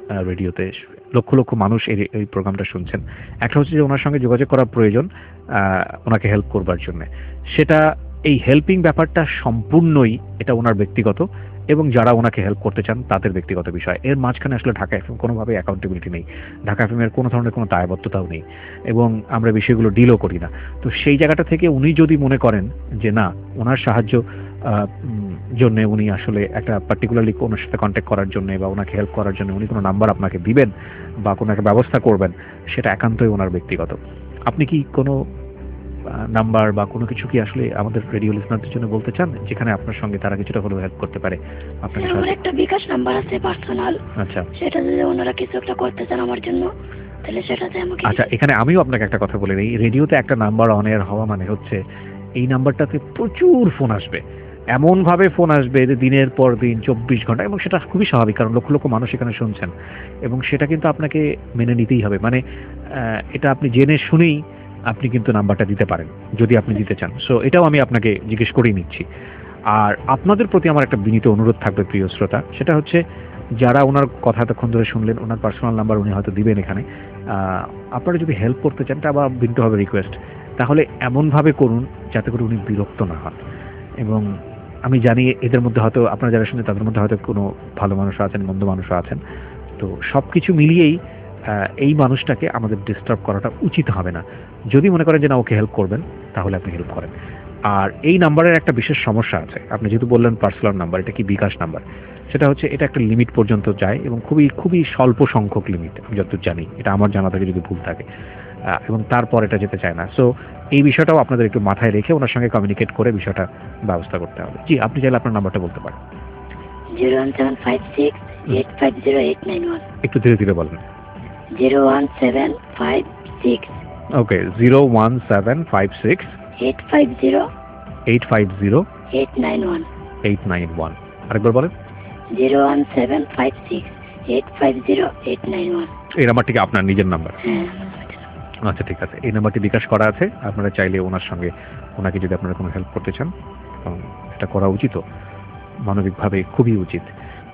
রেডিওতে লক্ষ লক্ষ মানুষ এই প্রোগ্রামটা শুনছেন। একটা হচ্ছে যে ওনার সঙ্গে যোগাযোগ করা প্রয়োজন ওনাকে হেল্প করবার জন্য। সেটা এই হেল্পিং ব্যাপারটা সম্পূর্ণই এটা ওনার ব্যক্তিগত, এবং যারা ওনাকে হেল্প করতে চান তাদের ব্যক্তিগত বিষয়। এর মাঝখানে আসলে ঢাকা এফএম কোনোভাবে অ্যাকাউন্টেবিলিটি নেই, ঢাকা এফএম এর কোনো ধরনের কোনো দায়বদ্ধতাও নেই, এবং আমরা বিষয়গুলো ডিলও করি না। তো সেই জায়গাটা থেকে উনি যদি মনে করেন যে না, ওনার সাহায্য জন্য উনি আসলে একটা পার্টিকুলারলি ওনার সাথে কন্ট্যাক্ট করার জন্য বা ওনাকে হেল্প করার জন্য উনি কোনো নাম্বার আপনাকে দিবেন বা কোনো একটা ব্যবস্থা করবেন, সেটা একান্তই ওনার ব্যক্তিগত। আপনি কি কোনো নাম্বার বা কোনো কিছু কি আসলে আমাদের রেডিও লিসনারদের জন্য বলতে চান, যেখানে আপনার সঙ্গে তারা কিছুটা হলেও হেল্প করতে পারে আপনাকে? আমার একটা বিকাশ নাম্বার আছে পার্সোনাল। আচ্ছা, সেটা যদি ওনারা কিছু একটা করতে চান আমার জন্য, তাহলে সেটাতে আমাকে। আচ্ছা, এখানে আমিও আপনাকে একটা কথা বলে নিই। রেডিওতে একটা নাম্বার অন এয়ার হওয়া মানে হচ্ছে এই নাম্বারটাতে প্রচুর ফোন আসবে, এমন ভাবে ফোন আসবে যে দিনের পর দিন 24 ঘন্টা, এবং সেটা খুবই স্বাভাবিক, কারণ লক্ষ লক্ষ মানুষ এখানে শুনছেন, এবং সেটা কিন্তু আপনাকে মেনে নিতেই হবে। মানে এটা আপনি জেনে শুনেই আপনি কিন্তু নাম্বারটা দিতে পারেন যদি আপনি দিতে চান। সো এটাও আমি আপনাকে জিজ্ঞেস করেই নিচ্ছি। আর আপনাদের প্রতি আমার একটা বিনীত অনুরোধ থাকবে প্রিয় শ্রোতা, সেটা হচ্ছে যারা ওনার কথা এতক্ষণ ধরে শুনলেন, ওনার পার্সোনাল নাম্বার উনি হয়তো দিবেন এখানে, আপনারা যদি হেল্প করতে চান, এটা আবার বিনীত হবে রিকোয়েস্ট, তাহলে এমনভাবে করুন যাতে করে উনি বিরক্ত না হন। এবং আমি জানি এদের মধ্যে হয়তো আপনারা যারা শুনছেন তাদের মধ্যে হয়তো কোনো ভালো মানুষ আছেন, মন্দ মানুষও আছেন। তো সব কিছু মিলিয়েই এই মানুষটাকে আমাদের ডিস্টার্ব করাটা উচিত হবে না। যদি মনে করেন যে না, ওকে হেল্প করবেন, তাহলে আপনি হেল্প করেন। আর এই নাম্বারের একটা বিশেষ সমস্যা আছে। আপনি যেহেতু বললেন পার্সোনাল নাম্বার, এটা কি বিকাশ নাম্বার, সেটা হচ্ছে এটা একটা লিমিট পর্যন্ত যায়, এবং খুবই খুবই স্বল্প সংখ্যক লিমিট, আমি যতদূর জানি, এটা আমার জানা থেকে যদি ভুল থাকে, এবং তারপর এটা যেতে চায় না। সো এই বিষয়টাও আপনাদের একটু মাথায় রেখে ওনার সঙ্গে কমিউনিকেট করে বিষয়টা ব্যবস্থা করতে হবে। জি, আপনি চাইলে আপনার নাম্বারটা বলতে পারেন। 01756850891। একটু ধীরে ধীরে বলেন। 01756 ওকে, 01756 850 850 891। 891। আরেকবার বলেন। 01756 850 891। এই নাম্বারটি কি আপনার নিজের নাম্বার? হ্যাঁ। আচ্ছা, ঠিক আছে। এই নাম্বারটি বিকাশ করা আছে। আপনারা চাইলে ওনার সঙ্গে, ওনাকে যদি আপনারা কোনো হেল্প করতে চান, এটা করা উচিত, মানবিকভাবে খুবই উচিত।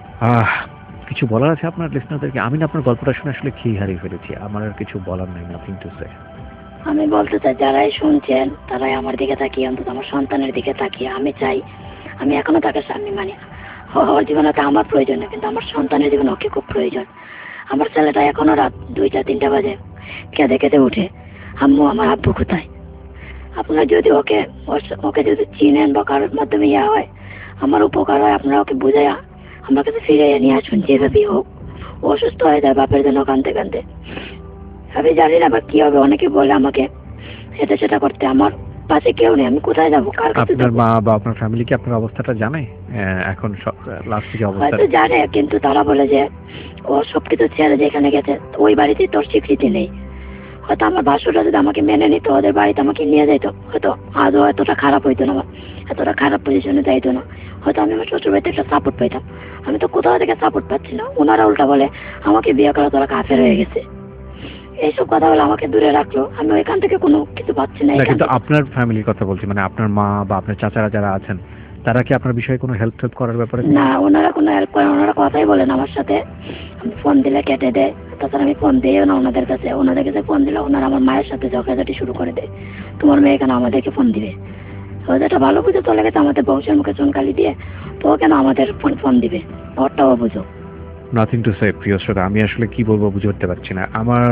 কিছু বলার আছে আপনার লিসনারদেরকে? আমি না আপনার গল্পটা শুনে আসলে খেয়ে হারিয়ে ফেলেছি, আমার আর কিছু বলার নাই, নাথিং টু সে। আমি বলতে চাই, যারাই শুনছেন তারাই আমার দিকে তাকিয়ে, অন্তত আমার সন্তানের দিকে তাকিয়ে, আমি চাই, আমি এখনো তাকে স্বামী মানি, ওর জীবনে তো আমার প্রয়োজন না, কিন্তু আমার সন্তানের জীবনে ওকে খুব প্রয়োজন। আমার ছেলেটা এখনো রাত 2টা 3টা বাজে কেঁদে কেঁদে উঠে, আম্মু আমার আব্বু কোথায়? আপনারা যদি ওকে যদি চিনেন বা কারোর মাধ্যমে ইয়া হয়, আমার উপকার হয়, আপনারা ওকে বুঝাইয়া আমার কাছে ফিরে নিয়ে আসুন, যেভাবেই হোক। অসুস্থ হয়ে যায় বাপের জন্য কাঁদতে কাঁদতে। আমি জানি না বা কি হবে, অনেকে বলে আমাকে এটা সেটা করতে, আমার পাশে কেউ নেই, আমি কোথায় যাবো, কার কাছে আপনার যাবো? মা বা আপনার ফ্যামিলি কি আপনার অবস্থাটা জানে এখন লাস্ট যে অবস্থা? হয়তো জানে, কিন্তু তারা বলে যে ও সবকিছু ছেড়ে যেখানে গেছে ওই বাড়িতে তোর স্বীকৃতি নেই। হয়তো আমার ভাসুররা যদি আমাকে মেনে নিত, ওদের বাড়িতে আমাকে নিয়ে যেত, হয়তো আজও এতটা খারাপ হইতো না, এতটা খারাপ পজিশনে যাইতো না, হয়তো আমি আমার শ্বশুর বাড়িতে একটা সাপোর্ট পাইতাম। আমি তো কোথাও থেকে সাপোর্ট পাচ্ছি না। ওনারা উল্টা বলে আমাকে বিয়ে করা তোরা কাফের হয়ে গেছে, এইসব কথা বলে আমাকে দূরে রাখলো। আমি ওইখান থেকে কোনো কিছু পাচ্ছি না। কিন্তু আপনার ফ্যামিলির কথা বলছি, মানে আপনার মা বা আপনার চাচারা যারা আছেন, তারা কি আপনার বিষয়ে কোনো হেল্প করার ব্যাপারে? না, ওনারা কোনো হেল্প করে, ওনারা কথাই বলেন আমার সাথে। আমি ফোন দিলে কেটে দেয়, তাছাড়া আমি ফোন দিইও না ওনাদের কাছে। ওনাদের কাছে ফোন দিলে ওনারা আমার মায়ের সাথে ঝগড়াঝাটি শুরু করে দেয়, তোমার মেয়ে কেন আমাদেরকে ফোন দিবে? তো যেটা ভালো বুঝে চলে গেছে আমাদের বংশের মুখে চুনকালি দিয়ে, তো কেন আমাদের ফোন দিবে? ওরটাও বুঝো। নাথিং টু সে প্রিয় শ্রোতা, আমি আসলে কি বলবো বুঝে উঠতে পারছি না। আমার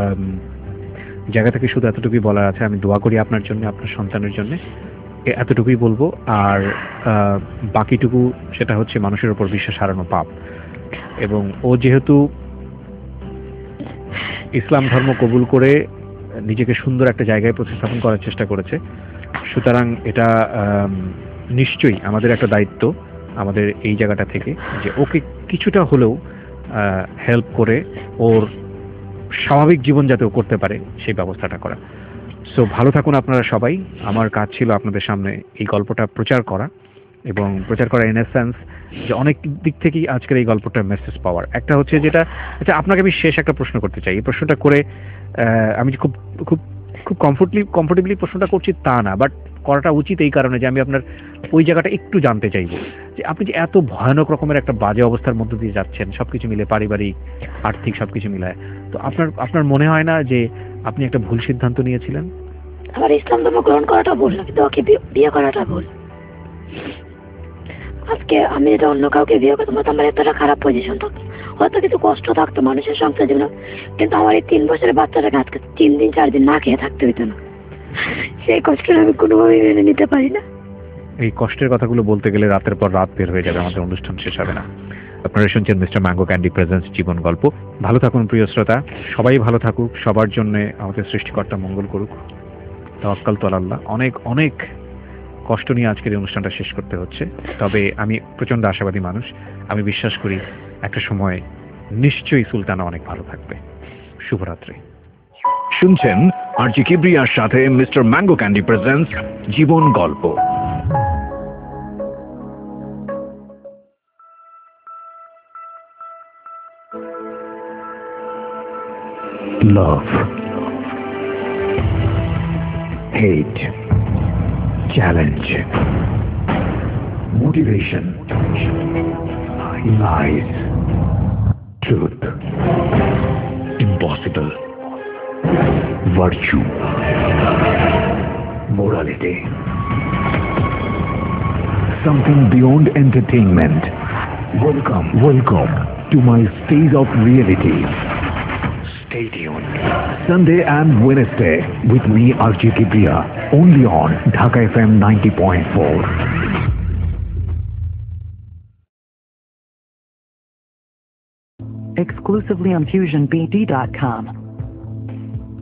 জায়গা থেকে শুধু এতটুকুই বলার আছে, আমি দোয়া করি আপনার জন্য, আপনার সন্তানের জন্য, এতটুকুই বলবো। আর বাকিটুকু সেটা হচ্ছে মানুষের উপর বিশ্বাস হারানো পাপ, এবং ও যেহেতু ইসলাম ধর্ম কবুল করে নিজেকে সুন্দর একটা জায়গায় প্রতিস্থাপন করার চেষ্টা করেছে, সুতরাং এটা নিশ্চয়ই আমাদের একটা দায়িত্ব, আমাদের এই জায়গাটা থেকে, যে ওকে কিছুটা হলেও হেল্প করে ওর স্বাভাবিক জীবন যাতে ও করতে পারে সেই ব্যবস্থাটা করা। সো ভালো থাকুন আপনারা সবাই। আমার কাজ ছিল আপনাদের সামনে এই গল্পটা প্রচার করা, এবং প্রচার করা ইন এ সেন্স যে অনেক দিক থেকেই আজকের এই গল্পটার মেসেজ পাওয়ার। একটা হচ্ছে যেটা, আচ্ছা আপনাকে আমি শেষ একটা প্রশ্ন করতে চাই। এই প্রশ্নটা করে আমি খুব খুব খুব কমফোর্টেবলি প্রশ্নটা করছি তা না, বাট করাটা উচিত এই কারণে যে আমি আপনার ওই জায়গাটা একটু জানতে চাইবো যে আপনি যে এত ভয়ানক রকমের একটা বাজে অবস্থার মধ্য দিয়ে যাচ্ছেন, সবকিছু মিলে পারিবারিক, আর্থিক সবকিছু মিলায়, তো আপনার মনে হয় না যে আপনি একটা ভুল সিদ্ধান্ত নিয়েছিলেন? আমার ইসলাম ধর্ম গ্রহণ করাটা ভুল, কিন্তু ওকে বিয়ে করাটা ভুল। আজকে আমি যদি অন্য কাউকে বিয়ে করতাম তো আমার এতটা খারাপ পজিশন থাকতো, হয়তো কিছু কষ্ট থাকতো মানুষের সংসার জীবনে, কিন্তু আমার এই 3 বছরের বাচ্চাটাকে আজকে 3 দিন 4 দিন না খেয়ে থাকতে হইতো না। সেই কষ্টটা আমি কোনোভাবেই মেনে নিতে পারি না। এই কষ্টের কথাগুলো বলতে গেলে রাতের পর রাত বের হয়ে যাবে, আমাদের অনুষ্ঠান শেষ হবে না। আপনারা শুনছেন mister mango candy presents Jibon Golpo. ভালো থাকুন প্রিয় শ্রোতা, সবাই ভালো থাকুক, সবার জন্য আমাদের সৃষ্টিকর্তা মঙ্গল করুক। তাওয়াক্কাল তু আলাল্লাহ। অনেক অনেক কষ্ট নিয়ে আজকের এই অনুষ্ঠানটা শেষ করতে হচ্ছে, তবে আমি প্রচন্ড আশাবাদী মানুষ। আমি বিশ্বাস করি একটা সময় নিশ্চয়ই সুলতানা অনেক ভালো থাকবে। শুভরাত্রি। শুনছেন আরজি কিবরিয়ার সাথে মিস্টার ম্যাঙ্গো ক্যান্ডি প্রেজেন্টস জীবন গল্প। Love, hate, challenge, motivation, lies, truth, impossible, virtue, morality, something beyond entertainment. Welcome to my stage of reality. Stay tuned. Sunday and Wednesday with me, RJ Kibriya, only on Dhaka FM 90.4. Exclusively on FusionBD.com.